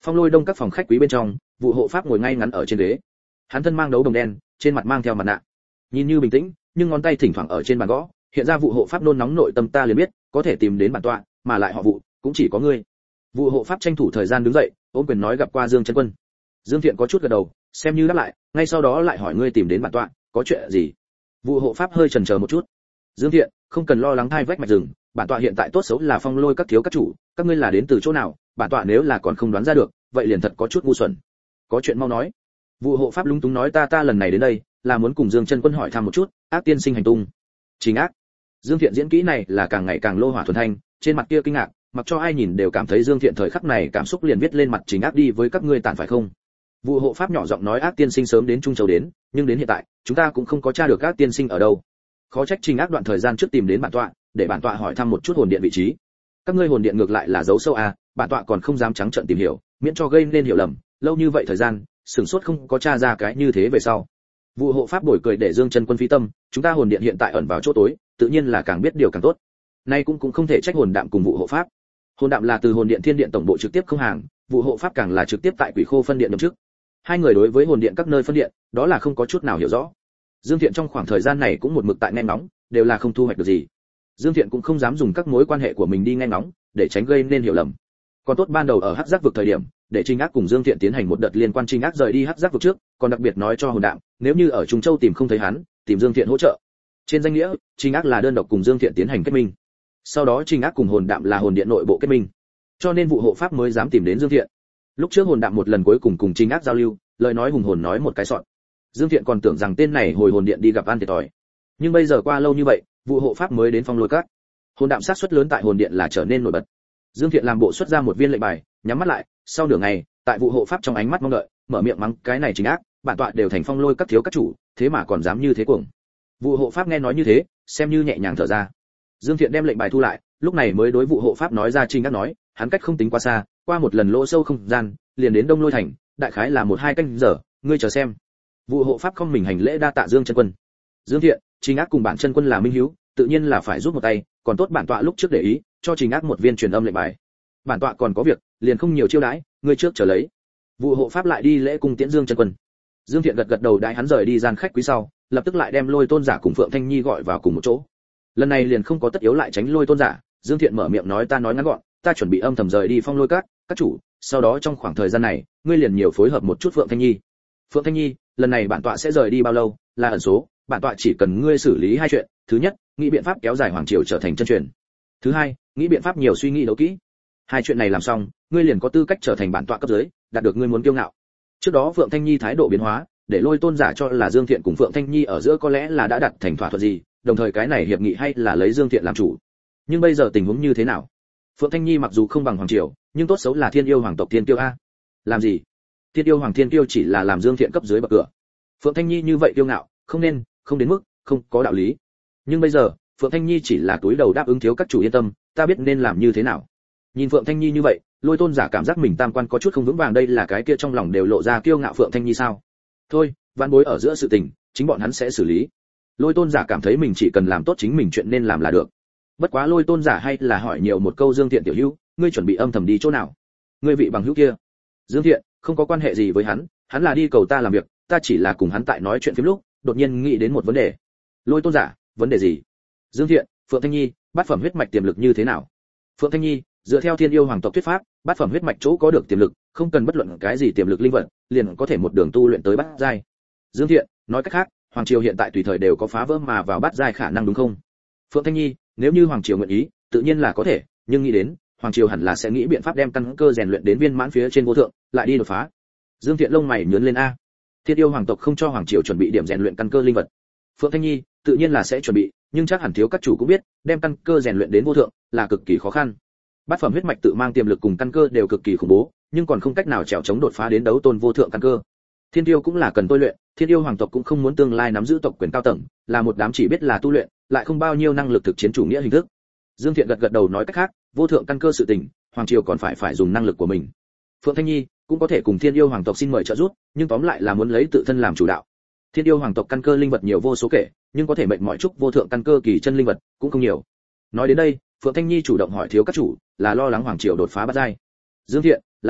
Phong Lôi Đông các phòng khách quý bên trong, vụ hộ pháp ngồi ngay ngắn ở trên ghế. Hắn thân mang đấu đồng đen, trên mặt mang theo mặt nạ. Nhìn như bình tĩnh, nhưng ngón tay thỉnh thoảng ở trên bàn gõ, hiện ra vụ hộ pháp nôn nóng nội tâm ta liền biết, có thể tìm đến bản tọa, mà lại họ vụ, cũng chỉ có ngươi. Vụ hộ pháp tranh thủ thời gian đứng dậy, ôm quyền nói gặp qua Dương Chân Quân. Dương Thiện có chút gật đầu, xem như đáp lại, ngay sau đó lại hỏi ngươi tìm đến bản tọa, có chuyện gì? Vụ hộ pháp hơi chần chờ một chút. Dương Thiện, không cần lo lắng thai vách mạch rừng, bản tọa hiện tại tốt xấu là Phong Lôi các thiếu các chủ, các ngươi là đến từ chỗ nào, bản tọa nếu là còn không đoán ra được, vậy liền thật có chút ngu xuẩn. Có chuyện mau nói. Vụ hộ pháp lúng túng nói ta ta lần này đến đây, là muốn cùng Dương Chân Quân hỏi thăm một chút, ác tiên sinh hành tung. Chính ác. Dương Thiện diễn kỹ này là càng ngày càng lô hỏa thuần thanh, trên mặt kia kinh ngạc, mặc cho ai nhìn đều cảm thấy Dương Thiện thời khắc này cảm xúc liền viết lên mặt chính ác đi với các ngươi tàn phải không? Vụ hộ pháp nhỏ giọng nói ác tiên sinh sớm đến Trung Châu đến, nhưng đến hiện tại, chúng ta cũng không có tra được ác tiên sinh ở đâu. Khó trách Trình Ác đoạn thời gian trước tìm đến bản tọa, để bản tọa hỏi thăm một chút hồn điện vị trí. Các ngươi hồn điện ngược lại là giấu sâu à, bản tọa còn không dám trắng trợn tìm hiểu, miễn cho gây nên hiểu lầm, lâu như vậy thời gian, sửng sốt không có tra ra cái như thế về sau. Vụ hộ pháp bồi cười để Dương Chân Quân phí tâm, chúng ta hồn điện hiện tại ẩn vào chỗ tối, tự nhiên là càng biết điều càng tốt. Nay cũng cũng không thể trách hồn đạm cùng vụ hộ pháp. Hồn đạm là từ hồn điện thiên điện tổng bộ trực tiếp không hàng, vụ hộ pháp càng là trực tiếp tại quỷ khô phân điện nhậm chức. Hai người đối với hồn điện các nơi phân điện, đó là không có chút nào hiểu rõ. Dương Thiện trong khoảng thời gian này cũng một mực tại nghe ngóng, đều là không thu hoạch được gì. Dương Thiện cũng không dám dùng các mối quan hệ của mình đi nghe ngóng, để tránh gây nên hiểu lầm. Còn tốt ban đầu ở Hắc Giác vực thời điểm, để Trình Ác cùng Dương Thiện tiến hành một đợt liên quan Trình Ác rời đi Hắc Giác vực trước, còn đặc biệt nói cho hồn đạm, nếu như ở Trung Châu tìm không thấy hắn, tìm Dương Thiện hỗ trợ. Trên danh nghĩa, Trình Ác là đơn độc cùng Dương Thiện tiến hành kết minh. Sau đó Trình Ác cùng hồn đạm là hồn điện nội bộ kết minh, cho nên vụ hộ pháp mới dám tìm đến Dương Thiện. Lúc trước hồn đạm một lần cuối cùng cùng Trình Ác giao lưu, lời nói hùng hồn nói một cái sọt. Dương Thiện còn tưởng rằng tên này hồi hồn điện đi gặp ăn thiệt thòi. Nhưng bây giờ qua lâu như vậy, vụ hộ pháp mới đến Phong Lôi các. Hồn đạm sát suất lớn tại hồn điện là trở nên nổi bật. Dương Thiện làm bộ xuất ra một viên lệnh bài, nhắm mắt lại, sau nửa ngày, tại vụ hộ pháp trong ánh mắt mong đợi, mở miệng mắng cái này Trình Ác, bản tọa đều thành Phong Lôi các thiếu các chủ, thế mà còn dám như thế cuồng. Vụ hộ pháp nghe nói như thế, xem như nhẹ nhàng thở ra. Dương Thiện đem lệnh bài thu lại, lúc này mới đối vụ hộ pháp nói ra Trình Ác nói, hắn cách không tính quá xa, qua một lần lỗ sâu không gian, liền đến Đông Lôi thành, đại khái là một hai canh giờ, ngươi chờ xem. Vụ hộ pháp không mình hành lễ đa tạ Dương Chân Quân. Dương Thiện, Trình Ác cùng bản chân quân là minh hiếu, tự nhiên là phải giúp một tay, còn tốt bản tọa lúc trước để ý, cho Trình Ác một viên truyền âm lệnh bài. Bản tọa còn có việc, liền không nhiều chiêu đãi, ngươi trước chờ lấy. Vụ hộ pháp lại đi lễ cung tiễn Dương Chân Quân. Dương Thiện gật gật đầu đãi hắn rời đi gian khách quý sau, lập tức lại đem Lôi Tôn giả cùng Phượng Thanh Nhi gọi vào cùng một chỗ. Lần này liền không có tất yếu lại tránh Lôi Tôn giả, Dương Thiện mở miệng nói ta nói ngắn gọn, ta chuẩn bị âm thầm rời đi Phong Lôi các, các chủ, sau đó trong khoảng thời gian này, ngươi liền nhiều phối hợp một chút Phượng Thanh Nhi. Phượng Thanh Nhi, lần này bản tọa sẽ rời đi bao lâu, là ẩn số, bản tọa chỉ cần ngươi xử lý hai chuyện, thứ nhất, nghĩ biện pháp kéo dài hoàng triều trở thành chân truyền. Thứ hai, nghĩ biện pháp nhiều suy nghĩ đấu kỹ. Hai chuyện này làm xong, ngươi liền có tư cách trở thành bản tọa cấp dưới, đạt được ngươi muốn kiêu ngạo. Trước đó Phượng Thanh Nhi thái độ biến hóa, để Lôi Tôn giả cho là Dương Thiện cùng Phượng Thanh Nhi ở giữa có lẽ là đã đặt thành thỏa thuận gì, đồng thời cái này hiệp nghị hay là lấy Dương Thiện làm chủ. Nhưng bây giờ tình huống như thế nào? Phượng Thanh Nhi mặc dù không bằng hoàng triều, nhưng tốt xấu là thiên yêu hoàng tộc thiên tiêu a. Làm gì? Thiên yêu hoàng thiên tiêu chỉ là làm Dương Thiện cấp dưới bậc cửa. Phượng Thanh Nhi như vậy kiêu ngạo, không nên, không đến mức, không có đạo lý. Nhưng bây giờ, Phượng Thanh Nhi chỉ là túi đầu đáp ứng thiếu các chủ yên tâm, ta biết nên làm như thế nào. Nhìn Phượng Thanh Nhi như vậy, Lôi Tôn giả cảm giác mình tam quan có chút không vững vàng, đây là cái kia trong lòng đều lộ ra kiêu ngạo Phượng Thanh Nhi sao? Thôi, vãn bối ở giữa sự tình, chính bọn hắn sẽ xử lý. Lôi Tôn giả cảm thấy mình chỉ cần làm tốt chính mình chuyện nên làm là được. Bất quá Lôi Tôn giả hay là hỏi nhiều một câu Dương Thiện tiểu hữu, ngươi chuẩn bị âm thầm đi chỗ nào? Ngươi vị bằng hữu kia? Dương Thiện, không có quan hệ gì với hắn, hắn là đi cầu ta làm việc, ta chỉ là cùng hắn tại nói chuyện phím lúc, đột nhiên nghĩ đến một vấn đề. Lôi Tôn giả, vấn đề gì? Dương Thiện, Phượng Thanh Nhi, bát phẩm huyết mạch tiềm lực như thế nào? Phượng Thanh Nhi, dựa theo thiên yêu hoàng tộc thuyết pháp, bát phẩm huyết mạch chỗ có được tiềm lực, không cần bất luận cái gì tiềm lực linh vật, liền có thể một đường tu luyện tới bát giai. Dương Thiện, nói cách khác, hoàng triều hiện tại tùy thời đều có phá vỡ mà vào bát giai khả năng đúng không? Phượng Thanh Nhi, nếu như hoàng triều nguyện ý, tự nhiên là có thể, nhưng nghĩ đến, hoàng triều hẳn là sẽ nghĩ biện pháp đem căn cơ rèn luyện đến viên mãn phía trên vô thượng, lại đi đột phá. Dương Thiện lông mày nhướng lên a. Thiên yêu hoàng tộc không cho hoàng triều chuẩn bị điểm rèn luyện căn cơ linh vật. Phượng Thanh Nhi, tự nhiên là sẽ chuẩn bị, nhưng chắc hẳn thiếu các chủ cũng biết, đem căn cơ rèn luyện đến vô thượng là cực kỳ khó khăn. Bát phẩm huyết mạch tự mang tiềm lực cùng căn cơ đều cực kỳ khủng bố, nhưng còn không cách nào trèo chống đột phá đến đấu tôn vô thượng căn cơ. Thiên yêu cũng là cần tôi luyện, Thiên yêu hoàng tộc cũng không muốn tương lai nắm giữ tộc quyền cao tầng, là một đám chỉ biết là tu luyện, lại không bao nhiêu năng lực thực chiến chủ nghĩa hình thức. Dương Thiện gật gật đầu nói cách khác, vô thượng căn cơ sự tình, hoàng triều còn phải phải dùng năng lực của mình. Phượng Thanh Nhi cũng có thể cùng Thiên yêu hoàng tộc xin mời trợ giúp, nhưng tóm lại là muốn lấy tự thân làm chủ đạo. Thiên yêu hoàng tộc căn cơ linh vật nhiều vô số kể, nhưng có thể mệnh mọi chúc vô thượng căn cơ kỳ chân linh vật cũng không nhiều. Nói đến đây, Phượng Thanh Nhi chủ động hỏi thiếu các chủ, là lo lắng hoàng triều đột phá bát giai. Dương Thiện, là,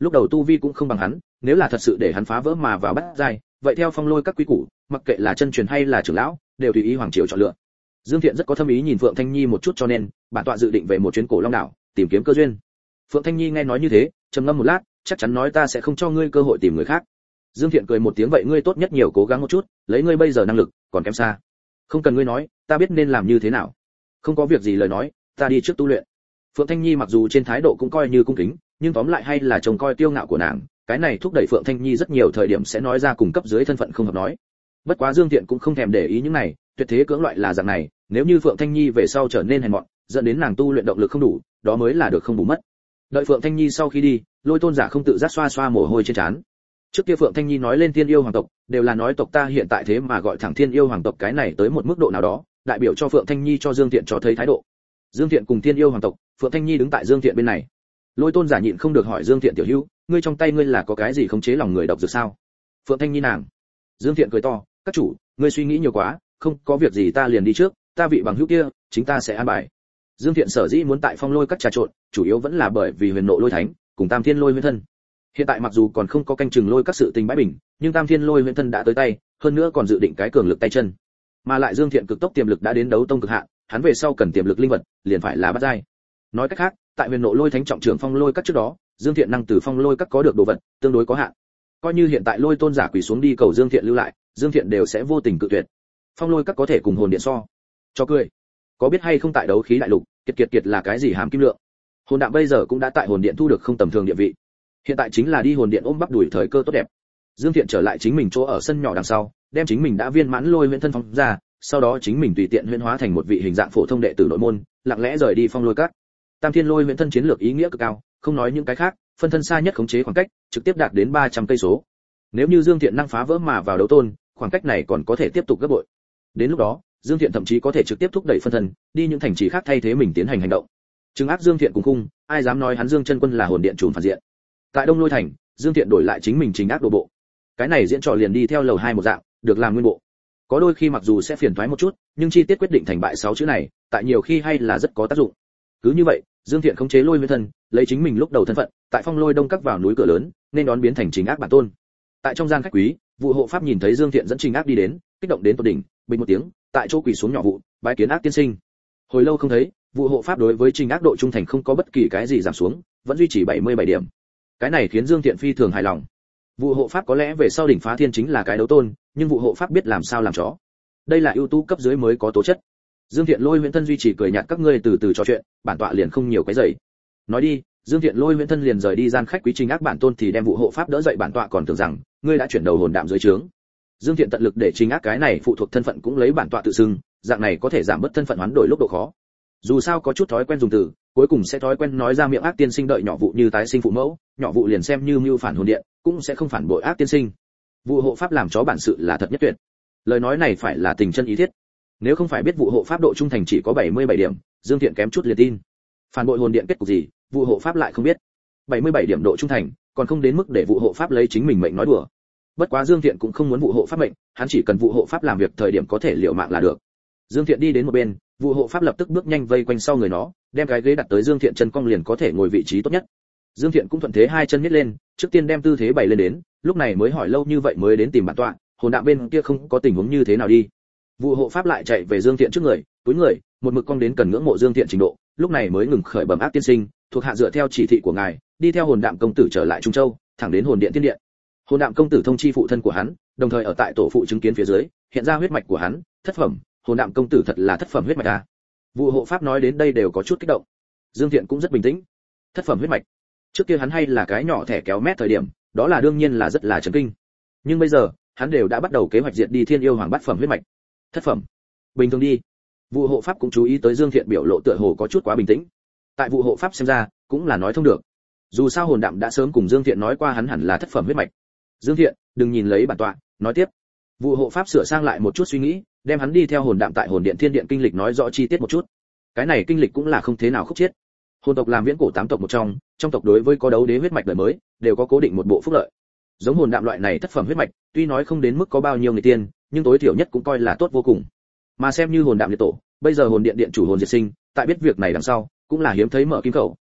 lúc đầu tu vi cũng không bằng hắn, nếu là thật sự để hắn phá vỡ mà vào bắt giai, vậy theo phong lôi các quý củ, mặc kệ là chân truyền hay là trưởng lão, đều tùy ý hoàng triều chọn lựa. Dương Thiện rất có thâm ý nhìn Phượng Thanh Nhi một chút, cho nên bản tọa dự định về một chuyến Cổ Long đảo, tìm kiếm cơ duyên. Phượng Thanh Nhi nghe nói như thế, trầm ngâm một lát, chắc chắn nói ta sẽ không cho ngươi cơ hội tìm người khác. Dương Thiện cười một tiếng, vậy ngươi tốt nhất nhiều cố gắng một chút, lấy ngươi bây giờ năng lực, còn kém xa. Không cần ngươi nói, ta biết nên làm như thế nào. Không có việc gì lời nói, ta đi trước tu luyện. Phượng Thanh Nhi mặc dù trên thái độ cũng coi như cung kính, nhưng tóm lại hay là trông coi tiêu ngạo của nàng, cái này thúc đẩy Phượng Thanh Nhi rất nhiều thời điểm sẽ nói ra cùng cấp dưới thân phận không hợp nói. Bất quá Dương Thiện cũng không thèm để ý những này, tuyệt thế cưỡng loại là dạng này, nếu như Phượng Thanh Nhi về sau trở nên hèn mọn, dẫn đến nàng tu luyện động lực không đủ, đó mới là được không bù mất. Đợi Phượng Thanh Nhi sau khi đi, Lôi Tôn giả không tự giác xoa xoa mồ hôi trên trán. Trước kia Phượng Thanh Nhi nói lên Thiên Yêu hoàng tộc, đều là nói tộc ta hiện tại thế mà gọi thẳng Thiên Yêu hoàng tộc, cái này tới một mức độ nào đó, đại biểu cho Phượng Thanh Nhi cho Dương Thiện cho thấy thái độ. Dương Thiện cùng Thiên Yêu hoàng tộc, Phượng Thanh Nhi đứng tại Dương Thiện bên này. Lôi Tôn giả nhịn không được hỏi Dương Thiện tiểu hữu, ngươi trong tay ngươi là có cái gì khống chế lòng người độc dược sao? Phượng Thanh Nhi nàng. Dương Thiện cười to, các chủ, ngươi suy nghĩ nhiều quá, không có việc gì ta liền đi trước, ta vị bằng hữu kia, chính ta sẽ an bài. Dương Thiện sở dĩ muốn tại Phong Lôi các trà trộn, chủ yếu vẫn là bởi vì Huyền Nộ Lôi Thánh cùng Tam Thiên Lôi Huyễn Thân. Hiện tại mặc dù còn không có canh chừng lôi các sự tình bãi bình, nhưng Tam Thiên Lôi Huyễn Thân đã tới tay, hơn nữa còn dự định cái cường lực tay chân. Mà lại Dương Thiện cực tốc tiềm lực đã đến đấu tông cực hạn, hắn về sau cần tiềm lực linh vật, liền phải là bắt giai. Nói cách khác, tại Huyền Nộ Lôi Thánh trọng trưởng Phong Lôi các trước đó, Dương Thiện năng từ Phong Lôi các có được đồ vật, tương đối có hạn. Coi như hiện tại Lôi Tôn giả quỳ xuống đi cầu Dương Thiện lưu lại, Dương Thiện đều sẽ vô tình cự tuyệt. Phong Lôi các có thể cùng hồn điện so. Cho cười. Có biết hay không tại đấu khí đại lục, kiệt kiệt kiệt là cái gì hàm kim lượng. Hồn đạm bây giờ cũng đã tại hồn điện thu được không tầm thường địa vị. Hiện tại chính là đi hồn điện ôm bắp đuổi thời cơ tốt đẹp. Dương Thiện trở lại chính mình chỗ ở sân nhỏ đằng sau, đem chính mình đã viên mãn lôi huyễn thân phóng ra, sau đó chính mình tùy tiện huyễn hóa thành một vị hình dạng phổ thông đệ tử nội môn, lặng lẽ rời đi Phong Lôi các. Tam Thiên Lôi huyễn thân chiến lược ý nghĩa cực cao, không nói những cái khác, phân thân xa nhất khống chế khoảng cách, trực tiếp đạt đến ba trăm cây số. Nếu như Dương Thiện năng phá vỡ mà vào đấu tôn, khoảng cách này còn có thể tiếp tục gấp bội. Đến lúc đó, Dương Thiện thậm chí có thể trực tiếp thúc đẩy phân thân, đi những thành trì khác thay thế mình tiến hành hành động. Trừng ác Dương Thiện cùng cung, ai dám nói hắn Dương Chân Quân là hồn điện chủ phản diện. Tại Đông Lôi thành, Dương Thiện đổi lại chính mình chính ác đồ bộ. Cái này diễn trò liền đi theo lầu hai một dạng, được làm nguyên bộ. Có đôi khi mặc dù sẽ phiền toái một chút, nhưng chi tiết quyết định thành bại sáu chữ này, tại nhiều khi hay là rất có tác dụng. Cứ như vậy, Dương Thiện khống chế lôi huyễn thân, lấy chính mình lúc đầu thân phận, tại Phong Lôi Đông các vào núi cửa lớn, nên đón biến thành chính ác bản tôn. Tại trong gian khách quý, vụ hộ pháp nhìn thấy Dương Thiện dẫn trình ác đi đến, kích động đến tột đỉnh, bình một tiếng, tại chỗ quỳ xuống nhỏ vụ, bái kiến ác tiên sinh. Hồi lâu không thấy, vụ hộ pháp đối với trình ác độ trung thành không có bất kỳ cái gì giảm xuống, vẫn duy trì bảy mươi bảy điểm. Cái này khiến Dương Thiện phi thường hài lòng. Vụ hộ pháp có lẽ về sau đỉnh phá thiên chính là cái đấu tôn, nhưng vụ hộ pháp biết làm sao làm chó. Đây là ưu tú cấp dưới mới có tố chất. Dương Thiện lôi huyễn thân duy trì cười nhạt các ngươi từ từ trò chuyện, bản tọa liền không nhiều cái dậy. Nói đi, Dương Thiện lôi huyễn thân liền rời đi gian khách quý trình ác bản tôn thì đem vụ hộ pháp đỡ dậy, bản tọa còn tưởng rằng ngươi đã chuyển đầu hồn đạm dưới trướng. Dương Thiện tận lực để trình ác cái này phụ thuộc thân phận cũng lấy bản tọa tự xưng, dạng này có thể giảm bớt thân phận hoán đổi lúc độ khó. Dù sao có chút thói quen dùng từ, cuối cùng sẽ thói quen nói ra miệng ác tiên sinh đợi nhỏ vụ như tái sinh phụ mẫu, nhỏ vụ liền xem như mưu phản hồn điện, cũng sẽ không phản bội ác tiên sinh. Vụ hộ pháp làm chó bản sự là thật nhất tuyệt. Lời nói này phải là tình chân ý thiết. Nếu không phải biết vụ hộ pháp độ trung thành chỉ có bảy mươi bảy điểm, Dương Thiện kém chút liền tin. Phản bội hồn điện kết cục gì, vụ hộ pháp lại không biết. bảy mươi bảy điểm độ trung thành, còn không đến mức để vụ hộ pháp lấy chính mình mệnh nói đùa. Bất quá Dương Thiện cũng không muốn vụ hộ pháp mệnh, hắn chỉ cần vụ hộ pháp làm việc thời điểm có thể liều mạng là được. Dương Thiện đi đến một bên, vụ hộ pháp lập tức bước nhanh vây quanh sau người nó, đem cái ghế đặt tới Dương Thiện chân cong liền có thể ngồi vị trí tốt nhất. Dương Thiện cũng thuận thế hai chân nhếch lên, trước tiên đem tư thế bày lên đến, lúc này mới hỏi lâu như vậy mới đến tìm bản tọa, hồn đạm bên kia không có tình huống như thế nào đi. Vụ hộ pháp lại chạy về Dương Thiện trước người, túi người, một mực cong đến cần ngưỡng mộ Dương Thiện trình độ, lúc này mới ngừng khởi bẩm ác tiên sinh, thuộc hạ dựa theo chỉ thị của ngài, đi theo hồn đạm công tử trở lại Trung Châu, thẳng đến hồn điện tiên điện. Hồn đạm công tử thông chi phụ thân của hắn, đồng thời ở tại tổ phụ chứng kiến phía dưới, hiện ra huyết mạch của hắn, thất phẩm, hồn đạm công tử thật là thất phẩm huyết mạch à? Vụ hộ pháp nói đến đây đều có chút kích động. Dương Thiện cũng rất bình tĩnh. Thất phẩm huyết mạch. Trước kia hắn hay là cái nhỏ thẻ kéo mét thời điểm, đó là đương nhiên là rất là chấn kinh. Nhưng bây giờ, hắn đều đã bắt đầu kế hoạch diệt đi Thiên Yêu Hoàng bát phẩm huyết mạch. Thất phẩm. Bình thường đi. Vụ hộ pháp cũng chú ý tới Dương Thiện biểu lộ tựa hồ có chút quá bình tĩnh. Tại vụ hộ pháp xem ra, cũng là nói thông được. Dù sao hồn đạm đã sớm cùng Dương Thiện nói qua hắn hẳn là thất phẩm huyết mạch. Dương Thiện, đừng nhìn lấy bản tọa, nói tiếp. Vụ hộ pháp sửa sang lại một chút suy nghĩ, đem hắn đi theo hồn đạm tại hồn điện thiên điện kinh lịch nói rõ chi tiết một chút. Cái này kinh lịch cũng là không thế nào khúc chiết. Hồn tộc làm viễn cổ tám tộc một trong, trong tộc đối với có đấu đế huyết mạch đời mới, đều có cố định một bộ phúc lợi. Giống hồn đạm loại này thất phẩm huyết mạch, tuy nói không đến mức có bao nhiêu người tiên, nhưng tối thiểu nhất cũng coi là tốt vô cùng. Mà xem như hồn đạm liệt tổ, bây giờ hồn điện điện chủ hồn diệt sinh, tại biết việc này đằng sau, cũng là hiếm thấy mở kim khẩu,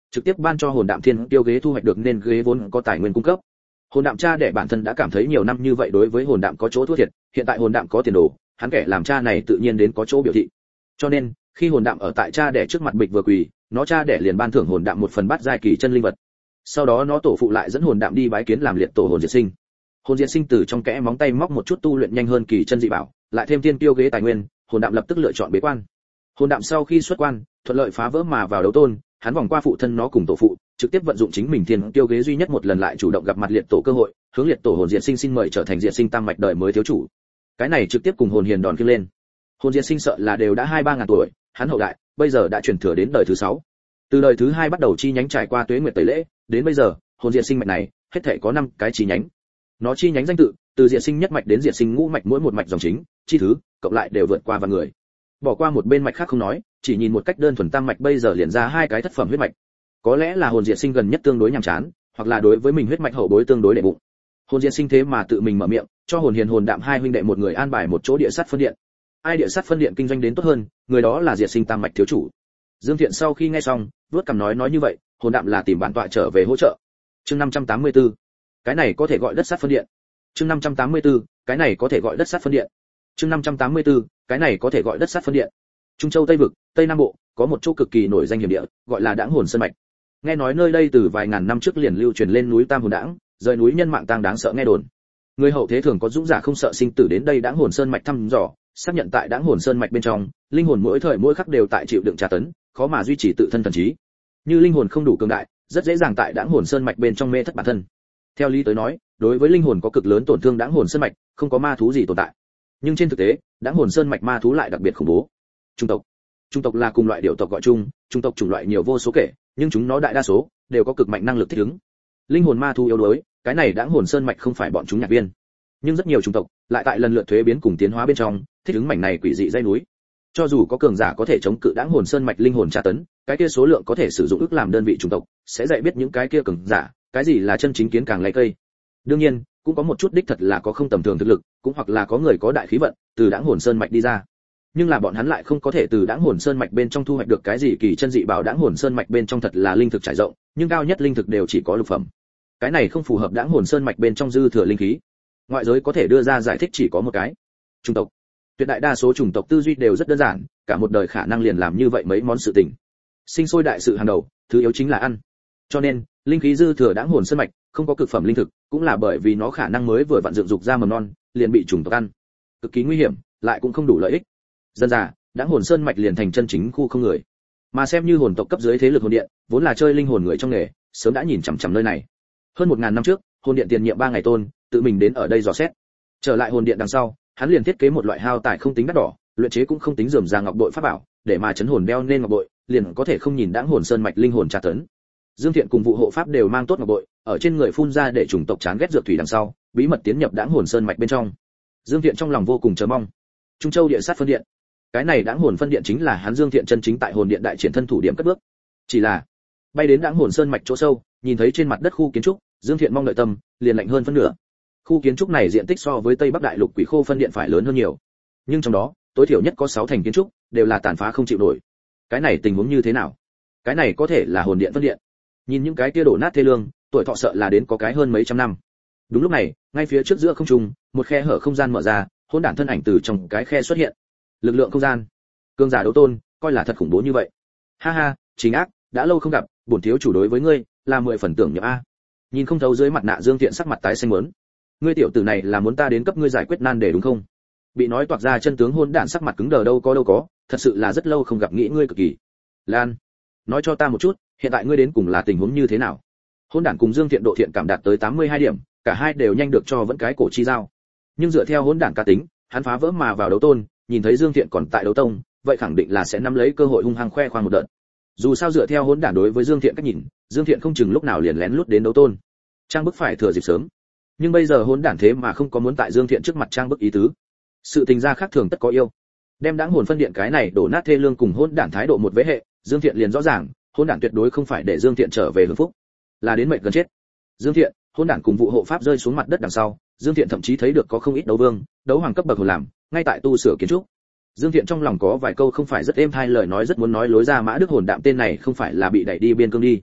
trực tiếp ban cho hồn đạm thiên tiêu ghế thu hoạch được nên ghế vốn có tài nguyên cung cấp. Hồn đạm cha đẻ bản thân đã cảm thấy nhiều năm như vậy đối với hồn đạm có chỗ thua thiệt, hiện tại hồn đạm có tiền đồ, hắn kẻ làm cha này tự nhiên đến có chỗ biểu thị. Cho nên, khi hồn đạm ở tại cha đẻ trước mặt bịch vừa quỳ, nó cha đẻ liền ban thưởng hồn đạm một phần bát giai kỳ chân linh vật. Sau đó nó tổ phụ lại dẫn hồn đạm đi bái kiến làm liệt tổ hồn diệt sinh. Hồn diệt sinh từ trong kẽ móng tay móc một chút tu luyện nhanh hơn kỳ chân dị bảo, lại thêm thiên tiêu ghế tài nguyên, hồn đạm lập tức lựa chọn bế quan. Hồn đạm sau khi xuất quan, thuận lợi phá vỡ mà vào đấu tôn, hắn vòng qua phụ thân nó cùng tổ phụ, trực tiếp vận dụng chính mình thiên tiêu ghế duy nhất một lần lại chủ động gặp mặt liệt tổ cơ hội, hướng liệt tổ hồn diệt sinh xin mời trở thành diệt sinh tam mạch đời mới thiếu chủ. Cái này trực tiếp cùng hồn hiền đòn kia lên. Hồn diệt sinh sợ là đều đã hai ba ngàn tuổi, hắn hậu đại bây giờ đã chuyển thừa đến đời thứ sáu. Từ đời thứ hai bắt đầu chi nhánh trải qua tuế nguyệt tẩy lễ, đến bây giờ, hồn diệt sinh mạch này hết thảy có năm cái chi nhánh. Nó chi nhánh danh tự, từ diệt sinh nhất mạch đến diệt sinh ngũ mạch mỗi một mạch dòng chính, chi thứ, cộng lại đều vượt qua vạn người. Bỏ qua một bên mạch khác không nói, chỉ nhìn một cách đơn thuần tam mạch bây giờ liền ra hai cái thất phẩm huyết mạch. Có lẽ là hồn diệt sinh gần nhất tương đối nhàm chán, hoặc là đối với mình huyết mạch hậu bối tương đối đệ bụng. Hồn diệt sinh thế mà tự mình mở miệng, cho hồn hiền hồn đạm hai huynh đệ một người an bài một chỗ địa sát phân điện. Ai địa sát phân điện kinh doanh đến tốt hơn, người đó là diệt sinh tam mạch thiếu chủ. Dương Thiện sau khi nghe xong, vuốt cằm nói nói như vậy, hồn đạm là tìm bản tọa trở về hỗ trợ. Chương năm trăm tám mươi tư. Cái này có thể gọi đất sát phân điện. Chương năm trăm tám mươi tư. Cái này có thể gọi đất sát phân điện. Chương năm trăm tám mươi tư. Cái này có thể gọi đất sát phân điện. Trung Châu Tây vực, Tây Nam Bộ, có một chỗ cực kỳ nổi danh hiểm địa, gọi là Đãng Hồn Sơn mạch. Nghe nói nơi đây từ vài ngàn năm trước liền lưu truyền lên núi Tam Hồn Đãng, rời núi nhân mạng tang đáng sợ nghe đồn. Người hậu thế thường có dũng giả không sợ sinh tử đến đây Đãng Hồn Sơn mạch thăm dò, xác nhận tại Đãng Hồn Sơn mạch bên trong, linh hồn mỗi thời mỗi khắc đều tại chịu đựng tra tấn, khó mà duy trì tự thân thần trí. Như linh hồn không đủ cường đại, rất dễ dàng tại Đãng Hồn Sơn mạch bên trong mê thất bản thân. Theo lý tới nói, đối với linh hồn có cực lớn tổn thương Đãng Hồn Sơn mạch, không có ma thú gì tồn tại. Nhưng trên thực tế, Đãng Hồn Sơn mạch ma thú lại đặc biệt khủng bố. Trung tộc. Trung tộc là cùng loại điểu tộc gọi chung, trung tộc chủng loại nhiều vô số kể, nhưng chúng nó đại đa số đều có cực mạnh năng lực thích ứng. Linh hồn ma thú yếu đuối, cái này Đãng Hồn Sơn mạch không phải bọn chúng nhạc viên. Nhưng rất nhiều chủng tộc lại tại lần lượt thuế biến cùng tiến hóa bên trong, thích ứng mảnh này quỷ dị dãy núi. Cho dù có cường giả có thể chống cự Đãng Hồn Sơn mạch linh hồn tra tấn, cái kia số lượng có thể sử dụng ức làm đơn vị chủng tộc, sẽ dạy biết những cái kia cường giả, cái gì là chân chính kiến càng lấy cây. Đương nhiên, cũng có một chút đích thật là có không tầm thường thực lực, cũng hoặc là có người có đại khí vận, từ Đãng Hồn Sơn mạch đi ra. Nhưng là bọn hắn lại không có thể từ Đãng Hồn Sơn mạch bên trong thu hoạch được cái gì kỳ chân dị bảo. Đãng Hồn Sơn mạch bên trong thật là linh thực trải rộng, nhưng cao nhất linh thực đều chỉ có lục phẩm. Cái này không phù hợp Đãng Hồn Sơn mạch bên trong dư thừa linh khí. Ngoại giới có thể đưa ra giải thích chỉ có một cái. Chủng tộc. Tuyệt đại đa số chủng tộc tư duy đều rất đơn giản, cả một đời khả năng liền làm như vậy mấy món sự tình. Sinh sôi đại sự hàng đầu, thứ yếu chính là ăn. Cho nên, linh khí dư thừa Đãng Hồn Sơn mạch không có cực phẩm linh thực, cũng là bởi vì nó khả năng mới vừa vặn dựng dục ra mầm non, liền bị chủng tộc ăn. Cực kỳ nguy hiểm, lại cũng không đủ lợi ích. Dân già, Đãng Hồn Sơn mạch liền thành chân chính khu không người. Mà xem như hồn tộc cấp dưới thế lực hồn điện, vốn là chơi linh hồn người trong nghề, sớm đã nhìn chằm chằm nơi này. Hơn một ngàn năm trước, hồn điện tiền nhiệm ba ngày tôn, tự mình đến ở đây dò xét. Trở lại hồn điện đằng sau, hắn liền thiết kế một loại hao tài không tính đắt đỏ, luyện chế cũng không tính rườm rà ngọc bội pháp bảo, để mà chấn hồn đeo nên ngọc bội, liền có thể không nhìn Đãng Hồn Sơn mạch linh hồn tra tấn. Dương Thiện cùng vụ hộ pháp đều mang tốt ngọc bội, ở trên người phun ra để chủng tộc chán ghét dược thủy đằng sau, bí mật tiến nhập Đãng Hồn Sơn mạch bên trong. Dương Thiện trong lòng vô cùng chờ mong. Trung Châu địa sát phân điện. Cái này Đãng Hồn phân điện chính là hắn Dương Thiện chân chính tại hồn điện đại triển thân thủ điểm cất bước. Chỉ là, bay đến Đãng Hồn Sơn mạch chỗ sâu, nhìn thấy trên mặt đất khu kiến trúc, Dương Thiện mong đợi tâm liền lạnh hơn phân nửa. Khu kiến trúc này diện tích so với Tây Bắc Đại Lục Quỷ Khô phân điện phải lớn hơn nhiều, nhưng trong đó, tối thiểu nhất có sáu thành kiến trúc đều là tàn phá không chịu nổi. Cái này tình huống như thế nào? Cái này có thể là hồn điện phân điện. Nhìn những cái kia đổ nát thê lương, tuổi thọ sợ là đến có cái hơn mấy trăm năm. Đúng lúc này, ngay phía trước giữa không trung, một khe hở không gian mở ra, hỗn đản thân ảnh từ trong cái khe xuất hiện. Lực lượng không gian, cường giả đấu tôn, coi là thật khủng bố như vậy. Ha ha, Chính Ác, đã lâu không gặp, bổn thiếu chủ đối với ngươi là mười phần tưởng nhớ a. Nhìn không thấu dưới mặt nạ Dương Thiện sắc mặt tái xanh mớn. Ngươi tiểu tử này là muốn ta đến cấp ngươi giải quyết nan đề đúng không? Bị nói toạc ra chân tướng hôn đản sắc mặt cứng đờ đâu có đâu có, thật sự là rất lâu không gặp nghĩ ngươi cực kỳ. Lan, nói cho ta một chút, hiện tại ngươi đến cùng là tình huống như thế nào? Hôn đản cùng Dương Thiện độ thiện cảm đạt tới tám mươi hai điểm, cả hai đều nhanh được cho vẫn cái cổ chi giao. Nhưng dựa theo hôn đản cá tính, hắn phá vỡ mà vào đấu tôn, nhìn thấy Dương Thiện còn tại đấu tông, vậy khẳng định là sẽ nắm lấy cơ hội hung hăng khoe khoang một đợt. Dù sao dựa theo hôn đản đối với Dương Thiện cách nhìn, Dương Thiện không chừng lúc nào liền lén lút đến đấu tôn. Trang bức phải thừa dịp sớm. Nhưng bây giờ hôn đản thế mà không có muốn tại Dương Thiện trước mặt trang bức ý tứ. Sự tình gia khác thường tất có yêu. Đem Đãng Hồn phân điện cái này đổ nát thê lương cùng hôn đản thái độ một vế hệ, Dương Thiện liền rõ ràng, hôn đản tuyệt đối không phải để Dương Thiện trở về hưởng phúc, là đến mệnh gần chết. Dương Thiện, hôn đản cùng vụ hộ pháp rơi xuống mặt đất đằng sau, Dương Thiện thậm chí thấy được có không ít đấu vương, đấu hoàng cấp bậc hồn làm, ngay tại tu sửa kiến trúc. Dương Thiện trong lòng có vài câu không phải rất êm thay lời nói rất muốn nói lối ra Mã Đức Hồn Đạm tên này không phải là bị đẩy đi biên cương đi.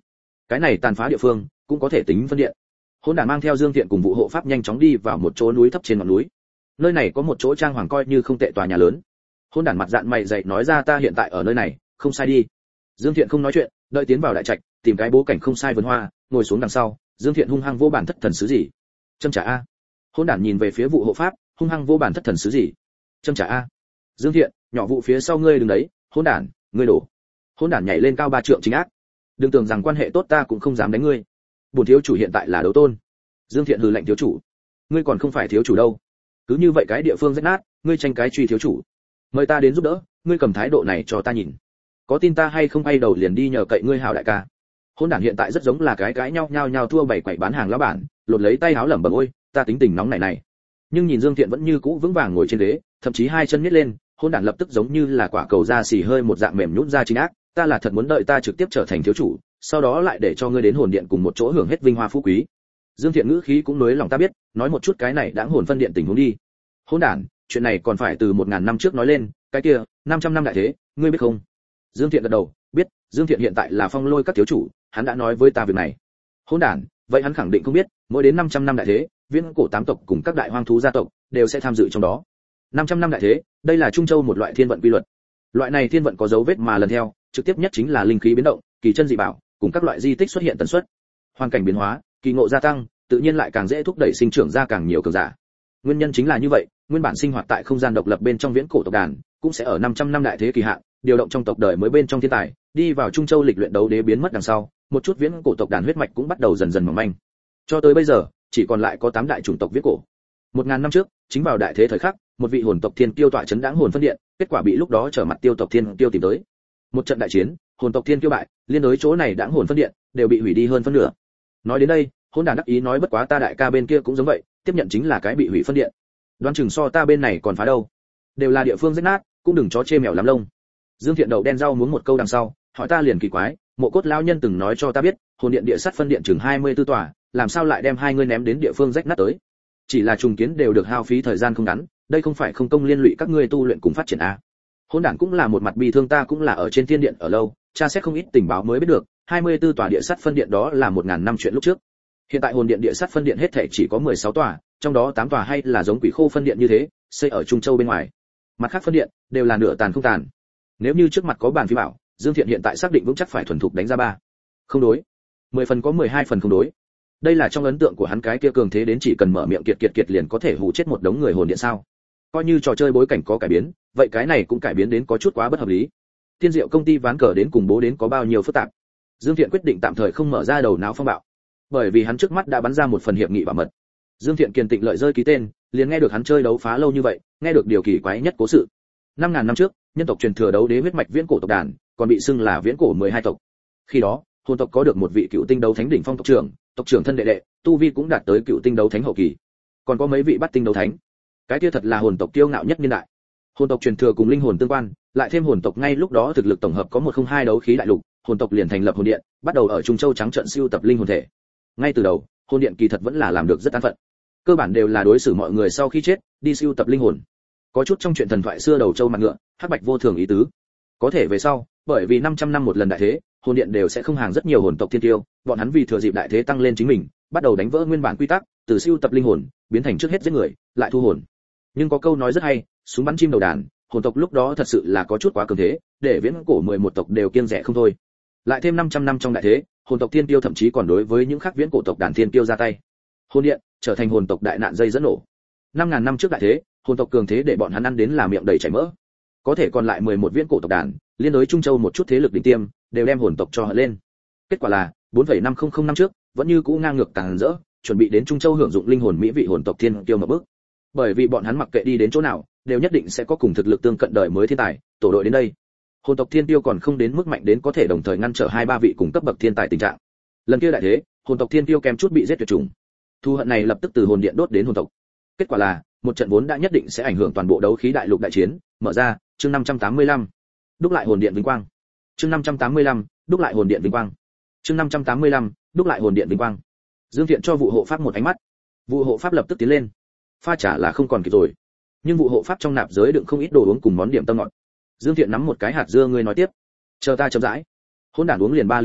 Cái này tàn phá địa phương cũng có thể tính phân điện. Hỗn đản mang theo Dương Thiện cùng vụ hộ pháp nhanh chóng đi vào một chỗ núi thấp trên ngọn núi. Nơi này có một chỗ trang hoàng coi như không tệ tòa nhà lớn. Hỗn đản mặt dạn mày dày nói ra ta hiện tại ở nơi này, không sai đi. Dương Thiện không nói chuyện, đợi tiến vào đại trạch, tìm cái bố cảnh không sai vườn hoa, ngồi xuống đằng sau, Dương Thiện hung hăng vô bản thất thần sứ gì. Châm trả a. Hỗn đản nhìn về phía vụ hộ pháp, hung hăng vô bản thất thần sứ gì. Châm trả a. Dương Thiện, nhỏ vụ phía sau ngươi đừng đấy, hỗn đản, ngươi đổ. Hỗn đản nhảy lên cao ba trượng chính ác. Đừng tưởng rằng quan hệ tốt ta cũng không dám đánh ngươi. Bổn thiếu chủ hiện tại là đấu tôn. Dương Thiện hừ lạnh thiếu chủ. Ngươi còn không phải thiếu chủ đâu. Cứ như vậy cái địa phương rách nát, ngươi tranh cái truy thiếu chủ. Mời ta đến giúp đỡ, ngươi cầm thái độ này cho ta nhìn. Có tin ta hay không bay đầu liền đi nhờ cậy ngươi hảo đại ca. Hỗn đản hiện tại rất giống là cái cái nhau nhau nhau thua bảy quậy bán hàng lão bản, lột lấy tay háo lẩm bẩm ôi, ta tính tình nóng này này. Nhưng nhìn Dương Thiện vẫn như cũ vững vàng ngồi trên ghế, thậm chí hai chân nhếch lên, hỗn đản lập tức giống như là quả cầu da xì hơi một dạng mềm nhũn ra chính ác, ta là thật muốn đợi ta trực tiếp trở thành thiếu chủ, sau đó lại để cho ngươi đến hồn điện cùng một chỗ hưởng hết vinh hoa phú quý. Dương Thiện ngữ khí cũng nối lòng ta biết, nói một chút cái này đãng hồn phân điện tình huống đi. Hỗn đản, chuyện này còn phải từ một ngàn năm trước nói lên, cái kia, năm trăm năm đại thế, ngươi biết không? Dương Thiện gật đầu, biết, Dương Thiện hiện tại là Phong Lôi các thiếu chủ, hắn đã nói với ta việc này. Hỗn đản, vậy hắn khẳng định không biết, mỗi đến năm trăm năm đại thế, viễn cổ tám tộc cùng các đại hoang thú gia tộc đều sẽ tham dự trong đó. năm trăm năm đại thế, đây là Trung Châu một loại thiên vận quy luật. Loại này thiên vận có dấu vết mà lần theo, trực tiếp nhất chính là linh khí biến động, kỳ chân dị bảo, cùng các loại di tích xuất hiện tần suất. Hoàn cảnh biến hóa, kỳ ngộ gia tăng, tự nhiên lại càng dễ thúc đẩy sinh trưởng ra càng nhiều cường giả. Nguyên nhân chính là như vậy, nguyên bản sinh hoạt tại không gian độc lập bên trong viễn cổ tộc đàn, cũng sẽ ở năm trăm năm đại thế kỳ hạn, điều động trong tộc đời mới bên trong thiên tài, đi vào Trung Châu lịch luyện đấu đế biến mất đằng sau, một chút viễn cổ tộc đàn huyết mạch cũng bắt đầu dần dần mỏng manh. Cho tới bây giờ, chỉ còn lại có tám đại chủng tộc viễn cổ. Một ngàn năm trước, chính vào đại thế thời khắc, một vị hồn tộc thiên kiêu tọa chấn đãng hồn phân điện, kết quả bị lúc đó trở mặt tiêu tộc thiên kiêu tìm tới. Một trận đại chiến, hồn tộc thiên kiêu bại, liên đối chỗ này đãng hồn phân điện đều bị hủy đi hơn phân nửa. Nói đến đây, hỗn đản đắc ý nói bất quá ta đại ca bên kia cũng giống vậy, tiếp nhận chính là cái bị hủy phân điện. Đoán chừng so ta bên này còn phá đâu. Đều là địa phương rách nát, cũng đừng chó chê mèo lắm lông. Dương Thiện đậu đen rau muốn một câu đằng sau, hỏi ta liền kỳ quái, Mộ Cốt lão nhân từng nói cho ta biết, hồn điện địa sắt phân điện chừng hai mươi tư tòa, làm sao lại đem hai ngươi ném đến địa phương rách nát tới? Chỉ là trùng kiến đều được hao phí thời gian không ngắn, đây không phải không công liên lụy các ngươi tu luyện cùng phát triển a. Hỗn đản cũng là một mặt bi thương ta cũng là ở trên thiên điện ở lâu, tra xét không ít tình báo mới biết được, hai mươi tư tòa địa sắt phân điện đó là một ngàn năm chuyện lúc trước. Hiện tại hồn điện địa sắt phân điện hết thảy chỉ có mười sáu tòa, trong đó tám tòa hay là giống quỷ khô phân điện như thế, xây ở Trung Châu bên ngoài. Mặt khác phân điện đều là nửa tàn không tàn. Nếu như trước mặt có bàn phím bảo, Dương Thiện hiện tại xác định vững chắc phải thuần thục đánh ra ba. Không đối. mười phần có mười hai phần không đối. Đây là trong ấn tượng của hắn cái kia cường thế đến chỉ cần mở miệng kiệt kiệt kiệt liền có thể hù chết một đống người hồn điện sao? Coi như trò chơi bối cảnh có cải biến, vậy cái này cũng cải biến đến có chút quá bất hợp lý. Tiên Diệu công ty ván cờ đến cùng bố đến có bao nhiêu phức tạp. Dương Thiện quyết định tạm thời không mở ra đầu não phong bạo, bởi vì hắn trước mắt đã bắn ra một phần hiệp nghị bảo mật. Dương Thiện kiên tịnh lợi rơi ký tên, liền nghe được hắn chơi đấu phá lâu như vậy, nghe được điều kỳ quái nhất cố sự. năm ngàn năm trước, nhân tộc truyền thừa đấu đế huyết mạch viễn cổ tộc đàn, còn bị xưng là viễn cổ mười hai tộc. Khi đó, hồn tộc có được một vị cựu tinh đấu thánh đỉnh phong tộc trưởng, tộc trưởng thân đệ đệ, tu vi cũng đạt tới cựu tinh đấu thánh hậu kỳ. Còn có mấy vị bắt tinh đấu thánh. Cái kia thật là hồn tộc kiêu ngạo nhất niên đại. Hồn tộc truyền thừa cùng linh hồn tương quan, lại thêm hồn tộc ngay lúc đó thực lực tổng hợp có một không hai đấu khí đại lục, hồn tộc liền thành lập hồn điện, bắt đầu ở Trung Châu trắng trận siêu tập linh hồn thể. Ngay từ đầu, hồn điện kỳ thật vẫn là làm được rất an phận. Cơ bản đều là đối xử mọi người sau khi chết, đi siêu tập linh hồn. Có chút trong chuyện thần thoại xưa đầu châu mặt ngựa, hắc bạch vô thường ý tứ. Có thể về sau, bởi vì năm trăm năm một lần đại thế, hồn điện đều sẽ không hàng rất nhiều hồn tộc thiên tiêu, bọn hắn vì thừa dịp đại thế tăng lên chính mình, bắt đầu đánh vỡ nguyên bản quy tắc, từ siêu tập linh hồn, biến thành trước hết giết người, lại thu hồn. Nhưng có câu nói rất hay, súng bắn chim đầu đàn, hồn tộc lúc đó thật sự là có chút quá cường thế, để viễn cổ mười một tộc đều kiêng dè không thôi. Lại thêm năm trăm năm trong đại thế, hồn tộc thiên tiêu thậm chí còn đối với những khác viễn cổ tộc đàn thiên tiêu ra tay. Hồn điện trở thành hồn tộc đại nạn dây dẫn nổ. năm ngàn năm trước đại thế, hồn tộc cường thế để bọn hắn ăn đến là miệng đầy chảy mỡ. Có thể còn lại mười một viễn cổ tộc đàn, liên đối Trung Châu một chút thế lực đỉnh tiêm, đều đem hồn tộc cho hận lên. Kết quả là, bốn phẩy năm không không năm trước, vẫn như cũ ngang ngược tàn dỡ, chuẩn bị đến Trung Châu hưởng dụng linh hồn mỹ vị hồn tộc thiên kiêu một bước. Bởi vì bọn hắn mặc kệ đi đến chỗ nào, đều nhất định sẽ có cùng thực lực tương cận đời mới thiên tài, tổ đội đến đây. Hồn tộc thiên tiêu còn không đến mức mạnh đến có thể đồng thời ngăn trở hai ba vị cùng cấp bậc thiên tài tình trạng. Lần kia đại thế, hồn tộc thiên tiêu kém chút bị giết tuyệt chủng. Thu hận này lập tức từ hồn điện đốt đến hồn tộc. Kết quả là, một trận vốn đã nhất định sẽ ảnh hưởng toàn bộ đấu khí đại lục đại chiến, mở ra, chương năm trăm tám mươi lăm. Đúc lại hồn điện vinh quang. Chương năm trăm tám mươi lăm, đúc lại hồn điện vinh quang. Chương năm trăm tám mươi lăm, đúc lại hồn điện vinh quang. Dương Thiện cho vụ hộ pháp một ánh mắt. Vụ hộ pháp lập tức tiến lên. Pha trả là không còn kịp rồi. Nhưng vụ hộ pháp trong nạp giới đựng không ít đồ uống cùng món điểm tâm ngọt. Dương Thiện nắm một cái hạt dưa ngươi nói tiếp. Chờ ta chậm rãi. Hỗn đản uống liền ba ly lớn,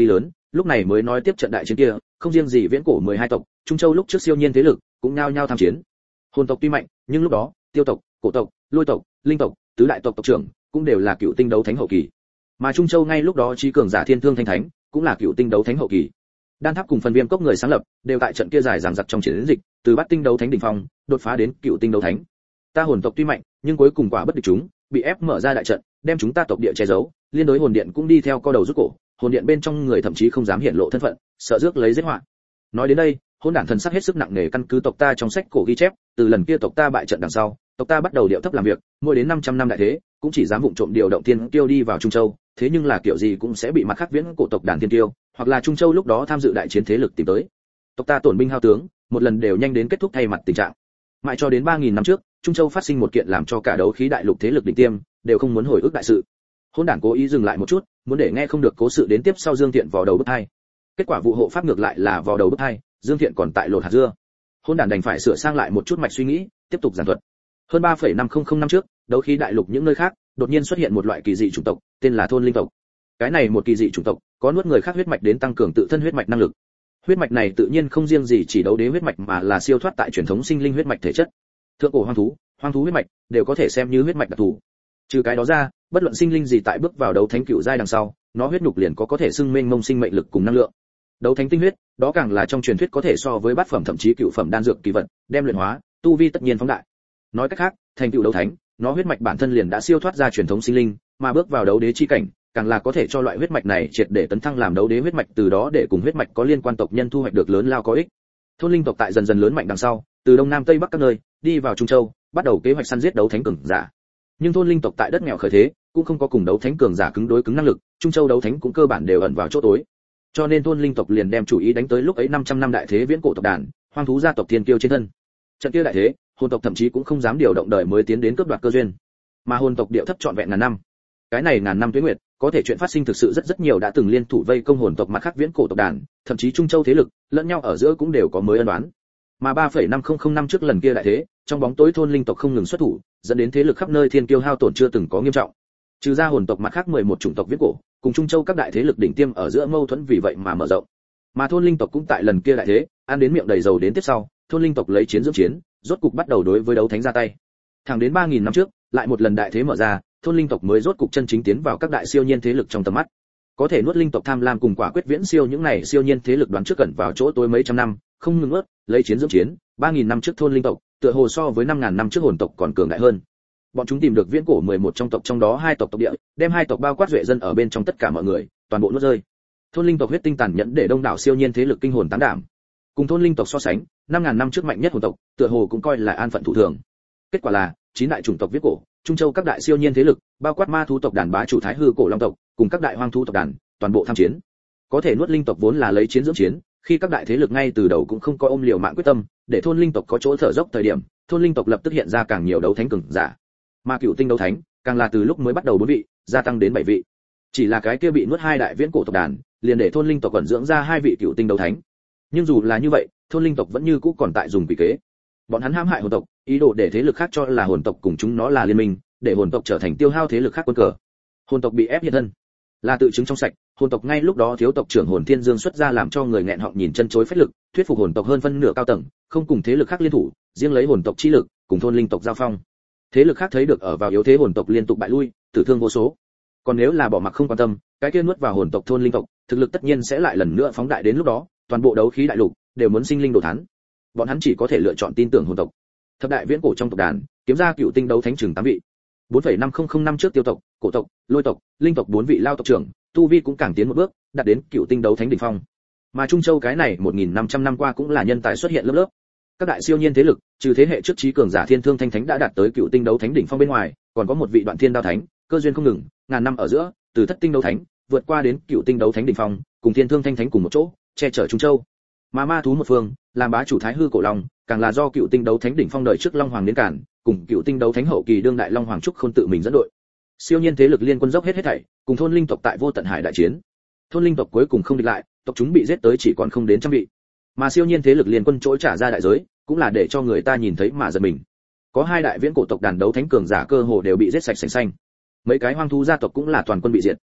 lúc này mới nói tiếp trận đại chiến kia, không riêng gì viễn cổ mười hai tộc, Trung Châu lúc trước siêu nhiên thế lực cũng nhao nhao tham chiến. Hồn tộc tuy mạnh, nhưng lúc đó, Tiêu tộc, Cổ tộc, Lôi tộc, Linh tộc, tứ đại tộc tộc trưởng cũng đều là cựu tinh đấu thánh hậu kỳ. Mà Trung Châu ngay lúc đó trí cường giả Thiên Thương Thanh Thánh cũng là cựu tinh đấu thánh hậu kỳ. Đan Tháp cùng Phần Viêm Cốc người sáng lập, đều tại trận kia dài dằng dặc trong chiến dịch, từ bát tinh đấu thánh đỉnh phong, đột phá đến cựu tinh đấu thánh. Ta hồn tộc tuy mạnh, nhưng cuối cùng quả bất địch chúng, bị ép mở ra đại trận, đem chúng ta tộc địa che giấu, liên đối hồn điện cũng đi theo co đầu rút cổ, hồn điện bên trong người thậm chí không dám hiện lộ thân phận, sợ rước lấy giết họa. Nói đến đây, hỗn đản thần sắc hết sức nặng nề, căn cứ tộc ta trong sách cổ ghi chép, từ lần kia tộc ta bại trận đằng sau, tộc ta bắt đầu điệu thấp làm việc, mỗi đến năm trăm năm đại thế, cũng chỉ dám vụng trộm điều động tiên tiêu đi vào Trung Châu, thế nhưng là kiểu gì cũng sẽ bị mặt khác viễn cổ tộc đàn tiên tiêu, hoặc là Trung Châu lúc đó tham dự đại chiến thế lực tìm tới. Tộc ta tổn binh hao tướng, một lần đều nhanh đến kết thúc thay mặt tình trạng. Mãi cho đến ba nghìn năm trước, Trung Châu phát sinh một kiện làm cho cả đấu khí đại lục thế lực đỉnh tiêm đều không muốn hồi ức đại sự. Hỗn đản cố ý dừng lại một chút, muốn để nghe không được cố sự đến tiếp sau Dương Thiện vò đầu bứt hai. Kết quả vụ hộ pháp ngược lại là vò đầu bứt hai, Dương Thiện còn tại lột hạt dưa. Hỗn đản đành phải sửa sang lại một chút mạch suy nghĩ, tiếp tục giảng thuật. Hơn ba phẩy năm không không năm trước, đấu khí đại lục những nơi khác, đột nhiên xuất hiện một loại kỳ dị chủng tộc, tên là thôn linh tộc. Cái này một kỳ dị chủng tộc, có nuốt người khác huyết mạch đến tăng cường tự thân huyết mạch năng lực. Huyết mạch này tự nhiên không riêng gì chỉ đấu đế huyết mạch mà là siêu thoát tại truyền thống sinh linh huyết mạch thể chất. Thượng cổ hoang thú, hoang thú huyết mạch đều có thể xem như huyết mạch đặc thù. Trừ cái đó ra, bất luận sinh linh gì tại bước vào đấu thánh cựu giai đằng sau, nó huyết nhục liền có có thể xưng mênh mông sinh mệnh lực cùng năng lượng. Đấu thánh tinh huyết, đó càng là trong truyền thuyết có thể so với bát phẩm thậm chí cựu phẩm đan dược kỳ vật, đem luyện hóa, tu vi tất nhiên phóng đại. Nói cách khác, thành tựu đấu thánh, nó huyết mạch bản thân liền đã siêu thoát ra truyền thống sinh linh, mà bước vào đấu đế chi cảnh, càng là có thể cho loại huyết mạch này triệt để tấn thăng làm đấu đế huyết mạch, từ đó để cùng huyết mạch có liên quan tộc nhân thu hoạch được lớn lao có ích. Thôn linh tộc tại dần dần lớn mạnh đằng sau, từ đông nam tây bắc các nơi, đi vào Trung Châu, bắt đầu kế hoạch săn giết đấu thánh cường giả. Nhưng thôn linh tộc tại đất nghèo khởi thế, cũng không có cùng đấu thánh cường giả cứng đối cứng năng lực, Trung Châu đấu thánh cũng cơ bản đều ẩn vào chỗ tối. Cho nên thôn linh tộc liền đem chủ ý đánh tới lúc ấy năm trăm năm đại thế viễn cổ tộc đàn, hoang thú gia tộc thiên kiêu trên thân. Trận kia đại thế, hồn tộc thậm chí cũng không dám điều động đời mới tiến đến cướp đoạt cơ duyên. Mà hồn tộc điệu thấp trọn vẹn ngàn năm. Cái này ngàn năm tuế nguyệt, có thể chuyện phát sinh thực sự rất rất nhiều, đã từng liên thủ vây công hồn tộc mặt khác viễn cổ tộc đàn, thậm chí Trung Châu thế lực, lẫn nhau ở giữa cũng đều có mới ân oán. Mà ba phẩy năm không không năm trước lần kia đại thế, trong bóng tối thôn linh tộc không ngừng xuất thủ, dẫn đến thế lực khắp nơi thiên kiêu hao tổn chưa từng có nghiêm trọng. Trừ ra hồn tộc mặt khác mười một chủng tộc viễn cổ, cùng Trung Châu các đại thế lực đỉnh tiêm ở giữa mâu thuẫn vì vậy mà mở rộng. Mà thôn linh tộc cũng tại lần kia đại thế, ăn đến miệng đầy dầu đến tiếp sau, thôn linh tộc lấy chiến dưỡng chiến, rốt cục bắt đầu đối với đấu thánh ra tay. Thẳng đến ba nghìn năm trước, lại một lần đại thế mở ra, thôn linh tộc mới rốt cục chân chính tiến vào các đại siêu nhiên thế lực trong tầm mắt. Có thể nuốt linh tộc tham lam cùng quả quyết viễn siêu những này siêu nhiên thế lực đoán trước cẩn vào chỗ tối mấy trăm năm, không ngừng ướt, lấy chiến dưỡng chiến, ba nghìn năm trước thôn linh tộc, tựa hồ so với năm nghìn năm trước hồn tộc còn cường đại hơn. Bọn chúng tìm được viễn cổ mười một trong tộc, trong đó hai tộc tộc địa, đem hai tộc bao quát duệ dân ở bên trong tất cả mọi người, toàn bộ nuốt rơi. Thôn linh tộc huyết tinh tàn nhẫn để đông đảo siêu nhiên thế lực kinh hồn tán đảm. Cùng thôn linh tộc so sánh, năm nghìn năm trước mạnh nhất hồn tộc, tựa hồ cũng coi là an phận thủ thường. Kết quả là, chín đại chủng tộc viễn cổ, Trung Châu các đại siêu nhiên thế lực, bao quát ma thú tộc đàn bá chủ Thái Hư cổ long tộc, cùng các đại hoang thú tộc đàn, toàn bộ tham chiến. Có thể nuốt linh tộc vốn là lấy chiến dưỡng chiến, khi các đại thế lực ngay từ đầu cũng không có ôm liều mạng quyết tâm, để thôn linh tộc có chỗ thở dốc thời điểm, thôn linh tộc lập tức hiện ra càng nhiều đấu thánh cường giả. Mà cựu tinh đấu thánh, càng là từ lúc mới bắt đầu bốn vị, gia tăng đến bảy vị. Chỉ là cái kia bị nuốt hai đại viễn cổ tộc đàn, liền để thôn linh tộc ẩn dưỡng ra hai vị cựu tinh đấu thánh. Nhưng dù là như vậy, thôn linh tộc vẫn như cũ còn tại dùng quỷ kế. Bọn hắn hãm hại hồn tộc, ý đồ để thế lực khác cho là hồn tộc cùng chúng nó là liên minh, để hồn tộc trở thành tiêu hao thế lực khác quân cờ. Hồn tộc bị ép hiện thân, là tự chứng trong sạch. Hồn tộc ngay lúc đó thiếu tộc trưởng Hồn Thiên Dương xuất ra làm cho người nghẹn họng nhìn chân chối phách lực, thuyết phục hồn tộc hơn phân nửa cao tầng, không cùng thế lực khác liên thủ, riêng lấy hồn tộc chi lực cùng thôn linh tộc giao phong. Thế lực khác thấy được ở vào yếu thế hồn tộc liên tục bại lui, tử thương vô số. Còn nếu là bỏ mặc không quan tâm, cái kia nuốt vào hồn tộc thôn linh tộc, thực lực tất nhiên sẽ lại lần nữa phóng đại, đến lúc đó, toàn bộ đấu khí đại lục đều muốn sinh linh đồ thán. Bọn hắn chỉ có thể lựa chọn tin tưởng hồn tộc. Thập đại viễn cổ trong tộc đàn, kiếm ra cựu tinh đấu thánh chừng tám vị. bốn phẩy năm không không năm trước Tiêu tộc, Cổ tộc, Lôi tộc, Linh tộc bốn vị lao tộc trưởng, tu vi cũng càng tiến một bước, đạt đến cựu tinh đấu thánh đỉnh phong. Mà Trung Châu cái này một nghìn năm trăm năm qua cũng là nhân tài xuất hiện lớp lớp. Các đại siêu nhiên thế lực, trừ thế hệ trước trí cường giả Thiên Thương Thanh Thánh đã đạt tới cựu tinh đấu thánh đỉnh phong bên ngoài, còn có một vị Đoạn Thiên Đao Thánh, cơ duyên không ngừng, ngàn năm ở giữa, từ thất tinh đấu thánh vượt qua đến cựu tinh đấu thánh đỉnh phong, cùng Thiên Thương Thanh Thánh cùng một chỗ, che chở Trung Châu. Mà ma thú một phương, làm bá chủ Thái Hư cổ long, càng là do cựu tinh đấu thánh đỉnh phong đợi trước Long Hoàng đến cản, cùng cựu tinh đấu thánh hậu kỳ đương đại Long Hoàng Trúc Khôn tự mình dẫn đội. Siêu nhiên thế lực liên quân dốc hết hết thảy, cùng thôn linh tộc tại vô tận hải đại chiến. Thôn linh tộc cuối cùng không địch lại, tộc chúng bị giết tới chỉ còn không đến trăm vị. Mà siêu nhiên thế lực liên quân trỗi trả ra đại giới, cũng là để cho người ta nhìn thấy mà giật mình. Có hai đại viễn cổ tộc đàn đấu thánh cường giả cơ hồ đều bị giết sạch sành xanh. Mấy cái hoang thú gia tộc cũng là toàn quân bị diệt.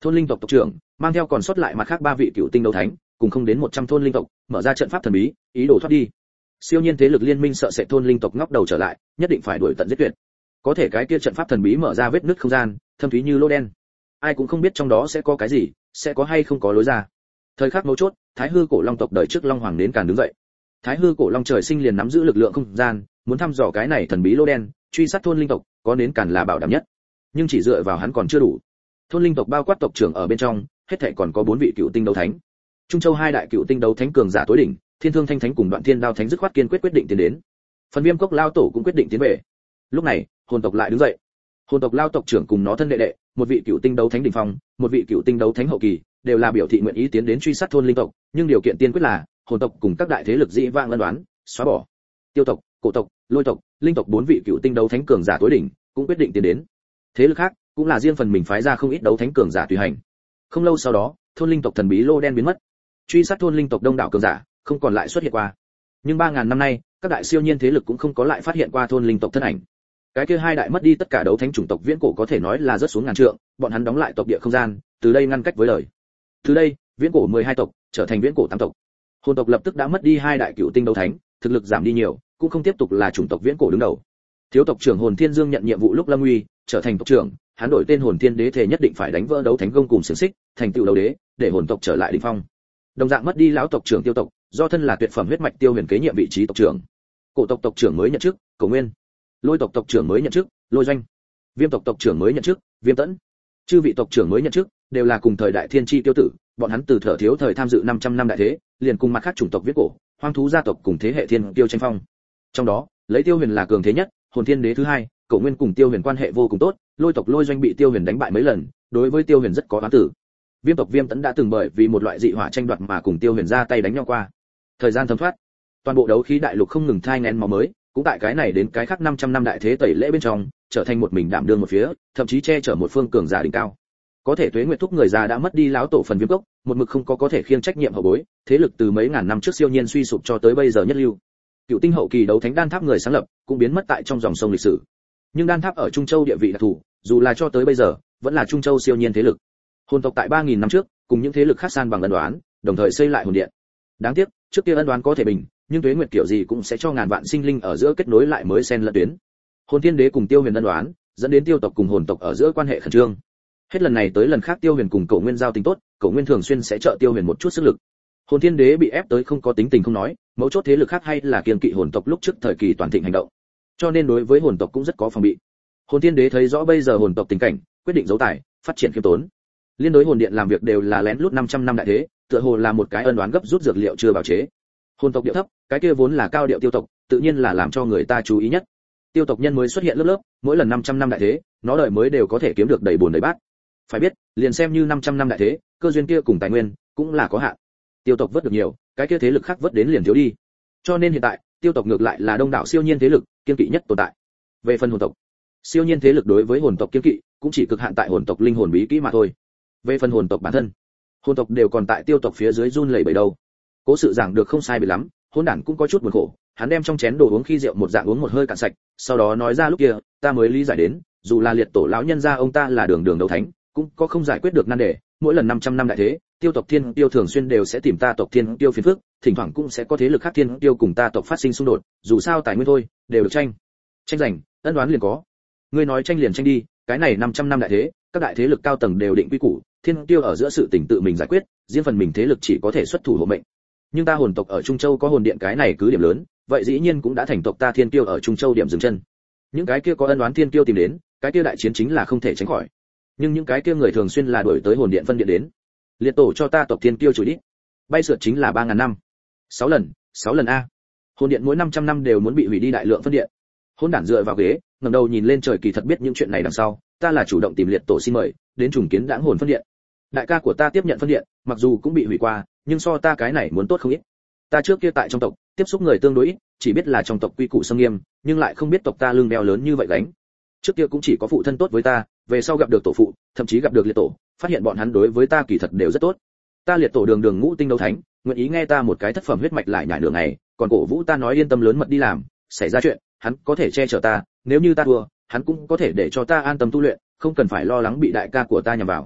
Thôn linh tộc tộc trưởng mang theo còn sót lại mặt khác ba vị cựu tinh đấu thánh, cùng không đến một trăm thôn linh tộc, mở ra trận pháp thần bí, ý đồ thoát đi. Siêu nhiên thế lực liên minh sợ sẽ thôn linh tộc ngóc đầu trở lại, nhất định phải đuổi tận giết tuyệt. Có thể cái kia trận pháp thần bí mở ra vết nứt không gian, thâm thúy như lỗ đen. Ai cũng không biết trong đó sẽ có cái gì, sẽ có hay không có lối ra. Thời khắc mấu chốt, Thái Hư cổ long tộc đời trước long hoàng đến càn đứng dậy. Thái Hư cổ long trời sinh liền nắm giữ lực lượng không gian, muốn thăm dò cái này thần bí lỗ đen, truy sát thôn linh tộc, có đến càn là bảo đảm nhất. Nhưng chỉ dựa vào hắn còn chưa đủ. Thôn linh tộc bao quát tộc trưởng ở bên trong, hết thảy còn có bốn vị cựu tinh đấu thánh. Trung Châu hai đại cựu tinh đấu thánh cường giả tối đỉnh, Thiên Thương Thanh Thánh cùng Đoạn Thiên Đao Thánh dứt khoát kiên quyết quyết định tiến đến. Phần Viêm Cốc lao tổ cũng quyết định tiến về. Lúc này, hồn tộc lại đứng dậy. Hồn tộc lao tộc trưởng cùng nó thân đệ đệ, một vị cựu tinh đấu thánh đỉnh phong, một vị cựu tinh đấu thánh hậu kỳ, đều là biểu thị nguyện ý tiến đến truy sát thôn linh tộc, nhưng điều kiện tiên quyết là hồn tộc cùng các đại thế lực dị vãng ân đoán, xóa bỏ. Tiêu tộc, cổ tộc, lôi tộc, linh tộc bốn vị cựu tinh đấu thánh cường giả tối đỉnh, cũng quyết định tiến đến. Thế lực khác cũng là riêng phần mình phái ra không ít đấu thánh cường giả tùy hành. Không lâu sau đó, thôn linh tộc thần bí lô đen biến mất. Truy sát thôn linh tộc đông đảo cường giả, không còn lại xuất hiện qua. Nhưng ba ngàn năm nay, các đại siêu nhiên thế lực cũng không có lại phát hiện qua thôn linh tộc thân ảnh. Cái kia hai đại mất đi tất cả đấu thánh chủng tộc viễn cổ có thể nói là rất xuống ngàn trượng, bọn hắn đóng lại tộc địa không gian, từ đây ngăn cách với đời. Từ đây, viễn cổ mười hai tộc trở thành viễn cổ tám tộc. Hồn tộc lập tức đã mất đi hai đại cựu tinh đấu thánh, thực lực giảm đi nhiều, cũng không tiếp tục là chủng tộc viễn cổ đứng đầu. Thiếu tộc trưởng Hồn Thiên Dương nhận nhiệm vụ lúc lâm nguy, trở thành tộc trưởng, hắn đổi tên Hồn Thiên Đế thể nhất định phải đánh vỡ đấu thánh gông cùng xiềng xích, thành tựu đấu đế, để hồn tộc trở lại đỉnh phong. Đồng dạng mất đi lão tộc trưởng Tiêu tộc, do thân là tuyệt phẩm huyết mạch Tiêu Huyền kế nhiệm vị trí tộc trưởng. Cổ tộc tộc trưởng mới nhận chức, Cổ Nguyên. Lôi tộc tộc trưởng mới nhận chức, Lôi Doanh. Viêm tộc tộc trưởng mới nhận chức, Viêm Tẫn. Chư vị tộc trưởng mới nhận chức, đều là cùng thời đại thiên chi tiêu tử, bọn hắn từ thở thiếu thời tham dự năm trăm năm đại thế, liền cùng mặt khác chủng tộc viết cổ, hoang thú gia tộc cùng thế hệ thiên tiêu tranh phong. Trong đó, lấy Tiêu Huyền là cường thế nhất, Hồn Thiên Đế thứ hai, Cổ Nguyên cùng Tiêu Huyền quan hệ vô cùng tốt, Lôi tộc Lôi Doanh bị Tiêu Huyền đánh bại mấy lần, đối với Tiêu Huyền rất có oán tử. Viêm tộc Viêm Tẫn đã từng bởi vì một loại dị hỏa tranh đoạt mà cùng Tiêu Huyền ra tay đánh nhau qua. Thời gian thấm thoát, toàn bộ đấu khí đại lục không ngừng thai nghén máu mới, cũng tại cái này đến cái khác năm trăm năm đại thế tẩy lễ bên trong, trở thành một mình đảm đương một phía, thậm chí che chở một phương cường giả đỉnh cao. Có thể Tuế Nguyệt thúc người già đã mất đi lão tổ phần Viêm Cốc, một mực không có có thể khiêng trách nhiệm hậu bối, thế lực từ mấy ngàn năm trước siêu nhiên suy sụp cho tới bây giờ nhất lưu. Cựu tinh hậu kỳ đấu thánh đan tháp người sáng lập, cũng biến mất tại trong dòng sông lịch sử. Nhưng đan tháp ở Trung Châu địa vị đặc thù, dù là cho tới bây giờ, vẫn là Trung Châu siêu nhiên thế lực. Hồn tộc tại ba nghìn năm trước, cùng những thế lực khác san bằng ân đoán, đồng thời xây lại hồn điện. Đáng tiếc, trước kia ân đoán có thể bình, nhưng Tuế Nguyệt kiểu gì cũng sẽ cho ngàn vạn sinh linh ở giữa kết nối lại mới xen lẫn tuyến. Hồn Thiên Đế cùng Tiêu Huyền ân đoán, dẫn đến Tiêu tộc cùng hồn tộc ở giữa quan hệ khẩn trương. Hết lần này tới lần khác Tiêu Huyền cùng Cổ Nguyên giao tình tốt, Cổ Nguyên thường xuyên sẽ trợ Tiêu Huyền một chút sức lực. Hồn Thiên Đế bị ép tới không có tính tình không nói, mấu chốt thế lực khác hay là kiêng kỵ hồn tộc lúc trước thời kỳ toàn thịnh hành động, cho nên đối với hồn tộc cũng rất có phòng bị. Hồn Thiên Đế thấy rõ bây giờ hồn tộc tình cảnh, quyết định giấu tài, phát triển khiêm tốn. Liên đối hồn điện làm việc đều là lén lút năm trăm năm đại thế, tựa hồ là một cái ân đoán gấp rút dược liệu chưa bào chế. Hồn tộc điệu thấp, cái kia vốn là cao điệu Tiêu tộc, tự nhiên là làm cho người ta chú ý nhất. Tiêu tộc nhân mới xuất hiện lớp lớp, mỗi lần năm trăm năm đại thế, nó đời mới đều có thể kiếm được đầy bồn đầy bát. Phải biết, liền xem như năm trăm năm đại thế, cơ duyên kia cùng tài nguyên cũng là có hạn. Tiêu tộc vớt được nhiều, cái kia thế lực khác vớt đến liền thiếu đi. Cho nên hiện tại, Tiêu tộc ngược lại là đông đảo siêu nhiên thế lực, kiên kỵ nhất tồn tại. Về phần hồn tộc, siêu nhiên thế lực đối với hồn tộc kiên kỵ, cũng chỉ cực hạn tại hồn tộc linh hồn bí kỹ mà thôi. Về phần hồn tộc bản thân, hồn tộc đều còn tại Tiêu tộc phía dưới run lẩy bẩy đâu. Cố sự giảng được không sai biệt lắm, hỗn đản cũng có chút buồn khổ, hắn đem trong chén đồ uống khi rượu một dạng uống một hơi cạn sạch, sau đó nói ra lúc kia, ta mới lý giải đến, dù là liệt tổ lão nhân gia ông ta là đường đường đấu thánh, cũng có không giải quyết được nan đề, mỗi lần năm trăm năm đại thế, Tiêu tộc Thiên Tiêu thường xuyên đều sẽ tìm ta tộc Thiên Tiêu phiền phức, thỉnh thoảng cũng sẽ có thế lực khác Thiên Tiêu cùng ta tộc phát sinh xung đột, dù sao tài nguyên thôi, đều được tranh. Tranh giành, ân đoán liền có. Ngươi nói tranh liền tranh đi, cái này năm trăm năm đại thế, các đại thế lực cao tầng đều định quy củ, Thiên Tiêu ở giữa sự tình tự mình giải quyết, riêng phần mình thế lực chỉ có thể xuất thủ hộ mệnh. Nhưng ta hồn tộc ở Trung Châu có hồn điện cái này cứ điểm lớn, vậy dĩ nhiên cũng đã thành tộc ta Thiên Tiêu ở Trung Châu điểm dừng chân. Những cái kia có ân oán Thiên Tiêu tìm đến, cái kia đại chiến chính là không thể tránh khỏi. Nhưng những cái kia người thường xuyên là đuổi tới hồn điện phân điện đến. Liệt tổ cho ta tộc Thiên Tiêu chửi đi. Bay sượt chính là ba ngàn năm. sáu lần, sáu lần a. Hồn điện mỗi năm trăm năm đều muốn bị hủy đi đại lượng phân điện. Hỗn đản dựa vào ghế, ngẩng đầu nhìn lên trời, kỳ thật biết những chuyện này đằng sau, ta là chủ động tìm liệt tổ xin mời, đến trùng kiến đãng hồn phân điện. Đại ca của ta tiếp nhận phân điện, mặc dù cũng bị hủy qua, nhưng so ta cái này muốn tốt không ít. Ta trước kia tại trong tộc, tiếp xúc người tương đối ít, chỉ biết là trong tộc quy củ xâm nghiêm, nhưng lại không biết tộc ta lưng đeo lớn như vậy gánh. Trước kia cũng chỉ có phụ thân tốt với ta, về sau gặp được tổ phụ, thậm chí gặp được liệt tổ, phát hiện bọn hắn đối với ta kỳ thật đều rất tốt. Ta liệt tổ đường đường ngũ tinh đấu thánh, nguyện ý nghe ta một cái thất phẩm huyết mạch lại nhảy nửa ngày, còn cổ vũ ta nói yên tâm lớn mật đi làm, xảy ra chuyện, hắn có thể che chở ta, nếu như ta thua, hắn cũng có thể để cho ta an tâm tu luyện, không cần phải lo lắng bị đại ca của ta nhằm vào.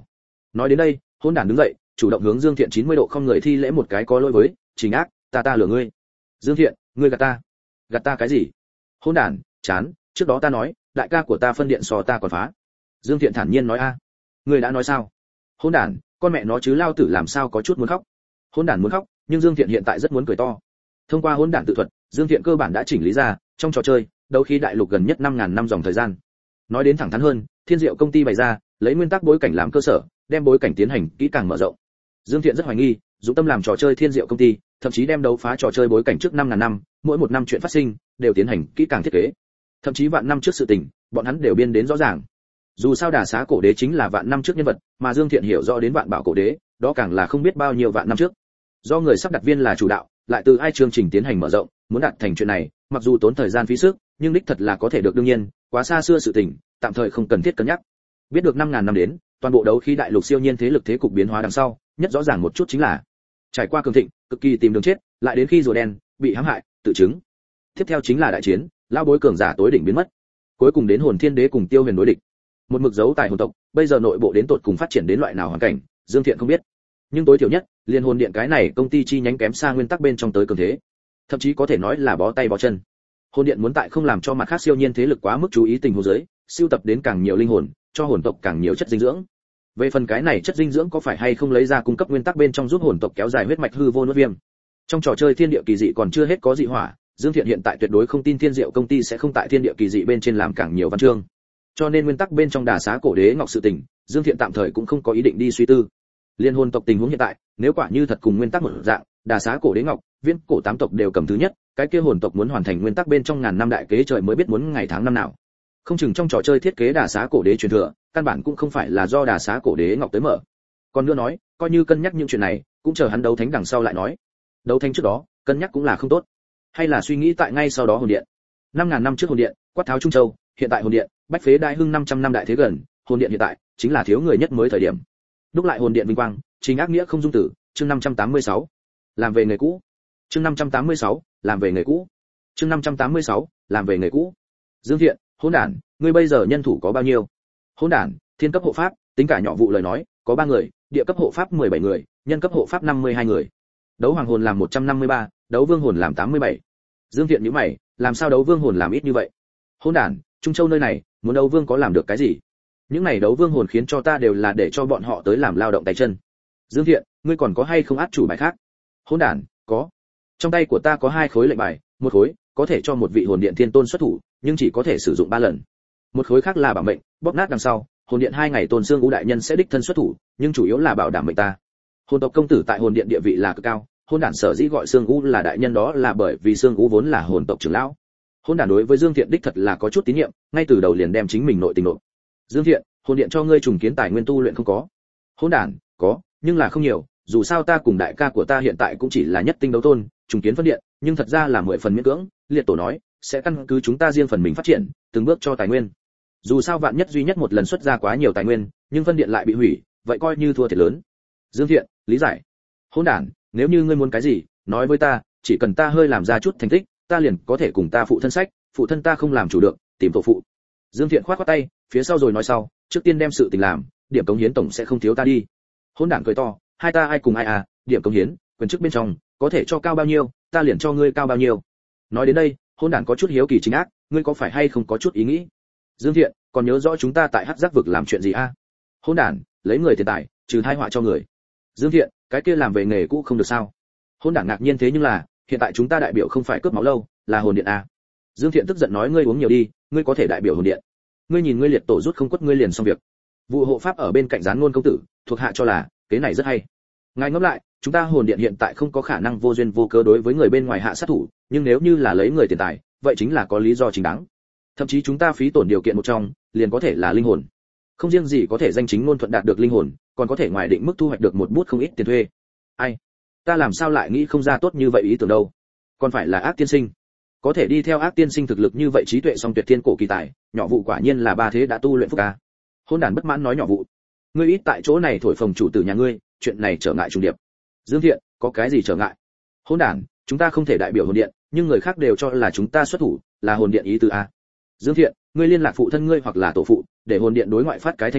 Nói đến đây, hỗn đản đứng dậy, chủ động hướng Dương Thiện chín mươi độ không người thi lễ một cái có lỗi với, Trình Ác, ta ta lừa ngươi. Dương Thiện, ngươi gạt ta? Gạt ta cái gì? Hỗn đản, chán, trước đó ta nói, đại ca của ta phân điện so ta còn phá. Dương Thiện thản nhiên nói a, ngươi đã nói sao? Hỗn đản, con mẹ nó chứ lao tử làm sao có chút muốn khóc. Hỗn đản muốn khóc, nhưng Dương Thiện hiện tại rất muốn cười to. Thông qua hỗn đản tự thuật, Dương Thiện cơ bản đã chỉnh lý ra, trong trò chơi, đấu khí đại lục gần nhất năm nghìn năm dòng thời gian. Nói đến thẳng thắn hơn, Thiên Diệu công ty bày ra, lấy nguyên tắc bối cảnh làm cơ sở, đem bối cảnh tiến hành kỹ càng mở rộng. Dương Thiện rất hoài nghi, dụng tâm làm trò chơi Thiên Diệu công ty, thậm chí đem đấu phá trò chơi bối cảnh trước năm nghìn năm, mỗi một năm chuyện phát sinh đều tiến hành kỹ càng thiết kế. Thậm chí vạn năm trước sự tình, bọn hắn đều biên đến rõ ràng. Dù sao Đả Xá cổ đế chính là vạn năm trước nhân vật, mà Dương Thiện hiểu rõ đến vạn bảo cổ đế, đó càng là không biết bao nhiêu vạn năm trước. Do người sắp đặt viên là chủ đạo, lại từ ai chương trình tiến hành mở rộng, muốn đạt thành chuyện này, mặc dù tốn thời gian phí sức, nhưng đích thật là có thể được đương nhiên, quá xa xưa sự tình, tạm thời không cần thiết cân nhắc. Biết được năm nghìn năm đến, toàn bộ đấu khí đại lục siêu nhiên thế lực thế cục biến hóa đằng sau, nhất rõ ràng một chút chính là trải qua cường thịnh, cực kỳ tìm đường chết, lại đến khi rùa đen bị hãm hại, tự chứng. Tiếp theo chính là đại chiến, lao bối cường giả tối đỉnh biến mất. Cuối cùng đến Hồn Thiên Đế cùng Tiêu Huyền đối địch. Một mực giấu tài hồn tộc, bây giờ nội bộ đến tột cùng phát triển đến loại nào hoàn cảnh, Dương Thiện không biết. Nhưng tối thiểu nhất, Liên Hồn Điện cái này công ty chi nhánh kém xa nguyên tắc bên trong tới cường thế. Thậm chí có thể nói là bó tay bó chân. Hồn Điện muốn tại không làm cho mặt khác siêu nhiên thế lực quá mức chú ý tình huống dưới, siêu tập đến càng nhiều linh hồn, cho hồn tộc càng nhiều chất dinh dưỡng. Về phần cái này chất dinh dưỡng có phải hay không lấy ra cung cấp nguyên tắc bên trong giúp hồn tộc kéo dài huyết mạch hư vô nuốt viêm. Trong trò chơi thiên địa kỳ dị còn chưa hết có dị hỏa, Dương Thiện hiện tại tuyệt đối không tin Thiên Diệu công ty sẽ không tại thiên địa kỳ dị bên trên làm càng nhiều văn chương. Cho nên nguyên tắc bên trong Đả Xá cổ đế ngọc sự tình, Dương Thiện tạm thời cũng không có ý định đi suy tư. Liên hồn tộc tình huống hiện tại, nếu quả như thật cùng nguyên tắc một dạng, Đả Xá cổ đế ngọc, Viễn cổ tám tộc đều cầm thứ nhất, cái kia hồn tộc muốn hoàn thành nguyên tắc bên trong ngàn năm đại kế trời mới biết muốn ngày tháng năm nào. Không chừng trong trò chơi thiết kế Đả Xá cổ đế truyền thừa, căn bản cũng không phải là do Đả Xá cổ đế ngọc tới mở. Còn nữa nói, coi như cân nhắc những chuyện này, cũng chờ hắn đấu thánh đằng sau lại nói. Đấu thánh trước đó, cân nhắc cũng là không tốt. Hay là suy nghĩ tại ngay sau đó hồn điện. năm nghìn năm trước hồn điện, quát tháo Trung Châu, hiện tại hồn điện, bách phế đại hưng năm trăm năm đại thế gần, hồn điện hiện tại chính là thiếu người nhất mới thời điểm. Đúc lại hồn điện vinh quang, chính ác nghĩa không dung tử, chương năm trăm tám mươi sáu. Làm về nghề cũ. Chương năm trăm tám mươi sáu, làm về nghề cũ. Chương năm trăm tám mươi sáu, làm về nghề cũ. Dương Thiện, hỗn đản, ngươi bây giờ nhân thủ có bao nhiêu? Hỗn đản, thiên cấp hộ pháp, tính cả nhỏ vụ lời nói, có ba người, địa cấp hộ pháp mười bảy người, nhân cấp hộ pháp năm mươi hai người. Đấu hoàng hồn làm một trăm năm mươi ba, đấu vương hồn làm tám mươi bảy. Dương Thiện nhíu mày, làm sao đấu vương hồn làm ít như vậy? Hỗn đản, Trung Châu nơi này, muốn đấu vương có làm được cái gì? Những này đấu vương hồn khiến cho ta đều là để cho bọn họ tới làm lao động tay chân. Dương Thiện, ngươi còn có hay không át chủ bài khác? Hỗn đản, có. Trong tay của ta có hai khối lệnh bài, một khối có thể cho một vị hồn điện thiên tôn xuất thủ, nhưng chỉ có thể sử dụng ba lần. Một khối khác là bảo mệnh, bóp nát đằng sau, hồn điện hai ngày tôn xương ngũ đại nhân sẽ đích thân xuất thủ, nhưng chủ yếu là bảo đảm mệnh ta. Hồn tộc công tử tại hồn điện địa vị là cực cao, hôn đản sở dĩ gọi xương ngũ là đại nhân đó là bởi vì xương ngũ vốn là hồn tộc trưởng lão. Hôn đản đối với Dương Thiện đích thật là có chút tín nhiệm, ngay từ đầu liền đem chính mình nội tình nộp. Dương Thiện, hồn điện cho ngươi trùng kiến tài nguyên tu luyện không có? Hôn đản, có, nhưng là không nhiều, dù sao ta cùng đại ca của ta hiện tại cũng chỉ là nhất tinh đấu tôn, trùng kiến phân điện, nhưng thật ra là mười phần miễn cưỡng. Liệt tổ nói sẽ căn cứ chúng ta riêng phần mình phát triển, từng bước cho tài nguyên. Dù sao vạn nhất duy nhất một lần xuất ra quá nhiều tài nguyên, nhưng phân điện lại bị hủy, vậy coi như thua thiệt lớn. Dương Thiện, lý giải. Hôn đản, nếu như ngươi muốn cái gì, nói với ta, chỉ cần ta hơi làm ra chút thành tích, ta liền có thể cùng ta phụ thân sách, phụ thân ta không làm chủ được, tìm tổ phụ. Dương Thiện khoát khoát tay, phía sau rồi nói sau, trước tiên đem sự tình làm, điểm cống hiến tổng sẽ không thiếu ta đi. Hôn đản cười to, hai ta ai cùng ai à, điểm cống hiến, quyền chức bên trong, có thể cho cao bao nhiêu, ta liền cho ngươi cao bao nhiêu. Nói đến đây, hôn đản có chút hiếu kỳ chính ác, ngươi có phải hay không có chút ý nghĩ? Dương Thiện, còn nhớ rõ chúng ta tại Hắc Giác vực làm chuyện gì a? À? Hôn đản, lấy người tiền tài, trừ tai họa cho người. Dương Thiện, cái kia làm về nghề cũ không được sao? Hôn đản ngạc nhiên thế nhưng là, hiện tại chúng ta đại biểu không phải cướp máu lâu, là hồn điện a. Dương Thiện tức giận nói ngươi uống nhiều đi, ngươi có thể đại biểu hồn điện. Ngươi nhìn ngươi liệt tổ rút không quất ngươi liền xong việc. Vụ hộ pháp ở bên cạnh gián ngôn công tử, thuộc hạ cho là, cái này rất hay. Ngài ngẫm lại, chúng ta hồn điện hiện tại không có khả năng vô duyên vô cớ đối với người bên ngoài hạ sát thủ, nhưng nếu như là lấy người tiền tài, vậy chính là có lý do chính đáng. Thậm chí chúng ta phí tổn điều kiện một trong, liền có thể là linh hồn. Không riêng gì có thể danh chính ngôn thuận đạt được linh hồn, còn có thể ngoài định mức thu hoạch được một bút không ít tiền thuê. Ai? Ta làm sao lại nghĩ không ra tốt như vậy ý tưởng đâu? Còn phải là Ác tiên sinh. Có thể đi theo Ác tiên sinh thực lực như vậy trí tuệ song tuyệt thiên cổ kỳ tài, nhỏ vụ quả nhiên là ba thế đã tu luyện phúc ca. Hôn đản bất mãn nói nhỏ vụ, ngươi ít tại chỗ này thổi phồng chủ tử nhà ngươi, chuyện này trở ngại trùng điệp. Dương Thiện, có cái gì trở ngại? Hôn đản, chúng ta không thể đại biểu hồn điện, nhưng người khác đều cho là chúng ta xuất thủ, là hồn điện ý tứ a. Dương Thiện, ngươi liên lạc phụ thân ngươi hoặc là tổ phụ, để hồn điện đối ngoại phát cái thanh minh,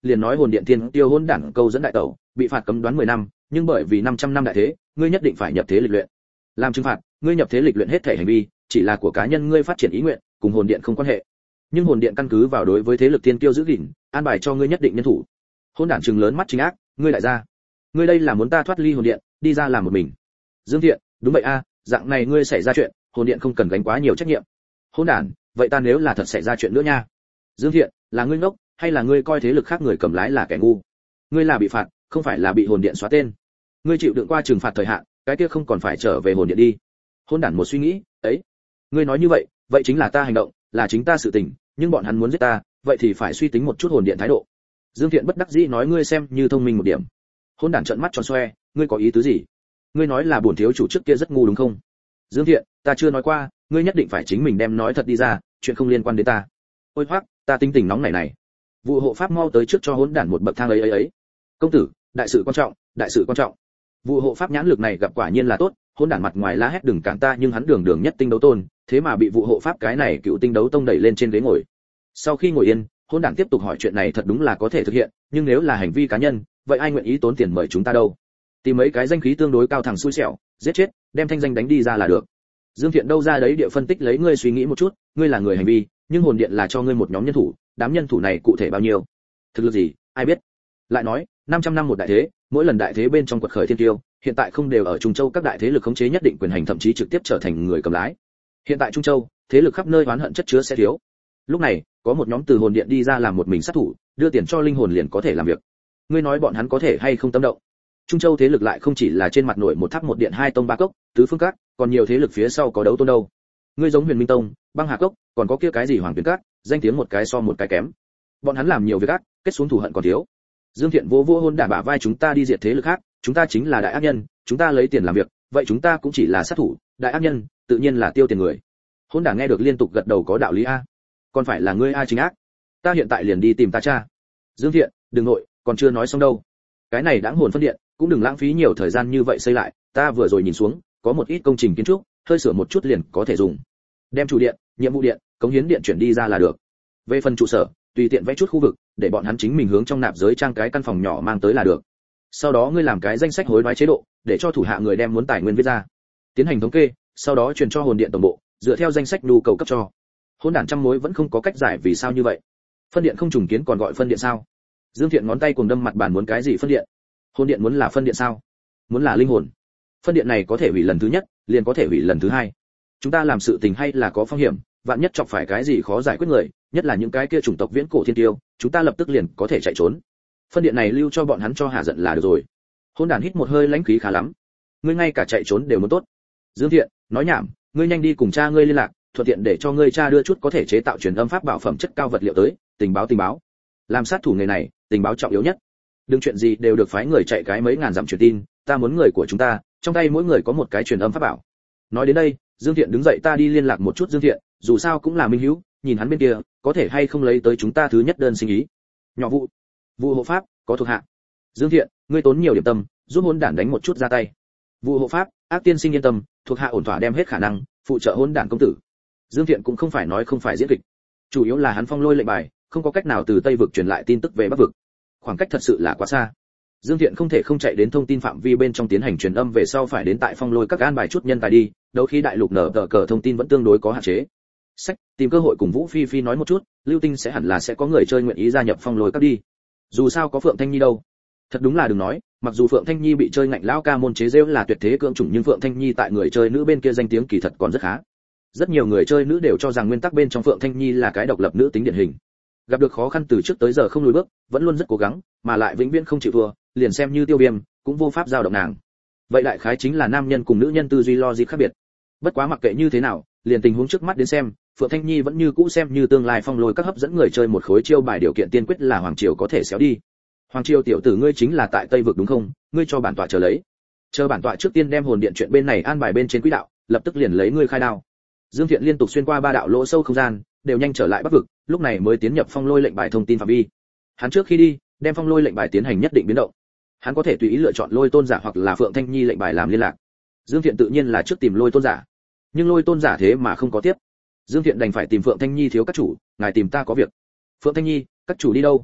liền nói hồn điện thiên tiêu hỗn đản câu dẫn đại tẩu, bị phạt cấm đoán mười năm, nhưng bởi vì năm trăm năm đại thế, ngươi nhất định phải nhập thế lịch luyện. Làm trừng phạt, ngươi nhập thế lịch luyện hết thể hành vi, chỉ là của cá nhân ngươi phát triển ý nguyện, cùng hồn điện không quan hệ. Nhưng hồn điện căn cứ vào đối với thế lực thiên tiêu giữ gìn, an bài cho ngươi nhất định nhân thủ. Hỗn đản trừng lớn mắt chính ác, ngươi đại gia, ngươi đây là muốn ta thoát ly hồn điện, đi ra làm một mình. Dương Thiện, đúng vậy a, dạng này ngươi xảy ra chuyện, hồn điện không cần gánh quá nhiều trách nhiệm. Hỗn đản, vậy ta nếu là thật xảy ra chuyện nữa nha. Dương Thiện, là ngươi ngốc, hay là ngươi coi thế lực khác người cầm lái là kẻ ngu? Ngươi là bị phạt, không phải là bị hồn điện xóa tên. Ngươi chịu đựng qua trừng phạt thời hạn, cái kia không còn phải trở về hồn điện đi. Hỗn đản một suy nghĩ, ấy, ngươi nói như vậy, vậy chính là ta hành động, là chính ta sự tình, nhưng bọn hắn muốn giết ta, vậy thì phải suy tính một chút hồn điện thái độ. Dương Thiện bất đắc dĩ nói, ngươi xem như thông minh một điểm. Hỗn đản trợn mắt tròn xoe, ngươi có ý tứ gì? Ngươi nói là bổn thiếu chủ trước kia rất ngu đúng không? Dương Thiện, ta chưa nói qua, ngươi nhất định phải chính mình đem nói thật đi ra, chuyện không liên quan đến ta. Ôi hoắc, ta tính tình nóng này này. Vụ hộ pháp mau tới trước cho hỗn đản một bậc thang ấy ấy ấy. Công tử, đại sự quan trọng, đại sự quan trọng. Vụ hộ pháp nhãn lực này gặp quả nhiên là tốt, hỗn đản mặt ngoài la hét đừng cản ta, nhưng hắn đường đường nhất tinh đấu tôn, thế mà bị vụ hộ pháp cái này cựu tinh đấu tông đẩy lên trên ghế ngồi. Sau khi ngồi yên, hỗn đản tiếp tục hỏi, chuyện này thật đúng là có thể thực hiện, nhưng nếu là hành vi cá nhân, vậy ai nguyện ý tốn tiền mời chúng ta đâu? Tìm mấy cái danh khí tương đối cao thằng xui xẻo, giết chết, đem thanh danh đánh đi ra là được. Dương Thiện đâu ra đấy địa phân tích lấy, ngươi suy nghĩ một chút, ngươi là người hành vi, nhưng hồn điện là cho ngươi một nhóm nhân thủ, đám nhân thủ này cụ thể bao nhiêu, thực lực gì, ai biết. Lại nói, năm trăm năm một đại thế, mỗi lần đại thế bên trong quật khởi thiên tiêu, hiện tại không đều ở Trung Châu các đại thế lực khống chế nhất định quyền hành, thậm chí trực tiếp trở thành người cầm lái. Hiện tại Trung Châu, thế lực khắp nơi oán hận chất chứa sẽ thiếu. Lúc này, có một nhóm từ hồn điện đi ra làm một mình sát thủ, đưa tiền cho linh hồn liền có thể làm việc. Ngươi nói bọn hắn có thể hay không tâm động? Trung Châu thế lực lại không chỉ là trên mặt nổi một tháp một điện hai tông ba cốc, tứ phương các, còn nhiều thế lực phía sau có đấu tôn đâu. Ngươi giống Huyền Minh Tông, Băng Hà Cốc, còn có kia cái gì Hoàng Tuyển Các, danh tiếng một cái so một cái kém. Bọn hắn làm nhiều việc ác, kết xuống thù hận còn thiếu. Dương Thiện vô vô hôn đả bả vai, chúng ta đi diệt thế lực khác, chúng ta chính là đại ác nhân, chúng ta lấy tiền làm việc, vậy chúng ta cũng chỉ là sát thủ, đại ác nhân, tự nhiên là tiêu tiền người. Hôn đả nghe được liên tục gật đầu, có đạo lý a. Còn phải là ngươi ai chính ác? Ta hiện tại liền đi tìm ta cha. Dương Thiện, đừng nội, còn chưa nói xong đâu. Cái này đáng hồn phân điện, cũng đừng lãng phí nhiều thời gian như vậy xây lại, ta vừa rồi nhìn xuống, có một ít công trình kiến trúc, hơi sửa một chút liền có thể dùng. Đem chủ điện, nhiệm vụ điện, cống hiến điện chuyển đi ra là được. Về phần trụ sở, tùy tiện vẽ chút khu vực, để bọn hắn chính mình hướng trong nạp giới trang cái căn phòng nhỏ mang tới là được. Sau đó ngươi làm cái danh sách hối đoái chế độ, để cho thủ hạ người đem muốn tài nguyên viết ra, tiến hành thống kê, sau đó truyền cho hồn điện tổng bộ, dựa theo danh sách nhu cầu cấp cho. Hỗn đản trăm mối vẫn không có cách giải, vì sao như vậy? Phân điện không trùng kiến còn gọi phân điện sao? Dương Thiện ngón tay cuồng đâm mặt bàn, muốn cái gì phân điện? Hồn điện muốn là phân điện sao? Muốn là linh hồn. Phân điện này có thể hủy lần thứ nhất, liền có thể hủy lần thứ hai. Chúng ta làm sự tình hay là có phong hiểm, vạn nhất chọc phải cái gì khó giải quyết người, nhất là những cái kia chủng tộc viễn cổ thiên tiêu, chúng ta lập tức liền có thể chạy trốn. Phân điện này lưu cho bọn hắn cho hạ giận là được rồi. Hôn đản hít một hơi lãnh khí khá lắm. Ngươi ngay cả chạy trốn đều muốn tốt. Dương Thiện, nói nhảm, ngươi nhanh đi cùng cha ngươi liên lạc, thuận tiện để cho ngươi cha đưa chút có thể chế tạo truyền âm pháp bảo phẩm chất cao vật liệu tới, tình báo tình báo. Làm sát thủ nghề này, tình báo trọng yếu nhất. Đừng chuyện gì đều được phái người chạy cái mấy ngàn dặm truyền tin, ta muốn người của chúng ta, trong tay mỗi người có một cái truyền âm pháp bảo. Nói đến đây, Dương Thiện đứng dậy, ta đi liên lạc một chút Dương Thiện, dù sao cũng là minh hữu, nhìn hắn bên kia, có thể hay không lấy tới chúng ta thứ nhất đơn sinh ý. Nhỏ vụ, vụ hộ pháp, có thuộc hạ. Dương Thiện, ngươi tốn nhiều điểm tâm, giúp hỗn đản đánh một chút ra tay. Vụ hộ pháp, ác tiên sinh yên tâm, thuộc hạ ổn thỏa đem hết khả năng, phụ trợ hỗn đản công tử. Dương Thiện cũng không phải nói không phải diễn kịch, chủ yếu là hắn phong lôi lệnh bài, không có cách nào từ Tây vực truyền lại tin tức về Bắc vực. Khoảng cách thật sự là quá xa. Dương Thiện không thể không chạy đến thông tin phạm vi bên trong tiến hành truyền âm, về sau phải đến tại phong lôi các an bài chút nhân tài đi, đấu khí đại lục nở tờ cờ thông tin vẫn tương đối có hạn chế. Sách, tìm cơ hội cùng Vũ Phi Phi nói một chút, Lưu Tinh sẽ hẳn là sẽ có người chơi nguyện ý gia nhập phong lôi các đi. Dù sao có Phượng Thanh Nhi đâu. Thật đúng là đừng nói, mặc dù Phượng Thanh Nhi bị chơi ngạnh lão ca môn chế giễu là tuyệt thế cưỡng chủng, nhưng Phượng Thanh Nhi tại người chơi nữ bên kia danh tiếng kỳ thật còn rất khá. Rất nhiều người chơi nữ đều cho rằng nguyên tắc bên trong Phượng Thanh Nhi là cái độc lập nữ tính điển hình. Gặp được khó khăn từ trước tới giờ không lùi bước, vẫn luôn rất cố gắng, mà lại vĩnh viễn không chịu thua, liền xem như Tiêu Viêm cũng vô pháp giao động nàng. Vậy đại khái chính là nam nhân cùng nữ nhân tư duy logic khác biệt. Bất quá mặc kệ như thế nào, liền tình huống trước mắt đến xem, Phượng Thanh Nhi vẫn như cũ xem như tương lai phong lôi các hấp dẫn người chơi một khối chiêu bài, điều kiện tiên quyết là Hoàng Triều có thể xéo đi. Hoàng Triều tiểu tử, ngươi chính là tại Tây vực đúng không? Ngươi cho bản tọa chờ lấy. Chờ bản tọa trước tiên đem hồn điện chuyện bên này an bài bên trên quỹ đạo, lập tức liền lấy ngươi khai đao. Dương Thiện liên tục xuyên qua ba đạo lỗ sâu không gian, đều nhanh trở lại Bắc vực, lúc này mới tiến nhập phong lôi lệnh bài thông tin phạm vi. Hắn trước khi đi, đem phong lôi lệnh bài tiến hành nhất định biến động. Hắn có thể tùy ý lựa chọn lôi tôn giả hoặc là Phượng Thanh Nhi lệnh bài làm liên lạc. Dương Thiện tự nhiên là trước tìm lôi tôn giả, nhưng lôi tôn giả thế mà không có tiếp. Dương Thiện đành phải tìm Phượng Thanh Nhi, thiếu các chủ, ngài tìm ta có việc. Phượng Thanh Nhi, các chủ đi đâu?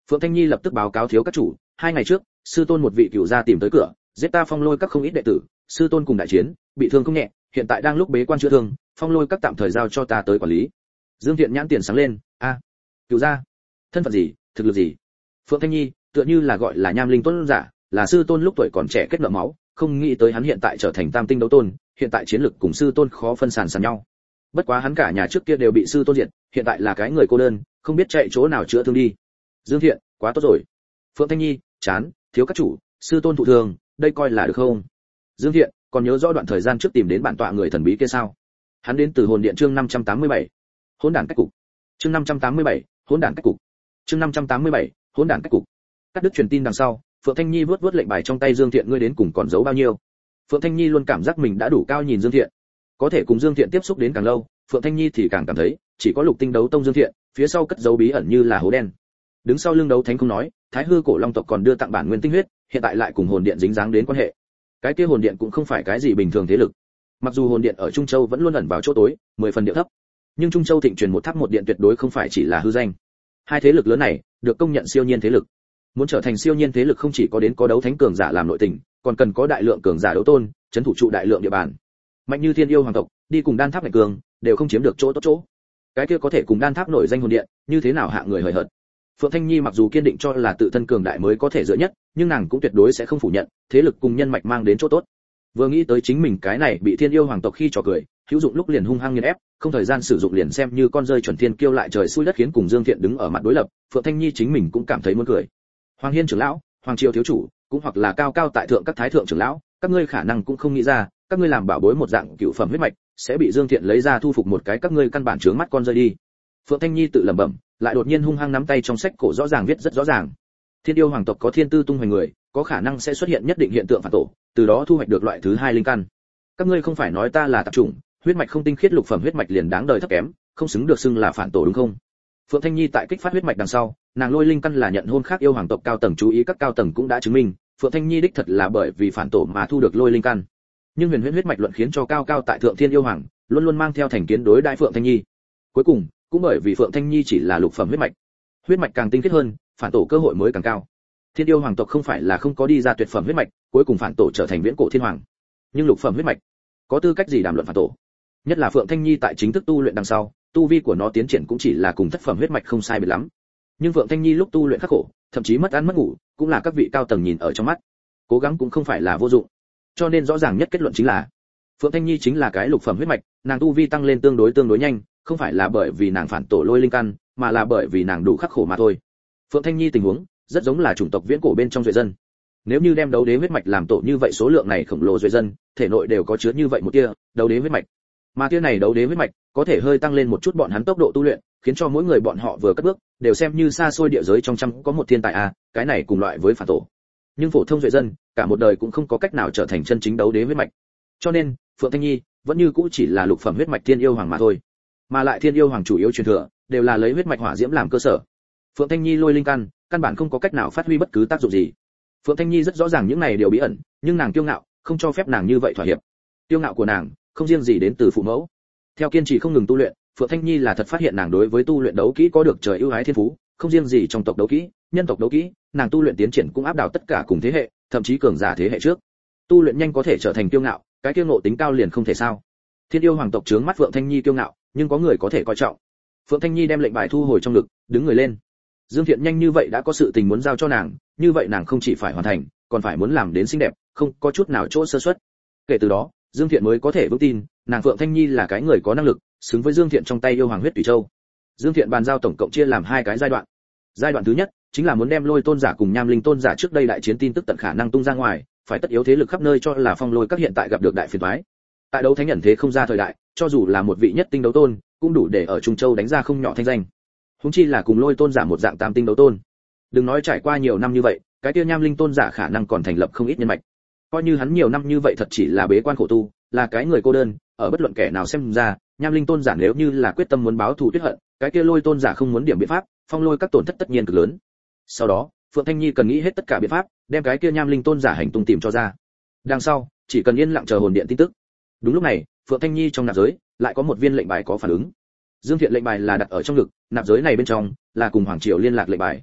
Phượng Thanh Nhi lập tức báo cáo thiếu các chủ, hai ngày trước, sư tôn một vị cửu gia tìm tới cửa, giết ta Phong Lôi các không ít đệ tử, sư tôn cùng đại chiến, bị thương không nhẹ, hiện tại đang lúc bế quan chữa thương, Phong Lôi các tạm thời giao cho ta tới quản lý. Dương Thiện nhãn tiền sáng lên, a, à, cửu gia, thân phận gì, thực lực gì? Phượng Thanh Nhi, tựa như là gọi là Nham Linh Tôn giả, là sư tôn lúc tuổi còn trẻ kết nợ máu, không nghĩ tới hắn hiện tại trở thành Tam tinh đấu tôn, hiện tại chiến lực cùng sư tôn khó phân sàn sàn nhau. Bất quá hắn cả nhà trước kia đều bị sư tôn diệt, hiện tại là cái người cô đơn, không biết chạy chỗ nào chữa thương đi. Dương Thiện, quá tốt rồi. Phượng Thanh Nhi, chán, thiếu các chủ, sư tôn thụ thương, đây coi là được không? Dương Thiện, còn nhớ rõ đoạn thời gian trước tìm đến bản tọa người thần bí kia sao? Hắn đến từ hồn điện chương năm trăm tám mươi bảy. Hỗn đản cách cục. Chương năm trăm tám mươi bảy, hỗn đản cách cục. Chương năm trăm tám mươi bảy, hỗn đản cách cục. Cắt đứt truyền tin đằng sau, Phượng Thanh Nhi vuốt vuốt lệnh bài trong tay Dương Thiện, ngươi đến cùng còn giấu bao nhiêu? Phượng Thanh Nhi luôn cảm giác mình đã đủ cao nhìn Dương Thiện. Có thể cùng Dương Thiện tiếp xúc đến càng lâu, Phượng Thanh Nhi thì càng cảm thấy, chỉ có Lục Tinh đấu tông Dương Thiện, phía sau cất giấu bí ẩn như là hố đen. Đứng sau lưng đấu thánh không nói, Thái Hư cổ long tộc còn đưa tặng bản nguyên tinh huyết, hiện tại lại cùng hồn điện dính dáng đến quan hệ. Cái kia hồn điện cũng không phải cái gì bình thường thế lực. Mặc dù hồn điện ở Trung Châu vẫn luôn ẩn vào chỗ tối, mười phần địa thấp, nhưng Trung Châu thịnh truyền một tháp một điện tuyệt đối không phải chỉ là hư danh. Hai thế lực lớn này được công nhận siêu nhiên thế lực. Muốn trở thành siêu nhiên thế lực không chỉ có đến có đấu thánh cường giả làm nội tình, còn cần có đại lượng cường giả đấu tôn, trấn thủ trụ đại lượng địa bàn. Mạnh như Thiên Yêu hoàng tộc, đi cùng Đan Tháp Mạnh Cường, đều không chiếm được chỗ tốt chỗ. Cái kia có thể cùng Đan Tháp nổi danh hồn điện, như thế nào hạ người hời hợt. Phượng Thanh Nhi mặc dù kiên định cho là tự thân cường đại mới có thể dựa nhất, nhưng nàng cũng tuyệt đối sẽ không phủ nhận, thế lực cùng nhân mạch mang đến chỗ tốt. Vừa nghĩ tới chính mình cái này bị Thiên Yêu hoàng tộc khi trò cười, hữu dụng lúc liền hung hăng nghiền ép, không thời gian sử dụng liền xem như con rơi chuẩn thiên kiêu lại trời xui đất khiến cùng Dương Thiện đứng ở mặt đối lập, Phượng Thanh Nhi chính mình cũng cảm thấy muốn cười. Hoàng Hiên trưởng lão, Hoàng Triều thiếu chủ, cũng hoặc là cao cao tại thượng các thái thượng trưởng lão, các ngươi khả năng cũng không nghĩ ra, các ngươi làm bảo bối một dạng cựu phẩm huyết mạch, sẽ bị Dương Thiện lấy ra thu phục một cái các ngươi căn bản trướng mắt con rơi đi. Phượng Thanh Nhi tự lẩm bẩm, lại đột nhiên hung hăng nắm tay trong sách cổ rõ ràng viết rất rõ ràng. Thiên Yêu hoàng tộc có thiên tư tung hoành người, có khả năng sẽ xuất hiện nhất định hiện tượng phản tổ, từ đó thu hoạch được loại thứ hai linh căn. Các ngươi không phải nói ta là tạp chủng, huyết mạch không tinh khiết lục phẩm huyết mạch liền đáng đời thấp kém, không xứng được xưng là phản tổ đúng không? Phượng Thanh Nhi tại kích phát huyết mạch đằng sau, nàng lôi linh căn là nhận hôn khác yêu hoàng tộc cao tầng chú ý, các cao tầng cũng đã chứng minh, Phượng Thanh Nhi đích thật là bởi vì phản tổ mà thu được lôi linh căn. Nhưng huyền huyễn huyết mạch luận khiến cho cao cao tại thượng Thiên Yêu hoàng luôn luôn mang theo thành kiến đối đãi Phượng Thanh Nhi. Cuối cùng, cũng bởi vì Phượng Thanh Nhi chỉ là lục phẩm huyết mạch, huyết mạch càng tinh khiết hơn, phản tổ cơ hội mới càng cao. Thiên Yêu hoàng tộc không phải là không có đi ra tuyệt phẩm huyết mạch, cuối cùng phản tổ trở thành viễn cổ thiên hoàng. Nhưng lục phẩm huyết mạch, có tư cách gì đàm luận phản tổ? Nhất là Phượng Thanh Nhi tại chính thức tu luyện đằng sau, tu vi của nó tiến triển cũng chỉ là cùng thất phẩm huyết mạch không sai biệt lắm. Nhưng Phượng Thanh Nhi lúc tu luyện khắc khổ, thậm chí mất ăn mất ngủ, cũng là các vị cao tầng nhìn ở trong mắt. Cố gắng cũng không phải là vô dụng. Cho nên rõ ràng nhất kết luận chính là, Phượng Thanh Nhi chính là cái lục phẩm huyết mạch, nàng tu vi tăng lên tương đối tương đối nhanh, không phải là bởi vì nàng phản tổ lôi linh căn, mà là bởi vì nàng đủ khắc khổ mà thôi. Phượng Thanh Nhi tình huống rất giống là chủng tộc viễn cổ bên trong duệ dân. Nếu như đem đấu đế huyết mạch làm tổ như vậy, số lượng này khổng lồ duệ dân, thể nội đều có chứa như vậy một tia đấu đế huyết mạch. Mà tia này đấu đế huyết mạch có thể hơi tăng lên một chút bọn hắn tốc độ tu luyện, khiến cho mỗi người bọn họ vừa cất bước đều xem như xa xôi địa giới trong trăm có một thiên tài a, à, cái này cùng loại với phản tổ. Nhưng phổ thông duệ dân, cả một đời cũng không có cách nào trở thành chân chính đấu đế huyết mạch. Cho nên, Phượng Thanh Nhi vẫn như cũ chỉ là lục phẩm huyết mạch Thiên Yêu hoàng mà thôi. Mà lại Thiên Yêu hoàng chủ yếu truyền thừa đều là lấy huyết mạch hỏa diễm làm cơ sở. Phượng Thanh Nhi lôi linh căn, căn bản không có cách nào phát huy bất cứ tác dụng gì. Phượng Thanh Nhi rất rõ ràng những này đều bí ẩn, nhưng nàng kiêu ngạo, không cho phép nàng như vậy thỏa hiệp. Kiêu ngạo của nàng không riêng gì đến từ phụ mẫu. Theo kiên trì không ngừng tu luyện, Phượng Thanh Nhi là thật phát hiện nàng đối với tu luyện đấu kỹ có được trời ưu ái thiên phú, không riêng gì trong tộc đấu kỹ, nhân tộc đấu kỹ, nàng tu luyện tiến triển cũng áp đảo tất cả cùng thế hệ, thậm chí cường giả thế hệ trước. Tu luyện nhanh có thể trở thành kiêu ngạo, cái kiêu ngạo tính cao liền không thể sao? Thiên Yêu hoàng tộc trướng mắt Phượng Thanh Nhi kiêu ngạo, nhưng có người có thể coi trọng. Phượng Thanh Nhi đem lệnh bài thu hồi trong ngực, đứng người lên. Dương Thiện nhanh như vậy đã có sự tình muốn giao cho nàng, như vậy nàng không chỉ phải hoàn thành, còn phải muốn làm đến xinh đẹp, không có chút nào chỗ sơ suất. Kể từ đó, Dương Thiện mới có thể vững tin, nàng Phượng Thanh Nhi là cái người có năng lực, xứng với Dương Thiện trong tay yêu hoàng huyết tùy châu. Dương Thiện bàn giao tổng cộng chia làm hai cái giai đoạn. Giai đoạn thứ nhất chính là muốn đem Lôi Tôn giả cùng Nham Linh Tôn giả trước đây đại chiến tin tức tận khả năng tung ra ngoài, phải tất yếu thế lực khắp nơi cho là Phong Lôi các hiện tại gặp được đại phiền toái. Tại đấu thánh ẩn thế không ra thời đại, cho dù là một vị nhất tinh đấu tôn, cũng đủ để ở Trung Châu đánh ra không nhỏ thanh danh. Huống chi là cùng Lôi Tôn giả một dạng tam tinh đấu tôn. Đừng nói trải qua nhiều năm như vậy, cái kia Nham Linh Tôn giả khả năng còn thành lập không ít nhân mạch. Coi như hắn nhiều năm như vậy thật chỉ là bế quan khổ tu, là cái người cô đơn, ở bất luận kẻ nào xem ra, Nham Linh Tôn giả nếu như là quyết tâm muốn báo thù tuyết hận, cái kia Lôi Tôn giả không muốn điểm biện pháp, Phong Lôi các tổn thất tất nhiên cực lớn. Sau đó, Phượng Thanh Nhi cần nghĩ hết tất cả biện pháp, đem cái kia Nham Linh Tôn giả hành tung tìm cho ra. Đằng sau, chỉ cần yên lặng chờ hồn điện tin tức. Đúng lúc này, Phượng Thanh Nhi trong nạp giới lại có một viên lệnh bài có phản ứng. Dương Thiện lệnh bài là đặt ở trong ngực, nạp giới này bên trong là cùng Hoàng Triều liên lạc lệnh bài.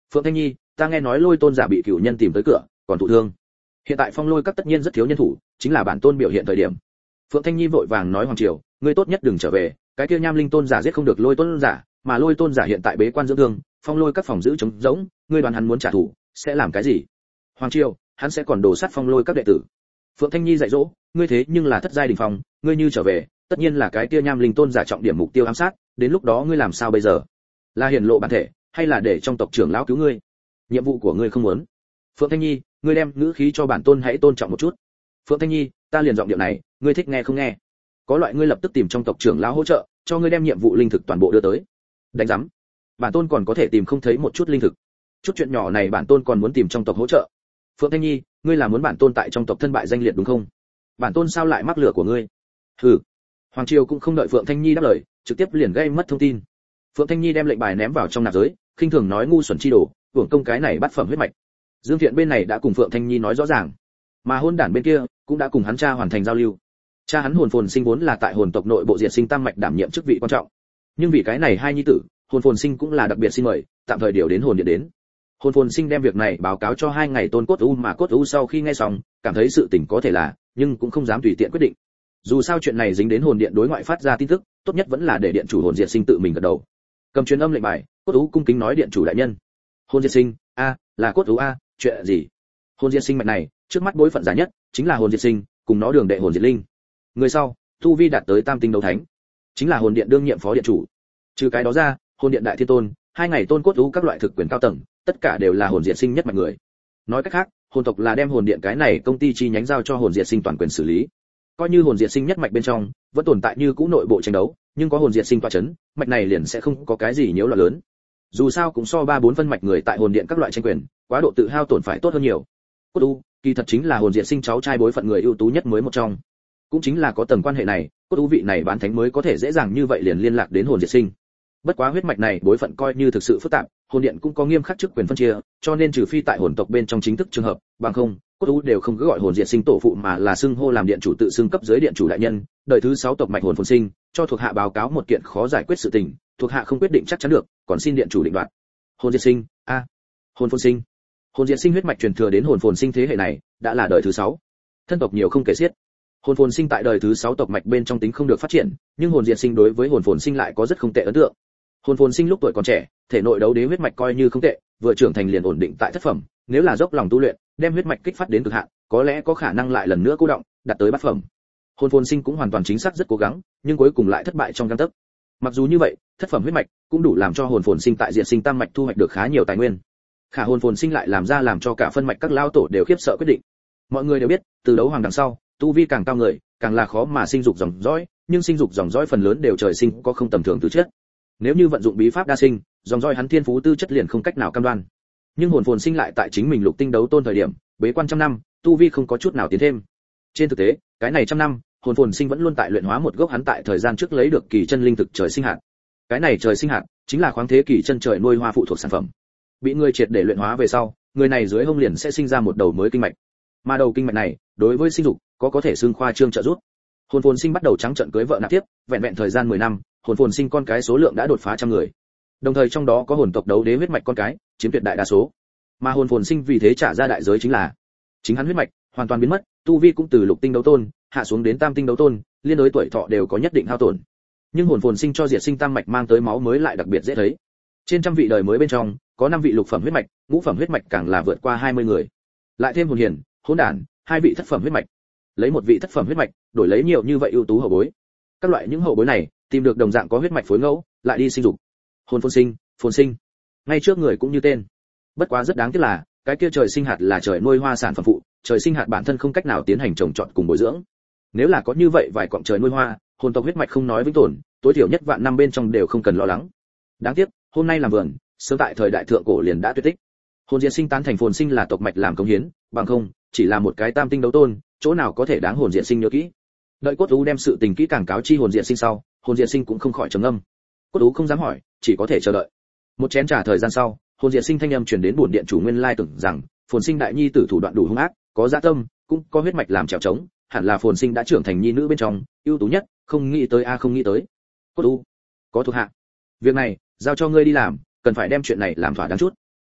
Phượng Thanh Nhi, ta nghe nói Lôi Tôn giả bị cửu nhân tìm tới cửa, còn thụ thương. Hiện tại Phong Lôi các tất nhiên rất thiếu nhân thủ, chính là bản tôn biểu hiện thời điểm. Phượng Thanh Nhi vội vàng nói Hoàng Triều, ngươi tốt nhất đừng trở về, cái kia Nham Linh Tôn giả giết không được Lôi Tôn giả, mà Lôi Tôn giả hiện tại bế quan dưỡng thương, Phong Lôi các phòng giữ trống rỗng, ngươi đoán hắn muốn trả thù, sẽ làm cái gì? Hoàng Triều, hắn sẽ còn đổ sát Phong Lôi các đệ tử. Phượng Thanh Nhi dạy dỗ, ngươi thế nhưng là thất giai đỉnh phong, ngươi như trở về, tất nhiên là cái kia Nham Linh Tôn giả trọng điểm mục tiêu ám sát, đến lúc đó ngươi làm sao bây giờ? Là hiển lộ bản thể, hay là để trong tộc trưởng lão cứu ngươi? Nhiệm vụ của ngươi không muốn. Phượng Thanh Nhi, ngươi đem ngữ khí cho bản tôn hãy tôn trọng một chút. Phượng Thanh Nhi, ta liền giọng điệu này, ngươi thích nghe không nghe? Có loại ngươi lập tức tìm trong tộc trưởng lão hỗ trợ, cho ngươi đem nhiệm vụ linh thực toàn bộ đưa tới. Đánh rắm. Bản tôn còn có thể tìm không thấy một chút linh thực. Chút chuyện nhỏ này bản tôn còn muốn tìm trong tộc hỗ trợ. Phượng Thanh Nhi, ngươi là muốn bản tôn tại trong tộc thân bại danh liệt đúng không? Bản tôn sao lại mắc lửa của ngươi? Hừ. Hoàng Triều cũng không đợi Phượng Thanh Nhi đáp lời, trực tiếp liền gây mất thông tin. Phượng Thanh Nhi đem lệnh bài ném vào trong nạp giới, khinh thường nói ngu xuẩn chi đồ, hưởng công cái này bắt phẩm huyết mạch. Dương Thiện bên này đã cùng Phượng Thanh Nhi nói rõ ràng, mà hôn đản bên kia cũng đã cùng hắn cha hoàn thành giao lưu. Cha hắn Hồn Phồn Sinh vốn là tại hồn tộc nội bộ diệt sinh tam mạch đảm nhiệm chức vị quan trọng, nhưng vì cái này hai nhi tử, Hồn Phồn Sinh cũng là đặc biệt xin mời, tạm thời điều đến hồn điện đến. Hồn Phồn Sinh đem việc này báo cáo cho hai ngày Tôn Cốt U, mà Cốt U sau khi nghe xong, cảm thấy sự tình có thể là, nhưng cũng không dám tùy tiện quyết định. Dù sao chuyện này dính đến hồn điện đối ngoại phát ra tin tức, tốt nhất vẫn là để điện chủ Hồn Diệt Sinh tự mình gật đầu. Cầm truyền âm lệnh bài, Cốt U cung kính nói điện chủ đại nhân. Hồn Diệt Sinh, a, là Cốt U a, chuyện gì? Hồn Diệt Sinh mạch này, trước mắt bối phận giá nhất, chính là Hồn Diệt Sinh, cùng nó đường đệ Hồn Diệt Linh. Người sau, tu vi đạt tới tam tinh đấu thánh, chính là hồn điện đương nhiệm phó điện chủ. Trừ cái đó ra, hồn điện đại thiên tôn, hai ngày Tôn Cốt U các loại thực quyền cao tầng, tất cả đều là Hồn Diệt Sinh nhất mạch người. Nói cách khác, hồn tộc là đem hồn điện cái này công ty chi nhánh giao cho Hồn Diệt Sinh toàn quyền xử lý. Coi như Hồn Diệt Sinh nhất mạch bên trong vẫn tồn tại như cũ nội bộ tranh đấu, nhưng có Hồn Diệt Sinh tọa chấn, mạch này liền sẽ không có cái gì nhiễu loạn lớn. Dù sao cũng so ba bốn phân mạch người tại hồn điện các loại tranh quyền, quá độ tự hao tổn phải tốt hơn nhiều. Cốt U, kỳ thật chính là Hồn Diệt Sinh cháu trai bối phận người ưu tú nhất mới một trong. Cũng chính là có tầng quan hệ này, Cốt U vị này bán thánh mới có thể dễ dàng như vậy liền liên lạc đến Hồn Diệt Sinh. Bất quá huyết mạch này bối phận coi như thực sự phức tạp, hồn điện cũng có nghiêm khắc chức quyền phân chia, cho nên trừ phi tại hồn tộc bên trong chính thức trường hợp, bằng không, Cốt U đều không cứ gọi Hồn Diệt Sinh tổ phụ mà là xưng hô làm điện chủ tự xưng cấp dưới điện chủ đại nhân, đời thứ sáu tộc mạch Hồn Phồn Sinh, cho thuộc hạ báo cáo một kiện khó giải quyết sự tình, thuộc hạ không quyết định chắc chắn được, còn xin điện chủ định đoạt. Hồn Diệt Sinh, a, à, Hồn Phồn Sinh. Hồn Diệt Sinh huyết mạch truyền thừa đến Hồn Phồn Sinh thế hệ này, đã là đời thứ sáu. Thân tộc nhiều không kể xiết. Hồn Phồn Sinh tại đời thứ sáu tộc mạch bên trong tính không được phát triển, nhưng Hồn Diệt Sinh đối với Hồn Phồn Sinh lại có rất không tệ ấn tượng. Hồn Phồn Sinh lúc tuổi còn trẻ, thể nội đấu đế huyết mạch coi như không tệ, vừa trưởng thành liền ổn định tại thất phẩm, nếu là dốc lòng tu luyện, đem huyết mạch kích phát đến cực hạn, có lẽ có khả năng lại lần nữa cô động, đạt tới bát phẩm. Hồn Phồn Sinh cũng hoàn toàn chính xác rất cố gắng, nhưng cuối cùng lại thất bại trong gang tấc. Mặc dù như vậy, thất phẩm huyết mạch cũng đủ làm cho Hồn Phồn Sinh tại Diệt Sinh tam mạch thu hoạch được khá nhiều tài nguyên. Khả Hồn Phồn Sinh lại làm ra làm cho cả phân mạch các lao tổ đều khiếp sợ quyết định. Mọi người đều biết, từ đấu hoàng đằng sau, tu vi càng cao người, càng là khó mà sinh dục dòng dõi, nhưng sinh dục dòng dõi phần lớn đều trời sinh có không tầm thường tư chất. Nếu như vận dụng bí pháp đa sinh, dòng dõi hắn thiên phú tư chất liền không cách nào cam đoan. Nhưng Hồn Phồn Sinh lại tại chính mình lục tinh đấu tôn thời điểm, bế quan trăm năm, tu vi không có chút nào tiến thêm. Trên thực tế, cái này trăm năm, Hồn Phồn Sinh vẫn luôn tại luyện hóa một gốc hắn tại thời gian trước lấy được kỳ chân linh thực trời sinh hạt. Cái này trời sinh hạt chính là khoáng thế kỳ chân trời nuôi hoa phụ thuộc sản phẩm. Bị người triệt để luyện hóa về sau, người này dưới hông liền sẽ sinh ra một đầu mới kinh mạch. Mà đầu kinh mạch này, đối với sinh dục có có thể xương khoa trương trợ giúp. Hồn Phồn Sinh bắt đầu trắng trợn cưới vợ nạp tiếp, vẹn vẹn thời gian mười năm, Hồn Phồn Sinh con cái số lượng đã đột phá trăm người. Đồng thời trong đó có hồn tộc đấu đế huyết mạch con cái, chiếm tuyệt đại đa số. Mà Hồn Phồn Sinh vì thế trả ra đại giới chính là chính hắn huyết mạch hoàn toàn biến mất, tu vi cũng từ lục tinh đấu tôn hạ xuống đến tam tinh đấu tôn, liên đối tuổi thọ đều có nhất định hao tổn. Nhưng Hồn Phồn Sinh cho Diệt Sinh tam mạch mang tới máu mới lại đặc biệt dễ thấy. Trên trăm vị đời mới bên trong, có năm vị lục phẩm huyết mạch, ngũ phẩm huyết mạch càng là vượt qua hai mươi người. Lại thêm hồn hiền, hỗn đản, hai vị thất phẩm huyết mạch. Lấy một vị thất phẩm huyết mạch, đổi lấy nhiều như vậy ưu tú hậu bối. Các loại những hậu bối này, tìm được đồng dạng có huyết mạch phối ngẫu, lại đi sinh dục. Hồn Phồn Sinh, Phồn Sinh. Ngay trước người cũng như tên. Bất quá rất đáng tiếc là, cái kia trời sinh hạt là trời nuôi hoa sản phẩm phụ, trời sinh hạt bản thân không cách nào tiến hành trồng trọt cùng bồi dưỡng. Nếu là có như vậy vài cọng trời nuôi hoa, hồn tộc huyết mạch không nói vĩnh tồn, tối thiểu nhất vạn năm bên trong đều không cần lo lắng. Đáng tiếc, hôm nay làm vườn, sớm tại thời đại thượng cổ liền đã tuyệt tích. Hồn Diệt Sinh tán thành Phồn Sinh là tộc mạch làm công hiến, bằng không, chỉ là một cái tam tinh đấu tôn, chỗ nào có thể đáng Hồn Diệt Sinh nhớ kỹ. Đợi Cốt Ú đem sự tình kỹ càng cáo chi Hồn Diệt Sinh sau, Hồn Diệt Sinh cũng không khỏi trầm ngâm. Cốt Ú không dám hỏi, chỉ có thể chờ đợi. Một chén trà thời gian sau, Hồn Diệt Sinh thanh âm truyền đến bổn điện chủ nguyên lai tưởng rằng, Phồn Sinh đại nhi tử thủ đoạn đủ hung ác, có dạ tâm, cũng có huyết mạch làm trèo trống, hẳn là Phồn Sinh đã trưởng thành nhi nữ bên trong, ưu tú nhất, không nghĩ tới a không nghĩ tới. Cốt Ú, có thuộc hạ. Việc này, giao cho ngươi đi làm, cần phải đem chuyện này làm thỏa đáng chút.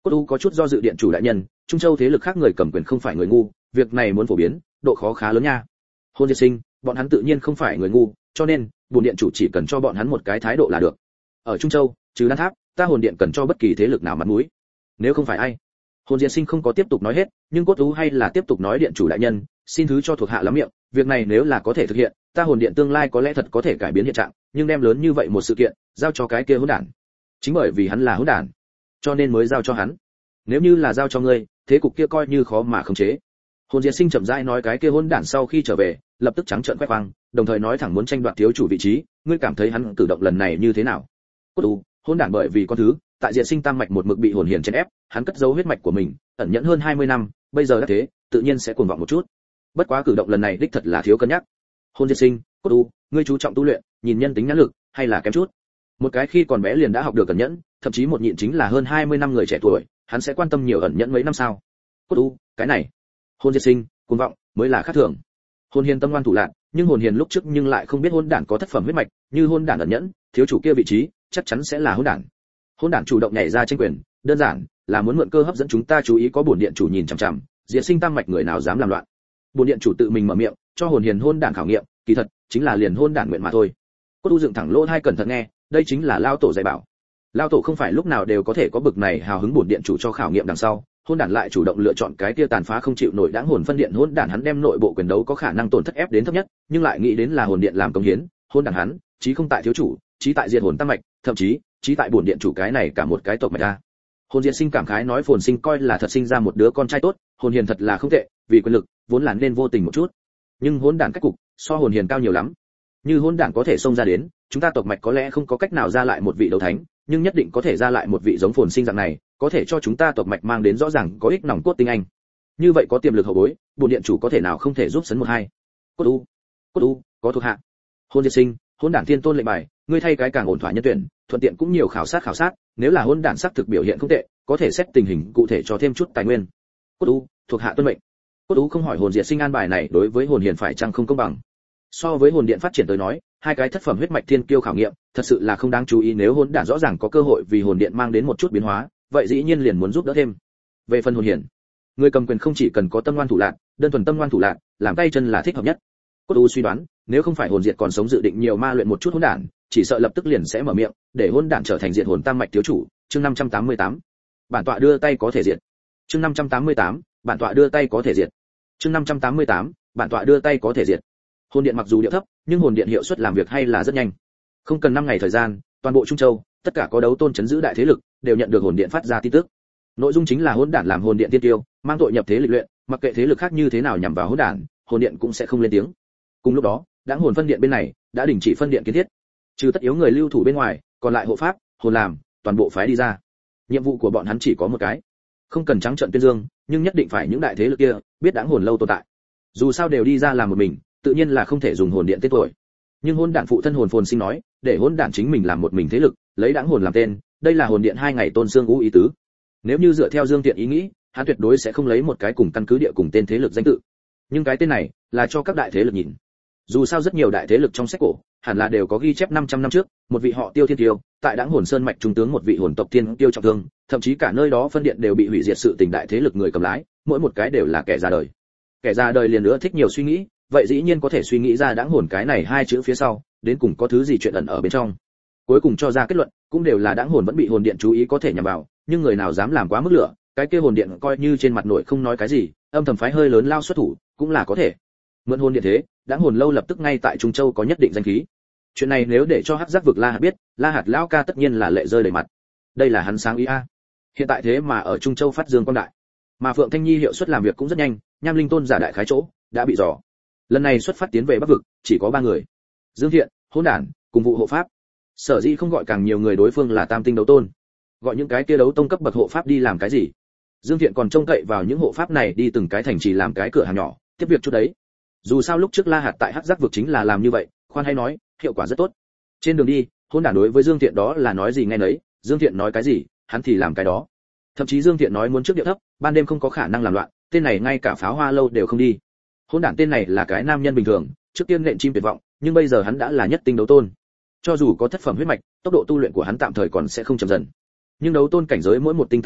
Cốt u có chút do dự điện chủ đại nhân, Trung Châu thế lực khác người cầm quyền không phải người ngu, việc này muốn phổ biến, độ khó khá lớn nha. Hôn Diệt Sinh, bọn hắn tự nhiên không phải người ngu, cho nên, bổn điện chủ chỉ cần cho bọn hắn một cái thái độ là được. Ở Trung Châu, trừ Đan Tháp, ta hồn điện cần cho bất kỳ thế lực nào mặt mũi. Nếu không phải ai. Hồn Diệt Sinh không có tiếp tục nói hết, nhưng Cốt u hay là tiếp tục nói điện chủ đại nhân, xin thứ cho thuộc hạ lắm miệng, việc này nếu là có thể thực hiện, ta hồn điện tương lai có lẽ thật có thể cải biến hiện trạng, nhưng đem lớn như vậy một sự kiện, giao cho cái kia hỗn đản. Chính bởi vì hắn là hỗn đản, cho nên mới giao cho hắn. Nếu như là giao cho ngươi, thế cục kia coi như khó mà khống chế. Hồn Diệt Sinh chậm rãi nói cái kia hỗn đản sau khi trở về, lập tức trắng trợn quét khoang, đồng thời nói thẳng muốn tranh đoạt thiếu chủ vị trí, ngươi cảm thấy hắn cử động lần này như thế nào? Cốt u, hỗn đản bởi vì con thứ, tại Diệt Sinh tam mạch một mực bị hồn hiền chèn ép, hắn cất giấu huyết mạch của mình, ẩn nhẫn hơn hai mươi năm, bây giờ đã thế, tự nhiên sẽ cuồng vọng một chút. Bất quá cử động lần này đích thật là thiếu cân nhắc. Hồn Diệt Sinh, Cốt u, ngươi chú trọng tu luyện, nhìn nhân tính nhãn lực, hay là kém chút? Một cái khi còn bé liền đã học được cẩn nhẫn, thậm chí một nhịn chính là hơn hai mươi năm người trẻ tuổi, hắn sẽ quan tâm nhiều ẩn nhẫn mấy năm sao? Cốt u, cái này, Hồn Diệt Sinh, cuồng vọng mới là khác thường. Hồn hiền tâm ngoan thủ lạn, nhưng hồn hiền lúc trước nhưng lại không biết hôn đản có thất phẩm huyết mạch, như hôn đản ẩn nhẫn, thiếu chủ kia vị trí, chắc chắn sẽ là hôn đản. Hôn đản chủ động nhảy ra tranh quyền, đơn giản là muốn mượn cơ hấp dẫn chúng ta chú ý, có bổn điện chủ nhìn chằm chằm, Diệt Sinh tam mạch người nào dám làm loạn. Bổn điện chủ tự mình mở miệng, cho hồn hiền hôn đản khảo nghiệm, kỳ thật chính là liền hôn đản nguyện mà thôi. Cốt u dựng thẳng lỗ hai cẩn thận nghe, đây chính là lao tổ dạy bảo. Lao tổ không phải lúc nào đều có thể có bực này hào hứng bổn điện chủ cho khảo nghiệm đằng sau, hôn đản lại chủ động lựa chọn cái kia tàn phá không chịu nổi đãng hồn phân điện hôn đản, hắn đem nội bộ quyền đấu có khả năng tổn thất ép đến thấp nhất, nhưng lại nghĩ đến là hồn điện làm công hiến, hôn đản hắn, chí không tại thiếu chủ, chí tại diệt hồn tam mạch, thậm chí chí tại bổn điện chủ cái này cả một cái tộc mạch a. Hồn Diệt Sinh cảm khái nói Phồn Sinh coi là thật sinh ra một đứa con trai tốt, hồn hiền thật là không tệ, vì quyền lực vốn là nên vô tình một chút, nhưng hỗn đản cách cục so hồn hiền cao nhiều lắm. Như hỗn đản có thể xông ra đến, chúng ta tộc mạch có lẽ không có cách nào ra lại một vị đấu thánh, nhưng nhất định có thể ra lại một vị giống Phồn Sinh dạng này, có thể cho chúng ta tộc mạch mang đến rõ ràng có ích nòng cốt tinh anh. Như vậy có tiềm lực hậu bối, bổn điện chủ có thể nào không thể giúp sấn một hai. Cốt u, Cốt u, có thuộc hạ. Hôn Diệt Sinh, hỗn đản thiên tôn lệnh bài, ngươi thay cái càng ổn thỏa nhân tuyển, thuận tiện cũng nhiều khảo sát khảo sát, nếu là hỗn đản sắc thực biểu hiện không tệ, có thể xét tình hình cụ thể cho thêm chút tài nguyên. Cốt u, thuộc hạ tuân mệnh. Cốt u không hỏi Hồn Diệt Sinh an bài này đối với hồn hiền phải chăng không công bằng. So với hồn điện phát triển tới nói, hai cái thất phẩm huyết mạch thiên kiêu khảo nghiệm, thật sự là không đáng chú ý, nếu hỗn đản rõ ràng có cơ hội vì hồn điện mang đến một chút biến hóa, vậy dĩ nhiên liền muốn giúp đỡ thêm. Về phần hồn hiền, người cầm quyền không chỉ cần có tâm ngoan thủ lạn, đơn thuần tâm ngoan thủ lạn, làm tay chân là thích hợp nhất. Cốt u suy đoán, nếu không phải hồn diệt còn sống dự định nhiều ma luyện một chút hỗn đản, chỉ sợ lập tức liền sẽ mở miệng, để hỗn đản trở thành diệt hồn tam mạch thiếu chủ. Chương năm trăm tám mươi tám, bản tọa đưa tay có thể diệt. Chương năm trăm tám mươi tám, bản tọa đưa tay có thể diệt. Chương năm trăm tám mươi tám, bản tọa đưa tay có thể diệt. Hồn điện mặc dù điệu thấp, nhưng hồn điện hiệu suất làm việc hay là rất nhanh. Không cần năm ngày thời gian, toàn bộ Trung Châu, tất cả có đấu tôn chấn giữ đại thế lực đều nhận được hồn điện phát ra tin tức. Nội dung chính là hỗn đản làm hồn điện tiên tiêu, mang tội nhập thế lịch luyện, mặc kệ thế lực khác như thế nào nhằm vào hỗn đản, hồn điện cũng sẽ không lên tiếng. Cùng lúc đó, đãng hồn phân điện bên này đã đình chỉ phân điện kiến thiết, trừ tất yếu người lưu thủ bên ngoài, còn lại hộ pháp, hồn làm, toàn bộ phái đi ra. Nhiệm vụ của bọn hắn chỉ có một cái, không cần trắng trợn tuyên dương, nhưng nhất định phải những đại thế lực kia biết đãng hồn lâu tồn tại. Dù sao đều đi ra làm một mình, tự nhiên là không thể dùng hồn điện tên tuổi. Nhưng hỗn đản phụ thân hồn Phồn Sinh nói, để hỗn đản chính mình làm một mình thế lực, lấy đãng hồn làm tên, đây là hồn điện hai ngày tôn xương ngũ ý tứ. Nếu như dựa theo Dương Tiện ý nghĩ, hắn tuyệt đối sẽ không lấy một cái cùng căn cứ địa cùng tên thế lực danh tự. Nhưng cái tên này là cho các đại thế lực nhìn. Dù sao rất nhiều đại thế lực trong sách cổ, hẳn là đều có ghi chép năm trăm năm trước, một vị họ Tiêu Thiên Tiêu, tại đãng hồn sơn mạch trung tướng một vị hồn tộc tiên tiêu trọng thương, thậm chí cả nơi đó phân điện đều bị hủy diệt, sự tình đại thế lực người cầm lái, mỗi một cái đều là kẻ ra đời. Kẻ ra đời liền nữa thích nhiều suy nghĩ, vậy dĩ nhiên có thể suy nghĩ ra đãng hồn cái này hai chữ phía sau, đến cùng có thứ gì chuyện ẩn ở bên trong. Cuối cùng cho ra kết luận, cũng đều là đãng hồn vẫn bị hồn điện chú ý có thể nhằm vào, nhưng người nào dám làm quá mức lửa, cái kia hồn điện coi như trên mặt nội không nói cái gì, âm thầm phái hơi lớn lao xuất thủ, cũng là có thể. Mượn hồn điện thế, đãng hồn lâu lập tức ngay tại Trung Châu có nhất định danh khí. Chuyện này nếu để cho Hắc Giác vực La Hạt biết, La Hạt lão ca tất nhiên là lệ rơi đầy mặt. Đây là hắn sáng ý a. Hiện tại thế mà ở Trung Châu phát dương quang đại. Mà Phượng Thanh Nhi hiệu suất làm việc cũng rất nhanh, Nham Linh Tôn giả đại khái chỗ đã bị dò. Lần này xuất phát tiến về Bắc vực, chỉ có ba người. Dương Thiện, Hỗn Đản, cùng vụ hộ pháp. Sở dĩ không gọi càng nhiều người, đối phương là Tam tinh đấu tôn. Gọi những cái kia đấu tông cấp bậc hộ pháp đi làm cái gì? Dương Thiện còn trông cậy vào những hộ pháp này đi từng cái thành trì làm cái cửa hàng nhỏ, tiếp việc chút đấy. Dù sao lúc trước La Hạt tại Hắc Giác vực chính là làm như vậy, khoan hay nói, hiệu quả rất tốt. Trên đường đi, Hỗn Đản đối với Dương Thiện đó là nói gì nghe nấy, Dương Thiện nói cái gì, hắn thì làm cái đó. Thậm chí Dương Thiện nói muốn trước điệu thấp, ban đêm không có khả năng làm loạn, tên này ngay cả pháo hoa lâu đều không đi. Hỗn Đản tên này là cái nam nhân bình thường, trước tiên nện chim tuyệt vọng, nhưng bây giờ hắn đã là nhất tinh đấu tôn. Cho dù có thất phẩm huyết mạch, tốc độ tu luyện của hắn tạm thời còn sẽ không chậm dần. Nhưng đấu tôn cảnh giới mỗi một tinh tăng lên,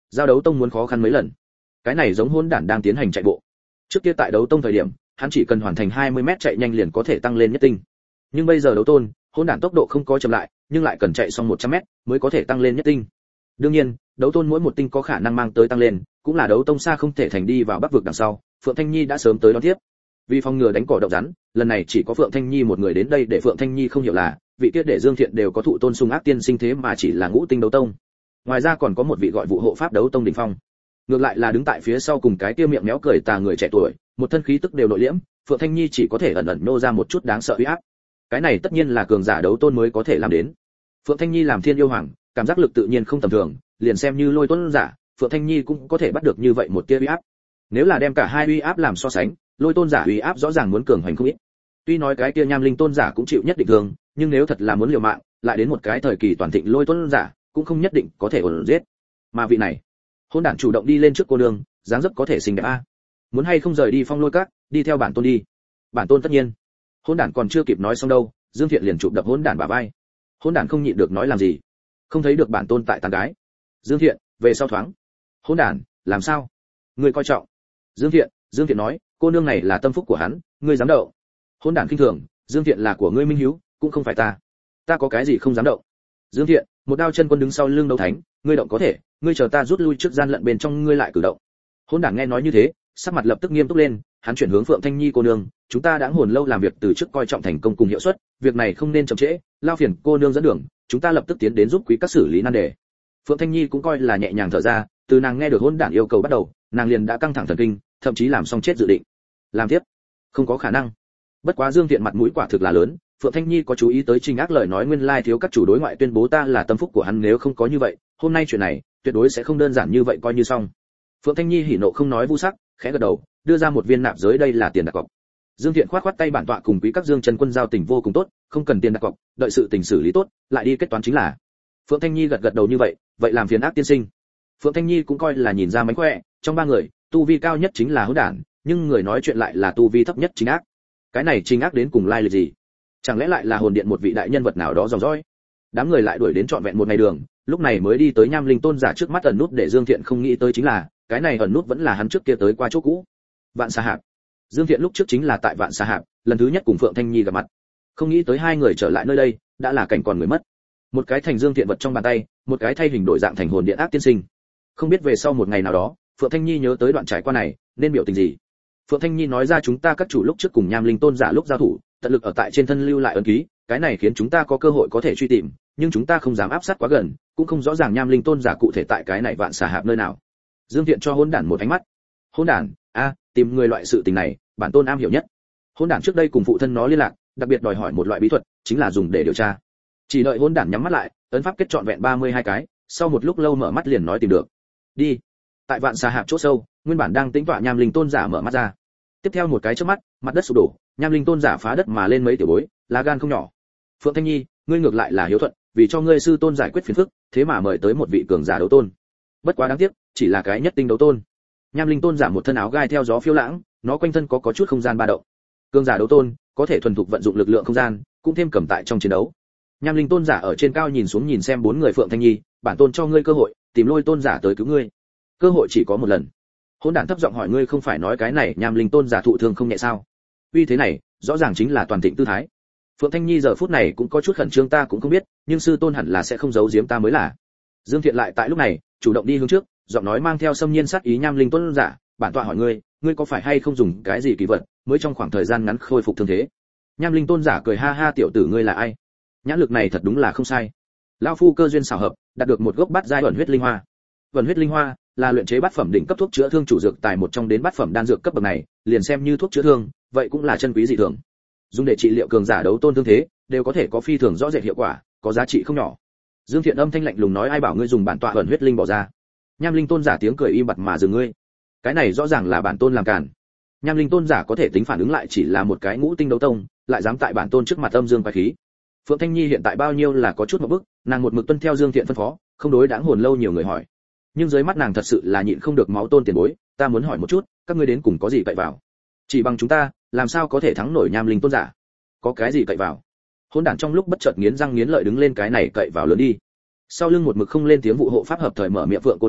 giao đấu tông muốn khó khăn mấy lần. Cái này giống hỗn đản đang tiến hành chạy bộ. Trước kia tại đấu tông thời điểm, hắn chỉ cần hoàn thành hai mươi mét chạy nhanh liền có thể tăng lên nhất tinh. Nhưng bây giờ đấu tôn, hỗn đản tốc độ không có chậm lại, nhưng lại cần chạy xong một trăm mét mới có thể tăng lên nhất tinh. Đương nhiên, đấu tôn mỗi một tinh có khả năng mang tới tăng lên, cũng là đấu tông xa không thể thành đi vào bắc vực đằng sau, Phượng Thanh Nhi đã sớm tới đón tiếp. Vì phòng ngừa đánh cỏ động rắn, lần này chỉ có Phượng Thanh Nhi một người đến đây, để Phượng Thanh Nhi không hiểu là, vị kia để Dương Thiện đều có thụ tôn sung ác tiên sinh thế mà chỉ là ngũ tinh đấu tông. Ngoài ra còn có một vị gọi vụ hộ pháp đấu tông đỉnh phong. Ngược lại là đứng tại phía sau cùng cái kia miệng méo cười tà người trẻ tuổi, một thân khí tức đều nội liễm, Phượng Thanh Nhi chỉ có thể ẩn ẩn nô ra một chút đáng sợ uy áp. Cái này tất nhiên là cường giả đấu tôn mới có thể làm đến. Phượng Thanh Nhi làm Thiên Yêu Hoàng, cảm giác lực tự nhiên không tầm thường, liền xem như lôi tôn giả, Phượng Thanh Nhi cũng có thể bắt được như vậy một tia uy áp. Nếu là đem cả hai uy áp làm so sánh, lôi tôn giả uy áp rõ ràng muốn cường hoành không ít. Tuy nói cái kia nham linh tôn giả cũng chịu nhất định thường, nhưng nếu thật là muốn liều mạng, lại đến một cái thời kỳ toàn thịnh lôi tôn giả, cũng không nhất định có thể ổn giết. Mà vị này, hôn đản chủ động đi lên trước cô nương, dáng dấp có thể xinh đẹp a. Muốn hay không rời đi Phong Lôi Các, đi theo bản tôn đi. Bản tôn tất nhiên. Hôn đản còn chưa kịp nói xong đâu, Dương Thiện liền chụp đập hôn đản bả vai. Hôn đản không nhịn được nói làm gì? Không thấy được bản tôn tại tán gái. Dương Thiện, về sau thoáng. Hôn đản, làm sao? Ngươi coi trọng. Dương Thiện, Dương Thiện nói, cô nương này là tâm phúc của hắn, ngươi dám đậu? Hôn đản khinh thường, Dương Thiện là của ngươi minh hiếu, cũng không phải ta. Ta có cái gì không dám động? Dương Thiện, một đao chân quân đứng sau lưng đấu thánh, ngươi động có thể, ngươi chờ ta rút lui trước gian lận bên trong ngươi lại cử động. Hôn đản nghe nói như thế, sắc mặt lập tức nghiêm túc lên, hắn chuyển hướng Phượng Thanh Nhi cô nương, chúng ta đã hồn lâu làm việc từ trước coi trọng thành công cùng hiệu suất, việc này không nên chậm trễ, lao phiền cô nương dẫn đường, chúng ta lập tức tiến đến giúp quý các xử lý nan đề. Phượng Thanh Nhi cũng coi là nhẹ nhàng thở ra, từ nàng nghe được hôn đản yêu cầu bắt đầu, nàng liền đã căng thẳng thần kinh, thậm chí làm xong chết dự định. Làm tiếp, không có khả năng. Bất quá Dương Thiện mặt mũi quả thực là lớn, Phượng Thanh Nhi có chú ý tới Trình Ác lời nói nguyên lai thiếu các chủ đối ngoại tuyên bố ta là tâm phúc của hắn, nếu không có như vậy, hôm nay chuyện này tuyệt đối sẽ không đơn giản như vậy coi như xong. Phượng Thanh Nhi hỉ nộ không nói vu sắc, khẽ gật đầu, đưa ra một viên nạp giới, đây là tiền đặt cọc. Dương Thiện khoát khoát tay, bản tọa cùng quý các Dương Trần Quân giao tình vô cùng tốt, không cần tiền đặt cọc, đợi sự tình xử lý tốt, lại đi kết toán chính là. Phượng Thanh Nhi gật gật đầu như vậy, vậy làm phiền Ác tiên sinh. Phượng Thanh Nhi cũng coi là nhìn ra mánh khỏe, trong ba người, tu vi cao nhất chính là Hỗn Đản, nhưng người nói chuyện lại là tu vi thấp nhất Trình Ác. Cái này Trình Ác đến cùng lai lịch gì? Chẳng lẽ lại là hồn điện một vị đại nhân vật nào đó dòng dõi? Đám người lại đuổi đến trọn vẹn một ngày đường, lúc này mới đi tới Nham Linh tôn giả trước mắt ẩn nút, để Dương Thiện không nghĩ tới chính là, cái này ẩn nút vẫn là hắn trước kia tới qua chỗ cũ. Vạn Sa Hạp. Dương Thiện lúc trước chính là tại Vạn Sa Hạp, lần thứ nhất cùng Phượng Thanh Nhi gặp mặt. Không nghĩ tới hai người trở lại nơi đây, đã là cảnh còn người mất. Một cái thành Dương Thiện vật trong bàn tay, một cái thay hình đổi dạng thành hồn điện Ác tiên sinh. Không biết về sau một ngày nào đó, Phượng Thanh Nhi nhớ tới đoạn trải qua này, nên biểu tình gì? Phượng Thanh Nhi nói ra, chúng ta các chủ lúc trước cùng Nham Linh tôn giả lúc giao thủ, tận lực ở tại trên thân lưu lại ấn ký, cái này khiến chúng ta có cơ hội có thể truy tìm, nhưng chúng ta không dám áp sát quá gần, cũng không rõ ràng Nham Linh tôn giả cụ thể tại cái này Vạn Sa Hạp nơi nào. Dương Thiện cho Hỗn Đản một ánh mắt. Hỗn Đản, a, tìm người loại sự tình này, bản tôn am hiểu nhất. Hỗn Đản trước đây cùng phụ thân nó liên lạc, đặc biệt đòi hỏi một loại bí thuật, chính là dùng để điều tra. Chỉ đợi Hỗn Đản nhắm mắt lại, ấn pháp kết trọn vẹn ba mươi hai cái, sau một lúc lâu mở mắt liền nói tìm được. Đi. Tại Vạn Sa Hạp chỗ sâu, nguyên bản đang tĩnh tọa Nham Linh tôn giả mở mắt ra. Tiếp theo một cái chớp mắt, mặt đất sụp đổ, Nham Linh tôn giả phá đất mà lên mấy tiểu bối, lá gan không nhỏ. Phượng Thanh Nhi, ngươi ngược lại là hiếu thuận, vì cho ngươi sư tôn giải quyết phiền phức, thế mà mời tới một vị cường giả đấu tôn. Bất quá đáng tiếc, chỉ là cái nhất tinh đấu tôn. Nham Linh tôn giả một thân áo gai theo gió phiêu lãng, nó quanh thân có có chút không gian ba động. Cường giả đấu tôn, có thể thuần thục vận dụng lực lượng không gian, cũng thêm cầm tại trong chiến đấu. Nham Linh tôn giả ở trên cao nhìn xuống nhìn xem bốn người Phượng Thanh Nhi, bản tôn cho ngươi cơ hội, tìm Lôi tôn giả tới cứu ngươi. Cơ hội chỉ có một lần. Hỗn Đản thấp giọng hỏi, ngươi không phải nói cái này Nham Linh tôn giả thụ thương không nhẹ sao? Uy thế này, rõ ràng chính là toàn thịnh tư thái. Phượng Thanh Nhi giờ phút này cũng có chút khẩn trương, ta cũng không biết, nhưng sư tôn hẳn là sẽ không giấu giếm ta mới là. Dương Thiện lại tại lúc này, chủ động đi hướng trước, giọng nói mang theo xâm nhiên sát ý, Nham Linh tôn giả, bản tọa hỏi ngươi, ngươi có phải hay không dùng cái gì kỳ vật, mới trong khoảng thời gian ngắn khôi phục thương thế? Nham Linh tôn giả cười ha ha, tiểu tử ngươi là ai? Nhãn lực này thật đúng là không sai. Lão phu cơ duyên xảo hợp, đạt được một gốc bát giai ẩn huyết linh hoa. Ẩn huyết linh hoa là luyện chế bát phẩm đỉnh cấp thuốc chữa thương chủ dược tài một trong, đến bát phẩm đan dược cấp bậc này, liền xem như thuốc chữa thương, vậy cũng là chân quý dị thường. Dùng để trị liệu cường giả đấu tôn thương thế, đều có thể có phi thường rõ rệt hiệu quả, có giá trị không nhỏ. Dương Thiện âm thanh lạnh lùng nói, ai bảo ngươi dùng bản tọa ẩn huyết linh bỏ ra? Nham Linh tôn giả tiếng cười im bặt mà dừng ngươi. Cái này rõ ràng là bản tôn làm cản. Nham Linh tôn giả có thể tính phản ứng lại chỉ là một cái ngũ tinh đấu tông, lại dám tại bản tôn trước mặt âm dương quái khí. Phượng Thanh Nhi hiện tại bao nhiêu là có chút một bức, nàng một mực tuân theo Dương Thiện phân phó, không đối đãng hồn lâu nhiều người hỏi. Nhưng dưới mắt nàng thật sự là nhịn không được máu tôn tiền bối, ta muốn hỏi một chút, các ngươi đến cùng có gì cậy vào? Chỉ bằng chúng ta, làm sao có thể thắng nổi Nham Linh tôn giả? Có cái gì cậy vào? Hỗn Đản trong lúc bất chợt nghiến răng nghiến lợi đứng lên, cái này cậy vào lớn đi. Sau lưng một mực không lên tiếng vụ hộ pháp hợp thời mở miệng, Phượng cô nương,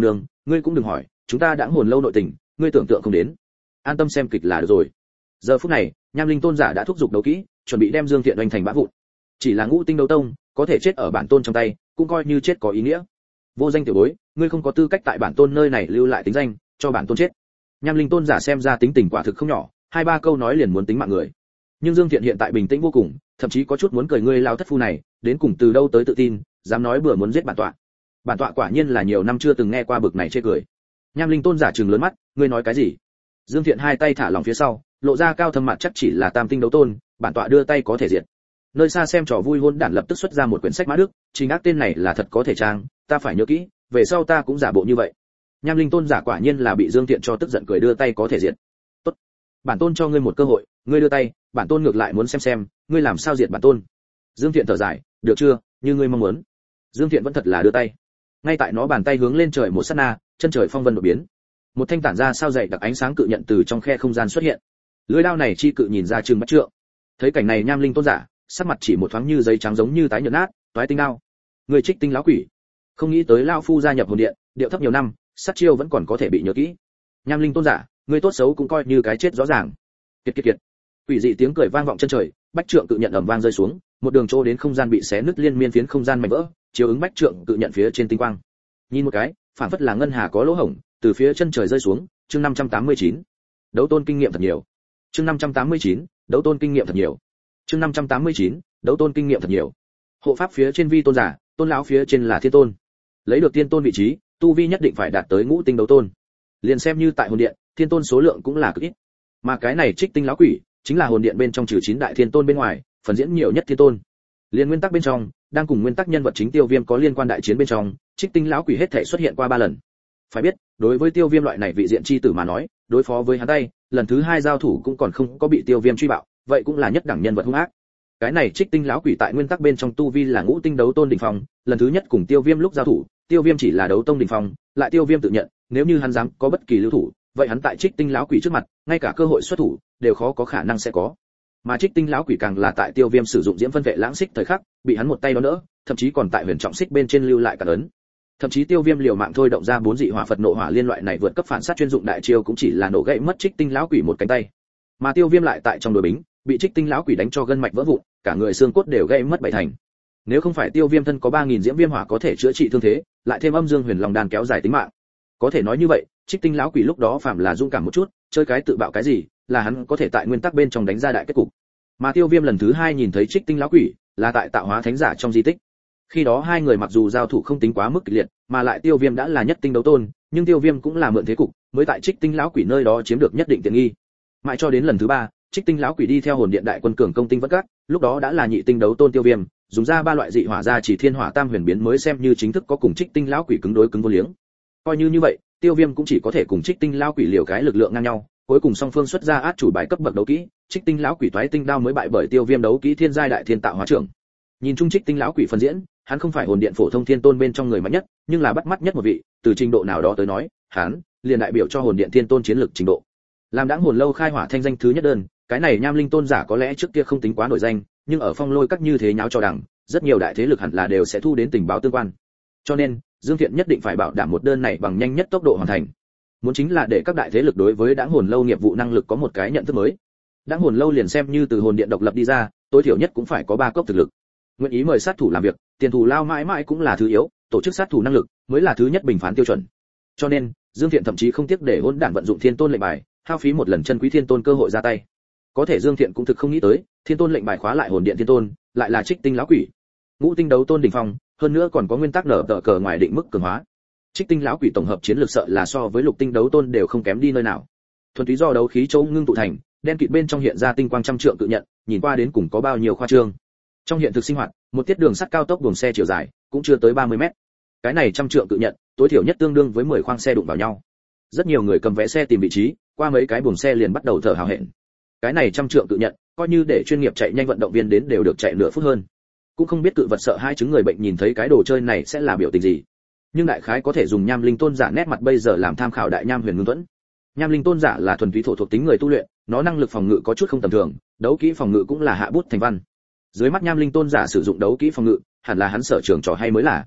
ngươi cũng đừng hỏi, chúng ta đã hồn lâu nội tình, ngươi tưởng tượng không đến. An tâm xem kịch là được rồi. Giờ phút này, Nham Linh tôn giả đã thúc giục đấu kỹ, chuẩn bị đem Dương Thiện oanh thành bã vụn. Chỉ là ngũ tinh đấu tông, có thể chết ở bản tôn trong tay, cũng coi như chết có ý nghĩa. Vô danh tiểu bối, ngươi không có tư cách tại bản tôn nơi này lưu lại tính danh, cho bản tôn chết. Nham Linh tôn giả xem ra tính tình quả thực không nhỏ, hai ba câu nói liền muốn tính mạng người. Nhưng Dương Thiện hiện tại bình tĩnh vô cùng, thậm chí có chút muốn cười ngươi lao thất phu này, đến cùng từ đâu tới tự tin, dám nói bừa muốn giết bản tọa. Bản tọa quả nhiên là nhiều năm chưa từng nghe qua bực này chê cười. Nham Linh tôn giả trừng lớn mắt, ngươi nói cái gì? Dương Thiện hai tay thả lỏng phía sau, lộ ra cao thâm mặt chắc chỉ là tam tinh đấu tôn, bản tọa đưa tay có thể diệt. Nơi xa xem trò vui hôn đản lập tức xuất ra một quyển sách mã đức, chính ác tên này là thật có thể trang, ta phải nhớ kỹ, về sau ta cũng giả bộ như vậy. Nham Linh tôn giả quả nhiên là bị Dương Thiện cho tức giận cười đưa tay có thể diệt. Tốt, bản tôn cho ngươi một cơ hội, ngươi đưa tay, bản tôn ngược lại muốn xem xem, ngươi làm sao diệt bản tôn. Dương Thiện thở dài, được chưa, như ngươi mong muốn. Dương Thiện vẫn thật là đưa tay. Ngay tại nó bàn tay hướng lên trời một sát na, chân trời phong vân đột biến. Một thanh tản ra sao dày đặc ánh sáng cự nhận từ trong khe không gian xuất hiện. Lưỡi đao này chi cự nhìn ra chừng mắt trượng. Thấy cảnh này Nham Linh tôn giả, sắc mặt chỉ một thoáng như giấy trắng giống như tái nhợt nát, toái tinh đao. Người trích tinh lão quỷ. Không nghĩ tới lão phu gia nhập hồn điện, điệu thấp nhiều năm, sát chiêu vẫn còn có thể bị nhớ kỹ. Nham Linh tôn giả, người tốt xấu cũng coi như cái chết rõ ràng. Kiệt kiệt kiệt. Quỷ dị tiếng cười vang vọng chân trời, bách trượng cự nhận ầm vang rơi xuống, một đường trô đến không gian bị xé nứt liên miên phiến không gian mảnh vỡ, chiếu ứng bách trượng cự nhận phía trên tinh quang. Nhìn một cái, phản phất là ngân hà có lỗ hổng, từ phía chân trời rơi xuống. Chương năm trăm tám mươi chín. Đấu tôn kinh nghiệm thật nhiều. Chương năm trăm tám mươi chín. Đấu tôn kinh nghiệm thật nhiều. Chương năm trăm tám mươi chín. Đấu tôn kinh nghiệm thật nhiều. Hộ pháp phía trên vi tôn giả, tôn lão phía trên là thiên tôn. Lấy được thiên tôn vị trí, tu vi nhất định phải đạt tới ngũ tinh đấu tôn. Liền xem như tại hồn điện, thiên tôn số lượng cũng là cực ít. Mà cái này trích tinh lão quỷ, chính là hồn điện bên trong trừ chín đại thiên tôn bên ngoài, phần diễn nhiều nhất thiên tôn. Liên nguyên tắc bên trong, đang cùng nguyên tắc nhân vật chính Tiêu Viêm có liên quan đại chiến bên trong, trích tinh lão quỷ hết thảy xuất hiện qua ba lần. Phải biết, đối với Tiêu Viêm loại này vị diện chi tử mà nói, đối phó với hắn tay, lần thứ hai giao thủ cũng còn không có bị Tiêu Viêm truy bạo, vậy cũng là nhất đẳng nhân vật hung ác. Cái này trích tinh lão quỷ tại nguyên tắc bên trong tu vi là ngũ tinh đấu tôn đỉnh phong, lần thứ nhất cùng Tiêu Viêm lúc giao thủ, Tiêu Viêm chỉ là đấu tông đỉnh phong, lại Tiêu Viêm tự nhận, nếu như hắn dám có bất kỳ lưu thủ, vậy hắn tại trích tinh lão quỷ trước mặt, ngay cả cơ hội xuất thủ đều khó có khả năng sẽ có. Mà trích tinh lão quỷ càng là tại Tiêu Viêm sử dụng diễm phân vệ lãng xích thời khắc, bị hắn một tay đón đỡ, thậm chí còn tại huyền trọng xích bên trên lưu lại cả ấn. Thậm chí Tiêu Viêm liều mạng thôi động ra bốn dị hỏa Phật nộ hỏa liên loại này vượt cấp phản sát chuyên dụng đại chiêu cũng chỉ là nổ gãy mất trích tinh lão quỷ một cánh tay. Mà Tiêu Viêm lại tại trong đối bính, bị trích tinh lão quỷ đánh cho gân mạch vỡ vụn, cả người xương cốt đều gãy mất bảy thành. Nếu không phải Tiêu Viêm thân có ba nghìn diễm viêm hỏa có thể chữa trị thương thế, lại thêm âm dương huyền long đan kéo dài tính mạng. Có thể nói như vậy, trích tinh lão quỷ lúc đó phạm là dũng cảm một chút, chơi cái tự bạo cái gì, là hắn có thể tại nguyên tắc bên trong đánh ra đại kết cục. Mà Tiêu Viêm lần thứ hai nhìn thấy trích tinh lão quỷ, là tại tạo hóa thánh giả trong di tích. Khi đó hai người mặc dù giao thủ không tính quá mức kịch liệt, mà lại Tiêu Viêm đã là nhất tinh đấu tôn, nhưng Tiêu Viêm cũng là mượn thế cục, mới tại trích tinh lão quỷ nơi đó chiếm được nhất định tiện nghi. Mãi cho đến lần thứ ba, trích tinh lão quỷ đi theo hồn điện đại quân cường công tinh vất các, lúc đó đã là nhị tinh đấu tôn Tiêu Viêm, dùng ra ba loại dị hỏa ra chỉ thiên hỏa tam huyền biến mới xem như chính thức có cùng trích tinh lão quỷ cứng đối cứng vô liếng. Coi như như vậy, Tiêu Viêm cũng chỉ có thể cùng trích tinh lão quỷ liều cái lực lượng ngang nhau, cuối cùng song phương xuất ra át chủ bài cấp bậc đấu kỹ, trích tinh lão quỷ toái tinh đao mới bại bởi Tiêu Viêm đấu kỹ thiên giai đại thiên tạo hóa trưởng. Nhìn chung trích tinh lão quỷ phân diễn, hắn không phải hồn điện phổ thông thiên tôn bên trong người mạnh nhất, nhưng là bắt mắt nhất một vị, từ trình độ nào đó tới nói, hắn liền đại biểu cho hồn điện thiên tôn chiến lược trình độ. Làm đãng hồn lâu khai hỏa thanh danh thứ nhất đơn, cái này Nham Linh tôn giả có lẽ trước kia không tính quá nổi danh, nhưng ở phong lôi các như thế nháo cho đằng, rất nhiều đại thế lực hẳn là đều sẽ thu đến tình báo tương quan. Cho nên, Dương Thiện nhất định phải bảo đảm một đơn này bằng nhanh nhất tốc độ hoàn thành. Muốn chính là để các đại thế lực đối với đãng hồn lâu nghiệp vụ năng lực có một cái nhận thức mới. Đãng hồn lâu liền xem như từ hồn điện độc lập đi ra, tối thiểu nhất cũng phải có ba cấp thực lực. Nguyện ý mời sát thủ làm việc, tiền thù lao mãi mãi cũng là thứ yếu, tổ chức sát thủ năng lực mới là thứ nhất bình phán tiêu chuẩn. Cho nên, Dương Thiện thậm chí không tiếc để hỗn đản vận dụng thiên tôn lệnh bài, hao phí một lần chân quý thiên tôn cơ hội ra tay. Có thể Dương Thiện cũng thực không nghĩ tới, thiên tôn lệnh bài khóa lại hồn điện thiên tôn, lại là trích tinh lão quỷ. Ngũ tinh đấu tôn đỉnh phong, hơn nữa còn có nguyên tắc nở tờ cờ ngoài định mức cường hóa. Trích tinh lão quỷ tổng hợp chiến lược sợ là so với lục tinh đấu tôn đều không kém đi nơi nào. Thuần túy do đấu khí châu ngưng tụ thành, đen kịt bên trong hiện ra tinh quang trăm trượng cự nhận, nhìn qua đến cùng có bao nhiêu khoa trương. Trong hiện thực sinh hoạt, một tiết đường sắt cao tốc buồng xe chiều dài cũng chưa tới ba mươi mét. Cái này trăm trượng cự nhận, tối thiểu nhất tương đương với mười khoang xe đụng vào nhau. Rất nhiều người cầm vé xe tìm vị trí, qua mấy cái buồng xe liền bắt đầu thở hào hẹn. Cái này trăm trượng cự nhận, coi như để chuyên nghiệp chạy nhanh vận động viên đến đều được chạy nửa phút hơn. Cũng không biết cự vật sợ hai chứng người bệnh nhìn thấy cái đồ chơi này sẽ là biểu tình gì. Nhưng đại khái có thể dùng Nham Linh tôn giả nét mặt bây giờ làm tham khảo đại nham huyền ngưng tuẫn. Nham Linh tôn giả là thuần túy thổ thuộc tính người tu luyện, nó năng lực phòng ngự có chút không tầm thường, đấu kỹ phòng ngự cũng là hạ bút thành văn. Dưới mắt Nham Linh tôn giả sử dụng đấu kỹ phòng ngự, hẳn là hắn sở trường trò hay mới là.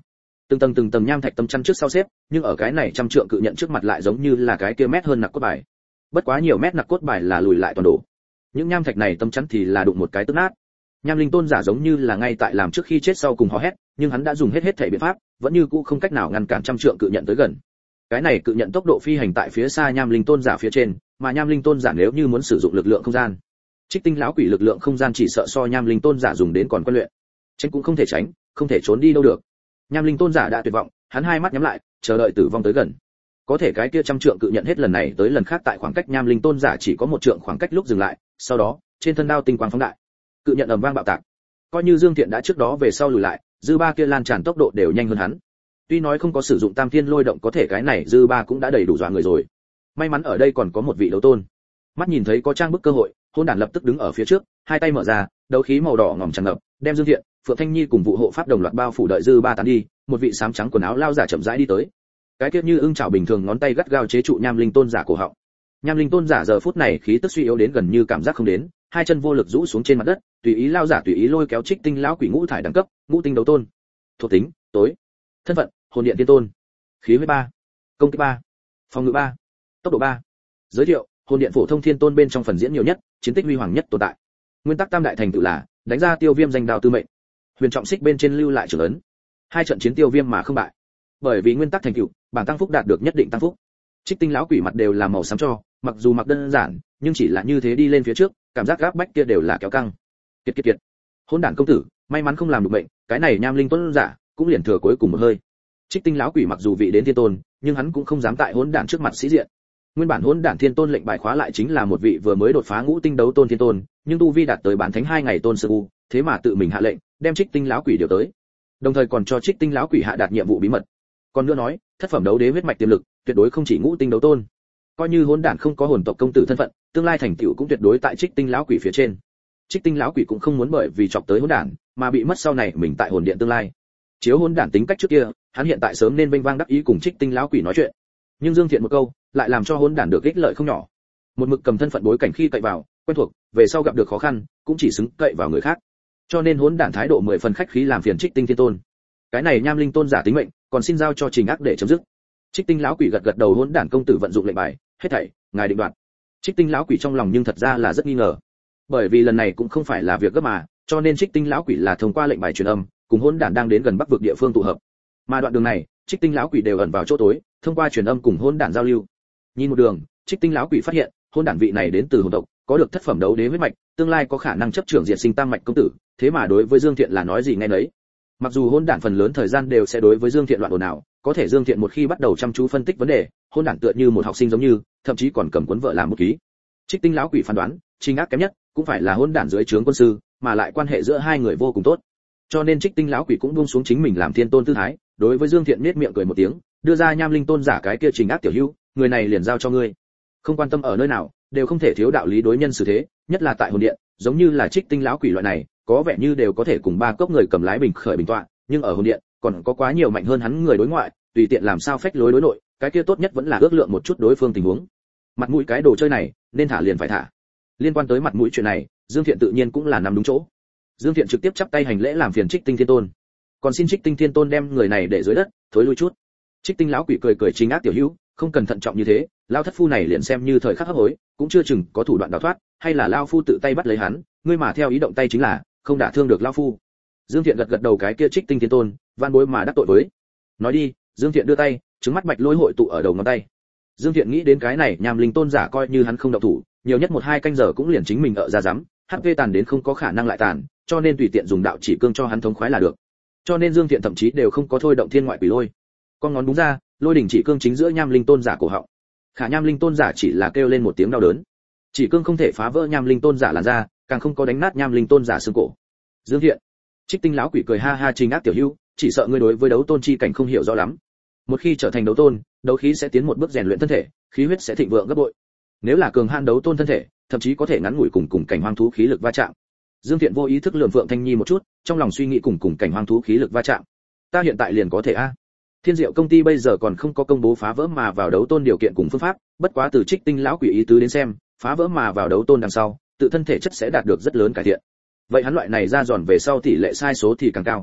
từng tầng từng tầng nham thạch tâm chắn trước sau xếp, nhưng ở cái này trăm trượng cự nhận trước mặt lại giống như là cái kia mét hơn nặc cốt bài. Bất quá nhiều mét nặc cốt bài là lùi lại toàn đổ. Những nham thạch này tâm chắn thì là đụng một cái tức nát. Nham linh tôn giả giống như là ngay tại làm trước khi chết sau cùng hò hét, nhưng hắn đã dùng hết hết thảy biện pháp, vẫn như cũ không cách nào ngăn cản trăm trượng cự nhận tới gần. Cái này cự nhận tốc độ phi hành tại phía xa nham linh tôn giả phía trên, mà nham linh tôn giả nếu như muốn sử dụng lực lượng không gian, Trích Tinh lão quỷ lực lượng không gian chỉ sợ so nham linh tôn giả dùng đến còn quen luyện. Tránh cũng không thể tránh, không thể trốn đi đâu được. Nham linh tôn giả đã tuyệt vọng, hắn hai mắt nhắm lại, chờ đợi tử vong tới gần. Có thể cái kia trăm trượng cự nhận hết lần này tới lần khác tại khoảng cách nham linh tôn giả chỉ có một trượng khoảng cách lúc dừng lại, sau đó, trên thân đao tinh quang phóng đại. Cự nhận ầm vang bạo tạc. Coi như Dương Thiện đã trước đó về sau lùi lại, dư ba kia lan tràn tốc độ đều nhanh hơn hắn. Tuy nói không có sử dụng Tam Thiên Lôi động, có thể cái này dư ba cũng đã đầy đủ dọa người rồi. May mắn ở đây còn có một vị đấu tôn. Mắt nhìn thấy có trang bức cơ hội, Hỗn Đản lập tức đứng ở phía trước, hai tay mở ra, đấu khí màu đỏ ngòm tràn ngập, đem Dương Thiện, Phượng Thanh Nhi cùng vụ hộ pháp đồng loạt bao phủ đợi dư ba tán đi, một vị sám trắng quần áo lao giả chậm rãi đi tới. Cái kia như ưng chảo bình thường ngón tay gắt gao chế trụ nham linh tôn giả cổ họng. Nham linh tôn giả giờ phút này khí tức suy yếu đến gần như cảm giác không đến, hai chân vô lực rũ xuống trên mặt đất, tùy ý lao giả tùy ý lôi kéo Trích Tinh lão quỷ ngũ thải đẳng cấp, ngũ tinh đấu tôn. Thuộc tính: tối. Thân phận: hồn điện tiên tôn. Khí huyết ba. Công kích ba. Phòng ngự ba. Tốc độ ba. Giới thiệu: hồn điện phổ thông thiên tôn bên trong phần diễn nhiều nhất, chiến tích huy hoàng nhất tồn tại. Nguyên tắc tam đại thành tựu là đánh ra tiêu viêm danh đao tư mệnh, huyền trọng xích bên trên lưu lại trưởng ấn, hai trận chiến tiêu viêm mà không bại. Bởi vì nguyên tắc thành tựu, bảng tăng phúc đạt được nhất định tăng phúc. Trích Tinh lão quỷ mặt đều là màu xám cho, mặc dù mặc đơn giản, nhưng chỉ là như thế đi lên phía trước, cảm giác gáp bách kia đều là kéo căng. Kiệt kiệt kiệt. Hỗn Đản công tử, may mắn không làm được bệnh, cái này nham linh tôn giả cũng liền thừa cuối cùng một hơi. Trích Tinh lão quỷ mặc dù vị đến thiên tôn, nhưng hắn cũng không dám tại Hỗn Đản trước mặt sĩ diện. Nguyên bản Hỗn Đản thiên tôn lệnh bài khóa lại chính là một vị vừa mới đột phá ngũ tinh đấu tôn thiên tôn, nhưng tu vi đạt tới bán thánh hai ngày tôn sư u, thế mà tự mình hạ lệnh, đem Trích Tinh lão quỷ điều tới. Đồng thời còn cho Trích Tinh lão quỷ hạ đạt nhiệm vụ bí mật. Còn nữa nói, thất phẩm đấu đế huyết mạch tiềm lực, tuyệt đối không chỉ ngũ tinh đấu tôn. Coi như Hỗn Đản không có hồn tộc công tử thân phận, tương lai thành tựu cũng tuyệt đối tại Trích Tinh lão quỷ phía trên. Trích Tinh lão quỷ cũng không muốn bởi vì chọc tới Hỗn Đản mà bị mất sau này mình tại hồn điện tương lai. Chiếu Hỗn Đản tính cách trước kia, hắn hiện tại sớm nên vênh vang đắc ý cùng Trích Tinh lão quỷ nói chuyện. Nhưng Dương Thiện một câu, lại làm cho Hỗn Đản được ích lợi không nhỏ. Một mực cầm thân phận bối cảnh khi cậy vào, quen thuộc, về sau gặp được khó khăn, cũng chỉ xứng cậy vào người khác. Cho nên Hỗn Đản thái độ mười phần khách khí làm phiền Trích Tinh thiên tôn. Cái này nham linh tôn giả tính mệnh, còn xin giao cho Trình Ác để chấm dứt. Trích Tinh lão quỷ gật gật đầu, Hỗn Đản công tử vận dụng lệnh bài, hết thảy ngài định đoạt. Trích Tinh lão quỷ trong lòng nhưng thật ra là rất nghi ngờ, bởi vì lần này cũng không phải là việc gấp mà, cho nên Trích Tinh lão quỷ là thông qua lệnh bài truyền âm, cùng Hỗn Đản đang đến gần Bắc vực địa phương tụ hợp. Mà đoạn đường này, Trích Tinh lão quỷ đều ẩn vào chỗ tối, thông qua truyền âm cùng Hỗn Đản giao lưu. Nhìn một đường, Trích Tinh lão quỷ phát hiện, Hỗn Đản vị này đến từ hồn tộc, có được thất phẩm đấu đế huyết mạch, tương lai có khả năng chấp trưởng diệt sinh tam mạch công tử, thế mà đối với Dương Thiện là nói gì nghe nấy. Mặc dù Hỗn Đản phần lớn thời gian đều sẽ đối với Dương Thiện loạn ồn ào, có thể Dương Thiện một khi bắt đầu chăm chú phân tích vấn đề, Hỗn Đản tựa như một học sinh giống như, thậm chí còn cầm cuốn vợ làm bút ký. Trích Tinh lão quỷ phán đoán, Trình Ác kém nhất, cũng phải là Hỗn Đản dưới trướng quân sư, mà lại quan hệ giữa hai người vô cùng tốt. Cho nên Trích Tinh lão quỷ cũng buông xuống chính mình làm thiên tôn tư thái, đối với Dương Thiện nhếch miệng cười một tiếng, đưa ra nham linh tôn giả cái kia Trình Ác tiểu hữu, người này liền giao cho ngươi. Không quan tâm ở nơi nào, đều không thể thiếu đạo lý đối nhân xử thế, nhất là tại hồn điện, giống như là Trích Tinh lão quỷ loại này, có vẻ như đều có thể cùng ba cốc người cầm lái bình khởi bình tọa, nhưng ở hồn điện, còn có quá nhiều mạnh hơn hắn người đối ngoại, tùy tiện làm sao phách lối đối nội, cái kia tốt nhất vẫn là ước lượng một chút đối phương tình huống. Mặt mũi cái đồ chơi này, nên thả liền phải thả. Liên quan tới mặt mũi chuyện này, Dương Thiện tự nhiên cũng là nằm đúng chỗ. Dương Thiện trực tiếp chắp tay hành lễ làm phiền Trích Tinh thiên tôn. Còn xin Trích Tinh thiên tôn đem người này để dưới đất, thối lui chút. Trích Tinh lão quỷ cười cười, Trình Ác tiểu hữu, không cần thận trọng như thế, lão thất phu này liền xem như thời khắc hấp hối, cũng chưa chừng có thủ đoạn đào thoát, hay là lão phu tự tay bắt lấy hắn, ngươi mà theo ý động tay chính là, không đả thương được lão phu. Dương Thiện gật gật đầu, cái kia Trích Tinh thiên tôn, van bối mà đắc tội với. Nói đi, Dương Thiện đưa tay, trứng mắt bạch lôi hội tụ ở đầu ngón tay. Dương Thiện nghĩ đến cái này nham linh tôn giả coi như hắn không động thủ, nhiều nhất một hai canh giờ cũng liền chính mình ở ra dám, hát pê tàn đến không có khả năng lại tàn, cho nên tùy tiện dùng đạo chỉ cương cho hắn thống khoái là được. Cho nên Dương Thiện thậm chí đều không có thôi động thiên ngoại quỷ lôi. Con ngón đúng ra, lôi đỉnh chỉ cương chính giữa nham linh tôn giả cổ họng. Khả nham linh tôn giả chỉ là kêu lên một tiếng đau đớn. Chỉ cương không thể phá vỡ nham linh tôn giả làn ra, càng không có đánh nát nham linh tôn giả xương cổ. Dương Thiện, Trích Tinh lão quỷ cười ha ha, Trình Ác tiểu hữu, chỉ sợ ngươi đối với đấu tôn chi cảnh không hiểu rõ lắm. Một khi trở thành đấu tôn, đấu khí sẽ tiến một bước rèn luyện thân thể, khí huyết sẽ thịnh vượng gấp bội. Nếu là cường han đấu tôn thân thể, thậm chí có thể ngắn ngủi cùng cùng cảnh hoang thú khí lực va chạm. Dương Thiện vô ý thức lườm Phượng Thanh Nhi một chút, trong lòng suy nghĩ cùng cùng cảnh hoang thú khí lực va chạm. Ta hiện tại liền có thể a. Thiên Diệu công ty bây giờ còn không có công bố phá vỡ mà vào đấu tôn điều kiện cùng phương pháp, bất quá từ Trích Tinh lão quỷ ý tứ đến xem, phá vỡ mà vào đấu tôn đằng sau, tự thân thể chất sẽ đạt được rất lớn cải thiện. Vậy hắn loại này ra giòn về sau tỷ lệ sai số thì càng cao.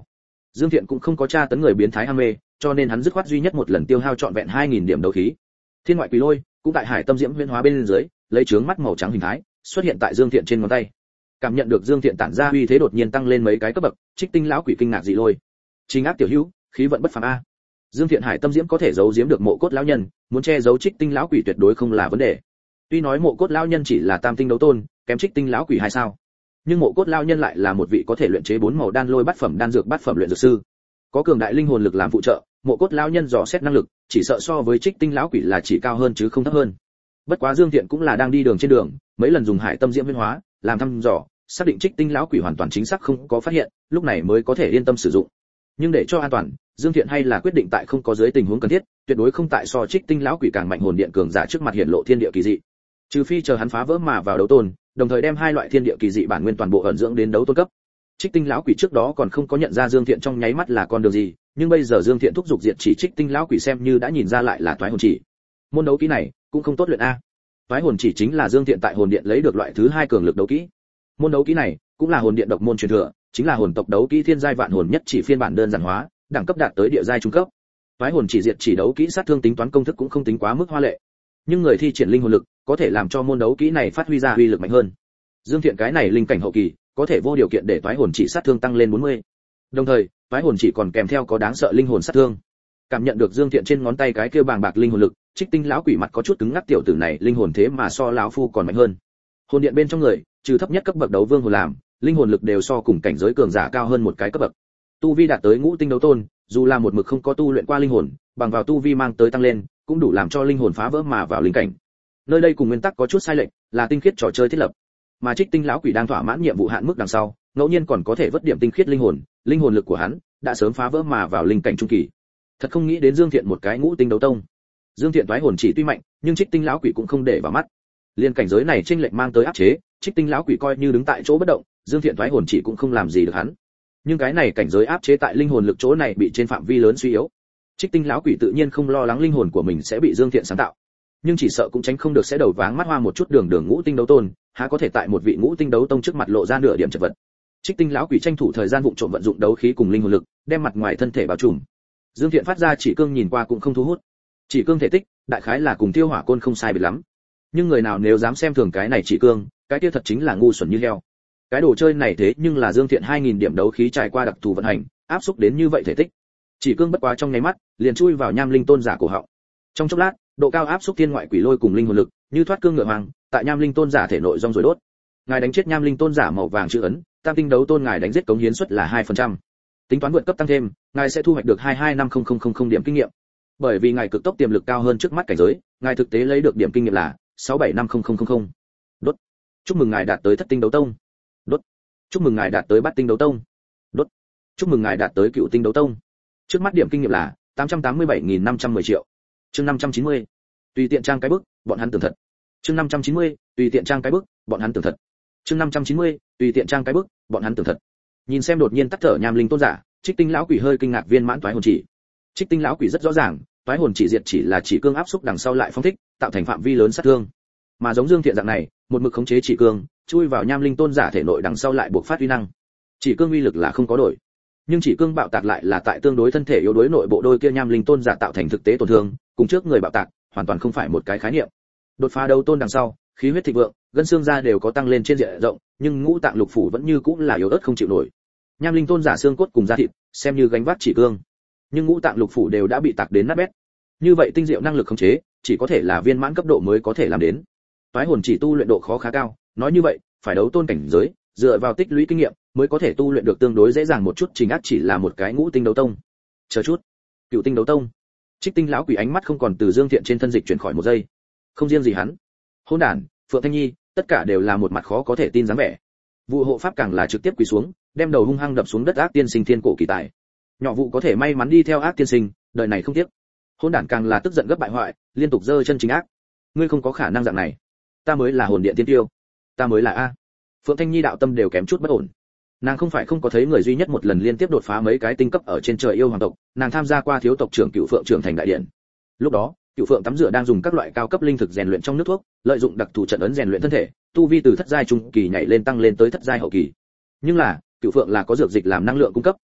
Dương Thiện cũng không có tra tấn người biến thái ham mê, cho nên hắn dứt khoát duy nhất một lần tiêu hao trọn vẹn hai nghìn điểm đấu khí. Thiên ngoại quỷ lôi cũng tại hải tâm diễm huyễn hóa bên dưới, lấy trướng mắt màu trắng hình thái xuất hiện tại Dương Thiện trên ngón tay. Cảm nhận được Dương Thiện tản ra uy thế đột nhiên tăng lên mấy cái cấp bậc, Trích Tinh lão quỷ kinh ngạc dị lôi. Chính ác tiểu hữu, khí vận bất phàm a. Dương Thiện hải tâm diễm có thể giấu giếm được Mộ Cốt lão nhân, muốn che giấu Trích Tinh lão quỷ tuyệt đối không là vấn đề. Tuy nói Mộ Cốt lão nhân chỉ là tam tinh đấu tôn, kém Trích Tinh lão quỷ hai sao, nhưng Mộ Cốt lão nhân lại là một vị có thể luyện chế bốn màu đan lôi bát phẩm đan dược bát phẩm luyện dược sư, có cường đại linh hồn lực làm phụ trợ. Mộ Cốt lão nhân dò xét năng lực, chỉ sợ so với Trích Tinh lão quỷ là chỉ cao hơn chứ không thấp hơn. Bất quá Dương Thiện cũng là đang đi đường trên đường, mấy lần dùng hải tâm diễm biến hóa, làm thăm dò, xác định Trích Tinh lão quỷ hoàn toàn chính xác không có phát hiện, lúc này mới có thể yên tâm sử dụng. Nhưng để cho an toàn, Dương Thiện hay là quyết định tại không có dưới tình huống cần thiết, tuyệt đối không tại so Trích Tinh lão quỷ càng mạnh hồn điện cường giả trước mặt hiện lộ thiên địa kỳ dị. Trừ phi chờ hắn phá vỡ mà vào đấu tôn, đồng thời đem hai loại thiên địa kỳ dị bản nguyên toàn bộ ẩn dưỡng đến đấu tôn cấp. Trích Tinh lão quỷ trước đó còn không có nhận ra Dương Thiện trong nháy mắt là con đường gì, nhưng bây giờ Dương Thiện thúc giục diệt chỉ Trích Tinh lão quỷ xem như đã nhìn ra lại là toái hồn chỉ. Môn đấu kỹ này cũng không tốt luyện a. Toái hồn chỉ chính là Dương Thiện tại hồn điện lấy được loại thứ hai cường lực đấu kỹ. Môn đấu kỹ này cũng là hồn điện độc môn truyền thừa, chính là hồn tộc đấu kỹ thiên giai vạn hồn nhất chỉ phiên bản đơn giản hóa, đẳng cấp đạt tới địa giai trung cấp. Toái hồn chỉ diệt chỉ đấu kỹ sát thương tính toán công thức cũng không tính quá mức hoa lệ, nhưng người thi triển linh hồn lực có thể làm cho môn đấu kỹ này phát huy ra uy lực mạnh hơn. Dương Thiện cái này linh cảnh hậu kỳ, có thể vô điều kiện để toái hồn chỉ sát thương tăng lên bốn mươi. Đồng thời, toái hồn chỉ còn kèm theo có đáng sợ linh hồn sát thương. Cảm nhận được Dương Thiện trên ngón tay cái kia bàng bạc linh hồn lực, Trích Tinh lão quỷ mặt có chút cứng ngắc, tiểu tử này linh hồn thế mà so lão phu còn mạnh hơn. Hồn điện bên trong người, trừ thấp nhất cấp bậc đấu vương hồn làm, linh hồn lực đều so cùng cảnh giới cường giả cao hơn một cái cấp bậc. Tu vi đạt tới ngũ tinh đấu tôn, dù là một mực không có tu luyện qua linh hồn, bằng vào tu vi mang tới tăng lên, cũng đủ làm cho linh hồn phá vỡ mà vào linh cảnh. Nơi đây cùng nguyên tắc có chút sai lệch, là tinh khiết trò chơi thiết lập. Mà Trích Tinh lão quỷ đang thỏa mãn nhiệm vụ hạn mức đằng sau, ngẫu nhiên còn có thể vớt điểm tinh khiết linh hồn, linh hồn lực của hắn đã sớm phá vỡ mà vào linh cảnh trung kỳ. Thật không nghĩ đến Dương Thiện một cái ngũ tinh đấu tông. Dương Thiện toái hồn chỉ tuy mạnh, nhưng Trích Tinh lão quỷ cũng không để vào mắt. Liên cảnh giới này chênh lệch mang tới áp chế, Trích Tinh lão quỷ coi như đứng tại chỗ bất động, Dương Thiện toái hồn chỉ cũng không làm gì được hắn. Nhưng cái này cảnh giới áp chế tại linh hồn lực chỗ này bị trên phạm vi lớn suy yếu. Trích Tinh lão quỷ tự nhiên không lo lắng linh hồn của mình sẽ bị Dương Thiện sáng tạo, nhưng chỉ sợ cũng tránh không được sẽ đầu váng mắt hoa một chút, đường đường ngũ tinh đấu tôn, há có thể tại một vị ngũ tinh đấu tông trước mặt lộ ra nửa điểm chật vật. Trích Tinh lão quỷ tranh thủ thời gian vụng trộm vận dụng đấu khí cùng linh hồn lực, đem mặt ngoài thân thể bao trùm. Dương Thiện phát ra chỉ cương nhìn qua cũng không thu hút. Chỉ cương thể tích, đại khái là cùng Tiêu Hỏa Côn không sai biệt lắm. Nhưng người nào nếu dám xem thường cái này chỉ cương, cái kia thật chính là ngu xuẩn như heo. Cái đồ chơi này thế nhưng là Dương Thiện hai nghìn điểm đấu khí trải qua đặc thù vận hành, áp xúc đến như vậy thể tích. Chỉ cương bất quá trong nháy mắt, liền chui vào Nham Linh Tôn giả cổ họng. Trong chốc lát, độ cao áp xúc thiên ngoại quỷ lôi cùng linh hồn lực, như thoát cương ngựa hoàng, tại Nham Linh Tôn giả thể nội rong rồi đốt. Ngài đánh chết Nham Linh Tôn giả màu vàng chữ ấn, tam tinh đấu tôn ngài đánh giết cống hiến suất là hai phần trăm. Tính toán vượt cấp tăng thêm, ngài sẽ thu hoạch được hai hai năm không không không không điểm kinh nghiệm. Bởi vì ngài cực tốc tiềm lực cao hơn trước mắt cảnh giới, ngài thực tế lấy được điểm kinh nghiệm là sáu bảy năm không không không không. Đốt. Chúc mừng ngài đạt tới thất tinh đấu tông. Đốt. Chúc mừng ngài đạt tới bát tinh đấu tông. Đốt. Chúc mừng ngài đạt tới cựu tinh đấu tông. Trước mắt điểm kinh nghiệm là tám trăm tám mươi bảy nghìn năm trăm mười triệu. Chương năm trăm chín mươi. Tùy tiện trang cái bức, bọn hắn tưởng thật. Chương năm trăm chín mươi. Tùy tiện trang cái bức, bọn hắn tưởng thật. Chương năm trăm chín mươi. Tùy tiện trang cái bức, bọn hắn tưởng thật. Nhìn xem đột nhiên tắt thở Nham Linh Tôn giả, Trích Tinh lão quỷ hơi kinh ngạc, viên mãn toái hồn chỉ. Trích Tinh lão quỷ rất rõ ràng, toái hồn chỉ diệt chỉ là chỉ cương áp xúc đằng sau lại phóng thích, tạo thành phạm vi lớn sát thương. Mà giống Dương Thiện dạng này, một mực khống chế chỉ cương, chui vào Nham Linh Tôn giả thể nội đằng sau lại buộc phát uy năng. Chỉ cương uy lực là không có đổi, nhưng chỉ cương bạo tạc lại là tại tương đối thân thể yếu đuối nội bộ đôi kia Nham Linh Tôn giả tạo thành thực tế tổn thương, cùng trước người bạo tạc hoàn toàn không phải một cái khái niệm. Đột phá đấu tôn đằng sau, khí huyết thịnh vượng, gân xương da đều có tăng lên trên diện rộng, nhưng ngũ tạng lục phủ vẫn như cũ là yếu ớt không chịu nổi. Nham Linh Tôn giả xương cốt cùng da thịt, xem như gánh vác chỉ cương, nhưng ngũ tạng lục phủ đều đã bị tạc đến nát bét. Như vậy tinh diệu năng lực khống chế, chỉ có thể là viên mãn cấp độ mới có thể làm đến. Toái hồn chỉ tu luyện độ khó khá cao, nói như vậy, phải đấu tôn cảnh giới, dựa vào tích lũy kinh nghiệm, mới có thể tu luyện được tương đối dễ dàng một chút, Trình Ác chỉ là một cái ngũ tinh đấu tông. Chờ chút, cựu tinh đấu tông. Trích Tinh lão quỷ ánh mắt không còn từ Dương Thiện trên thân dịch chuyển khỏi một giây. Không riêng gì hắn, Hỗn Đản, Phượng Thanh Nhi, tất cả đều là một mặt khó có thể tin dáng vẻ. Vụ hộ pháp càng là trực tiếp quỳ xuống, đem đầu hung hăng đập xuống đất. Ác tiên sinh thiên cổ kỳ tài. Nhỏ vụ có thể may mắn đi theo Ác tiên sinh, đời này không tiếc. Hỗn Đản càng là tức giận gấp bại hoại, liên tục giơ chân Trình Ác. Ngươi không có khả năng dạng này. Ta mới là hồn điện tiên tiêu. Ta mới là a. Phượng Thanh Nhi đạo tâm đều kém chút bất ổn. Nàng không phải không có thấy người duy nhất một lần liên tiếp đột phá mấy cái tinh cấp ở trên trời yêu hoàng tộc, nàng tham gia qua thiếu tộc trưởng Cựu Phượng trưởng thành đại điện. Lúc đó, Cựu Phượng tắm rửa đang dùng các loại cao cấp linh thực rèn luyện trong nước thuốc, lợi dụng đặc thù trận ấn rèn luyện thân thể, tu vi từ thất giai trung kỳ nhảy lên tăng lên tới thất giai hậu kỳ. Nhưng là, Cựu Phượng là có dược dịch làm năng lượng cung cấp,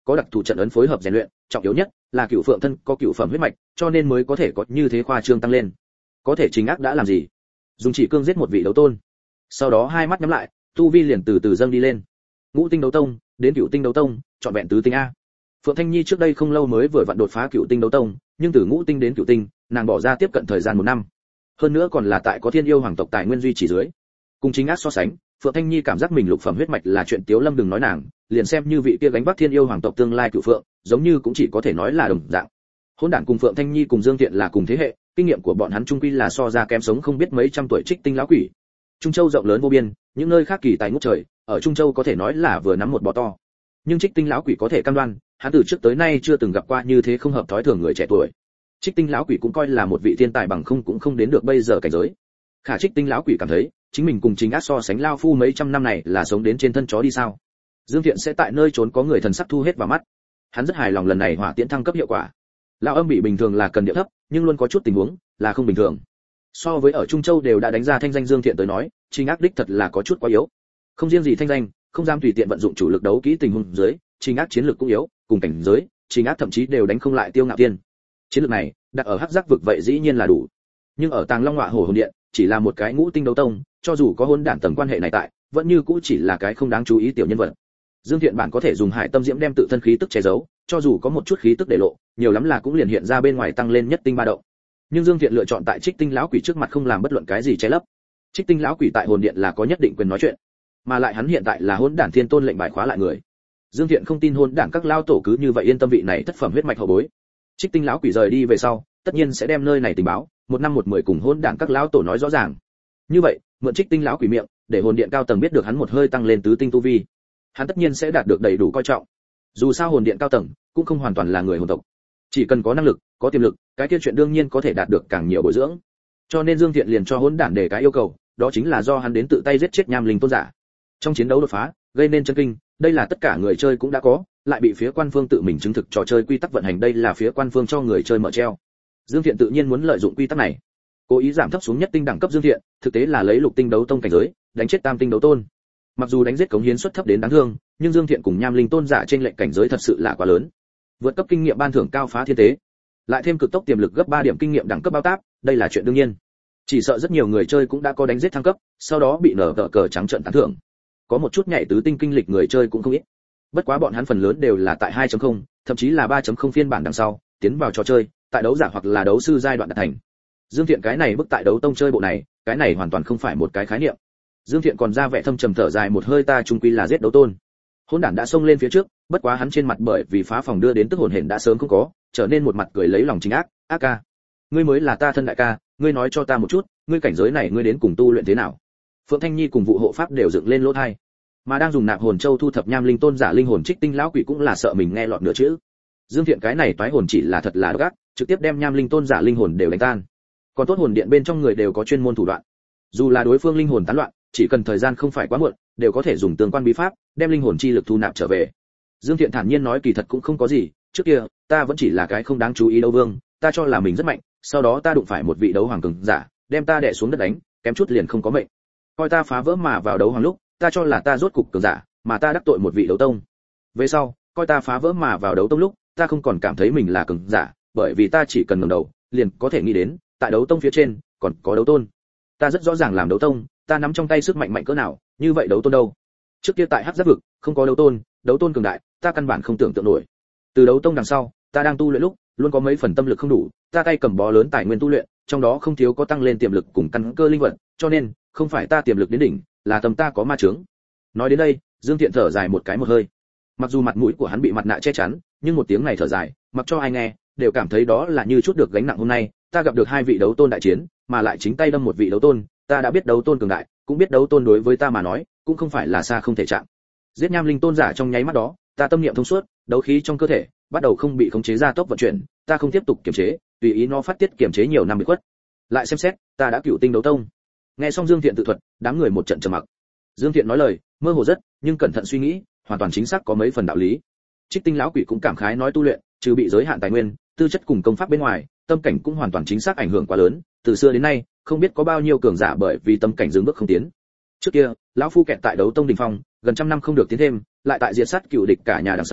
có đặc thù trận ấn phối hợp rèn luyện, trọng yếu nhất là cửu phượng thân có cửu phẩm huyết mạch, cho nên mới có thể có như thế khoa trương tăng lên. Có thể Trình Ác đã làm gì? Dùng chỉ cương giết một vị đấu tôn. Sau đó hai mắt nhắm lại, tu vi liền từ từ dâng đi lên. Ngũ tinh đấu tông, đến cửu tinh đấu tông, chọn vẹn tứ tinh a. Phượng Thanh Nhi trước đây không lâu mới vừa vặn đột phá cửu tinh đấu tông, nhưng từ ngũ tinh đến cửu tinh, nàng bỏ ra tiếp cận thời gian một năm. Hơn nữa còn là tại có Thiên Yêu hoàng tộc tài nguyên duy trì dưới. Cùng Trình Ác so sánh, Phượng Thanh Nhi cảm giác mình lục phẩm huyết mạch là chuyện Tiếu Lâm đừng nói nàng, liền xem như vị kia gánh vác Thiên Yêu hoàng tộc tương lai cửu phượng, giống như cũng chỉ có thể nói là đồng dạng. Hỗn đản cùng Phượng Thanh Nhi cùng Dương Tiện là cùng thế hệ, kinh nghiệm của bọn hắn chung quy là so ra kém sống không biết mấy trăm tuổi Trích Tinh lão quỷ. Trung Châu rộng lớn vô biên, những nơi khác kỳ tài ngút trời, ở Trung Châu có thể nói là vừa nắm một bò to. Nhưng Trích Tinh lão quỷ có thể cam đoan, hắn từ trước tới nay chưa từng gặp qua như thế không hợp thói thường người trẻ tuổi. Trích Tinh lão quỷ cũng coi là một vị thiên tài bằng không cũng không đến được bây giờ cảnh giới. Khả Trích Tinh lão quỷ cảm thấy, chính mình cùng Trình Ác so sánh lao phu mấy trăm năm này là sống đến trên thân chó đi sao? Dương Thiện sẽ tại nơi trốn có người thần sắc thu hết vào mắt. Hắn rất hài lòng lần này hỏa tiễn thăng cấp hiệu quả. Lão âm bị bình thường là cần điệu thấp, nhưng luôn có chút tình huống là không bình thường. So với ở Trung Châu đều đã đánh ra thanh danh Dương Thiện tới nói, Trình Ác đích thật là có chút quá yếu. Không riêng gì thanh danh, không dám tùy tiện vận dụng chủ lực đấu kỹ tình huống dưới, Trình Ác chiến lược cũng yếu, cùng cảnh giới, Trình Ác thậm chí đều đánh không lại Tiêu Ngạo Tiên. Chiến lược này, đặt ở Hắc Giác vực vậy dĩ nhiên là đủ. Nhưng ở Tàng Long Ngọa Hổ Hồn Điện, chỉ là một cái ngũ tinh đấu tông, cho dù có hôn đản tầng quan hệ này tại, vẫn như cũ chỉ là cái không đáng chú ý tiểu nhân vật. Dương Thiện bản có thể dùng Hải Tâm Diễm đem tự thân khí tức che giấu, cho dù có một chút khí tức để lộ, nhiều lắm là cũng liền hiện ra bên ngoài tăng lên nhất tinh ba động. Nhưng Dương Thiện lựa chọn tại Trích Tinh lão quỷ trước mặt không làm bất luận cái gì che lấp. Trích Tinh lão quỷ tại hồn điện là có nhất định quyền nói chuyện, mà lại hắn hiện tại là hỗn đản thiên tôn lệnh bài khóa lại người. Dương Thiện không tin hỗn đản các lao tổ cứ như vậy yên tâm vị này thất phẩm huyết mạch hậu bối. Trích Tinh lão quỷ rời đi về sau, tất nhiên sẽ đem nơi này tình báo, một năm một mười cùng hỗn đản các lão tổ nói rõ ràng. Như vậy, mượn Trích Tinh lão quỷ miệng, để hồn điện cao tầng biết được hắn một hơi tăng lên tứ tinh tu vi, hắn tất nhiên sẽ đạt được đầy đủ coi trọng. Dù sao hồn điện cao tầng cũng không hoàn toàn là người hồn tộc, chỉ cần có năng lực, có tiềm lực, cái kia chuyện đương nhiên có thể đạt được càng nhiều bồi dưỡng. Cho nên Dương Thiện liền cho hỗn đản để cái yêu cầu, đó chính là do hắn đến tự tay giết chết Nham Linh tôn giả. Trong chiến đấu đột phá, gây nên chấn kinh, đây là tất cả người chơi cũng đã có, lại bị phía quan phương tự mình chứng thực trò chơi quy tắc vận hành, đây là phía quan phương cho người chơi mở treo. Dương Thiện tự nhiên muốn lợi dụng quy tắc này, cố ý giảm thấp xuống nhất tinh đẳng cấp Dương Thiện, thực tế là lấy lục tinh đấu tông cảnh giới, đánh chết tam tinh đấu tôn. Mặc dù đánh giết cống hiến suất thấp đến đáng thương, nhưng Dương Thiện cùng Nham Linh tôn giả trên lệnh cảnh giới thật sự là quá lớn. Vượt cấp kinh nghiệm ban thưởng cao phá thiên tế, lại thêm cực tốc tiềm lực gấp ba điểm kinh nghiệm đẳng cấp bao táp, đây là chuyện đương nhiên. Chỉ sợ rất nhiều người chơi cũng đã có đánh giết thăng cấp, sau đó bị nở tờ cờ trắng trợn tán thưởng. Có một chút nhảy tứ tinh kinh lịch người chơi cũng không ít. Bất quá bọn hắn phần lớn đều là tại hai chấm không, thậm chí là ba chấm không phiên bản đằng sau, tiến vào trò chơi, tại đấu giả hoặc là đấu sư giai đoạn đạt thành. Dương Thiện cái này bước tại đấu tông chơi bộ này, cái này hoàn toàn không phải một cái khái niệm. Dương Thiện còn ra vẻ thâm trầm thở dài một hơi, ta trung quy là giết đấu tôn. Hỗn đản đã xông lên phía trước, bất quá hắn trên mặt bởi vì phá phòng đưa đến tức hồn hển đã sớm không có, trở nên một mặt cười lấy lòng Trình Ác, "Ác ca, ngươi mới là ta thân đại ca, ngươi nói cho ta một chút, ngươi cảnh giới này ngươi đến cùng tu luyện thế nào?" Phượng Thanh Nhi cùng vụ hộ pháp đều dựng lên lỗ tai, mà đang dùng nạp hồn châu thu thập Nham Linh tôn giả linh hồn Trích Tinh lão quỷ cũng là sợ mình nghe lọt nửa chữ. Dương Thiện cái này toái hồn chỉ là thật là độc ác, trực tiếp đem Nham Linh tôn giả linh hồn đều đánh tan. Còn tốt hồn điện bên trong người đều có chuyên môn thủ đoạn, dù là đối phương linh hồn tán loạn, chỉ cần thời gian không phải quá muộn, đều có thể dùng tương quan bí pháp đem linh hồn chi lực thu nạp trở về. Dương Thiện thản nhiên nói, kỳ thật cũng không có gì, trước kia ta vẫn chỉ là cái không đáng chú ý đấu vương, ta cho là mình rất mạnh, sau đó ta đụng phải một vị đấu hoàng cường giả, đem ta đè xuống đất đánh, kém chút liền không có mệnh. Coi ta phá vỡ mà vào đấu hoàng lúc, ta cho là ta rốt cục cường giả, mà ta đắc tội một vị đấu tông. Về sau, coi ta phá vỡ mà vào đấu tông lúc, ta không còn cảm thấy mình là cường giả, bởi vì ta chỉ cần ngẩng đầu, liền có thể nghĩ đến, tại đấu tông phía trên còn có đấu tôn. Ta rất rõ ràng làm đấu tông, ta nắm trong tay sức mạnh mạnh cỡ nào, như vậy đấu tôn đâu? Trước kia tại Hắc Giác vực, không có đấu tôn, đấu tôn cường đại, ta căn bản không tưởng tượng nổi. Từ đấu tông đằng sau, ta đang tu luyện lúc, luôn có mấy phần tâm lực không đủ, ta tay cầm bó lớn tài nguyên tu luyện, trong đó không thiếu có tăng lên tiềm lực cùng căn cơ linh vật, cho nên, không phải ta tiềm lực đến đỉnh, là tâm ta có ma chướng. Nói đến đây, Dương Thiện thở dài một cái một hơi. Mặc dù mặt mũi của hắn bị mặt nạ che chắn, nhưng một tiếng này thở dài, mặc cho ai nghe, đều cảm thấy đó là như chút được gánh nặng. Hôm nay, ta gặp được hai vị đấu tôn đại chiến, mà lại chính tay đâm một vị đấu tôn, ta đã biết đấu tôn cường đại, cũng biết đấu tôn đối với ta mà nói, cũng không phải là xa không thể chạm. Giết Nham Linh tôn giả trong nháy mắt đó, ta tâm niệm thông suốt, đấu khí trong cơ thể bắt đầu không bị khống chế ra tốc vận chuyển, ta không tiếp tục kiềm chế, tùy ý nó phát tiết kiềm chế nhiều năm bị khuất. Lại xem xét, ta đã cửu tinh đấu tông. Nghe xong Dương Thiện tự thuật, đám người một trận trầm mặc. Dương Thiện nói lời mơ hồ rất, nhưng cẩn thận suy nghĩ, hoàn toàn chính xác có mấy phần đạo lý. Trích Tinh lão quỷ cũng cảm khái nói, tu luyện, trừ bị giới hạn tài nguyên, tư chất cùng công pháp bên ngoài, tâm cảnh cũng hoàn toàn chính xác ảnh hưởng quá lớn, từ xưa đến nay, không biết có bao nhiêu cường giả bởi vì tâm cảnh dừng bước không tiến. Trước kia, lão phu kẹt tại đấu tông đỉnh phong, gần trăm năm không được tiến thêm, lại tại diệt sát cựu địch cả nhà đằng sau,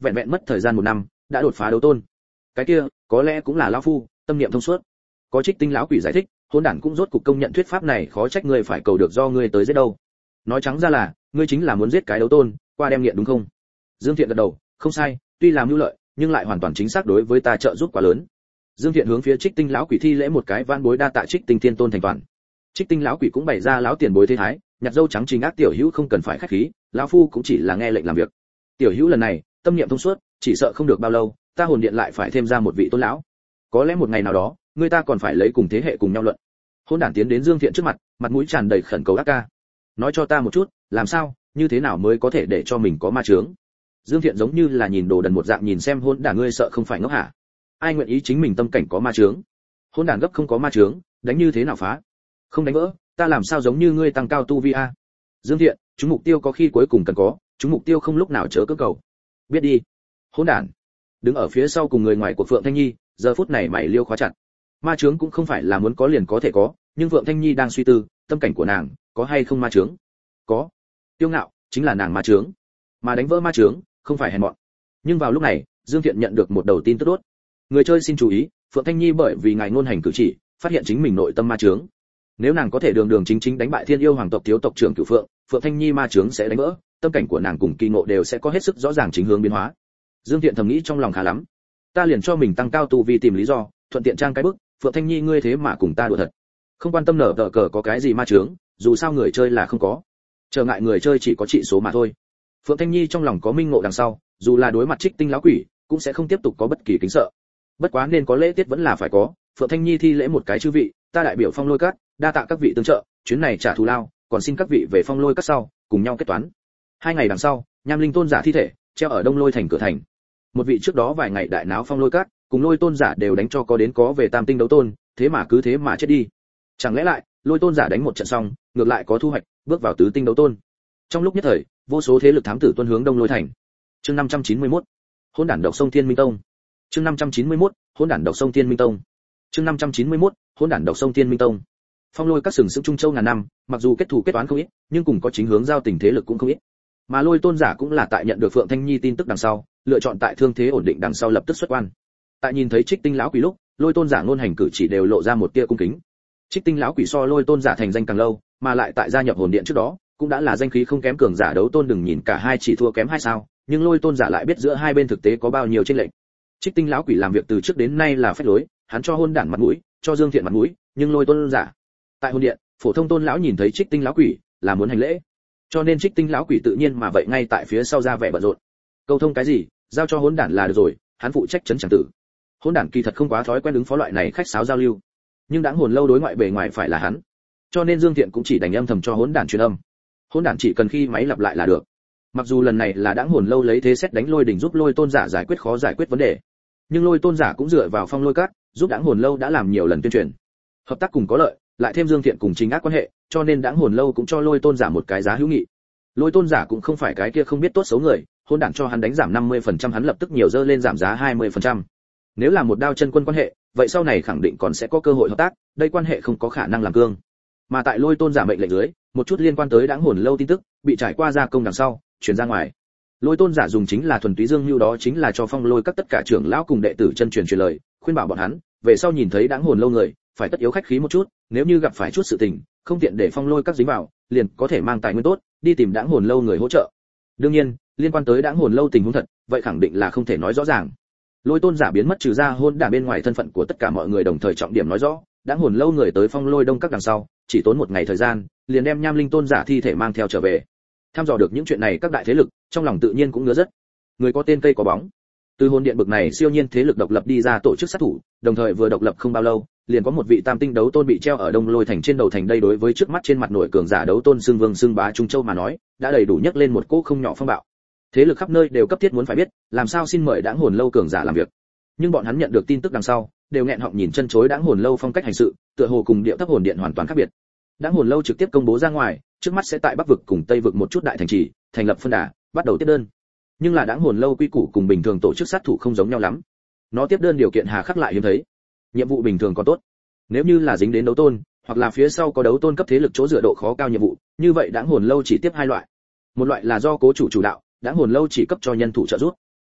vẹn vẹn mất thời gian một năm đã đột phá đấu tôn. Cái kia có lẽ cũng là lão phu tâm niệm thông suốt. Có Trích Tinh lão quỷ giải thích, hỗn đản cũng rốt cục công nhận thuyết pháp này, khó trách ngươi phải cầu được do ngươi tới giết đâu. Nói trắng ra là ngươi chính là muốn giết cái đấu tôn qua đem nghiện đúng không? Dương Thiện gật đầu, không sai, tuy làm mưu lợi nhưng lại hoàn toàn chính xác đối với ta trợ giúp quá lớn. Dương Thiện hướng phía Trích Tinh lão quỷ thi lễ một cái, van bối đa tạ Trích Tinh Thiên Tôn thành toàn. Trích Tinh lão quỷ cũng bày ra lão tiền bối thế thái, nhặt dâu trắng trình ác tiểu hữu không cần phải khách khí, lão phu cũng chỉ là nghe lệnh làm việc. Tiểu hữu lần này tâm niệm thông suốt, chỉ sợ không được bao lâu ta hồn điện lại phải thêm ra một vị tôn lão. Có lẽ một ngày nào đó người ta còn phải lấy cùng thế hệ cùng nhau luận. Hôn đản tiến đến Dương Thiện trước mặt, mặt mũi tràn đầy khẩn cầu ác ca. Nói cho ta một chút, làm sao, như thế nào mới có thể để cho mình có ma chướng? Dương Thiện giống như là nhìn đồ đần một dạng nhìn xem hôn đản, ngươi sợ không phải ngốc hả? Ai nguyện ý chính mình tâm cảnh có ma chướng? Hôn đản gấp không có ma chướng, đánh như thế nào phá? Không đánh vỡ, ta làm sao giống như ngươi tăng cao tu vi a? Dương Thiện, chúng mục tiêu có khi cuối cùng cần có, chúng mục tiêu không lúc nào chớ cưỡng cầu. Biết đi. Hôn đản. Đứng ở phía sau cùng người ngoài của Phượng Thanh Nhi, giờ phút này mày liêu khóa chặt. Ma chướng cũng không phải là muốn có liền có thể có, nhưng Phượng Thanh Nhi đang suy tư, tâm cảnh của nàng có hay không ma chướng? Có. Tiêu ngạo chính là nàng ma chướng, mà đánh vỡ ma chướng không phải hèn mọn. Nhưng vào lúc này, Dương Thiện nhận được một đầu tin tức tốt. Người chơi xin chú ý, Phượng Thanh Nhi bởi vì ngài ngôn hành cử chỉ, phát hiện chính mình nội tâm ma chướng. Nếu nàng có thể đường đường chính chính đánh bại Thiên Yêu Hoàng tộc thiếu tộc trưởng Cửu Phượng, Phượng Thanh Nhi ma chướng sẽ đánh vỡ, tâm cảnh của nàng cùng kỳ ngộ đều sẽ có hết sức rõ ràng chính hướng biến hóa. Dương Thiện thầm nghĩ trong lòng khá lắm, ta liền cho mình tăng cao tu vi tìm lý do, thuận tiện trang cái bức, Phượng Thanh Nhi ngươi thế mà cùng ta đùa thật. Không quan tâm nở tờ cờ có cái gì ma chướng, dù sao người chơi là không có. Trở ngại người chơi chỉ có trị số mà thôi. Phượng Thanh Nhi trong lòng có minh ngộ đằng sau, dù là đối mặt Trích Tinh lão quỷ, cũng sẽ không tiếp tục có bất kỳ kính sợ. Bất quá nên có lễ tiết vẫn là phải có, Phượng Thanh Nhi thi lễ một cái chư vị, ta đại biểu Phong Lôi Các, đa tạ các vị tương trợ, chuyến này trả thù lao, còn xin các vị về Phong Lôi Các sau, cùng nhau kết toán. Hai ngày đằng sau, Nham Linh tôn giả thi thể treo ở Đông Lôi thành cửa thành. Một vị trước đó vài ngày đại náo Phong Lôi Các, cùng Lôi tôn giả đều đánh cho có đến có về tam tinh đấu tôn, thế mà cứ thế mà chết đi. Chẳng lẽ lại, Lôi tôn giả đánh một trận xong, ngược lại có thu hoạch, bước vào tứ tinh đấu tôn. Trong lúc nhất thời, vô số thế lực thám tử tuân hướng Đông Lôi thành. Chương năm trăm chín mươi mốt, Hỗn đản độc sông Thiên Minh Tông. Chương năm trăm chín mươi mốt, Hỗn đản độc sông Thiên Minh Tông. Chương năm trăm chín mươi mốt, Hỗn đản độc sông Thiên Minh Tông. Phong Lôi Các sừng sững Trung Châu ngàn năm, mặc dù kết thù kết toán không ít, nhưng cùng có chính hướng giao tình thế lực cũng không ít. Mà Lôi tôn giả cũng là tại nhận được Phượng Thanh Nhi tin tức đằng sau, lựa chọn tại thương thế ổn định đằng sau lập tức xuất quan. Tại nhìn thấy Trích Tinh lão quỷ lúc, Lôi tôn giả ngôn hành cử chỉ đều lộ ra một tia cung kính. Trích Tinh lão quỷ so Lôi tôn giả thành danh càng lâu, mà lại tại gia nhập hồn điện trước đó, cũng đã là danh khí không kém cường giả đấu tôn, đừng nhìn cả hai chỉ thua kém hai sao, nhưng Lôi tôn giả lại biết giữa hai bên thực tế có bao nhiêu chênh lệch. Trích Tinh lão quỷ làm việc từ trước đến nay là phách lối, hắn cho hôn đản mặt mũi, cho Dương Thiện mặt mũi, nhưng Lôi tôn giả tại hồn điện, phổ thông tôn lão nhìn thấy Trích Tinh lão quỷ là muốn hành lễ, cho nên Trích Tinh lão quỷ tự nhiên mà vậy ngay tại phía sau ra vẻ bận rộn. Câu thông cái gì, giao cho hôn đản là được rồi, hắn phụ trách trấn chẳng tử. Hôn đản kỳ thật không quá thói quen ứng phó loại này khách sáo giao lưu, nhưng đãng hồn lâu đối ngoại bề ngoài phải là hắn, cho nên Dương Thiện cũng chỉ đành âm thầm cho hôn đản truyền âm. Hôn đản chỉ cần khi máy lặp lại là được. Mặc dù lần này là đãng hồn lâu lấy thế xét đánh Lôi đỉnh giúp Lôi tôn giả giải quyết khó giải quyết vấn đề, nhưng Lôi tôn giả cũng dựa vào Phong Lôi Các giúp đãng hồn lâu đã làm nhiều lần tuyên truyền, hợp tác cùng có lợi, lại thêm Dương Thiện cùng chính ác quan hệ, cho nên đãng hồn lâu cũng cho Lôi tôn giả một cái giá hữu nghị. Lôi tôn giả cũng không phải cái kia không biết tốt xấu người, hôn đản cho hắn đánh giảm năm mươi phần trăm hắn lập tức nhiều dơ lên giảm giá hai mươi phần trăm. Nếu là một đao chân quân quan hệ, vậy sau này khẳng định còn sẽ có cơ hội hợp tác, đây quan hệ không có khả năng làm cương. Mà tại Lôi tôn giả mệnh lệnh dưới, một chút liên quan tới đãng hồn lâu tin tức bị trải qua gia công đằng sau, truyền ra ngoài. Lôi tôn giả dùng chính là thuần túy dương lưu, đó chính là cho Phong Lôi Các tất cả trưởng lão cùng đệ tử chân truyền truyền lời, khuyên bảo bọn hắn, về sau nhìn thấy đãng hồn lâu người, phải tất yếu khách khí một chút, nếu như gặp phải chút sự tình, không tiện để Phong Lôi Các dính vào, liền có thể mang tài nguyên tốt, đi tìm đãng hồn lâu người hỗ trợ. Đương nhiên, liên quan tới đãng hồn lâu tình huống thật, vậy khẳng định là không thể nói rõ ràng. Lôi tôn giả biến mất trừ ra hôn đản bên ngoài thân phận của tất cả mọi người, đồng thời trọng điểm nói rõ, đãng hồn lâu người tới Phong Lôi Đông Các đằng sau, chỉ tốn một ngày thời gian, liền đem Nham Linh tôn giả thi thể mang theo trở về. Tham dò được những chuyện này, các đại thế lực trong lòng tự nhiên cũng ngứa rất. Người có tên cây có bóng. Từ hồn điện bực này siêu nhiên thế lực độc lập đi ra tổ chức sát thủ, đồng thời vừa độc lập không bao lâu, liền có một vị tam tinh đấu tôn bị treo ở Đông Lôi thành trên đầu thành, đây đối với trước mắt trên mặt nổi cường giả đấu tôn xưng vương xưng bá Trung Châu mà nói, đã đầy đủ nhấc lên một cỗ không nhỏ phong bạo. Thế lực khắp nơi đều cấp thiết muốn phải biết, làm sao xin mời đãng hồn lâu cường giả làm việc. Nhưng bọn hắn nhận được tin tức đằng sau, đều nghẹn họng nhìn chân chối, đãng hồn lâu phong cách hành sự, tựa hồ cùng điệu thấp hồn điện hoàn toàn khác biệt. Đãng hồn lâu trực tiếp công bố ra ngoài, trước mắt sẽ tại Bắc vực cùng Tây vực một chút đại thành trì thành lập phân đà, bắt đầu tiếp đơn. Nhưng là đãng hồn lâu quy củ cùng bình thường tổ chức sát thủ không giống nhau lắm. Nó tiếp đơn điều kiện hà khắc lại hiếm thấy. Nhiệm vụ bình thường còn tốt, nếu như là dính đến đấu tôn, hoặc là phía sau có đấu tôn cấp thế lực chỗ dựa độ khó cao nhiệm vụ, như vậy đãng hồn lâu chỉ tiếp hai loại. Một loại là do cố chủ chủ đạo, đãng hồn lâu chỉ cấp cho nhân thủ trợ giúp.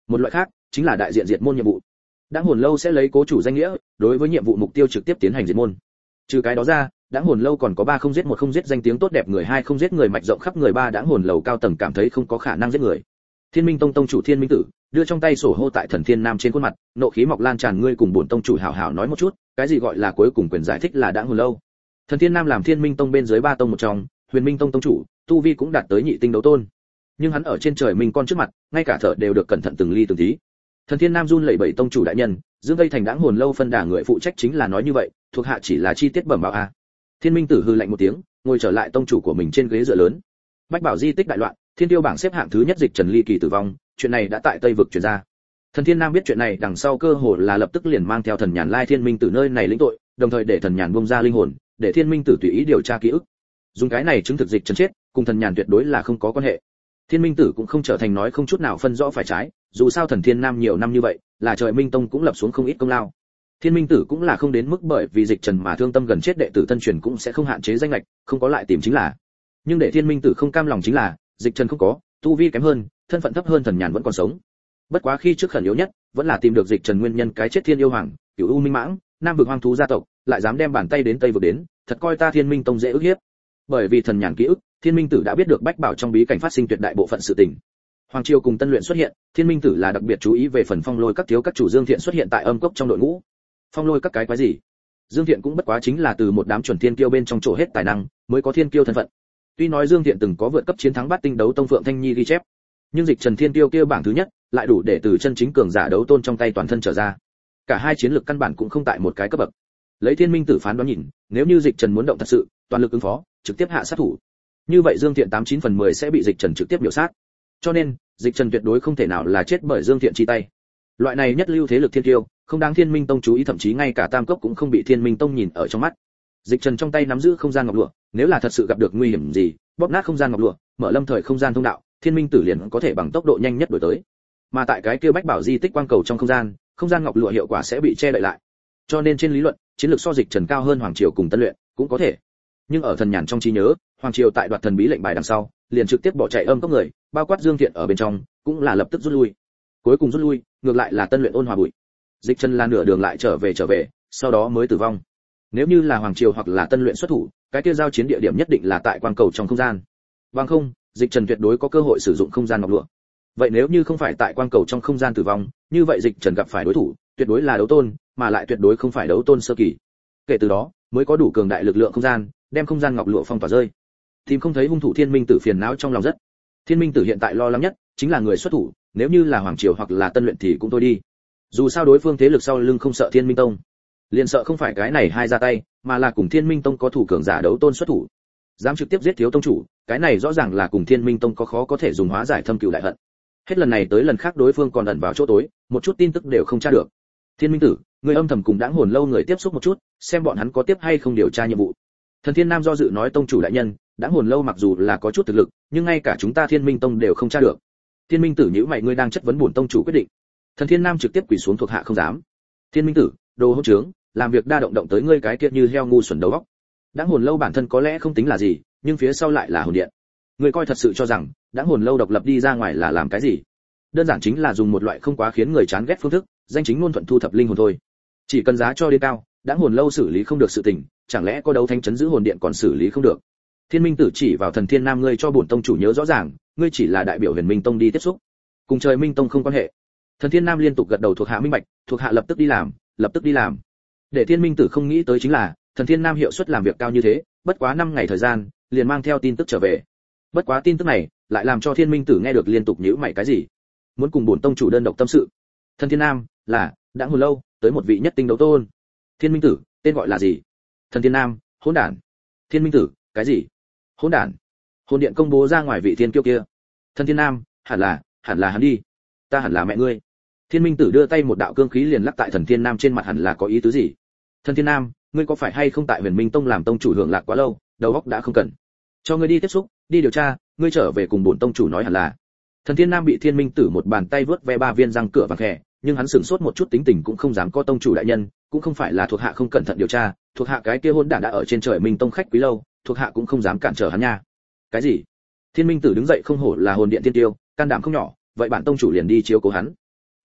Một loại khác chính là đại diện diệt môn nhiệm vụ. Đãng hồn lâu sẽ lấy cố chủ danh nghĩa, đối với nhiệm vụ mục tiêu trực tiếp tiến hành diệt môn. Trừ cái đó ra, Đãng hồn lâu còn có ba không giết một không giết danh tiếng tốt đẹp người, hai không giết người mạch rộng khắp người, ba Đãng hồn lầu cao tầng cảm thấy không có khả năng giết người. Thiên Minh Tông tông chủ Thiên Minh Tử đưa trong tay sổ hô tại Thần Thiên Nam trên khuôn mặt, nộ khí mọc lan tràn, ngươi cùng bổn tông chủ hảo hảo nói một chút, cái gì gọi là cuối cùng quyền giải thích là Đãng hồn lâu. Thần Thiên Nam làm Thiên Minh Tông bên dưới ba tông một trong, Huyền Minh Tông tông chủ, tu vi cũng đạt tới nhị tinh đấu tôn. Nhưng hắn ở trên trời minh con trước mặt, ngay cả thở đều được cẩn thận từng ly từng tí. Thần Thiên Nam run lẩy bẩy, tông chủ đại nhân, Dương Tây thành Đãng hồn lâu phân đà người phụ trách chính là nói như vậy, thuộc hạ chỉ là chi tiết bẩm báo a. Thiên Minh Tử hừ lạnh một tiếng, ngồi trở lại tông chủ của mình trên ghế dựa lớn. Bách Bảo di tích đại loạn, Thiên Tiêu bảng xếp hạng thứ nhất Dịch Trần ly kỳ tử vong, chuyện này đã tại Tây vực truyền ra. Thần Thiên Nam biết chuyện này đằng sau cơ hồ là lập tức liền mang theo Thần Nhàn lai Thiên Minh Tử nơi này lĩnh tội, đồng thời để Thần Nhàn buông ra linh hồn, để Thiên Minh Tử tùy ý điều tra ký ức. Dùng cái này chứng thực Dịch Trần chết, cùng Thần Nhàn tuyệt đối là không có quan hệ. Thiên Minh Tử cũng không trở thành nói không chút nào phân rõ phải trái, dù sao Thần Thiên Nam nhiều năm như vậy, là trời Minh Tông cũng lập xuống không ít công lao. Thiên Minh Tử cũng là không đến mức bởi vì Dịch Trần mà thương tâm gần chết, đệ tử thân truyền cũng sẽ không hạn chế danh lệch, không có lại tìm chính là. Nhưng để Thiên Minh Tử không cam lòng chính là, Dịch Trần không có, tu vi kém hơn, thân phận thấp hơn Thần Nhàn vẫn còn sống. Bất quá khi trước khẩn yếu nhất, vẫn là tìm được Dịch Trần nguyên nhân cái chết Thiên Yêu Hoàng, Cửu U Minh Mãng, Nam vực hoang thú gia tộc, lại dám đem bàn tay đến Tây vực đến, thật coi ta Thiên Minh Tông dễ ức hiếp. Bởi vì Thần Nhàn ký ức, Thiên Minh Tử đã biết được Bách Bảo trong bí cảnh phát sinh tuyệt đại bộ phận sự tình. Hoàng Triều cùng Tân Luyện xuất hiện, Thiên Minh Tử là đặc biệt chú ý về phần Phong Lôi các thiếu các chủ Dương Thiện xuất hiện tại âm cốc trong đội ngũ. Phong Lôi các cái quái gì? Dương Thiện cũng bất quá chính là từ một đám chuẩn thiên kiêu bên trong chỗ hết tài năng, mới có thiên kiêu thân phận. Tuy nói Dương Thiện từng có vượt cấp chiến thắng bát tinh đấu tông Phượng Thanh Nhi ghi chép, nhưng Dịch Trần thiên kiêu kia bảng thứ nhất, lại đủ để từ chân chính cường giả đấu tôn trong tay toàn thân trở ra. Cả hai chiến lược căn bản cũng không tại một cái cấp bậc. Lấy Thiên Minh Tử phán đoán nhìn, nếu như Dịch Trần muốn động thật sự, toàn lực ứng phó, trực tiếp hạ sát thủ. Như vậy Dương Thiện tám chín phần mười sẽ bị Dịch Trần trực tiếp miểu sát. Cho nên, Dịch Trần tuyệt đối không thể nào là chết bởi Dương Thiện chi tay. Loại này nhất lưu thế lực thiên kiêu, không đáng Thiên Minh Tông chú ý, thậm chí ngay cả Tam Cốc cũng không bị Thiên Minh Tông nhìn ở trong mắt. Dịch Trần trong tay nắm giữ không gian ngọc lụa, nếu là thật sự gặp được nguy hiểm gì, bóp nát không gian ngọc lụa, mở lâm thời không gian thông đạo, Thiên Minh Tử liền có thể bằng tốc độ nhanh nhất đuổi tới. Mà tại cái kia Bách Bảo di tích quang cầu trong không gian, không gian ngọc lụa hiệu quả sẽ bị che đậy lại. Cho nên trên lý luận, chiến lược so Dịch Trần cao hơn Hoàng Triều cùng Tân Luyện, cũng có thể. Nhưng ở Thần Nhàn trong trí nhớ, Hoàng Triều tại đoạt thần bí lệnh bài đằng sau, liền trực tiếp bỏ chạy âm cốc người, bao quát Dương Thiện ở bên trong, cũng là lập tức rút lui. Cuối cùng rút lui, ngược lại là Tân Luyện ôn hòa bụi. Dịch Trần là nửa đường lại trở về trở về, sau đó mới tử vong. Nếu như là Hoàng Triều hoặc là Tân Luyện xuất thủ, cái kia giao chiến địa điểm nhất định là tại quang cầu trong không gian. Bằng không, Dịch Trần tuyệt đối có cơ hội sử dụng không gian ngọc lụa. Vậy nếu như không phải tại quang cầu trong không gian tử vong, như vậy Dịch Trần gặp phải đối thủ, tuyệt đối là đấu tôn, mà lại tuyệt đối không phải đấu tôn sơ kỳ. Kể từ đó, mới có đủ cường đại lực lượng không gian, đem không gian ngọc lụa phong tỏa rơi. Tìm không thấy hung thủ, Thiên Minh Tử phiền não trong lòng rất. Thiên Minh Tử hiện tại lo lắng nhất chính là người xuất thủ, nếu như là Hoàng Triều hoặc là Tân Luyện thì cũng thôi đi. Dù sao đối phương thế lực sau lưng không sợ Thiên Minh Tông, liền sợ không phải cái này hai ra tay, mà là cùng Thiên Minh Tông có thủ cường giả đấu tôn xuất thủ, dám trực tiếp giết thiếu tông chủ, cái này rõ ràng là cùng Thiên Minh Tông có khó có thể dùng hóa giải thâm cừu đại hận. Hết lần này tới lần khác đối phương còn ẩn vào chỗ tối, một chút tin tức đều không tra được. Thiên Minh Tử, người âm thầm cùng Đãng hồn lâu người tiếp xúc một chút, xem bọn hắn có tiếp hay không điều tra nhiệm vụ. Thần Thiên Nam do dự nói, tông chủ đại nhân, Đãng hồn lâu mặc dù là có chút thực lực, nhưng ngay cả chúng ta Thiên Minh Tông đều không tra được. Thiên Minh Tử nhíu mày, ngươi đang chất vấn bổn tông chủ quyết định. Thần Thiên Nam trực tiếp quỳ xuống, thuộc hạ không dám. Thiên Minh Tử, đồ hỗn trướng, làm việc đa động động tới ngươi cái kia như heo ngu xuẩn đầu óc. Đãng hồn lâu bản thân có lẽ không tính là gì, nhưng phía sau lại là hồn điện. Ngươi coi thật sự cho rằng Đãng hồn lâu độc lập đi ra ngoài là làm cái gì? Đơn giản chính là dùng một loại không quá khiến người chán ghét phương thức, danh chính ngôn thuận thu thập linh hồn thôi. Chỉ cần giá cho đến cao, Đãng hồn lâu xử lý không được sự tình, chẳng lẽ có đấu thánh chấn giữ hồn điện còn xử lý không được? Thiên Minh Tử chỉ vào Thần Thiên Nam, ngươi cho bổn tông chủ nhớ rõ ràng, ngươi chỉ là đại biểu Huyền Minh Tông đi tiếp xúc, cùng trời Minh Tông không quan hệ. Thần Thiên Nam liên tục gật đầu, thuộc hạ minh bạch, thuộc hạ lập tức đi làm, lập tức đi làm. Để Thiên Minh Tử không nghĩ tới chính là, Thần Thiên Nam hiệu suất làm việc cao như thế, bất quá năm ngày thời gian, liền mang theo tin tức trở về. Bất quá tin tức này, lại làm cho Thiên Minh Tử nghe được liên tục nhíu mày, cái gì? Muốn cùng bổn tông chủ đơn độc tâm sự? Thần Thiên Nam, là, Đãng hồn lâu, tới một vị nhất tinh đấu tôn. Thiên Minh Tử, tên gọi là gì? Thần Thiên Nam, hỗn đản. Thiên Minh Tử, cái gì? Hỗn đản. Hồn điện công bố ra ngoài vị thiên kiêu kia. Thần Thiên Nam, hẳn là, hẳn là hắn đi. Ta hẳn là mẹ ngươi. Thiên Minh Tử đưa tay một đạo cương khí liền lắc tại Thần Thiên Nam trên mặt, hẳn là có ý tứ gì? Thần Thiên Nam, ngươi có phải hay không tại Huyền Minh Tông làm tông chủ hưởng lạc quá lâu, đầu óc đã không cần. Cho ngươi đi tiếp xúc, đi điều tra, ngươi trở về cùng bổn tông chủ nói hẳn là. Thần Thiên Nam bị Thiên Minh Tử một bàn tay vớt ve ba viên răng cửa vàng khè, nhưng hắn sửng sốt một chút, tính tình cũng không dám có, tông chủ đại nhân, cũng không phải là thuộc hạ không cẩn thận điều tra, thuộc hạ cái kia hôn đản đã ở trên trời Minh Tông khách quý lâu, thuộc hạ cũng không dám cản trở hắn nha. Cái gì? Thiên Minh Tử đứng dậy, không hổ là hồn điện tiên tiêu, can đảm không nhỏ, vậy bản tông chủ liền đi chiếu cố hắn.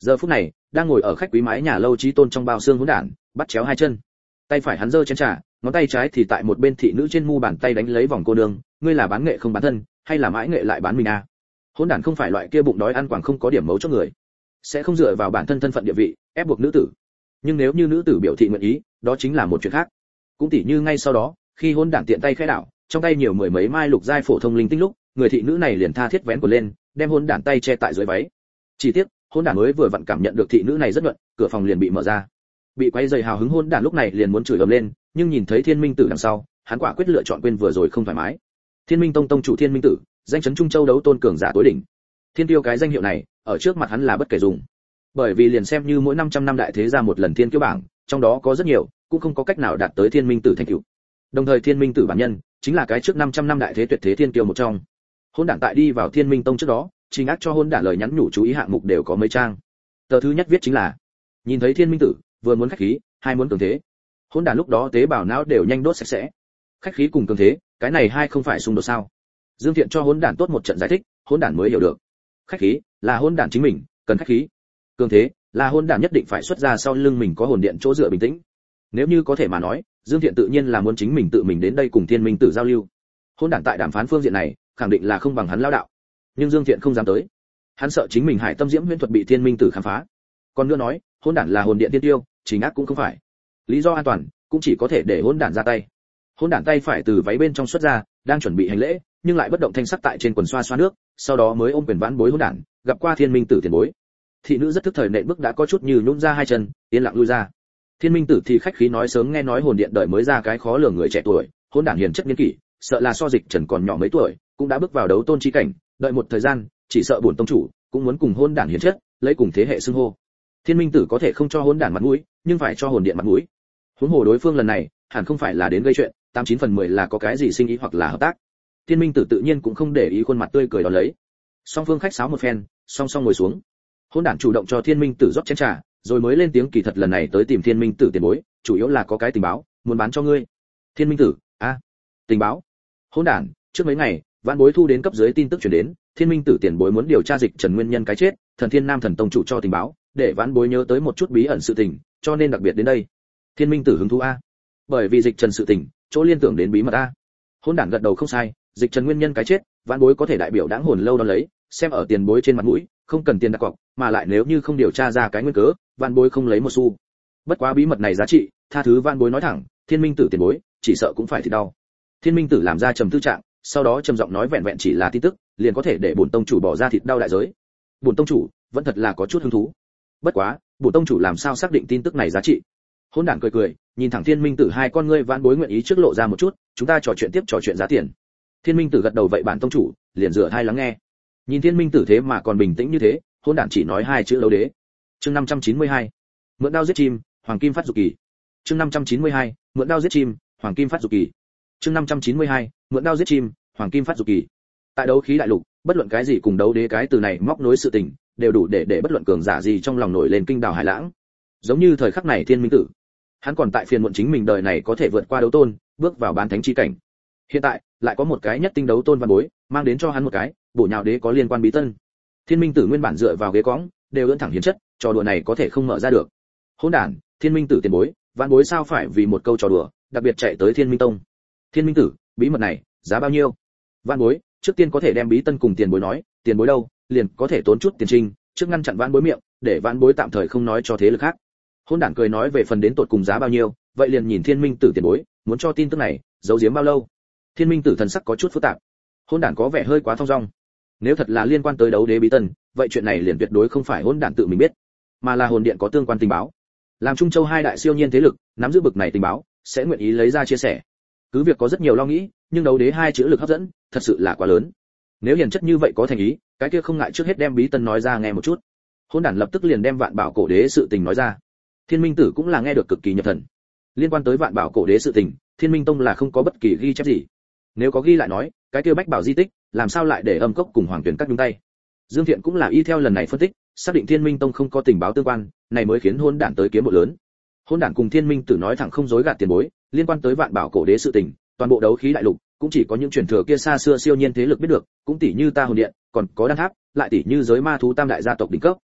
Giờ phút này, đang ngồi ở khách quý mái nhà lâu Chí Tôn trong bao xương hỗn đản, bắt chéo hai chân. Tay phải hắn giơ chén trà, ngón tay trái thì tại một bên thị nữ trên mu bàn tay đánh lấy vòng cô đường, ngươi là bán nghệ không bán thân, hay là mãi nghệ lại bán mình à? Hỗn đản không phải loại kia bụng đói ăn quảng không có điểm mấu cho người, sẽ không dựa vào bản thân thân phận địa vị ép buộc nữ tử. Nhưng nếu như nữ tử biểu thị nguyện ý, đó chính là một chuyện khác. Cũng tỉ như ngay sau đó, khi hỗn đản tiện tay khẽ đảo, trong tay nhiều mười mấy mai lục giai phổ thông linh tinh lúc, người thị nữ này liền tha thiết vén của lên, đem hỗn đản tay che tại dưới váy. Chỉ tiếc, hỗn đản mới vừa vặn cảm nhận được thị nữ này rất nhuận, cửa phòng liền bị mở ra. Bị quay dày hào hứng hỗn đản lúc này liền muốn chửi ầm lên, nhưng nhìn thấy Thiên Minh Tử đằng sau, hắn quả quyết lựa chọn quên vừa rồi không thoải mái. Thiên Minh Tông tông chủ Thiên Minh Tử, danh chấn Trung Châu đấu tôn cường giả tối đỉnh. Thiên Tiêu cái danh hiệu này, ở trước mặt hắn là bất kể dùng. Bởi vì liền xem như mỗi năm trăm năm đại thế ra một lần thiên kiêu bảng, trong đó có rất nhiều, cũng không có cách nào đạt tới Thiên Minh Tử thành tựu. Đồng thời Thiên Minh Tử bản nhân, chính là cái trước năm trăm năm đại thế tuyệt thế thiên kiêu một trong. Hỗn đản tại đi vào Thiên Minh Tông trước đó, Trình Ác cho hỗn đản lời nhắn nhủ chú ý hạng mục đều có mấy trang. Tờ thứ nhất viết chính là: nhìn thấy Thiên Minh Tử, vừa muốn khách khí, hai muốn cường thế. Hỗn đản lúc đó tế bào não đều nhanh đốt sạch sẽ. Khách khí cùng cường thế, cái này hai không phải xung đột sao? Dương Thiện cho hỗn đản tốt một trận giải thích, hỗn đản mới hiểu được. Khách khí là hỗn đản chính mình cần khách khí, cường thế là hỗn đản nhất định phải xuất ra sau lưng mình có hồn điện chỗ dựa bình tĩnh. Nếu như có thể mà nói, Dương Thiện tự nhiên là muốn chính mình tự mình đến đây cùng Thiên Minh Tử giao lưu. Hỗn đản tại đàm phán phương diện này, khẳng định là không bằng hắn lão đạo. Nhưng Dương Thiện không dám tới. Hắn sợ chính mình Hải Tâm Diễm Huyễn thuật bị Thiên Minh Tử khám phá. Còn nữa nói, hỗn đản là hồn điện tiên tiêu, Trình Ác cũng không phải. Lý do an toàn, cũng chỉ có thể để hỗn đản ra tay. Hỗn đản tay phải từ váy bên trong xuất ra, đang chuẩn bị hành lễ, nhưng lại bất động thanh sắc tại trên quần xoa xoa nước, sau đó mới ôm quyền vãn bối hỗn đản, gặp qua Thiên Minh Tử tiền bối. Thị nữ rất thức thời nện bước đã có chút như nhũn ra hai chân, yên lặng lui ra. Thiên Minh Tử thì khách khí nói sớm nghe nói hồn điện đợi mới ra cái khó lường người trẻ tuổi, hỗn đản hiền chất niên kỷ, sợ là so Dịch Trần còn nhỏ mấy tuổi, cũng đã bước vào đấu tôn chi cảnh, đợi một thời gian, chỉ sợ bổn tông chủ cũng muốn cùng hỗn đản hiền chất, lấy cùng thế hệ xưng hô. Thiên Minh Tử có thể không cho hỗn đản mặt mũi, nhưng phải cho hồn điện mặt mũi. Huống hồ đối phương lần này, hẳn không phải là đến gây chuyện, tám chín phần mười là có cái gì sinh ý hoặc là hợp tác. Thiên Minh Tử tự nhiên cũng không để ý khuôn mặt tươi cười đó lấy. Song phương khách sáo một phen, song song ngồi xuống. Hỗn đản chủ động cho Thiên Minh Tử rót chén trà, rồi mới lên tiếng kỳ thật lần này tới tìm Thiên Minh Tử tiền bối, chủ yếu là có cái tình báo, muốn bán cho ngươi. Thiên Minh Tử, a, à, tình báo? Hỗn đản, trước mấy ngày, vãn bối thu đến cấp dưới tin tức truyền đến, Thiên Minh Tử tiền bối muốn điều tra Dịch Trần nguyên nhân cái chết, Thần Thiên Nam thần tông chủ cho tình báo, để vãn bối nhớ tới một chút bí ẩn sự tình, cho nên đặc biệt đến đây. Thiên Minh Tử hứng thú a, bởi vì Dịch Trần sự tình, chỗ liên tưởng đến bí mật a. Hỗn đản gật đầu không sai, Dịch Trần nguyên nhân cái chết, vãn bối có thể đại biểu đãng hồn lâu đón lấy, xem ở tiền bối trên mặt mũi, không cần tiền đặt cọc, mà lại nếu như không điều tra ra cái nguyên cớ, vãn bối không lấy một xu. Bất quá bí mật này giá trị, tha thứ vãn bối nói thẳng, Thiên Minh Tử tiền bối, chỉ sợ cũng phải thì đau. Thiên Minh Tử làm ra trầm tư trạng, sau đó trầm giọng nói vẹn vẹn chỉ là tin tức, liền có thể để bổn tông chủ bỏ ra thịt đau đại giới. Bổn tông chủ vẫn thật là có chút hứng thú. Bất quá, bổn tông chủ làm sao xác định tin tức này giá trị? Hỗn đản cười cười, nhìn thẳng Thiên Minh Tử hai con ngươi vãn bối nguyện ý trước lộ ra một chút, chúng ta trò chuyện tiếp trò chuyện giá tiền. Thiên Minh Tử gật đầu vậy bản tông chủ, liền rửa hai lắng nghe. Nhìn Thiên Minh Tử thế mà còn bình tĩnh như thế, hỗn đản chỉ nói hai chữ đấu đế. Chương năm trăm chín mươi hai, mượn đao giết chim, hoàng kim phát dục kỳ. Chương năm trăm chín mươi hai, mượn đao giết chim, hoàng kim phát dục kỳ. Chương năm trăm chín mươi hai, mượn đao giết chim, hoàng kim phát dục kỳ. Tại đấu khí đại lục, bất luận cái gì cùng đấu đế cái từ này móc nối sự tình, đều đủ để để bất luận cường giả gì trong lòng nổi lên kinh đào hải lãng. Giống như thời khắc này Thiên Minh Tử, hắn còn tại phiền muộn chính mình đời này có thể vượt qua đấu tôn, bước vào bán thánh chi cảnh. Hiện tại, lại có một cái nhất tinh đấu tôn văn bối, mang đến cho hắn một cái, bổ nhào đế có liên quan bí tân. Thiên Minh Tử nguyên bản dựa vào ghế cõng, đều ưỡn thẳng hiến chất, trò đùa này có thể không mở ra được. Hỗn đản, Thiên Minh Tử tiền bối, văn bối sao phải vì một câu trò đùa, đặc biệt chạy tới Thiên Minh Tông. Thiên Minh Tử, bí mật này, giá bao nhiêu? Văn bối, trước tiên có thể đem bí tân cùng tiền bối nói, tiền bối đâu, liền có thể tốn chút tiền trinh, trước ngăn chặn văn bối miệng, để văn bối tạm thời không nói cho thế lực khác. Hỗn đản cười nói về phần đến tột cùng giá bao nhiêu, vậy liền nhìn Thiên Minh Tử tiền bối, muốn cho tin tức này, giấu giếm bao lâu. Thiên Minh Tử thần sắc có chút phức tạp. Hỗn đản có vẻ hơi quá thong dong. Nếu thật là liên quan tới đấu đế bí tân, vậy chuyện này liền tuyệt đối không phải hỗn đản tự mình biết, mà là hồn điện có tương quan tình báo. Làm Trung Châu hai đại siêu nhiên thế lực, nắm giữ bực này tình báo, sẽ nguyện ý lấy ra chia sẻ. Cứ việc có rất nhiều lo nghĩ, nhưng đấu đế hai chữ lực hấp dẫn, thật sự là quá lớn. Nếu hiền chất như vậy có thành ý, cái kia không ngại trước hết đem bí tân nói ra nghe một chút. Hỗn đản lập tức liền đem Vạn Bảo cổ đế sự tình nói ra. Thiên Minh Tử cũng là nghe được cực kỳ nhập thần. Liên quan tới Vạn Bảo cổ đế sự tình, Thiên Minh Tông là không có bất kỳ ghi chép gì. Nếu có ghi lại nói, cái kia Bách Bảo di tích, làm sao lại để Âm Cốc cùng Hoàng Tuyển các nhúng tay? Dương Thiện cũng là y theo lần này phân tích, xác định Thiên Minh Tông không có tình báo tương quan, này mới khiến hỗn đản tới kiếm một lớn. Hỗn đản cùng Thiên Minh Tử nói thẳng không dối gạt tiền bối, liên quan tới Vạn Bảo cổ đế sự tình, toàn bộ đấu khí đại lục cũng chỉ có những truyền thừa kia xa xưa siêu nhiên thế lực biết được, cũng tỷ như ta hồn điện, còn có đan tháp, lại tỷ như giới ma thú tam đại gia tộc đỉnh cấp.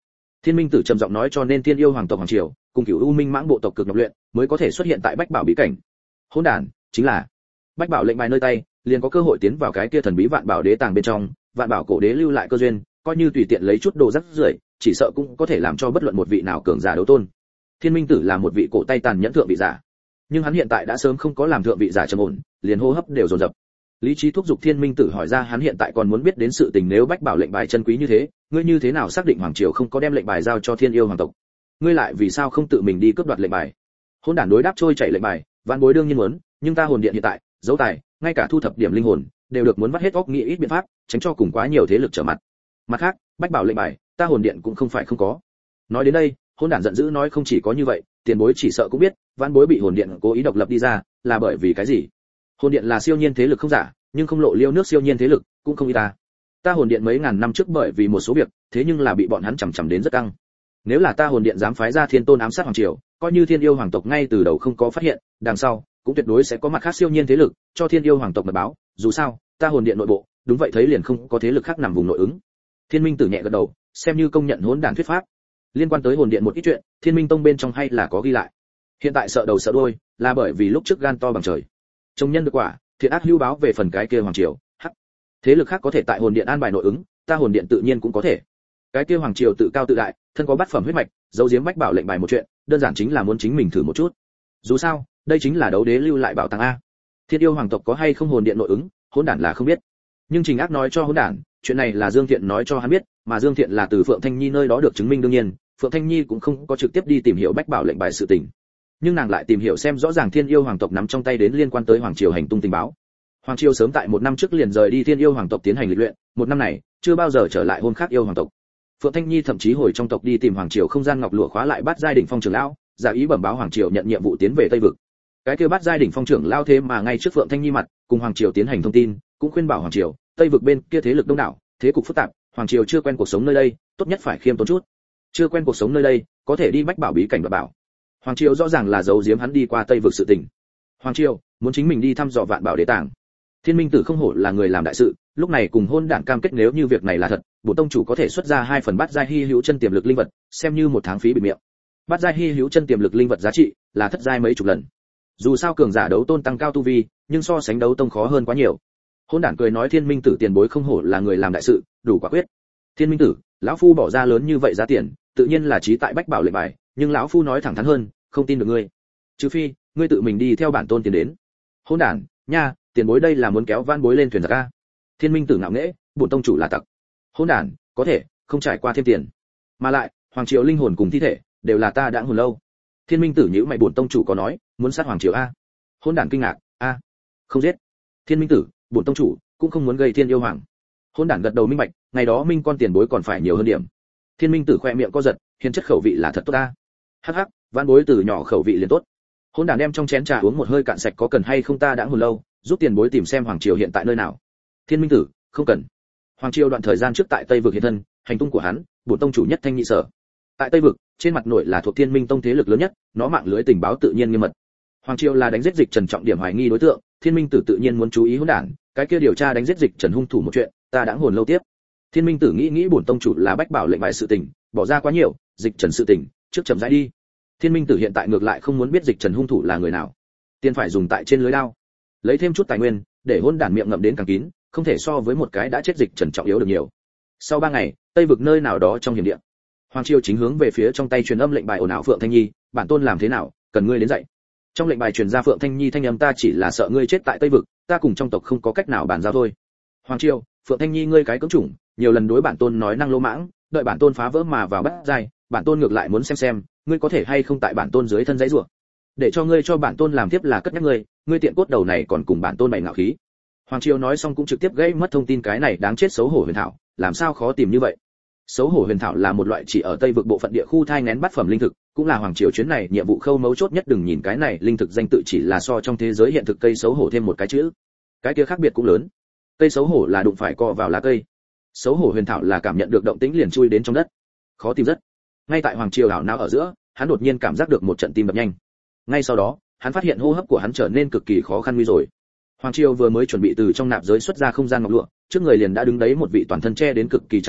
Thiên Minh Tử trầm giọng nói, cho nên Thiên Yêu hoàng tộc hoàng triều cùng Cửu U Minh Mãng bộ tộc cực nhọc luyện mới có thể xuất hiện tại Bách Bảo bí cảnh. Hỗn đản, chính là Bách Bảo lệnh bài nơi tay, liền có cơ hội tiến vào cái kia thần bí Vạn Bảo đế tàng bên trong, Vạn Bảo cổ đế lưu lại cơ duyên, coi như tùy tiện lấy chút đồ rắc rưởi, chỉ sợ cũng có thể làm cho bất luận một vị nào cường giả đấu tôn. Thiên Minh Tử là một vị cổ tay tàn nhẫn thượng vị giả, nhưng hắn hiện tại đã sớm không có làm thượng vị giả trầm ổn, liền hô hấp đều dồn dập. Lý trí thúc giục Thiên Minh Tử hỏi ra hắn hiện tại còn muốn biết đến sự tình, nếu Bách Bảo lệnh bài chân quý như thế, ngươi như thế nào xác định hoàng triều không có đem lệnh bài giao cho Thiên Yêu hoàng tộc? Ngươi lại vì sao không tự mình đi cướp đoạt lệnh bài? Hỗn đản đối đáp trôi chảy lệnh bài, Vạn Bối đương nhiên muốn, nhưng ta hồn điện hiện tại, dấu tài, ngay cả thu thập điểm linh hồn, đều được muốn vắt hết óc nghĩ ít biện pháp, tránh cho cùng quá nhiều thế lực trở mặt. Mặt khác, Bách Bảo lệnh bài, ta hồn điện cũng không phải không có. Nói đến đây, Hỗn đản giận dữ nói, không chỉ có như vậy, tiền bối chỉ sợ cũng biết, Vạn Bối bị hồn điện cố ý độc lập đi ra, là bởi vì cái gì? Hồn điện là siêu nhiên thế lực không giả, nhưng không lộ liêu nước siêu nhiên thế lực, cũng không y ta. Ta hồn điện mấy ngàn năm trước bởi vì một số việc, thế nhưng là bị bọn hắn chằm chằm đến rất căng. Nếu là ta hồn điện dám phái ra Thiên Tôn ám sát hoàng triều, coi như Thiên Yêu hoàng tộc ngay từ đầu không có phát hiện, đằng sau cũng tuyệt đối sẽ có mặt khác siêu nhiên thế lực cho Thiên Yêu hoàng tộc mật báo, dù sao, ta hồn điện nội bộ, đúng vậy thấy liền không có thế lực khác nằm vùng nội ứng. Thiên Minh Tử nhẹ gật đầu, xem như công nhận hỗn đản thuyết pháp. Liên quan tới hồn điện một ít chuyện, Thiên Minh Tông bên trong hay là có ghi lại. Hiện tại sợ đầu sợ đuôi, là bởi vì lúc trước gan to bằng trời. Trông nhân được quả, thiện ác hưu báo về phần cái kia hoàng triều, hắc. Thế lực khác có thể tại hồn điện an bài nội ứng, ta hồn điện tự nhiên cũng có thể. Cái kia hoàng triều tự cao tự đại, thân có bát phẩm huyết mạch, giấu giếm Bách Bảo lệnh bài một chuyện, đơn giản chính là muốn chính mình thử một chút. Dù sao, đây chính là đấu đế lưu lại bảo tàng a. Thiên Yêu hoàng tộc có hay không hồn điện nội ứng, hỗn đản là không biết. Nhưng Trình Ác nói cho hỗn đản, chuyện này là Dương Thiện nói cho hắn biết, mà Dương Thiện là từ Phượng Thanh Nhi nơi đó được chứng minh, đương nhiên, Phượng Thanh Nhi cũng không có trực tiếp đi tìm hiểu Bách Bảo lệnh bài sự tình. Nhưng nàng lại tìm hiểu xem rõ ràng Thiên Yêu hoàng tộc nắm trong tay đến liên quan tới hoàng triều hành tung tình báo. Hoàng triều sớm tại một năm trước liền rời đi Thiên Yêu hoàng tộc tiến hành lịch luyện, một năm này chưa bao giờ trở lại hôn khác yêu hoàng tộc. Phượng Thanh Nhi thậm chí hồi trong tộc đi tìm hoàng triều không gian ngọc lụa khóa lại Bát giai đỉnh phong trưởng lão, giả ý bẩm báo hoàng triều nhận nhiệm vụ tiến về Tây vực. Cái kia Bát giai đỉnh phong trưởng lão thế mà ngay trước Phượng Thanh Nhi mặt, cùng hoàng triều tiến hành thông tin, cũng khuyên bảo hoàng triều, Tây vực bên kia thế lực đông đảo, thế cục phức tạp, hoàng triều chưa quen cuộc sống nơi đây, tốt nhất phải khiêm tốn chút. Chưa quen cuộc sống nơi đây, có thể đi Bách Bảo bí cảnh đoạt bảo. Hoàng triều rõ ràng là giấu giếm hắn đi qua Tây vực sự tình. Hoàng triều muốn chính mình đi thăm dò Vạn Bảo đế tàng. Thiên Minh Tử không hổ là người làm đại sự, lúc này cùng hôn đản cam kết nếu như việc này là thật, bổn tông chủ có thể xuất ra hai phần bát giai hy hữu chân tiềm lực linh vật, xem như một tháng phí bị miệng. Bát giai hy hữu chân tiềm lực linh vật giá trị là thất giai mấy chục lần. Dù sao cường giả đấu tôn tăng cao tu vi, nhưng so sánh đấu tông khó hơn quá nhiều. Hôn đản cười nói, Thiên Minh Tử tiền bối không hổ là người làm đại sự, đủ quả quyết. Thiên Minh Tử, lão phu bỏ ra lớn như vậy giá tiền, tự nhiên là trí tại Bách Bảo lệnh bài, nhưng lão phu nói thẳng thắn hơn, không tin được ngươi. Trừ phi, ngươi tự mình đi theo bản tôn tiến đến. Hôn đản, nha, tiền bối đây là muốn kéo van bối lên thuyền giặc a. Thiên Minh Tử ngạo nghễ, bổn tông chủ là tặc. Hôn đản, có thể, không trải qua thêm tiền. Mà lại, hoàng triều linh hồn cùng thi thể đều là ta đã hồn lâu. Thiên Minh Tử nhíu mày, bổn tông chủ có nói, muốn sát hoàng triều a. Hôn đản kinh ngạc, a, không giết. Thiên Minh Tử, bổn tông chủ cũng không muốn gây Thiên Yêu hoàng. Hôn đản gật đầu minh bạch, ngày đó minh con tiền bối còn phải nhiều hơn điểm. Thiên Minh Tử khoe miệng co giật, hiền chất khẩu vị là thật tốt ta. Hắc hắc, van bối từ nhỏ khẩu vị liền tốt. Hôn đản đem trong chén trà uống một hơi cạn sạch, có cần hay không ta đã hồn lâu, giúp tiền bối tìm xem hoàng triều hiện tại nơi nào. Thiên Minh Tử, không cần. Hoàng triều đoạn thời gian trước tại Tây vực hiện thân, hành tung của hắn, bổn tông chủ nhất thanh nhị sở. Tại Tây vực, trên mặt nội là thuộc Thiên Minh Tông thế lực lớn nhất, nó mạng lưới tình báo tự nhiên nghiêm mật. Hoàng triều là đánh giết Dịch Trần trọng điểm hoài nghi đối tượng, Thiên Minh Tử tự nhiên muốn chú ý hỗn đản, cái kia điều tra đánh giết Dịch Trần hung thủ một chuyện, ta đã hồn lâu tiếp. Thiên Minh Tử nghĩ nghĩ bổn tông chủ là Bách Bảo lệnh bài sự tình, bỏ ra quá nhiều, Dịch Trần sự tình, trước chậm rãi đi. Thiên Minh Tử hiện tại ngược lại không muốn biết Dịch Trần hung thủ là người nào, tiền phải dùng tại trên lưới đao, lấy thêm chút tài nguyên, để hỗn đản miệng ngậm đến càng kín, không thể so với một cái đã chết Dịch Trần trọng yếu được nhiều. Sau ba ngày, Tây vực nơi nào đó trong hiểm địa, Hoàng triều chính hướng về phía trong tay truyền âm lệnh bài ồn ào, Phượng Thanh Nhi, bản tôn làm thế nào, cần ngươi đến dạy. Trong lệnh bài truyền ra Phượng Thanh Nhi thanh âm, ta chỉ là sợ ngươi chết tại Tây vực, ta cùng trong tộc không có cách nào bàn giao thôi. Hoàng triều, Phượng Thanh Nhi ngươi cái cưỡng chủng, nhiều lần đối bản tôn nói năng lỗ mãng, đợi bản tôn phá vỡ mà vào bắt giai, bản tôn ngược lại muốn xem xem, ngươi có thể hay không tại bản tôn dưới thân dãy rủa. Để cho ngươi cho bản tôn làm tiếp là cất nhắc ngươi, ngươi tiện cốt đầu này còn cùng bản tôn bày ngạo khí. Hoàng triều nói xong cũng trực tiếp gãy mất thông tin, cái này đáng chết xấu hổ huyền thảo, làm sao khó tìm như vậy. Xấu hổ huyền thảo là một loại chỉ ở Tây vực bộ phận địa khu thai nghén bát phẩm linh thực, cũng là hoàng triều chuyến này nhiệm vụ khâu mấu chốt nhất. Đừng nhìn cái này linh thực danh tự chỉ là so trong thế giới hiện thực cây xấu hổ thêm một cái chữ, cái kia khác biệt cũng lớn. Cây xấu hổ là đụng phải cọ vào lá cây, xấu hổ huyền thảo là cảm nhận được động tĩnh liền chui đến trong đất, khó tìm rất. Ngay tại hoàng triều đảo não ở giữa, hắn đột nhiên cảm giác được một trận tim đập nhanh. Ngay sau đó, hắn phát hiện hô hấp của hắn trở nên cực kỳ khó khăn nguy rồi. Hoàng triều vừa mới chuẩn bị từ trong nạp giới xuất ra không gian ngọc lụa, trước người liền đã đứng đấy một vị toàn thân che đến cực kỳ chặt chẽ,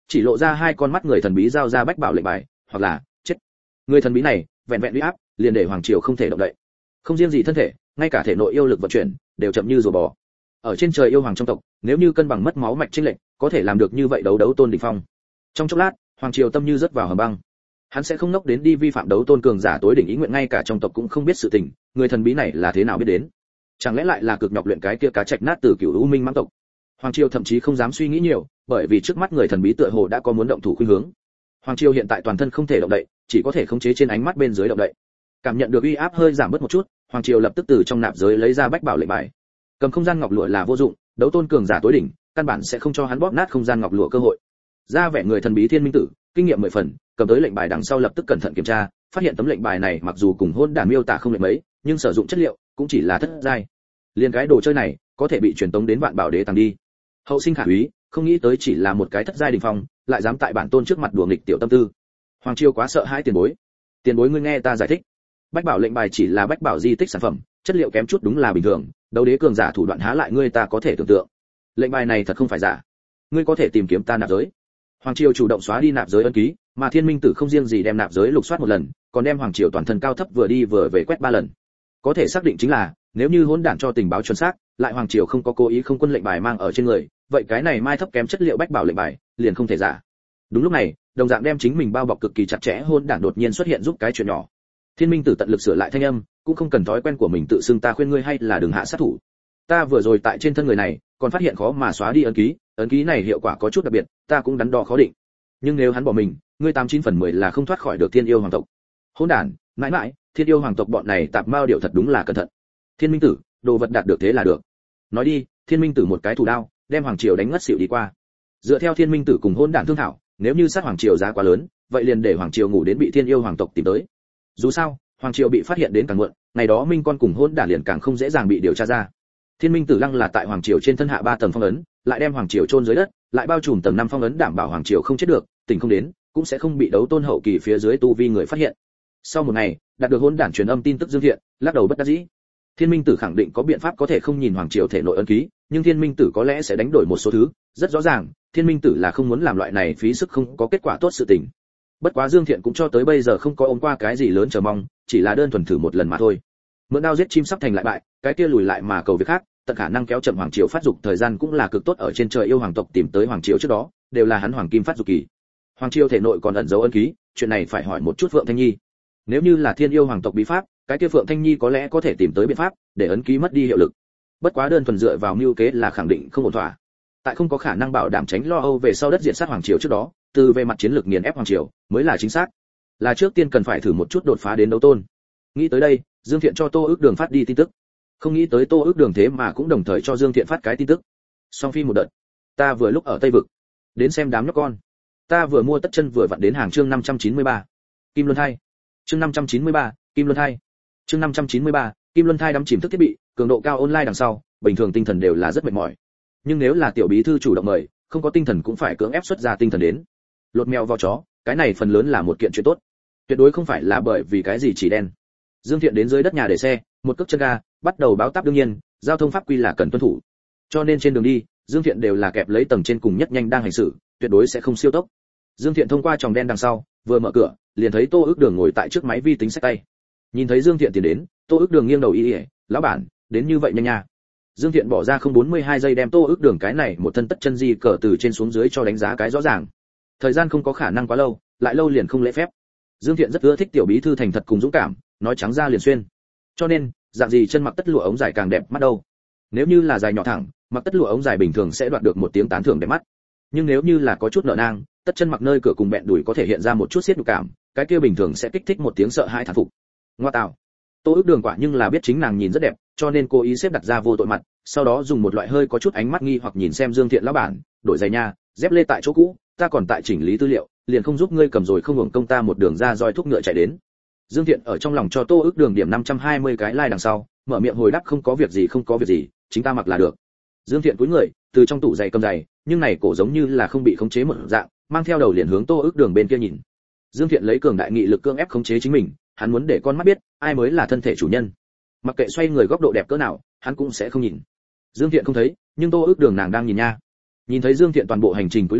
chỉ lộ ra hai con mắt người thần bí giao ra bách bảo lệnh bài, hoặc là chết. Người thần bí này, vẹn vẹn uy áp, liền để hoàng triều không thể động đậy. Không riêng gì thân thể, ngay cả thể nội yêu lực vận chuyển đều chậm như rùa bò. Ở trên trời yêu hoàng trong tộc, nếu như cân bằng mất máu mạch chênh lệch, có thể làm được như vậy đấu đấu tôn đỉnh phong. Trong chốc lát, hoàng triều tâm như rớt vào hầm băng. Hắn sẽ không nốc đến đi vi phạm đấu tôn cường giả tối đỉnh ý nguyện, ngay cả trong tộc cũng không biết sự tình, người thần bí này là thế nào biết đến? Chẳng lẽ lại là cực nhọc luyện cái kia cá trạch nát từ cửu u minh mãng tộc? Hoàng triều thậm chí không dám suy nghĩ nhiều, bởi vì trước mắt người thần bí tựa hồ đã có muốn động thủ khuynh hướng. Hoàng triều hiện tại toàn thân không thể động đậy, chỉ có thể khống chế trên ánh mắt bên dưới động đậy. Cảm nhận được uy áp hơi giảm bớt một chút, hoàng triều lập tức từ trong nạp giới lấy ra bách bảo lệnh bài. Cầm không gian ngọc lụa là vô dụng, đấu tôn cường giả tối đỉnh, căn bản sẽ không cho hắn bóp nát không gian ngọc lụa cơ hội. Ra vẻ người thần bí thiên minh tử, kinh nghiệm mười phần, cầm tới lệnh bài đằng sau lập tức cẩn thận kiểm tra, phát hiện tấm lệnh bài này mặc dù cùng hôn đản miêu tả không lệch mấy, nhưng sử dụng chất liệu cũng chỉ là thất giai. Liên cái đồ chơi này có thể bị truyền tống đến vạn bảo đế tàng đi. Hậu sinh khả úy, không nghĩ tới chỉ là một cái thất giai đỉnh phong, lại dám tại bản tôn trước mặt đùa nghịch tiểu tâm tư. Hoàng triều quá sợ hãi tiền bối. Tiền bối ngươi nghe ta giải thích. Bách bảo lệnh bài chỉ là bách bảo di tích sản phẩm, chất liệu kém chút đúng là bình thường, đấu đế cường giả thủ đoạn há lại ngươi ta có thể tưởng tượng. Lệnh bài này thật không phải giả. Ngươi có thể tìm kiếm ta nạp giới. Hoàng triều chủ động xóa đi nạp giới ấn ký, mà thiên minh tử không riêng gì đem nạp giới lục soát một lần, còn đem hoàng triều toàn thân cao thấp vừa đi vừa về quét ba lần. Có thể xác định chính là, nếu như hỗn đản cho tình báo chuẩn xác, lại hoàng triều không có cố ý không quân lệnh bài mang ở trên người, vậy cái này mai thấp kém chất liệu bách bảo lệnh bài liền không thể giả. Đúng lúc này, đồng dạng đem chính mình bao bọc cực kỳ chặt chẽ hỗn đản đột nhiên xuất hiện giúp cái chuyện nhỏ. Thiên minh tử tận lực sửa lại thanh âm, cũng không cần thói quen của mình tự xưng ta khuyên ngươi hay là đừng hạ sát thủ. Ta vừa rồi tại trên thân người này, còn phát hiện khó mà xóa đi ấn ký, ấn ký này hiệu quả có chút đặc biệt, ta cũng đắn đo khó định. Nhưng nếu hắn bỏ mình, ngươi tám chín phần mười là không thoát khỏi được thiên yêu hoàng tộc. Hỗn đản, mãi mãi, thiên yêu hoàng tộc bọn này tạp mao điệu thật đúng là cẩn thận. Thiên minh tử, đồ vật đạt được thế là được. Nói đi, thiên minh tử một cái thủ đao, đem hoàng triều đánh ngất xỉu đi qua. Dựa theo thiên minh tử cùng hỗn đản thương thảo, nếu như sát hoàng triều giá quá lớn, vậy liền để hoàng triều ngủ đến bị thiên yêu hoàng tộc tìm tới. Dù sao, hoàng triều bị phát hiện đến càng muộn, ngày đó minh con cùng hỗn đản liền càng không dễ dàng bị điều tra ra. Thiên minh tử lăng là tại hoàng triều trên thân hạ ba tầng phong ấn, lại đem hoàng triều chôn dưới đất, lại bao trùm tầng năm phong ấn đảm bảo hoàng triều không chết được, tỉnh không đến, cũng sẽ không bị đấu tôn hậu kỳ phía dưới tu vi người phát hiện. Sau một ngày, đạt được hỗn đản truyền âm tin tức Dương Thiện, lắc đầu bất đắc dĩ. Thiên minh tử khẳng định có biện pháp có thể không nhìn hoàng triều thể nội ấn ký, nhưng thiên minh tử có lẽ sẽ đánh đổi một số thứ, rất rõ ràng, thiên minh tử là không muốn làm loại này phí sức không có kết quả tốt sự tình. Bất quá Dương Thiện cũng cho tới bây giờ không có ôm qua cái gì lớn chờ mong, chỉ là đơn thuần thử một lần mà thôi. Mượn đao giết chim sắp thành lại bại, cái kia lùi lại mà cầu việc khác, tận khả năng kéo chậm hoàng triều phát dục thời gian cũng là cực tốt. Ở trên trời yêu hoàng tộc tìm tới hoàng triều trước đó, đều là hắn hoàng kim phát dục kỳ. Hoàng triều thể nội còn ẩn dấu ấn ký, chuyện này phải hỏi một chút Phượng Thanh Nhi. Nếu như là thiên yêu hoàng tộc bí pháp, cái kia Phượng Thanh Nhi có lẽ có thể tìm tới biện pháp để ấn ký mất đi hiệu lực. Bất quá đơn thuần dựa vào mưu kế là khẳng định không ổn thỏa. Tại không có khả năng bảo đảm tránh lo âu về sau đất diện sát hoàng triều trước đó, từ về mặt chiến lược nghiền ép hoàng triều mới là chính xác. Là trước tiên cần phải thử một chút đột phá đến đấu tôn. Nghĩ tới đây, Dương Thiện cho Tô Ước Đường phát đi tin tức. Không nghĩ tới Tô Ước Đường thế mà cũng đồng thời cho Dương Thiện phát cái tin tức. Song phi một đợt. Ta vừa lúc ở Tây vực, đến xem đám nhóc con. Ta vừa mua tất chân vừa vặn đến hàng chương năm trăm chín mươi ba. Kim Luân Thai. Chương năm trăm chín mươi ba, Kim Luân Thai. Chương năm trăm chín mươi ba, Kim Luân Thai đắm chìm thức thiết bị, cường độ cao online đằng sau, bình thường tinh thần đều là rất mệt mỏi. Nhưng nếu là tiểu bí thư chủ động mời, không có tinh thần cũng phải cưỡng ép xuất ra tinh thần đến. Lột mèo vào chó, cái này phần lớn là một kiện chuyện tốt. Tuyệt đối không phải là bởi vì cái gì chỉ đen. Dương Thiện đến dưới đất nhà để xe, một cước chân ga, bắt đầu báo táp. Đương nhiên, giao thông pháp quy là cần tuân thủ. Cho nên trên đường đi, Dương Thiện đều là kẹp lấy tầng trên cùng nhất nhanh đang hành xử, tuyệt đối sẽ không siêu tốc. Dương Thiện thông qua tròng đen đằng sau, vừa mở cửa, liền thấy Tô Ước Đường ngồi tại trước máy vi tính xách tay. Nhìn thấy Dương Thiện tiến đến, Tô Ước Đường nghiêng đầu y y, "Lão bản, đến như vậy nhanh nha." Dương Thiện bỏ ra không bốn mươi hai giây đem Tô Ước Đường cái này một thân tất chân di cờ từ trên xuống dưới cho đánh giá cái rõ ràng. Thời gian không có khả năng quá lâu, lại lâu liền không lễ phép. Dương Thiện rất ưa thích tiểu bí thư thành thật cùng dũng cảm, nói trắng ra liền xuyên. Cho nên, dạng gì chân mặc tất lụa ống dài càng đẹp mắt đâu. Nếu như là dài nhỏ thẳng, mặc tất lụa ống dài bình thường sẽ đoạt được một tiếng tán thưởng đẹp mắt. Nhưng nếu như là có chút nợ nang, tất chân mặc nơi cửa cùng bẹn đùi có thể hiện ra một chút xiết nhục cảm, cái kia bình thường sẽ kích thích một tiếng sợ hãi thán phục. Ngoa tạo. Tô Ước Đường quả nhưng là biết chính nàng nhìn rất đẹp, cho nên cố ý xếp đặt ra vô tội mặt, sau đó dùng một loại hơi có chút ánh mắt nghi hoặc nhìn xem Dương Thiện lão bản, đổi giày nha, dép lê tại chỗ cũ, ta còn tại chỉnh lý tư liệu, liền không giúp ngươi cầm rồi không hưởng công ta một đường ra roi thúc ngựa chạy đến. Dương Thiện ở trong lòng cho Tô Ước Đường điểm năm trăm hai mươi cái like đằng sau, mở miệng hồi đáp không có việc gì không có việc gì, chính ta mặc là được. Dương Thiện cúi người, từ trong tủ giày cầm giày, nhưng này cổ giống như là không bị khống chế một dạng, mang theo đầu liền hướng Tô Ước Đường bên kia nhìn. Dương Thiện lấy cường đại nghị lực cưỡng ép khống chế chính mình, hắn muốn để con mắt biết, ai mới là thân thể chủ nhân. Mặc kệ xoay người góc độ đẹp cỡ nào, hắn cũng sẽ không nhìn. Dương Thiện không thấy, nhưng Tô Ước Đường nàng đang nhìn nha. Nhìn thấy Dương Thiện toàn bộ hành trình cúi đầu,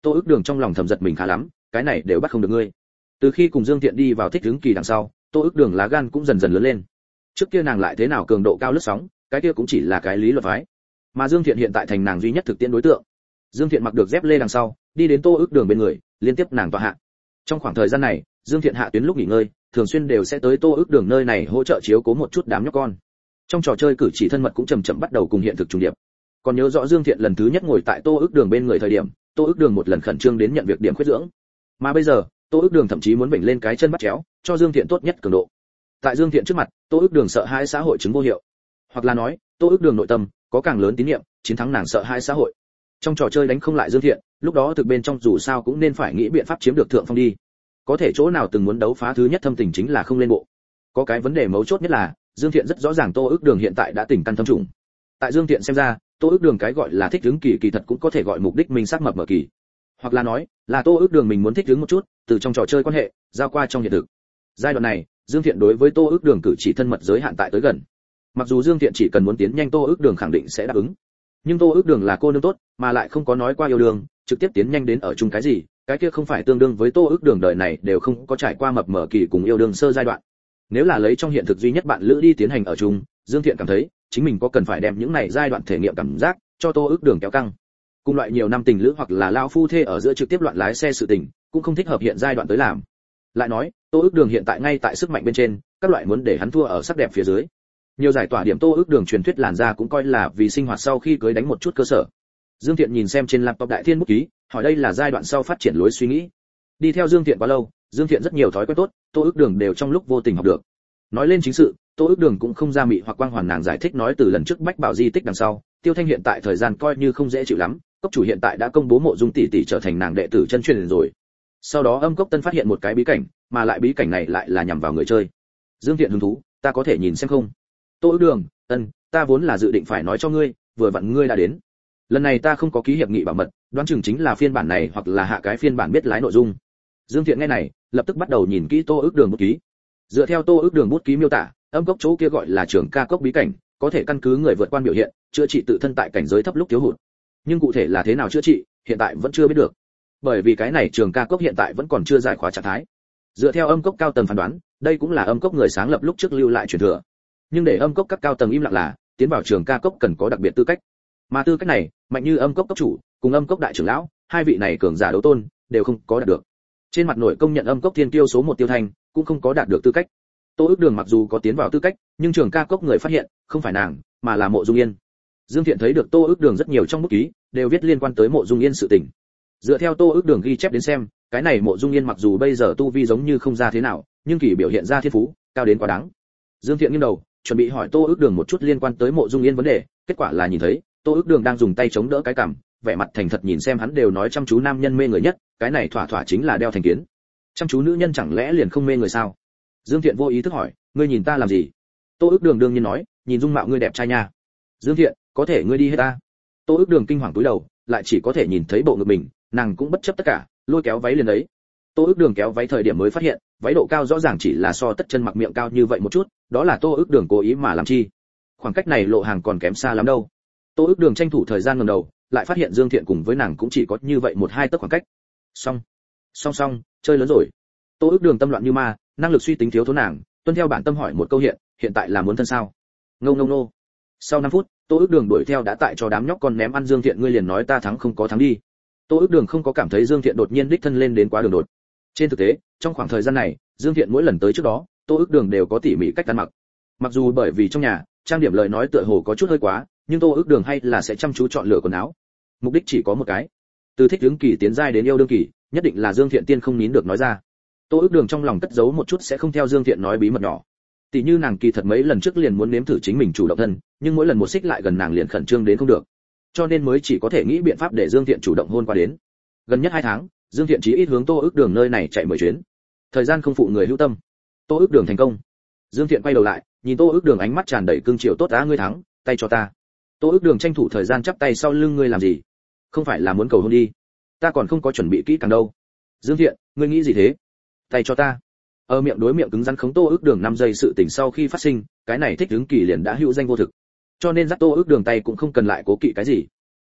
Tô Ước Đường trong lòng thầm giật mình khá lắm, cái này đều bắt không được ngươi. Từ khi cùng Dương Thiện đi vào thích ứng kỳ đằng sau, Tô Ước Đường lá gan cũng dần dần lớn lên. Trước kia nàng lại thế nào cường độ cao lướt sóng, cái kia cũng chỉ là cái lý luật phái. Mà Dương Thiện hiện tại thành nàng duy nhất thực tiễn đối tượng. Dương Thiện mặc được dép lê đằng sau, đi đến Tô Ước Đường bên người, liên tiếp nàng tọa hạ. Trong khoảng thời gian này, Dương Thiện hạ tuyến lúc nghỉ ngơi, thường xuyên đều sẽ tới Tô Ước Đường nơi này hỗ trợ chiếu cố một chút đám nhóc con. Trong trò chơi cử chỉ thân mật cũng chậm chậm bắt đầu cùng hiện thực trùng điệp. Còn nhớ rõ Dương Thiện lần thứ nhất ngồi tại Tô Ước Đường bên người thời điểm, Tô Ước Đường một lần khẩn trương đến nhận việc điểm khuyết dưỡng. Mà bây giờ, Tô Ước Đường thậm chí muốn vểnh lên cái chân bắt chéo, cho Dương Thiện tốt nhất cường độ. Tại Dương Thiện trước mặt, Tô Ước Đường sợ hãi xã hội chứng vô hiệu, hoặc là nói, Tô Ước Đường nội tâm có càng lớn tín nhiệm, chiến thắng nàng sợ hãi xã hội. Trong trò chơi đánh không lại Dương Thiện, lúc đó thực bên trong dù sao cũng nên phải nghĩ biện pháp chiếm được thượng phong đi. Có thể chỗ nào từng muốn đấu phá thứ nhất thâm tình chính là không lên bộ. Có cái vấn đề mấu chốt nhất là, Dương Thiện rất rõ ràng Tô Ước Đường hiện tại đã tình căn thâm trùng. Tại Dương Thiện xem ra, Tô Ước Đường cái gọi là thích ứng kỳ kỳ thật cũng có thể gọi mục đích mình sắc mập mở kỳ, hoặc là nói là Tô Ước Đường mình muốn thích ứng một chút, từ trong trò chơi quan hệ giao qua trong hiện thực. Giai đoạn này, Dương Thiện đối với Tô Ước Đường cử chỉ thân mật giới hạn tại tới gần. Mặc dù Dương Thiện chỉ cần muốn tiến nhanh Tô Ước Đường khẳng định sẽ đáp ứng, nhưng Tô Ước Đường là cô nương tốt, mà lại không có nói qua yêu đương, trực tiếp tiến nhanh đến ở chung cái gì, cái kia không phải tương đương với Tô Ước Đường đời này đều không có trải qua mập mờ kỳ cùng yêu đương sơ giai đoạn. Nếu là lấy trong hiện thực duy nhất bạn lữ đi tiến hành ở chung, Dương Thiện cảm thấy chính mình có cần phải đem những này giai đoạn thể nghiệm cảm giác cho Tô Ước Đường kéo căng. Cùng loại nhiều năm tình lữ hoặc là lao phu thê ở giữa trực tiếp loạn lái xe sự tình, cũng không thích hợp hiện giai đoạn tới làm. Lại nói, Tô Ước Đường hiện tại ngay tại sức mạnh bên trên, các loại muốn để hắn thua ở sắc đẹp phía dưới. Nhiều giải tỏa điểm Tô Ước Đường truyền thuyết làn da cũng coi là vì sinh hoạt sau khi cưới đánh một chút cơ sở. Dương Thiện nhìn xem trên laptop Đại Thiên bút ký, hỏi đây là giai đoạn sau phát triển lối suy nghĩ. Đi theo Dương Thiện quá lâu, Dương Thiện rất nhiều thói quen tốt, Tô Ước Đường đều trong lúc vô tình học được. Nói lên chính sự, Tô Ước Đường cũng không ra mị hoặc quang hoàn nàng giải thích nói từ lần trước Bách Bảo di tích đằng sau, Tiêu Thanh hiện tại thời gian coi như không dễ chịu lắm, cốc chủ hiện tại đã công bố Mộ Dung tỷ tỷ trở thành nàng đệ tử chân truyền rồi. Sau đó Âm Cốc Tân phát hiện một cái bí cảnh, mà lại bí cảnh này lại là nhằm vào người chơi. Dương Thiện hứng thú, ta có thể nhìn xem không? Tô Ước Đường, ân, ta vốn là dự định phải nói cho ngươi, vừa vặn ngươi đã đến. Lần này ta không có ký hiệp nghị bảo mật, đoán chừng chính là phiên bản này hoặc là hạ cái phiên bản biết lái nội dung. Dương Thiện nghe này, lập tức bắt đầu nhìn kỹ Tô Ước Đường bút ký. Dựa theo Tô Ước Đường bút ký miêu tả, Âm Cốc chỗ kia gọi là Trường Ca Cốc bí cảnh, có thể căn cứ người vượt qua biểu hiện, chữa trị tự thân tại cảnh giới thấp lúc thiếu hụt. Nhưng cụ thể là thế nào chữa trị, hiện tại vẫn chưa biết được. Bởi vì cái này Trường Ca Cốc hiện tại vẫn còn chưa giải khóa trạng thái. Dựa theo Âm Cốc cao tầng phán đoán, đây cũng là Âm Cốc người sáng lập lúc trước lưu lại truyền thừa. Nhưng để Âm Cốc các cao tầng im lặng là, tiến vào Trường Ca Cốc cần có đặc biệt tư cách. Mà tư cách này, mạnh như Âm Cốc cốc chủ, cùng Âm Cốc đại trưởng lão, hai vị này cường giả đấu tôn, đều không có đạt được. Trên mặt nổi công nhận Âm Cốc thiên tiêu số một Tiêu Thanh, cũng không có đạt được tư cách. Tô Ước Đường mặc dù có tiến vào tư cách, nhưng Trường Ca Cốc người phát hiện, không phải nàng, mà là Mộ Dung Yên. Dương Thiện thấy được Tô Ước Đường rất nhiều trong bút ký, đều viết liên quan tới Mộ Dung Yên sự tình. Dựa theo Tô Ước Đường ghi chép đến xem, cái này Mộ Dung Yên mặc dù bây giờ tu vi giống như không ra thế nào, nhưng kỳ biểu hiện ra thiên phú, cao đến quá đáng. Dương Thiện nghiêng đầu, chuẩn bị hỏi Tô Ước Đường một chút liên quan tới Mộ Dung Yên vấn đề, kết quả là nhìn thấy, Tô Ước Đường đang dùng tay chống đỡ cái cằm, vẻ mặt thành thật nhìn xem hắn đều nói chăm chú nam nhân mê người nhất, cái này thỏa thỏa chính là đeo thành kiến. Chăm chú nữ nhân chẳng lẽ liền không mê người sao? Dương Thiện vô ý thức hỏi, ngươi nhìn ta làm gì? Tô Ước Đường đương nhiên nói, nhìn dung mạo ngươi đẹp trai nha. Dương Thiện, có thể ngươi đi hết ta. Tô Ước Đường kinh hoàng cúi đầu, lại chỉ có thể nhìn thấy bộ ngực mình, nàng cũng bất chấp tất cả, lôi kéo váy liền ấy. Tô Ước Đường kéo váy thời điểm mới phát hiện, váy độ cao rõ ràng chỉ là so tất chân mặc miệng cao như vậy một chút, đó là Tô Ước Đường cố ý mà làm chi? Khoảng cách này lộ hàng còn kém xa lắm đâu. Tô Ước Đường tranh thủ thời gian ngẩng đầu, lại phát hiện Dương Thiện cùng với nàng cũng chỉ có như vậy một hai tấc khoảng cách. Xong, xong xong, chơi lớn rồi. Tô Ước Đường tâm loạn như ma, năng lực suy tính thiếu thốn nàng, tuân theo bản tâm hỏi một câu hiện, hiện tại là muốn thân sao? Ngô ngô ngô. Sau năm phút, Tô Ước Đường đuổi theo đã tại cho đám nhóc con ném ăn Dương Thiện, ngươi liền nói ta thắng không có thắng đi. Tô Ước Đường không có cảm thấy Dương Thiện đột nhiên đích thân lên đến quá đường đột. Trên thực tế, trong khoảng thời gian này, Dương Thiện mỗi lần tới trước đó, Tô Ước Đường đều có tỉ mỉ cách ăn mặc. Mặc dù bởi vì trong nhà, trang điểm lời nói tựa hồ có chút hơi quá, nhưng Tô Ước Đường hay là sẽ chăm chú chọn lựa quần áo. Mục đích chỉ có một cái, từ thích ứng kỳ tiến giai đến yêu đương kỳ, nhất định là Dương Thiện tiên không nín được nói ra. Tô Ước Đường trong lòng cất giấu một chút sẽ không theo Dương Thiện nói bí mật nhỏ. Tỷ như nàng kỳ thật mấy lần trước liền muốn nếm thử chính mình chủ động thân, nhưng mỗi lần một xích lại gần nàng liền khẩn trương đến không được. Cho nên mới chỉ có thể nghĩ biện pháp để Dương Thiện chủ động hôn qua đến. Gần nhất hai tháng, Dương Thiện chỉ ít hướng Tô Ước Đường nơi này chạy mười chuyến. Thời gian không phụ người hữu tâm. Tô Ước Đường thành công. Dương Thiện quay đầu lại, nhìn Tô Ước Đường ánh mắt tràn đầy cương chiều, tốt á, ngươi thắng, tay cho ta. Tô Ước Đường tranh thủ thời gian chắp tay sau lưng, ngươi làm gì? Không phải là muốn cầu hôn đi? Ta còn không có chuẩn bị kỹ càng đâu. Dương Thiện, ngươi nghĩ gì thế? Tay cho ta. Ở miệng đối miệng cứng rắn khống Tô Ước Đường năm giây sự tình sau khi phát sinh, cái này thích ứng kỳ liền đã hữu danh vô thực. Cho nên dắt Tô Ước Đường tay cũng không cần lại cố kỵ cái gì.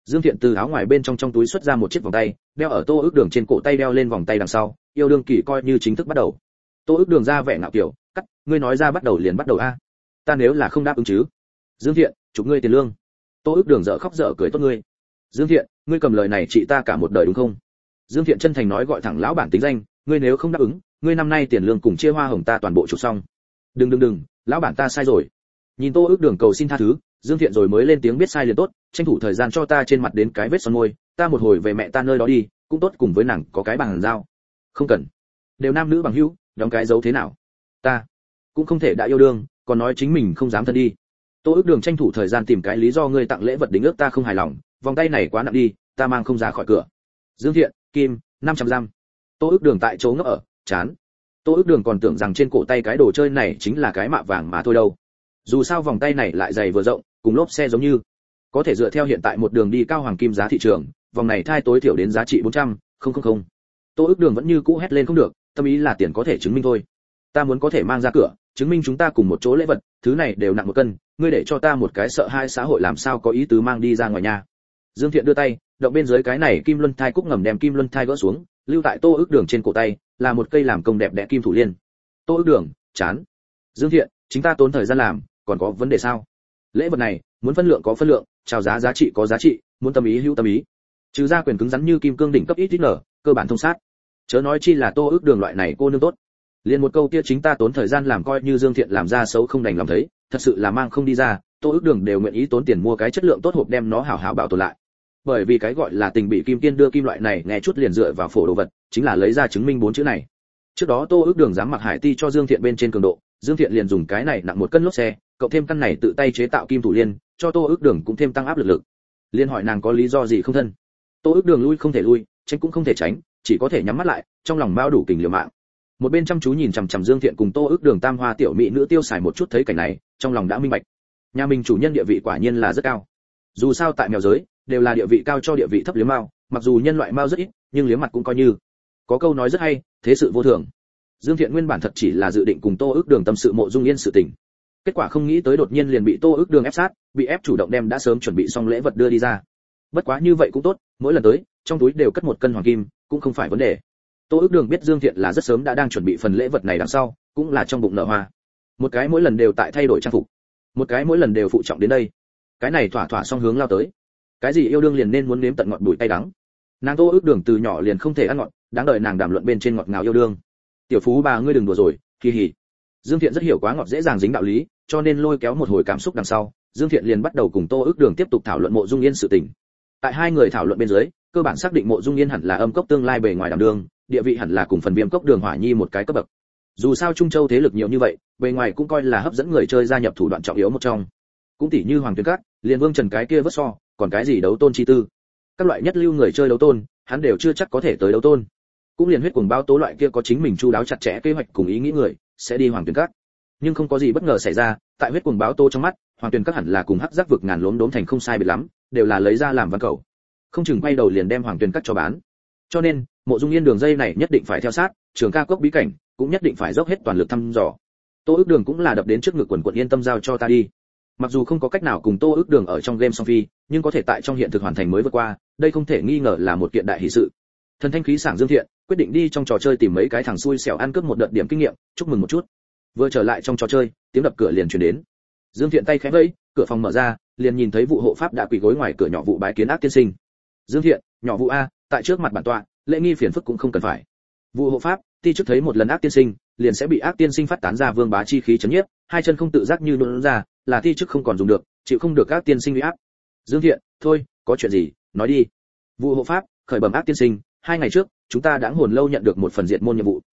Dương Thiện từ áo ngoài bên trong trong túi xuất ra một chiếc vòng tay, đeo ở Tô Ước Đường trên cổ tay, đeo lên vòng tay đằng sau, yêu đương kỳ coi như chính thức bắt đầu. Tô Ước Đường ra vẻ ngạo kiểu, cắt, ngươi nói ra bắt đầu liền bắt đầu a. Ta nếu là không đáp ứng chứ? Dương Thiện, chụp ngươi tiền lương. Tô Ước Đường dở khóc dở cười, tốt ngươi. Dương Thiện, ngươi cầm lời này trị ta cả một đời đúng không? Dương Thiện chân thành nói, gọi thẳng lão bản tính danh, ngươi nếu không đáp ứng, ngươi năm nay tiền lương cùng chia hoa hồng ta toàn bộ chụp xong. Đừng đừng đừng, lão bản ta sai rồi. Nhìn Tô Ước Đường cầu xin tha thứ, Dương Thiện rồi mới lên tiếng, biết sai liền tốt, tranh thủ thời gian cho ta trên mặt đến cái vết son môi, ta một hồi về mẹ ta nơi đó đi, cũng tốt cùng với nàng có cái bằng giao. Không cần, đều nam nữ bằng hữu, đóng cái dấu thế nào? Ta cũng không thể đã yêu đương, còn nói chính mình không dám thân đi. Tô Ước Đường tranh thủ thời gian tìm cái lý do, ngươi tặng lễ vật đính ước ta không hài lòng, vòng tay này quá nặng đi, ta mang không ra khỏi cửa. Dương Thiện, kim, năm trăm giam. Tô Ước Đường tại chỗ ngấp ở, chán. Tô Ước Đường còn tưởng rằng trên cổ tay cái đồ chơi này chính là cái mạ vàng mà thôi đâu. Dù sao vòng tay này lại dày vừa rộng, cùng lốp xe giống như. Có thể dựa theo hiện tại một đường đi cao hoàng kim giá thị trường, vòng này thai tối thiểu đến giá trị bốn trăm, không không không. Tô Ước Đường vẫn như cũ hét lên không được, tâm ý là tiền có thể chứng minh thôi. Ta muốn có thể mang ra cửa, chứng minh chúng ta cùng một chỗ lễ vật, thứ này đều nặng một cân, ngươi để cho ta một cái sợ hai xã hội làm sao có ý tứ mang đi ra ngoài nhà. Dương Thiện đưa tay, động bên dưới cái này kim luân thai cúc ngầm, đem kim luân thai gỡ xuống, lưu tại Tô Ước Đường trên cổ tay, là một cây làm công đẹp đẽ kim thủ liên. Tô Ước Đường, chán. Dương Thiện, chính ta tốn thời gian làm, còn có vấn đề sao? Lễ vật này, muốn phân lượng có phân lượng, chào giá giá trị có giá trị, muốn tâm ý hữu tâm ý. Trừ ra quyền cứng rắn như kim cương đỉnh cấp ít ít nở, cơ bản thông sát. Chớ nói chi là Tô Ước Đường loại này cô nương tốt. Liên một câu kia chính ta tốn thời gian làm coi như Dương Thiện làm ra xấu không đành lòng thấy, thật sự là mang không đi ra, Tô Ước Đường đều nguyện ý tốn tiền mua cái chất lượng tốt hộp đem nó hảo hảo bảo tồn lại. Bởi vì cái gọi là tình bị kim kiên đưa kim loại này nghe chút liền dựa vào phổ đồ vật, chính là lấy ra chứng minh bốn chữ này. Trước đó Tô Ước Đường dám mặc hải ti cho Dương Thiện bên trên cường độ, Dương Thiện liền dùng cái này nặng một cân lốp xe, cộng thêm căn này tự tay chế tạo kim thủ liên, cho Tô Ước Đường cũng thêm tăng áp lực lực. Liên hỏi nàng có lý do gì không thân. Tô Ước Đường lui không thể lui, tránh cũng không thể tránh, chỉ có thể nhắm mắt lại, trong lòng bao đủ kình liều mạng. Một bên chăm chú nhìn chằm chằm Dương Thiện cùng Tô Ước Đường tam hoa tiểu mỹ nữ tiêu xài một chút, thấy cảnh này, trong lòng đã minh bạch. Nhà mình chủ nhân địa vị quả nhiên là rất cao. Dù sao tại mèo giới, đều là địa vị cao cho địa vị thấp liếm mao, mặc dù nhân loại mao rất ít, nhưng liếm mặt cũng coi như. Có câu nói rất hay, thế sự vô thường. Dương Thiện nguyên bản thật chỉ là dự định cùng Tô Ước Đường tâm sự Mộ Dung Yên sự tình. Kết quả không nghĩ tới đột nhiên liền bị Tô Ước Đường ép sát, bị ép chủ động đem đã sớm chuẩn bị xong lễ vật đưa đi ra. Bất quá như vậy cũng tốt, mỗi lần tới, trong túi đều cất một cân hoàng kim, cũng không phải vấn đề. Tô Ước Đường biết Dương Thiện là rất sớm đã đang chuẩn bị phần lễ vật này đằng sau, cũng là trong bụng nở hoa. Một cái mỗi lần đều tại thay đổi trang phục, một cái mỗi lần đều phụ trọng đến đây. Cái này thỏa thỏa song hướng lao tới. Cái gì yêu đương liền nên muốn nếm tận ngọt bùi tay đắng. Nàng Tô Ước Đường từ nhỏ liền không thể ăn ngọt, đáng đợi nàng đàm luận bên trên ngọt ngào yêu đương. Tiểu phú bà ngươi đừng đùa rồi, kỳ hỉ. Dương Thiện rất hiểu quá ngọt dễ dàng dính đạo lý, cho nên lôi kéo một hồi cảm xúc đằng sau, Dương Thiện liền bắt đầu cùng Tô Ước Đường tiếp tục thảo luận Mộ Dung Yên sự tình. Tại hai người thảo luận bên dưới, cơ bản xác định Mộ Dung Yên hẳn là âm cốc tương lai bề ngoài đảm đương, địa vị hẳn là cùng phần Viêm cốc Đường Hỏa Nhi một cái cấp bậc. Dù sao Trung Châu thế lực nhiều như vậy, bề ngoài cũng coi là hấp dẫn người chơi gia nhập thủ đoạn trọng yếu một trong. Cũng tỷ như Hoàng Tuyên Các, liền Vương Trần cái kia vớt so, còn cái gì đấu tôn chi tư. Các loại nhất lưu người chơi đấu tôn, hắn đều chưa chắc có thể tới đấu tôn. Cũng liền huyết cuồng báo tố loại kia có chính mình chu đáo chặt chẽ kế hoạch cùng ý nghĩ người, sẽ đi Hoàng Tuyên Các. Nhưng không có gì bất ngờ xảy ra, tại huyết cuồng báo tố trong mắt, Hoàng Tuyên Các hẳn là cùng hắc giác vực ngàn lốm đốm thành không sai biệt lắm, đều là lấy ra làm văn cầu. Không chừng quay đầu liền đem Hoàng Tuyên Các cho bán. Cho nên, Mộ Dung Yên đường dây này nhất định phải theo sát, Trường Ca Cốc bí cảnh cũng nhất định phải dốc hết toàn lực thăm dò. Tô Ước Đường cũng là đập đến trước ngực quần quần yên tâm giao cho ta đi. Mặc dù không có cách nào cùng Tô Ước Đường ở trong game song phi, nhưng có thể tại trong hiện thực hoàn thành mới vượt qua, đây không thể nghi ngờ là một kiện đại hỷ sự. Thần thanh khí sảng Dương Thiện quyết định đi trong trò chơi tìm mấy cái thằng xui xẻo ăn cướp một đợt điểm kinh nghiệm, chúc mừng một chút. Vừa trở lại trong trò chơi, tiếng đập cửa liền truyền đến. Dương Thiện tay khẽ vẫy, cửa phòng mở ra, liền nhìn thấy vụ hộ pháp đã quỳ gối ngoài cửa nhỏ vụ bái kiến Ác Tiên Sinh. Dương Thiện, nhỏ vụ a, tại trước mặt bản tọa, lễ nghi phiền phức cũng không cần phải. Vụ hộ pháp, ti trước thấy một lần Ác Tiên Sinh, liền sẽ bị Ác Tiên Sinh phát tán ra vương bá chi khí chấn nhiếp, hai chân không tự giác như luồn ra, là ti trước không còn dùng được, chịu không được Ác Tiên Sinh uy áp. Dương Thiện, thôi, có chuyện gì, nói đi. Vụ hộ pháp, khởi bẩm Ác Tiên Sinh, hai ngày trước, chúng ta đã hồn lâu nhận được một phần diệt môn nhiệm vụ,